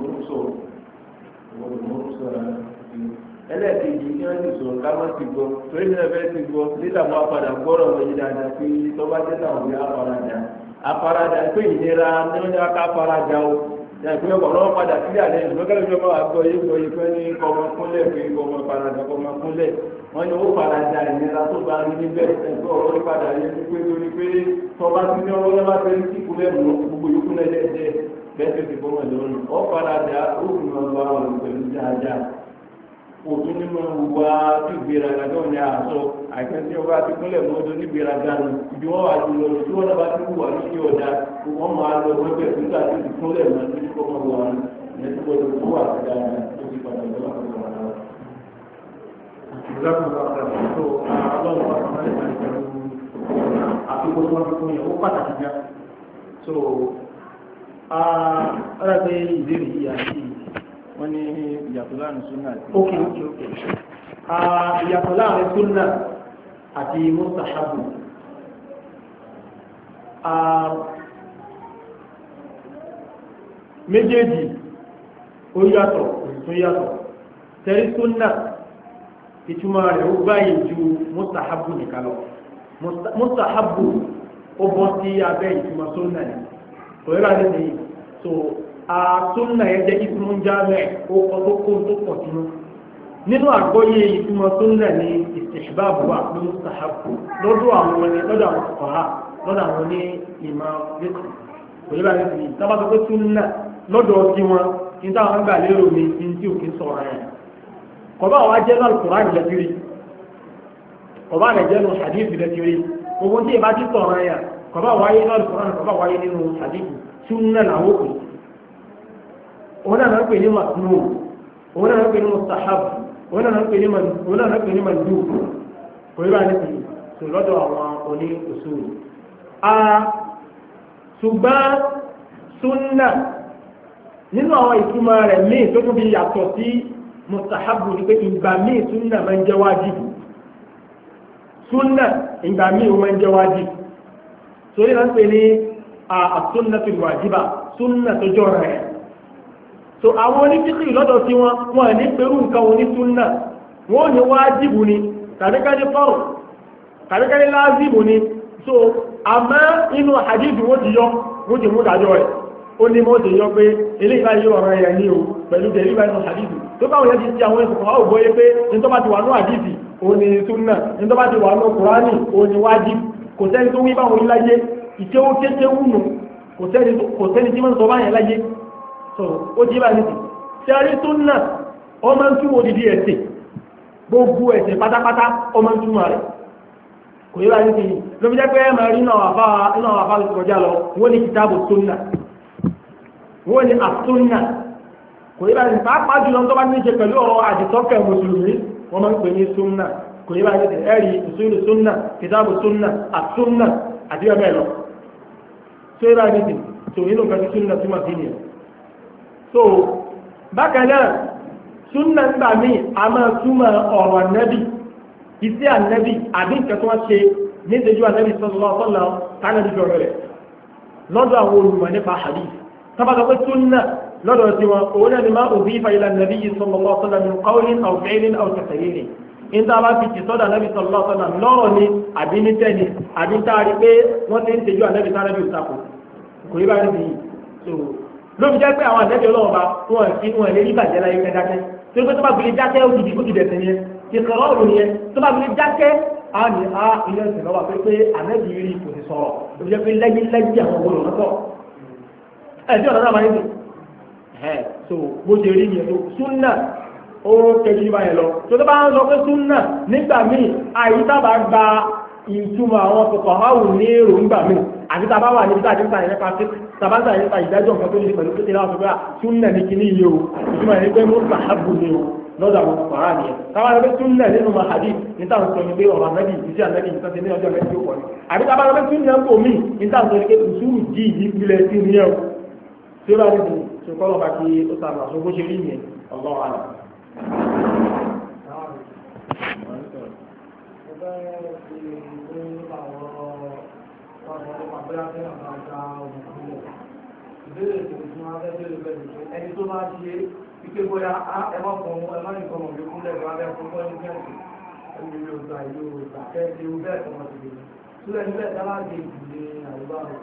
Speaker 3: mọ́ sọ̀rọ̀ ẹlẹ́ẹ̀kejì ní wọ́n ti sọ̀rọ̀ ká má ti gbọ́ torí ní ẹgbẹ́ ti gbọ́ nígbà máa padà gbọ́rọ̀ wọ́n yí dáadáa pé tọ́ba jẹ́ táwọn bí afarajà pé ìnira ní wọ́n yá ká afarajà o yàtọ̀ ọ̀pọ̀ lọ́wọ́ padà sílẹ̀ àlẹ́ ìlúkẹ́lẹ́ ìjọba àgbọ̀ yìí gbọ́ yìí pé ní kọ́mọ kúnlẹ̀ pé kọ́mọ farajà kọ́mọ kúnlẹ̀ wọ́n ní ó farajà ìnira tó bá rí níbẹ̀ ẹ̀kọ́ ọ̀rọ̀ padà yẹ pé torí pé tọ́ba ti ní ọwọ́ lọ́wọ́ pé kíkúlẹ̀ mú gbogbo yòókù lẹ́lẹ́dẹ́ bẹ́ẹ̀ tó ti bọ́mọ̀ lọ́rùn ó farajà ó fi mọ̀ lọ àwọn pẹ̀lú dáadáa òtún nínú wa tí ìgbéraga náà ní àṣọ àìsàn ọba ti kúnlẹ̀ mọ́tò ní ìgbéraga nù ibi wọ́n wà jùlọ tí wọ́n bá ti wà ní ọ̀dà wọ́n máa lọ wẹ́bẹ̀ nígbà tí ti kúnlẹ̀ mọ́ ní kọ́mọ wà ní ẹ̀sìn gbọ́dọ̀ tó wà sí dáadáa tó ti padà lọ́wọ́ àwọn ọ̀rọ̀ náà.
Speaker 2: ìgbàgbọ́ tó ọlọ́run wà fún ẹ̀ka ìpẹ̀lú àfikún tó wọ́n fi kún yẹn ó pàtàkì já so ọ̀rọ̀ pé ìbéèrè yìí àti wọ́n ní ìyàtọ̀ láàrin súnà àti ìyàtọ̀ láàrin súnà àti mustahabu méjèèjì ó yàtọ̀ òsìtún yàtọ̀ tẹ́rí súnà ìtumọ̀ rẹ̀ ó báyìí ju mustahabu nìkan lọ mustahabu ó bọ́ sí abẹ́ ìtumọ̀ súnà ní òyìnbá nìyí so súnà yẹn jẹ́ ìtumọ̀ jámẹ́ ó kọ́ tó kó tó pọ̀ sínú nínú àgbọ́yé ìtumọ̀ súnà ní istihbabu wà ní mustahabu lọ́dọ̀ àwọn fuqaha lọ́dọ̀ àwọn ní ìmọ̀ fíkì òyìnbá nìyí tábà tó pé súnà lọ́dọ̀ tí wọn kí n táwọn gbà lérò ní tí ò kí ń sọ̀rọ̀ yẹn kọ̀bá wa jẹ́ náà Al-Qur'an lẹ́tìrì kọ̀bá rẹ̀ jẹ́ náà hadith lẹ́tìrì gbogbo tí ìbá ti sọ̀rọ̀ yẹn kọ̀bá wáyé náà Al-Qur'an kọ̀bá wáyé nínú hadith súnà làwọn kù òun náà ń pè ní masnu òun náà ń pè ní mustahab òun náà ń pè ní mandub kò yíba ní ti tó lọ́dọ̀ àwọn oní usul ṣùgbọ́n súnà nínú àwọn ìtumọ̀ rẹ̀ míì tó tún fi yàtọ̀ sí mustahabu ní pé ìgbà míì súnà máa ń jẹ́ wájìbù súnà ìgbà míì ó máa ń jẹ́ wájìbù torí náà ń pè ní as-sunnatul wajiba súnà tó jọ rẹ̀ so àwọn onífíkì lọ́dọ̀ tí wọ́n ní pẹ̀lú nǹkan oní súnà wọ́n ní wájìbù ni tàbíkàdé fọ́rù tàbíkàdé láàzìbù ni so àmọ́ inú hadithu wọ́n ti mú dájọ́ rẹ̀ ó ní mọ́ ti yọ pé ilé ìbáyé ọ̀rọ̀ ẹ̀yà ní o pẹ̀lú jẹ̀rí ìbáyé náà hadithu tó bá wọ́n yẹ́ ti àwọn ìfọ̀kọ̀ àwọn òbóyé pé ní tó bá ti wà ní hadithi ó ní súnà ní tó bá ti wà ní kùránì ó ní wájìbù kò sẹ́ni tó wí báwọn láyé ìkéwó kété wùnù kò sẹ́ni tí wọ́n sọ báyẹn láyé so ó jí bá ní ti ṣẹ́rí súnà ọmọ ń túnwò dìdí ẹ̀sẹ̀ gbogbo ẹ̀sẹ̀ pátápátá ọmọ ń túnwà rẹ̀ kò yíba ní ti ló fi jẹ́ pé ẹ̀mà rí náà àfá lè kọjá lọ wọ́n ní kìtàbù súnà wọ́n ní àsúnà kò yíba ní pàápàá jùlọ tó bá ní ṣe pẹ̀lú ọ̀rọ̀ àdìsọ́kẹ̀ mùsùlùmí wọ́n máa ń pè ní súnà kò yíba ní ti ẹ̀rí ìsúlù súnà kìtàbù súnà àsúnà àti ẹ̀mẹ́ lọ tó yíba ní ti tó nínú kan súnà tí máa fi nìyẹn so bákan náà súnà ń gbà mí a máa túmọ̀ ọ̀rọ̀ ànábì iṣẹ́ ànábì àbí nǹkan tó wọ́n ṣe ní ìṣẹ́jú ànábì sallallahu alaihi wasallam tánàbí jọ̀rọ̀ rẹ̀ lọ́dọ̀ àwọn olùmọ̀ nípa hadith tábàtà pé súnà lọ́dọ̀ tí wọn òun náà ni máa udifa ila ànábì sallallahu alaihi wasallam min qawlin aw fi'lin aw taqririn in ta bá fi ti sọ́dọ̀ ànábì sallallahu alaihi wasallam lọ́rọ̀ ni àbí ní tẹ́ni àbí táàrí pé wọ́n ti ń ṣẹ́jú ànábì tánàbí òsàkó kò rí bá rí bí so ló fi jẹ́ pé àwọn ànábì ọlọ́wọ́ bá wọn lè rí bàjẹ́ láyé fẹ́ dákẹ́ tó gbé tó bá gbélé dákẹ́ ó dìdí ó dìdẹ̀ sẹ́yẹ ìkọ̀rọ̀ òun yẹn tó bá gbélé dákẹ́ á ní á ilé ẹ̀sìn lọ́wọ́ pé ànábì rí kò sì sọ̀rọ̀ ló fi jẹ́ pé lẹ́yìn àwọn owó lọ́nà sọ̀ ẹ̀sìn ọ̀nà náà máa ń dùn so bó ṣe rí yẹn tó súnà ó kẹjú yí báyẹn lọ tó tó bá ń sọ pé súnà nígbà míì àyíkábà gba ìtumọ̀ àwọn kòkòrò ní èròǹgbà míì àti tàbá wà níbi tàbí tàbí nípa tí tàbá tàbí nípa ìdájọ́ nǹkan tó ní pẹ̀lú kékeré láwọn fẹ́ súnnà ní kíní iye o ìtumọ̀ ẹni pé mọ́tò àhábù ni o lọ́dọ̀ àwọn ọ̀pàá nìyẹn tàbá lọ pé súnnà nínú mahadi níta ń sọ ní pé ọ̀rọ̀ anábì ìṣẹ́ anábì ìṣẹ́ ti ní ọjọ́ mẹ́tí ó pọ̀ ní àbí tàbá lọ pé súnnà ń pò mí níta ń sọ ní pé ìṣúrù jí ìpìlẹ̀ sí ní ẹ̀ tí ó bá rí ṣùkọ́ lọ́ba kí ó sàmà sọ bó ṣe rí yẹn ọlọ́wà
Speaker 4: fẹ́ ṣe ìwé àwọn ọ̀rọ̀ àbúrá fẹ́ àbájá òmùkúlẹ̀. Ìbéèrè tó ti máa fẹ́ bèèrè bẹ́ẹ̀ ni ẹni tó máa ṣe ike bóyá ẹmọ́ kan ẹmọ́ nìkan mọ̀ bí kúlẹ̀ tó abẹ́ fún bọ́ọ̀lù gẹ̀ẹ́sì ẹni ìlú ògbà ìlú ògbà kẹ́ ṣe irú bẹ́ẹ̀ tó mọ̀ sí i. Túlẹ̀ níbẹ̀ dáláàdé ìdílé àyíká rẹ̀.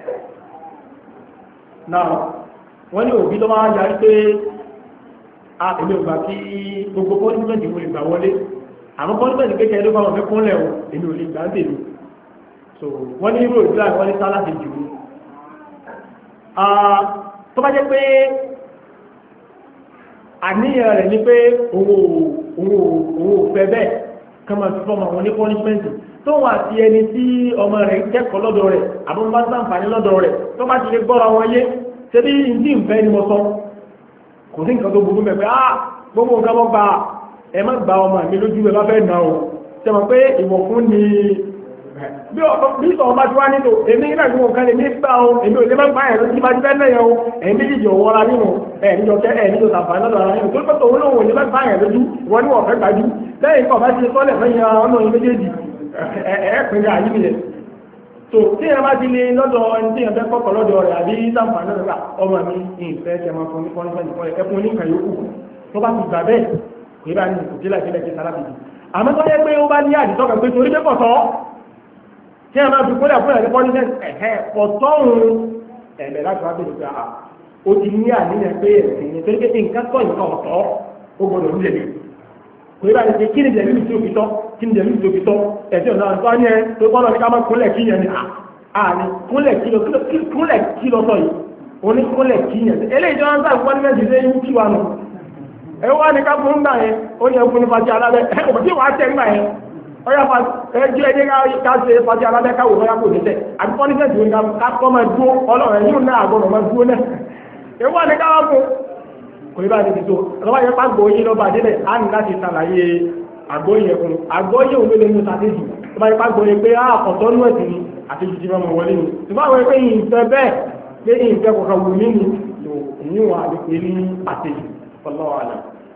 Speaker 2: Náà wọ́n ní òbí tó máa yarí pé èmi ò gbà kí gbogbo pọ́límẹ́ntì mo lè gbà wọlé àwọn pọ́límẹ́ntì kékeré ló bá wọn fẹ́ kúnlẹ̀ o èmi ò lè gbà ń tèmi so wọ́n ní irú ìdílé àwọn ní sálà ti jù ú tó bá jẹ́ pé àníyàn rẹ̀ ni pé òun ò fẹ́ bẹ́ẹ̀ kán máa fi fọ́mọ àwọn ní pọ́límẹ́ntì tó wà sí ẹni tí ọmọ rẹ̀ kẹ́kọ̀ọ́ lọ́dọ̀ rẹ̀ àbọ̀ bá ń sàǹfààní lọ́dọ̀ rẹ̀ tó bá ti lè gbọ́ra wọn yé ṣe bí ìdí ìfẹ́ ni mo sọ kò sí nǹkan tó burú mẹ́fẹ́ gbogbo nǹkan mọ́ gba ẹ má gba ọmọ mi lójú ẹ bá fẹ́ nà ó ṣe mọ̀ pé ìwọ̀ fún ni bí sọ̀rọ̀ bá ti wá nílò èmi náà ní wọn kan lè ní gbà ó èmi ò lè má gbà ẹ̀rọ tí bá ti fẹ́ náà yẹn o ẹ̀yìn méjìjì ò wọra nínú ẹ̀ẹ́dìjọ sàǹfààní lọ́dọ̀ ara nínú tó pẹ́ tòun náà ò lè má gbà ẹ̀ lójú ìwọ ní wọ́n fẹ́ gbájú lẹ́yìn kan bá ti sọ́lẹ̀ fẹ́yìn ọ̀nà méjèèjì ẹ̀ẹ́pẹ̀lẹ̀ ayé nìyẹn so tí ẹ bá ti lè lọ́dọ̀ ẹni tí ẹ fẹ́ kọ́kọ́ lọ́dọ̀ rẹ̀ àbí sàǹfààní lọ́dọ̀ ọmọ mi ìfẹ́ tẹ máa fún ní pọ́nifẹ́ntì fún ẹkùn oníkan yòókù tó bá ti gbà bẹ́ẹ̀ kò bá ní ìkòjìlá ìpínlẹ̀ kí sálábìdì àmọ́ tó yẹ pé ó bá ní àdìsọ́kàn pé torí pé pọ̀tọ́ tí ẹ máa fi kólẹ̀ fún ẹ̀rí pọ́nifẹ́ntì ẹ̀hẹ́ pọ̀tọ́run ẹ̀bẹ̀ láti wá bèèrè pé ó ti ní àníyàn pé ẹ̀sìn ní torí pé nǹkan kọ́ nǹkan ọ̀tọ̀ ó gbọdọ̀ nílẹ̀ mi kò yẹ bá ní kí ni jẹ̀mí tí ó fi tọ́ kí ni jẹ̀mí tí ó fi tọ́ ẹ̀sìn ọ̀nà àti wọ́n ní ẹ tó gbọ́dọ̀ ní ká má kólẹ̀ kí yẹn ni àní kúnlẹ̀ kí lọ sọ yìí oní kúnlẹ̀ kí yẹn eléyìí tó ń sáà fún pọ́nifẹ́ntì ṣe ń kí wa nù ẹ wá ní ká fún gbà yẹn ó yẹ fún ní fàtí alábẹ́ ẹ̀ òbí wàá tẹ̀ gbà yẹn ọyá ẹjọ́ ẹjẹ́ ká ṣe fàtí alábẹ́ káwò lọ́yà kò ní tẹ̀ àti pọ́nifẹ́ntì ká kọ́ máa dúró ọlọ́run yóò náà àgbọ̀nà máa dúró náà ẹ wá ní ká wá fún kò ní bá ti ti tó ọlọ́wọ́ yẹn pàgbọ́ yín lọ́ba délẹ̀ á ní láti ṣàlàyé àgbọ́yé fún àgbọ́yé òun ló lè mú sàtẹ́jù tó bá yẹ pàgbọ́ yẹn pé àkọ́tọ́ nú ẹ̀sìn ni àti jù ti máa mọ̀ wọlé ni tó bá wọ́n pé ìfẹ́ bẹ́ẹ̀ pé ìfẹ́ kọ̀ọ̀kan wù mí ni lò níwọ̀n àdìpé ní àtẹ́jù ọlọ́wọ́ àlẹ́.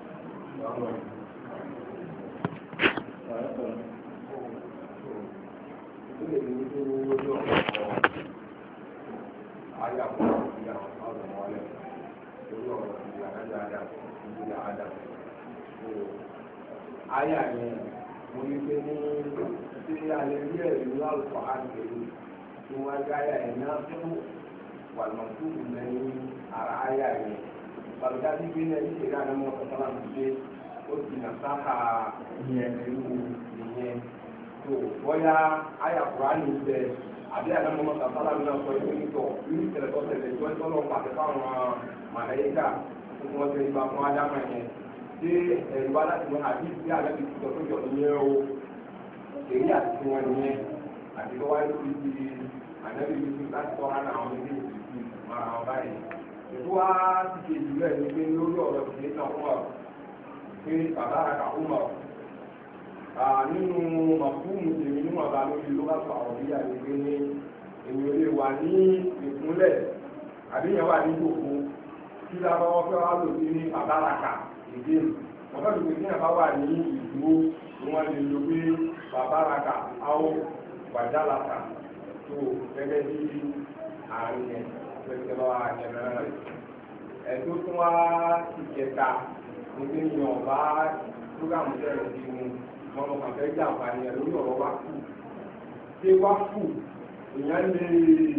Speaker 3: Aya yẹn mo ní pé ní ṣe alẹ́ rí ẹ̀rí ní àlùfáà àgbèrè tí wọ́n á aya yẹn náà fún wàlúùkù lẹ́yìn ara aya yẹn. Bàbá tí bí náà ṣe ká ní mọ́ sọ́kànlá ti ṣe ó ti nà sáà ìlú ìyẹn. Tó bọ́yá aya Kùránì bẹ àbí àdámọ́ sọ́kànlá mi náà sọ ìwé nítọ̀ ní ìṣẹ̀lẹ̀ tó tẹ̀lé tí wọ́n tọ́lọ́ pàṣẹ fáwọn màláyíkà tí wọ́n tẹ̀lé bá fún ádámà yẹn. Ṣé ẹ̀rọ aláti wọn àbí ìdí àlẹ́ ti sọ tó jọ ìyẹn o èyí àti tí wọn nìyẹn àti tó wáyé lórí ti ànábì yìí láti tọ́ra náà àwọn méjèèjì ti mara wọn báyìí. Ètò wa ti ṣe jù lẹ́ẹ̀ ní pé lórí ọ̀rọ̀ ti ṣe náà fún wa pé bàbá àkà fún wa. Nínú màfúùmù tèmi níwọ̀n bá lórí ló bá sọ àwọn bí àyè pé ní èmi ò lè wà ní ìpínlẹ̀ àbí yẹn wà ní gbogbo kí lábáwọ́ fẹ́ wá lò sí ní bàbá àkà ìdí ọ̀gá ìgbè ní àbá wà ní ìdúró tí wọ́n lè lo pé bàbá raka áwọ̀ gbàjá laka tó gẹ́gẹ́ bí àárín ẹ̀ pẹ̀lú bá wà jẹ̀mẹ́ rẹ̀. Ẹ̀tọ́ tún wá ìjẹta ní pé yàn bá prógámù tẹ̀lé sí mu wọn kàn fẹ́ jà àǹfààní ẹ̀ lórí ọ̀rọ̀ wá kù. Ṣé wá kù èèyàn lè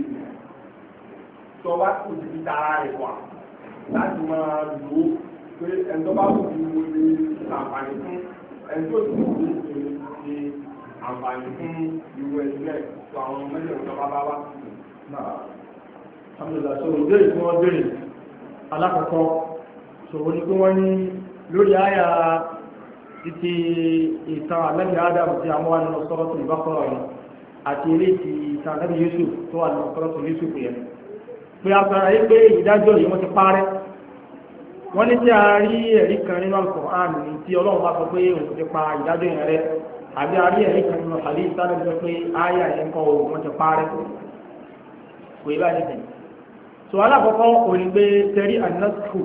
Speaker 3: sọ wá kù síbi tara rẹ̀ wà láti máa lò ó pé ẹ̀ńtọ́ bá wù ú wo lè àǹfààní fún ẹ̀ńtọ́ tó wù ú ṣe àǹfààní fún ìwé ẹ̀sìnlẹ̀ tó àwọn mẹ́lẹ̀ ìjọba bá wá.
Speaker 2: Alhamdulillah, so ìbéèrè tí wọ́n béèrè alákọ̀ọ́kọ́ ṣòwò ní pé wọ́n ní lórí àyà títí ìtàn ànábì Ádámù tí a mú wá nínú Suratul Baqara yìí àti ilé ti ìtàn ànábì Yusuf tó wà nínú Suratul Yusuf yẹn pé a fẹ́ràn yí pé ìdájọ́ yìí wọ́n ti parẹ́ wọ́n ní tí a rí ẹ̀rí kan nínú Al-Qur'an ní tí Ọlọ́run bá sọ pé òun ti pa ìdájọ́ yẹn rẹ́ àbí a rí ẹ̀rí kan nínú hadith sáré sọ pé àyà yẹn kọ́ wọ́n ti parẹ́ kò yẹ báyìí tẹ̀. So alákọ̀ọ́kọ́ òní pé tẹ́rí ànásùkù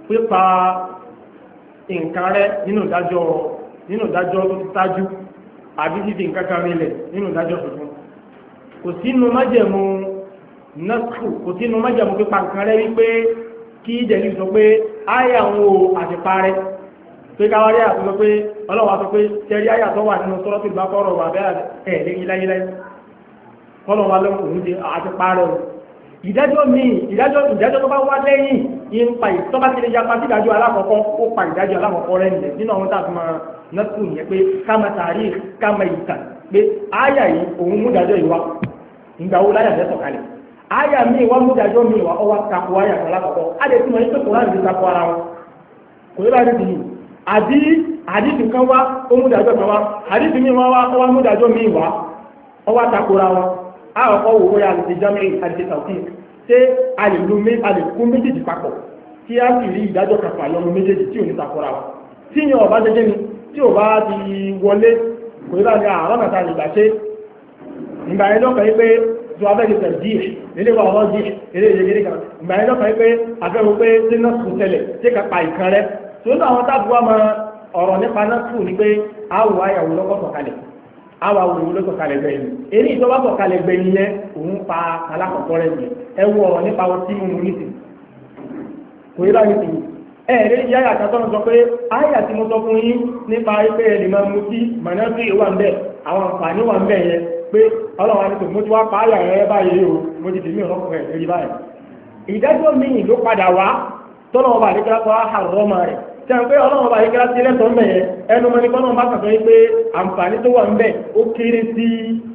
Speaker 2: pípa nǹkan rẹ̀ nínú ìdájọ́ tó ti tájú àbí títí nǹkan kan rinlẹ̀ nínú ìdájọ́ tuntun kò sínú májẹ̀mú nọ́ọ̀kù kò sínú májẹ̀mú pípa nǹkan rẹ̀ wípé kí ìjẹ̀lú sọ pé áyà ń wo àtìparẹ́ pé káwárí àtúntò pé ọlọ́wà sọ pé tẹ̀rí áyà tó wà nínú Suratul Baqara wà bẹ́ẹ̀ ẹ̀ lé iláyíláyí kọ́lọ̀wà lọ́wọ́ òun ti àtìparẹ́ o ìdájọ́ tó bá wá lẹ́yìn yín pa ìtọ́bá ti lè yapa sí ìdájọ́ alákọ̀ọ́kọ́ ó pa ìdájọ́ alákọ̀ọ́kọ́ rẹ̀ nìyẹn nínú àwọn tàbí máa nọ́ọ̀kù yẹn pé káma tààrí káma ìtàn pé áyà yìí òun mú ìdájọ́ ìwá ìgbà wo láyà fẹ́ sọ̀kalẹ̀ áyà míì wá mú ìdájọ́ míì wá ọwá takò áyà alákọ̀ọ́kọ́ á lè túmọ̀ ní pé kò láti takò ara wọn kò yẹ láti dìyìn àbí àdìsí kan wá ó mú ìdájọ́ kan wá àdìsí míì wá ọwá mú ìdájọ́ míì wá ọwá takò ra wọn á ọkọ̀ wò ó yà àti jámẹ́ àti tàwùkì ṣé a lè kún méjèèjì papọ̀ tí a sì rí ìdájọ́ kan fàyọnu méjèèjì tí ò ní takora wa tí yẹn ọba jẹjẹ ni tí ò bá ti wọlé kò ní láti àárọ̀ nàta ìgbà ṣe ìgbà yẹn lọ́kàn yìí pé tó abẹ́rẹ́ tẹ̀ díẹ̀ ilé wa ọ̀rọ̀ díẹ̀ ilé ìyẹgẹrẹ kan ìgbà yẹn lọ́kàn yìí pé afẹ́rù pé tí náà sùn tẹ̀lẹ̀ tí ká pa ìkan rẹ tó ń bá àwọn táàbù wa máa ọ̀rọ̀ nípa náà sùn ni pé àwọ̀ àyàwó lọ́kọ̀ sọ̀kalẹ̀ àwọ̀ àwòrán ló sọ̀kalẹ̀ gbẹ̀yìn èyí tó bá sọ̀kalẹ̀ gbẹ̀yìn yẹn òun pa alákọ̀ọ́kọ́ rẹ̀ yẹn ẹ wọ ọ̀rọ̀ nípa ọtí mímu nísìn kò yẹ báyìí sí ẹ̀ẹ́dẹ́ yìí àyà kan tọ́nà sọ pé àyà tí mo sọ fún yín nípa pé ẹ̀lì máa mú sí mọ̀nàfí wà ń bẹ̀ àwọn àǹfààní wà ń bẹ̀ yẹn pé ọlọ́run àti tòun mo ti wá pa àyà rẹ̀ báyìí o mo ti dìmí ọ̀rọ̀ ẹ̀rí báyìí ìdájọ́ míì ló padà wá tọ́nà ọba àdékẹ́lá kọ́ àrọ́mà rẹ̀ tẹ́ pé ọlọ́run ọba àdékẹ́lá sí lẹ́tọ̀ọ́ mẹ́ yẹn ẹnu mọ́ ní kọ́nà bá kàn sọ pé àǹfààní tó wà ń bẹ̀ ó kéré sí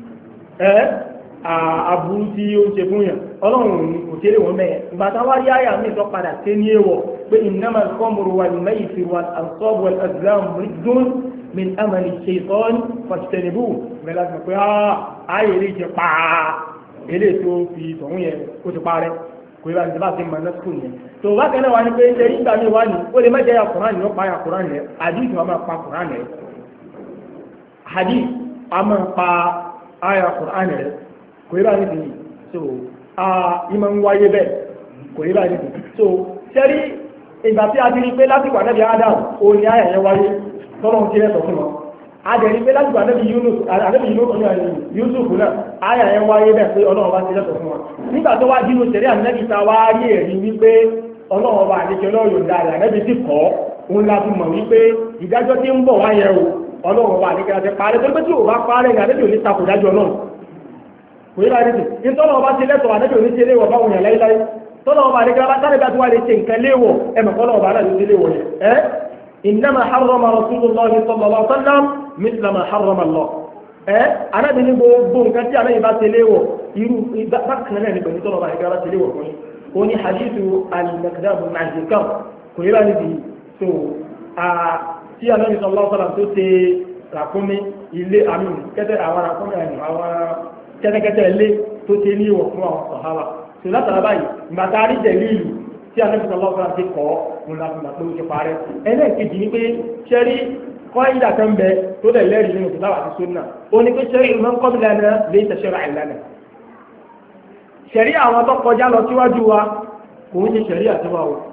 Speaker 2: aburú tí ó ń ṣe fún yàn ọlọ́run kò kéré wọn mẹ́yẹ ìgbà tá wá rí àyà mi sọ padà sí ní èèwọ̀ pé innamal khamru wal maisir wal ansab wal azlam rijzun min amali shaytan fajtanibuhu mẹ́lá ti mọ̀ pé ààyè lè jẹ pàá ilé tó fi tọ̀hún yẹn ó ti parẹ́ kò yẹ bá ti mọ̀ náà sùn yẹn tó bá kẹ́lẹ́ wa ni pé ṣe nígbà mi wá ní ó lè má jẹ́ ya Kùránì ní ó pa ya Kùránì yẹn hadith wa máa pa Kùránì yẹn hadith a máa pa aya Kùránì yẹn kò yẹ bá ní tìyí so ìmọ̀ ń wáyé bẹ́ẹ̀ kò yẹ bá ní tìyí so ṣẹ́rí ìgbà tí a ti rí pé lásìkò ànábì Adam ó ní àyà yẹn wáyé tọ́lọ́ ti rẹ̀ sọ fún wọn a dẹ̀ rí pé lásìkò ànábì Yusuf náà àyà yẹn wáyé bẹ́ẹ̀ pé Ọlọ́run bá ti rẹ̀ sọ fún wọn nígbà tó wá dínú ṣẹ̀rí ànábì ta wá rí ẹ̀rí wípé Ọlọ́run bá àdékẹ́ lọ́yọ̀ dáadáa ànábì sì kọ́ òun la fi mọ̀ wípé ìdájọ́ tí ń bọ̀ wáyẹ o Ọlọ́run bá àdékẹ́ láti parẹ́ tó pé tí ò bá parẹ́ ní ànábì ò ní takò dájọ́ náà kò yíra rí sí ìtọ́lọ̀ ọba ti lẹ́tọ̀ àdájọ́ ní ṣe léwọ̀ báwọn yàn láíláí tọ́lọ̀ ọba àdékẹ́ bá tánàbí àti wà lè ṣe nǹkan léwọ̀ ẹmọ̀kọ́lọ̀ ọba náà ló ṣe léwọ̀ yẹn ẹ́ innama harrama rasulullahi sallallahu alaihi wasallam mithla ma harrama Allah ẹ́ anábì ní gbogbo nǹkan tí anábì bá ṣe léwọ̀ irú bákan náà ní pẹ̀lú tọ́lọ̀ ọba àdékẹ́ bá ṣe léwọ̀ fún yín ó ní hadithu al-Miqdad ibn Ma'zikan kò yíra rí sí so tí anábì sallallahu alaihi wasallam tó ṣe ràkúnmí ilé àmì kẹ́tẹ́ àwọn ràkúnmí àwọn kẹ́tẹ́kẹ́tẹ́ ilé tó ṣe ní ìwọ̀ fún àwọn sàhábà tó látara báyìí ìgbàta rí jẹ̀lú ìlú tí a lẹ́bùsọ̀ lọ́wọ́ ti kọ́ òun láfùgbà tó ṣe parẹ́ ẹlẹ́ẹ̀kejì ní pé ṣẹ́rí kọ́ ìdà kan bẹ tó dẹ̀ lẹ́rìí nínú ìtàwà àti sunna ó ní pé ṣẹ́rí ìmọ̀ ń kọ́ bílẹ̀ náà lè tẹ̀ṣẹ́rà ìlànà ṣẹ̀rí àwọn tó kọjá lọ síwájú wa kò ń ṣe ṣẹ̀rí àtiwá o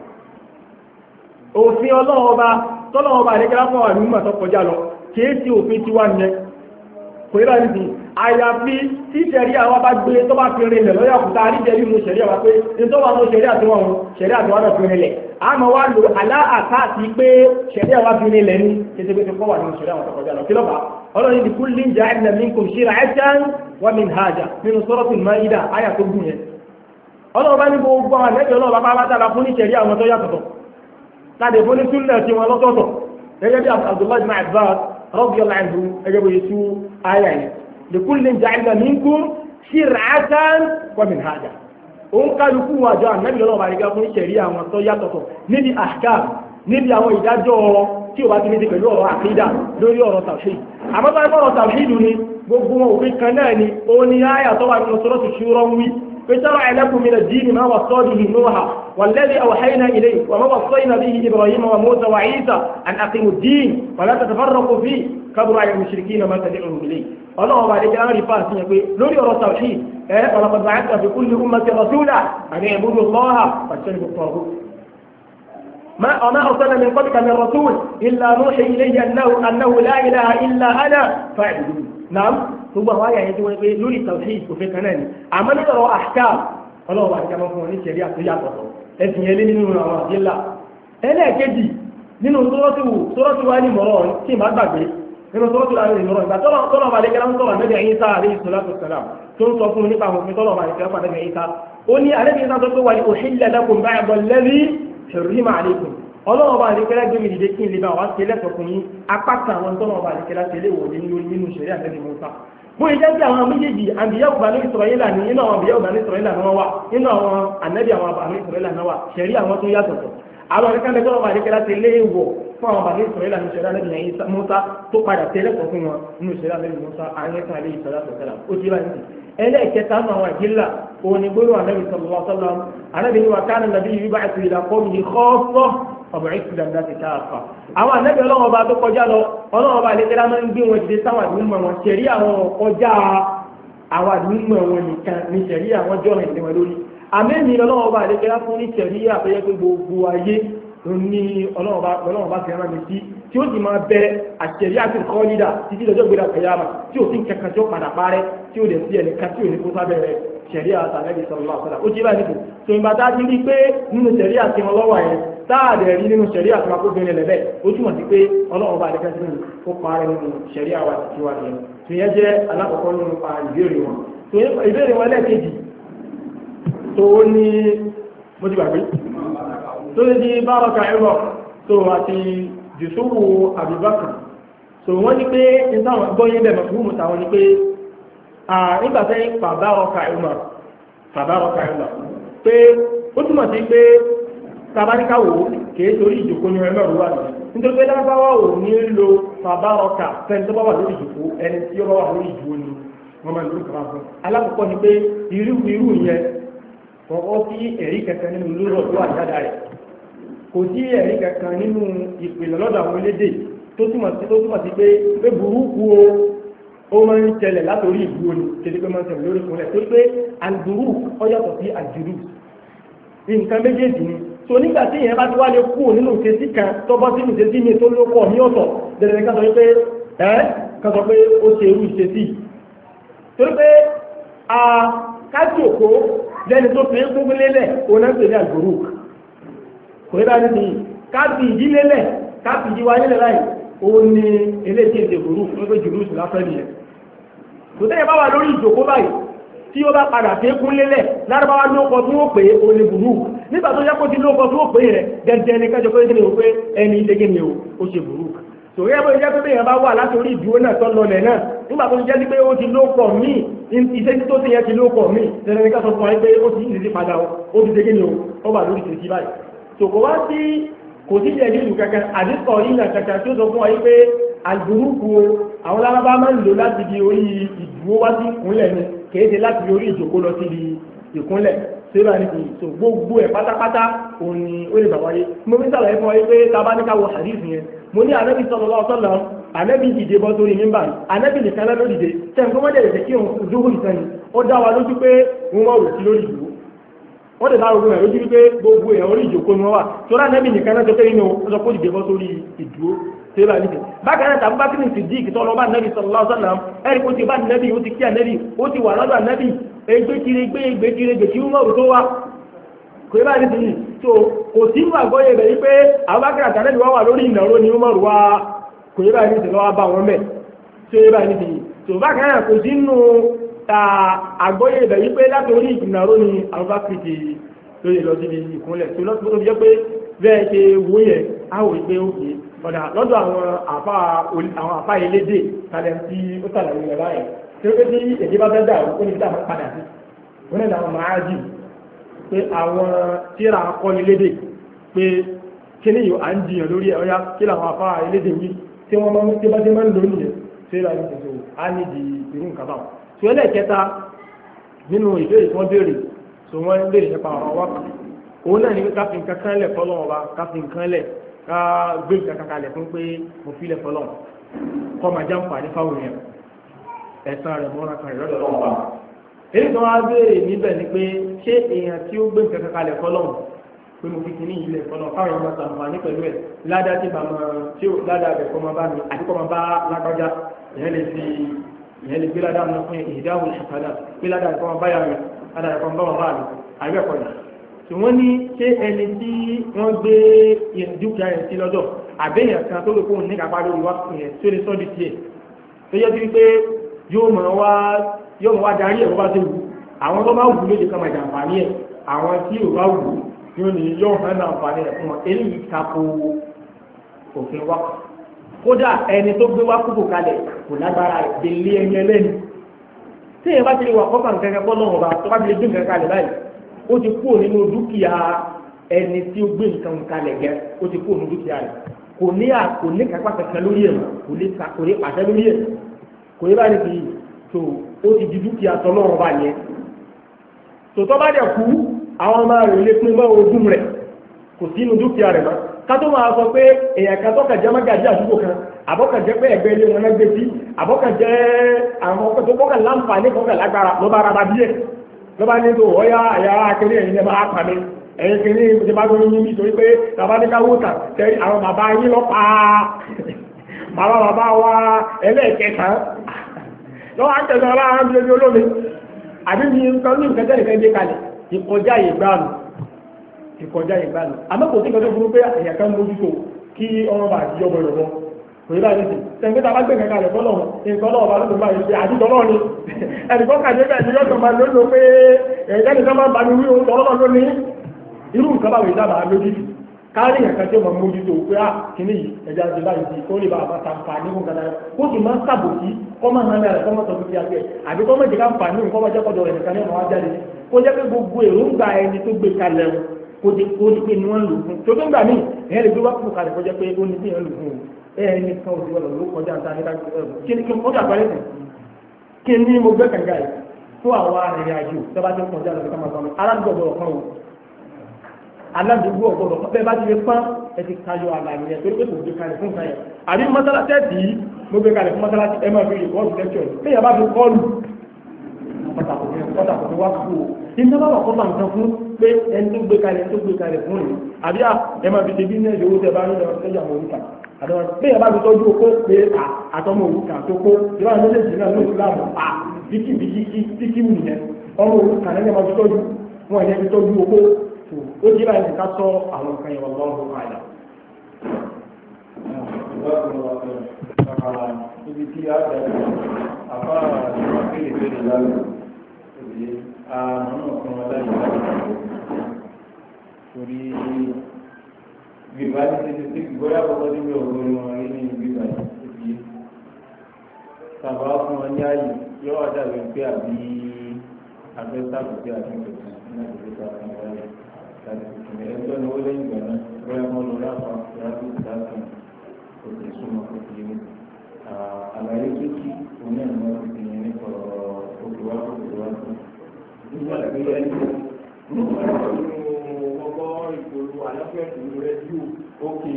Speaker 2: òfin ọlọ́wọ́ bá àdékẹ́lá fún àwọn ìlú tó kọjá lọ kìí sí òfin tiwa nìyẹn kò yíra ní àyàfi tí ṣẹ̀rí àwọn bá gbé tó bá fi rinlẹ̀ lọ́yà kùtà àríjẹ̀rí mú ṣẹ̀rí àwọn pé ní tó wà ní ṣẹ̀rí àtiwọn náà fi rinlẹ̀ a mọ̀ wá lò aláàkáàtì pé ṣẹ̀rí àwọn fi rinlẹ̀ ní kéṣegbé tó kọ́ wà nínú ṣẹ̀rí àwọn tọkọjá lọ kí lọ́ba ọlọ́run ní kullin ja'alna minkum shir'atan wa minhaja nínú suratul Maida àyà tó gùn yẹn ọlọ́run bá ní gbogbo àwọn ẹ̀lẹ́bí ọlọ́run bá bá fún ní ṣẹ̀rí àwọn tó yàtọ̀tọ̀ láti fún ní súnlẹ̀ tí wọn lọ́tọ̀ọ̀tọ̀ gẹ́gẹ́ bí Abdullahi ibn Abbas radiyallahu anhu ẹgbẹ́ bóyá tú àyà yẹn likullin ja'alna minkum shir'atan wa minhaja òun kálukú wọn àjọ ànábì lọ́wọ́ àrígá fún ìṣẹ̀rí àwọn tó yàtọ̀tọ̀ níbi ahkam níbi àwọn ìdájọ́ ọ̀rọ̀ tí ò bá ti ní ti pẹ̀lú ọ̀rọ̀ àkídà lórí ọ̀rọ̀ tawhid àmọ́bá ọ̀rọ̀ tawhid ni gbogbo wọn òfin kan náà ni ó ní àyà tó wà nínú suratu Shura wí شرع لكم من الدين ما وصى به نوح والذي أوحينا إليه وما وصينا به إبراهيم وموسى وعيسى أن أقيموا الدين ولا تتفرقوا فيه كبر على المشركين ما تدعوهم إليه الله عليك أن رفاسي يقول لوري أرى التوحيد ولقد بعثنا في كل أمة رسولا أن يعبدوا الله واجتنبوا الطاغوت وما أرسلنا من قبلك من رسول إلا نوحي إليه أنه لا إله إلا أنا فاعبدون نعم ثم هو يقول لولي التوحيد وفي كناني عمل يرى أحكام الله بعد كما فهمني شريعة يعطى ẹ̀sìn yẹn lé nínú àwọn àdílà ẹlẹ́ẹ̀kejì nínú sọ́rọ́tù wa ní mọ̀rọ̀ tí ìmá gbàgbé nínú sọ́rọ́tù wa ní mọ̀rọ̀ ìgbà tọ́lọ̀ bá lé kẹ́lá ń sọ̀rọ̀ Ànábì Ìsá alayhi salatu wassalam tó ń sọ fún nípa àwọn òfin tọ́lọ̀ bá lé kẹ́lá Ànábì Ìsá ó ní Ànábì Ìsá tó wà ní uhilla lakum ba'da alladhi hurrima alaykum ọlọ́wọ́ bá lè kẹ́lá gbé mi dìde kí n lè bá wá sí ẹlẹ́tọ̀ fún yín apá kan àwọn tọ́lọ̀ bá lè kẹ́lá sí ilé ìwòdì nínú ṣẹ̀ríà Ànábì Mùsá bó ìjẹ́ sí àwọn méjèèjì àbíyáwó Bani Israila ní inú àwọn àbíyáwó Bani Israila náà wà nínú àwọn ànábì àwọn Bani Israila náà wà ṣẹ̀rí àwọn tó yàtọ̀tọ̀ àwọn akẹ́kọ̀ọ́ tọ́lọ̀ bá lè kẹ́lá sí ilé ìwọ̀ fún àwọn Bani Israila ní ṣẹ̀rí Ànábì Mùsá tó padà tẹ́lẹ̀kọ̀ fún wọn nínú ṣẹ̀rí Ànábì Mùsá àyẹ̀kọ́ àlẹ́ ìsọ̀lá ó ti bá nìyí ẹlẹ́ẹ̀kẹta nù àwọn ìjìlá òní gbóló Ànábì sallallahu alaihi wasallam Ànábì ní wa kana an-nabiyyu yub'athu ila qawmihi khassa ọ̀bẹ̀rẹ̀ ìlà láti káàfà àwọn ànábì ọlọ́wọ́ bá tó kọjá lọ ọlọ́wọ́ bá lẹ́gbẹ̀rẹ́ máa ń gbé wọn dìde sáwọn àdúgbò wọn ṣẹ̀rí àwọn ọjà àwọn àdúgbò wọn nìkan ní ṣẹ̀rí àwọn jọ́rọ̀ ìdí wọn lórí àmẹ́ni ọlọ́wọ́ bá lẹ́gbẹ̀rẹ́ fún ní ṣẹ̀rí àpẹyẹ pé gbogbo ayé ní ọlọ́wọ́ bá fi rán mi sí tí ó sì máa bẹ àṣẹ̀rí àti kọ́ lídà títí lọ́jọ́ gbéra kẹyàmà tí ó sì ń kẹkàn tí ó padà parẹ́ tí ó dẹ̀ sí ẹnìkan tí ò ní kó sábẹ́ rẹ̀ ṣẹ̀rí àtàlẹ́bí sallallahu alaihi wasallam ó jí báyìí nìkan tó ìgbà tá a ti rí pé nínú ṣẹ̀rí àti wọn lọ́wọ́ yẹn táàdẹ̀ rí nínú ṣẹ̀rí àti wọn kó bẹ̀rẹ̀ lẹ́bẹ̀ ó túmọ̀ sí pé ọlọ́run bá àdẹ́kẹ́ sí ó parẹ́ nínú ṣẹ̀rí àwa àti tiwa nìyẹn tó yẹn jẹ́ alákọ̀ọ́kọ́ nínú ìbéèrè wọn tó ìbéèrè wọn lẹ́ẹ̀kejì tó ní mo ti gbàgbé tó ní di bárọ̀kà ẹ̀rọ tó àti jùsúrù Abubakar tó wọ́n ní pé nítawọn gbọ́yé bẹ̀ mọ̀fúrúmù táwọn ní pé nígbà tẹ́ fàbárọ̀kà ẹ̀rọ pé ó túmọ̀ sí pé tabaríkàwò kìí torí ìjòkó ní ẹmẹ́ òwúwà ní nítorí pé lábáwá ò ní lo fàbárọ̀kà fẹ́ni tó bá wà lórí ìjòkó ẹni tí ó bá wà lórí ìjòkó ni wọ́n máa lórí kàwá fún alákọ̀ọ́kọ́ ni pé irú yẹn kọ̀ọ̀kọ́ sí ẹ̀rí kankan nínú lórọ̀ tó àjáda rẹ̀ kò sí ẹ̀rí kankan nínú ìpìlẹ̀ lọ́dọ̀ àwọn elédè tó túmọ̀ sí pé burúkú ó máa ń tẹ̀lẹ̀ látòrí ìdúró ni kéde pé máa ń tẹ̀lẹ̀ lórí ìkúnlẹ̀ tó pé àlùbùrú ó yàtọ̀ sí àjùrù nǹkan méjèèjì ni so nígbà tí ìyẹn bá ti wá lè kú nínú ìṣesí kan tó bọ́ sínú ìṣesí mi tó ló kọ̀ ní ọ̀tọ̀ dẹ̀dẹ̀ ká sọ pé ó ṣe irú ìṣesí torí pé kájòkó lẹ́ni tó fi ń kún lélẹ̀ òun náà ń pè ní àgbòrú kò ní bá ní ti káàbì ìdílélẹ̀ káàbì ìdíwá nílẹ̀ láì òun ni eléyìí èdè òrú fún pé jùlọ sí láfẹ́ nìyẹn kò tẹ́yẹ bá wà lórí ìjòkó báyìí tí ó bá padà fi kún lélẹ̀ lárúbáwá ló kọ tí ó pè é òun ni burú nígbà tó yẹ kó ti ló kọ tí ó pè é rẹ̀ dẹ́ndẹ́ ní kájọ pé kíni o pé ẹni ìdégé ni ó ṣe burú tòun yẹ bó jẹ́ pé bẹ́ẹ̀ bá wà láti orí ìdúró náà tọ́ lọlẹ̀ náà nígbà tó jẹ́ sí pé ó ti ló kọ míì iṣẹ́ tó ti yẹ ti ló kọ míì dẹ́ndẹ́ ní kájọ fún wa pé ó ti ìdí padà ó ti dégé ni ó wà lórí ìṣèṣì báyìí tòkó wá sí kò sí jẹ́ ìlú kankan àdíkọ̀ ìlà kankan tí ó sọ fún wa pé àgbòrúkú àwọn lárábá máa ń lò láti di orí ìdúró wá sí ìkúnlẹ̀ ni kìí ṣe láti orí ìjòkó lọ sí di ìkúnlẹ̀ síbà ní kì í so gbogbo ẹ̀ pátápátá òun ni ó lè bà wáyé mo fi sàlàyé fún wa pé tábà ní ká wọ hadith yẹn mo ní Ànábì sallallahu alaihi wasallam Ànábì dìde bọ́ sórí mímbà Ànábì nìkan ló dìde tẹ̀sán mọ́dẹ̀ lè kí òun dúró ìsẹ́ni ó dá wa lójú pé wọ́n wọ́n rò sí lórí ìdúró wọ́n lè bá ogun ẹ̀ lójú wípé gbogbo ẹ̀ orí ìjòkó ni wọ́n wà tó rà Ànábì nìkan náà tó pé inú ọjọ́ kó dìde bọ́ sórí ìdúró tó yẹ bá nìkan bákan náà tàbí bákan ní Siddiq tó lọ bá Ànábì sallallahu alaihi wasallam ẹ̀rí kó ti bá Ànábì ó ti kí Ànábì ó ti wà lọ́dọ̀ Ànábì gbé tí Umaru tó wá kò yẹ bá nìkan yìí tó kò sí ìwà gbọ́yẹ̀ bẹ̀ wípé àwọn bákan àti Ànábì wá wà lórí ìnàró ni Umaru wá kò yẹ bá nìkan lọ́wọ́ bá wọn mẹ́ tó yẹ bá nìkan yìí tó bákan náà kò sí nù àgbọ́yẹ̀ bẹ̀ wípé látòrí ìnàró ni àwọn bá kìí lórí lọ síbi ìkúnlẹ̀ tó lọ́sibó tó fi jẹ́ pé bẹ́ẹ̀ ṣe wó yẹ áwò ìgbé òkè ọ̀dà lọ́dọ̀ àwọn àfá elédè tàbí tí ó tàlàyé rẹ̀ báyìí tí ó pé tí èdè bá fẹ́ dà ó ní ìdáhùn padà sí wọ́n ní àwọn máa jù pé àwọn tíra akọni lédè pé kí ní à ń jiyàn lórí ẹ̀ọ́yá kí làwọn àfá elédè yìí tí wọ́n máa ń tí bá ti máa ń lò nìyẹn tí ó láti tẹ̀sọ̀ á ní di irú nǹkan báwọn. tí ó lẹ́ẹ̀kẹta nínú ìbéèrè tí wọ́n béèrè so wọ́n lè nípa ọ̀rọ̀ wákà òun náà ní káfí nǹkan kan lẹ̀ fọ́lọ́wọ́ bá káfí nǹkan lẹ̀ ká gbé nǹkan kan lẹ̀ fún pé mo fi lẹ̀ fọ́lọ́wọ́ kọ́ máa jáǹfà ní fáwọn èèyàn ẹ̀sán rẹ̀ mọ́ra kan rẹ̀ lọ́dọ̀ lọ́wọ́ bá. èyí tó wá béèrè níbẹ̀ ni pé ṣé èèyàn tí ó gbé nǹkan kan lẹ̀ fọ́lọ́wọ́ pé mo fi kíní ilẹ̀ fọ́nà káwọn èèyàn máa ṣàǹfààní pẹ̀lú ẹ̀ ládàá tí bá máa tí ó ládàá rẹ̀ kọ́ máa bá mi àti kọ́ máa bá lágbájá ìyẹn lè gbé ládàá mi fún ìdáhùn ìṣàkádà gbé ládàá rẹ̀ kọ́ máa bá yà mí ládàá rẹ̀ kọ́ máa bá wọn bá mi àbẹ́ẹ̀kọ́ yìí tí wọ́n ní ṣé ẹni tí wọ́n gbé dúkìá yẹn sí lọ́dọ̀ àbẹ́yàn kan tó lè kó ní kápá lórí wá fún yẹn tó lè sọ́ di tiẹ̀ tó yẹ sí pé yóò mọ̀ wá darí ẹ̀ bó bá ti wù àwọn tó bá wù lóde kan máa jàǹfààní ẹ̀ àwọn tí ò bá wù yóò ní yóò hàn náà àǹfààní ẹ̀ fún wọn eléyìí tako òfin wá kódà ẹni tó gbé wá kúkú kalẹ̀ kò lágbára délé ẹni ẹlẹ́ni tí èèyàn bá ti lè wà kọ́kàn kẹ́kẹ́ bọ́ lọ́wọ́ bá tó bá ti lè dín kẹ́kẹ́ kalẹ̀ báyìí ó ti kúrò nínú dúkìá ẹni tí ó gbé nǹkan kalẹ̀ gẹ́ ó ti kúrò nínú dúkìá rẹ̀ kò ní kápá kankan lórí ẹ̀ kò ní pàṣẹ lórí ẹ̀ kò ní báyìí fi tó ó ti di dúkìá tọ́lọ́wọ́ bá yẹn tòótọ́ bá dẹ̀ kú àwọn ọmọ rẹ̀ lè pín mọ́ ogún rẹ̀ kò sí inú dúkìá rẹ̀ mọ́ ká tó máa sọ pé èèyàn kan tọ́ka jẹ́ mọ́gàjí àdúgbò kan àbọ́kà jẹ́ pé ẹgbẹ́ ilé wọn lẹ́gbẹ́ sí àbọ́kà jẹ́ àwọn ọkọ̀ tó kọ́kà láǹfààní kọ́kà lágbára ló bá rárá díẹ̀ ló bá ní tó ọ̀yá àyà akéré ẹ̀yìn lẹ́ máa pàmì ẹ̀yìn kìíní ìṣe bá gbóyún yín nítorí pé bàbá ní ká wóta tẹ́rí àwọn bàbá yín lọ pa bàbá wa ẹlẹ́ẹ̀kẹta lọ́wọ́ àtẹ̀sán aláàrán bí ojú olómi àbí ní nǹkan ní nǹkan tẹ́lẹ̀ fẹ́ gbé kalẹ̀ ìkọjá ìgbàlù àmọ́kò tí kọjọ́ burú pé èyàn kan mójútó kí ọmọ bá jí ọmọ ìrọ̀mọ́ kò ní báyìí sí tẹ̀gbẹ́ta bá gbẹ̀gbẹ̀ kalẹ̀ fọ́lọ́run nǹkan náà bá ló bá yìí pé àdìtọ́lọ́ ni ẹnìkan kàdé bẹ́ẹ̀ ni yọ́tọ̀ máa lónìí pé ẹ̀ẹ́dẹ́ni tó máa ń bá mi wí ohun tọ́lọ́ lónìí irú nǹkan báwo ìdábà lójútì káàrí nǹkan tí ó máa mójútó pé á kìíní yìí ẹja ti báyìí sí kó lè bá àbá ta nfa ní nǹkan náà ó sì máa ń sàbòsí kọ́ máa hàn lára kọ́ máa tọ́jú sí abẹ́ àbí kọ́ máa jẹ́ ká nfa ní nǹkan máa jẹ́ kọ́dọ̀ rẹ̀ nìkan ní ọ̀nà wájáde kó jẹ́ pé gbogbo èròǹgbà ẹni tó gbé kalẹ̀ kó di pé ni wọ́n lò fún tó tó ń gbà míì ẹ̀yẹ́ lè gbé wá kúrò kalẹ̀ kó jẹ́ pé ó ní bí yẹn lò fún ẹni kan ò sí wọn lò kọjá nta ní kí ni mo gbé kànga yìí fún àwọn arìnrìn-àjò tó bá ti ń kọjá lọ sí ká máa sọ aládùúgbò ọ̀kan o aládùúgbò ọ̀gbọ̀dọ̀ bẹ́ẹ̀ bá ti lè pán ẹ ti tayọ àlàyé yẹn torí pé kò gbé kalẹ̀ fún ìkànnì àbí mọ́sálásí ẹ̀dì mo gbé kalẹ̀ fún mọ́sálásí ẹ máa fi rìkọ́ọ̀dù lẹ́kṣọ̀ bí ìyá bá fi kọ́ọ̀lù pàtàkì wá kú o iná bá wà kọ́ta nǹkan fún pé ẹni tó gbé kalẹ̀ fún rẹ̀ àbí ẹ máa fi ṣe bísíǹnẹ̀sì owó tẹ bá ní ọ̀sẹ̀jà mọ̀ òrùka àdéhùn bí ìyá bá fi tọ́jú okó pé àtọmọ òrùka tó kó ìwà méjèèjì náà ló ìsìlámù bíkí wù nìyẹn ọmọ òrùka náà máa fi tọ́jú wọn ìyẹn fi tọ́jú okó ó jí báyìí ká sọ àwọn nǹkan yẹn wọ́n lọ́wọ́ àyà.
Speaker 3: ibi tí a bẹ̀rẹ̀ àfáà ìwà kéèkéèrè lálẹ́ òye àmọ́ ọ̀kan wọn láyé láti torí gbígbá ní títí tí gbọ́dá kọ́kọ́ níbi ògbóni wọn rí ní gbígbá yìí tàbá fún wọn ní ààyè yóò wá dàbí pé àbí afẹ́sàkó pé àbí kẹ̀kẹ́ ní àgbègbè àwọn wáyé ẹgbẹ́ ni ó lẹ́yìn ìgbà náà bóyá wọ́n lọ láfa láti ìdákan kò tẹ̀ súnmọ́ kò tẹ̀ yé àlàyé tó kí òun náà ni wọ́n ti yẹn nípa òkèwà nígbà tí ẹni ọgbọ́ ìpolówó àlọ́fẹ́ ìlú rẹ́díò ókè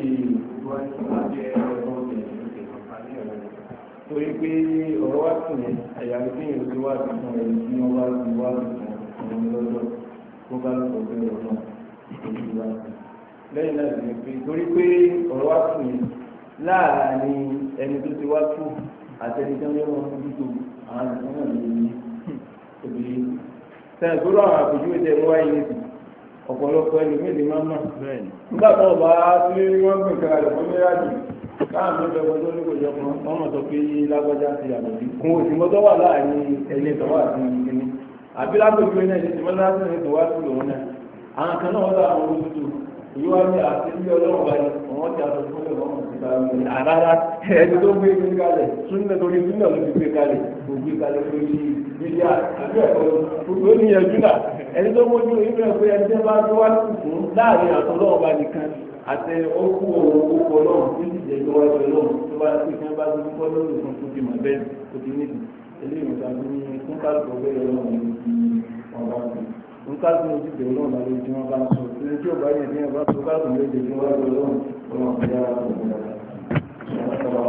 Speaker 3: torí pé ọ̀rọ̀ wá sí yẹn àyàrí tí yẹn ti wá sí fún ẹni tí wọ́n bá ti wá sí fún ẹni lọ́dọ̀ tó bá lọ́pọ̀ bẹ́ẹ̀ náà lẹ́yìn náà sì ni pé torí pé ọ̀rọ̀ wá sí yẹn láàárín ẹni tó ti wá sí àtẹnijọ́ ní wọn fún títò àwọn ìfún náà lè ní obìnrin sẹ́yìn tó rọ àwọn àpèjúwe tẹ mú wáyé nìsí ọ̀pọ̀lọpọ̀ ẹni méjì máa ń mọ̀ nígbà tó ọba tí wọ́n gbìn kan rẹ̀ fún mẹ́rájì káàmì ìjọba tó ní kò jọ kan wọ́n mọ̀ sọ pé lágbájá ti yàtọ̀ sí kún òsì mọ́tọ́ wà láàrin ẹni tó wà sí ìkíní àbí lápèjúwe náà ìdí mọ́tọ́ láti ní tó wá sí lòun náà àwọn kan náà wọ́n lọ àwọn olóṣùtù èyí wá ní àti ilé ọlọ́run báyìí wọ́n ti àtọ̀ fún ẹ̀rọ ọmọ ìta àrárá ẹni tó gbé gbé kalẹ̀ súnmọ́ torí súnmọ́ ló ti gbé kalẹ̀ kò gbé kalẹ̀ lórí ilé àti ẹ̀kọ́ gbogbo ní ẹjú náà ẹni tó mójú ìlú ẹ̀kọ́ ẹni tẹ́ bá tó wá fún láàrin àtọ́lọ́wọ́ bá nìkan àti okú okú ọlọ́run tó sì jẹ́ ìjọba ìjọ ọlọ́run tó bá tó ìfẹ́ bá tó kọ́ lórí fún tó ti mọ̀ bẹ́ẹ̀ tó ti níbi eléyìí nígbà tó ní fún kálukọ̀ bẹ́ẹ̀ ọlọ́run ní ọba fún kálukọ̀ ní ti bẹ̀rẹ̀ náà lórí tí wọ́n bá ń sọ ní tí ò bá yẹ ní ọba tó kálukọ̀ lóde tí wọ́n bá lọ́wọ́ ọlọ́run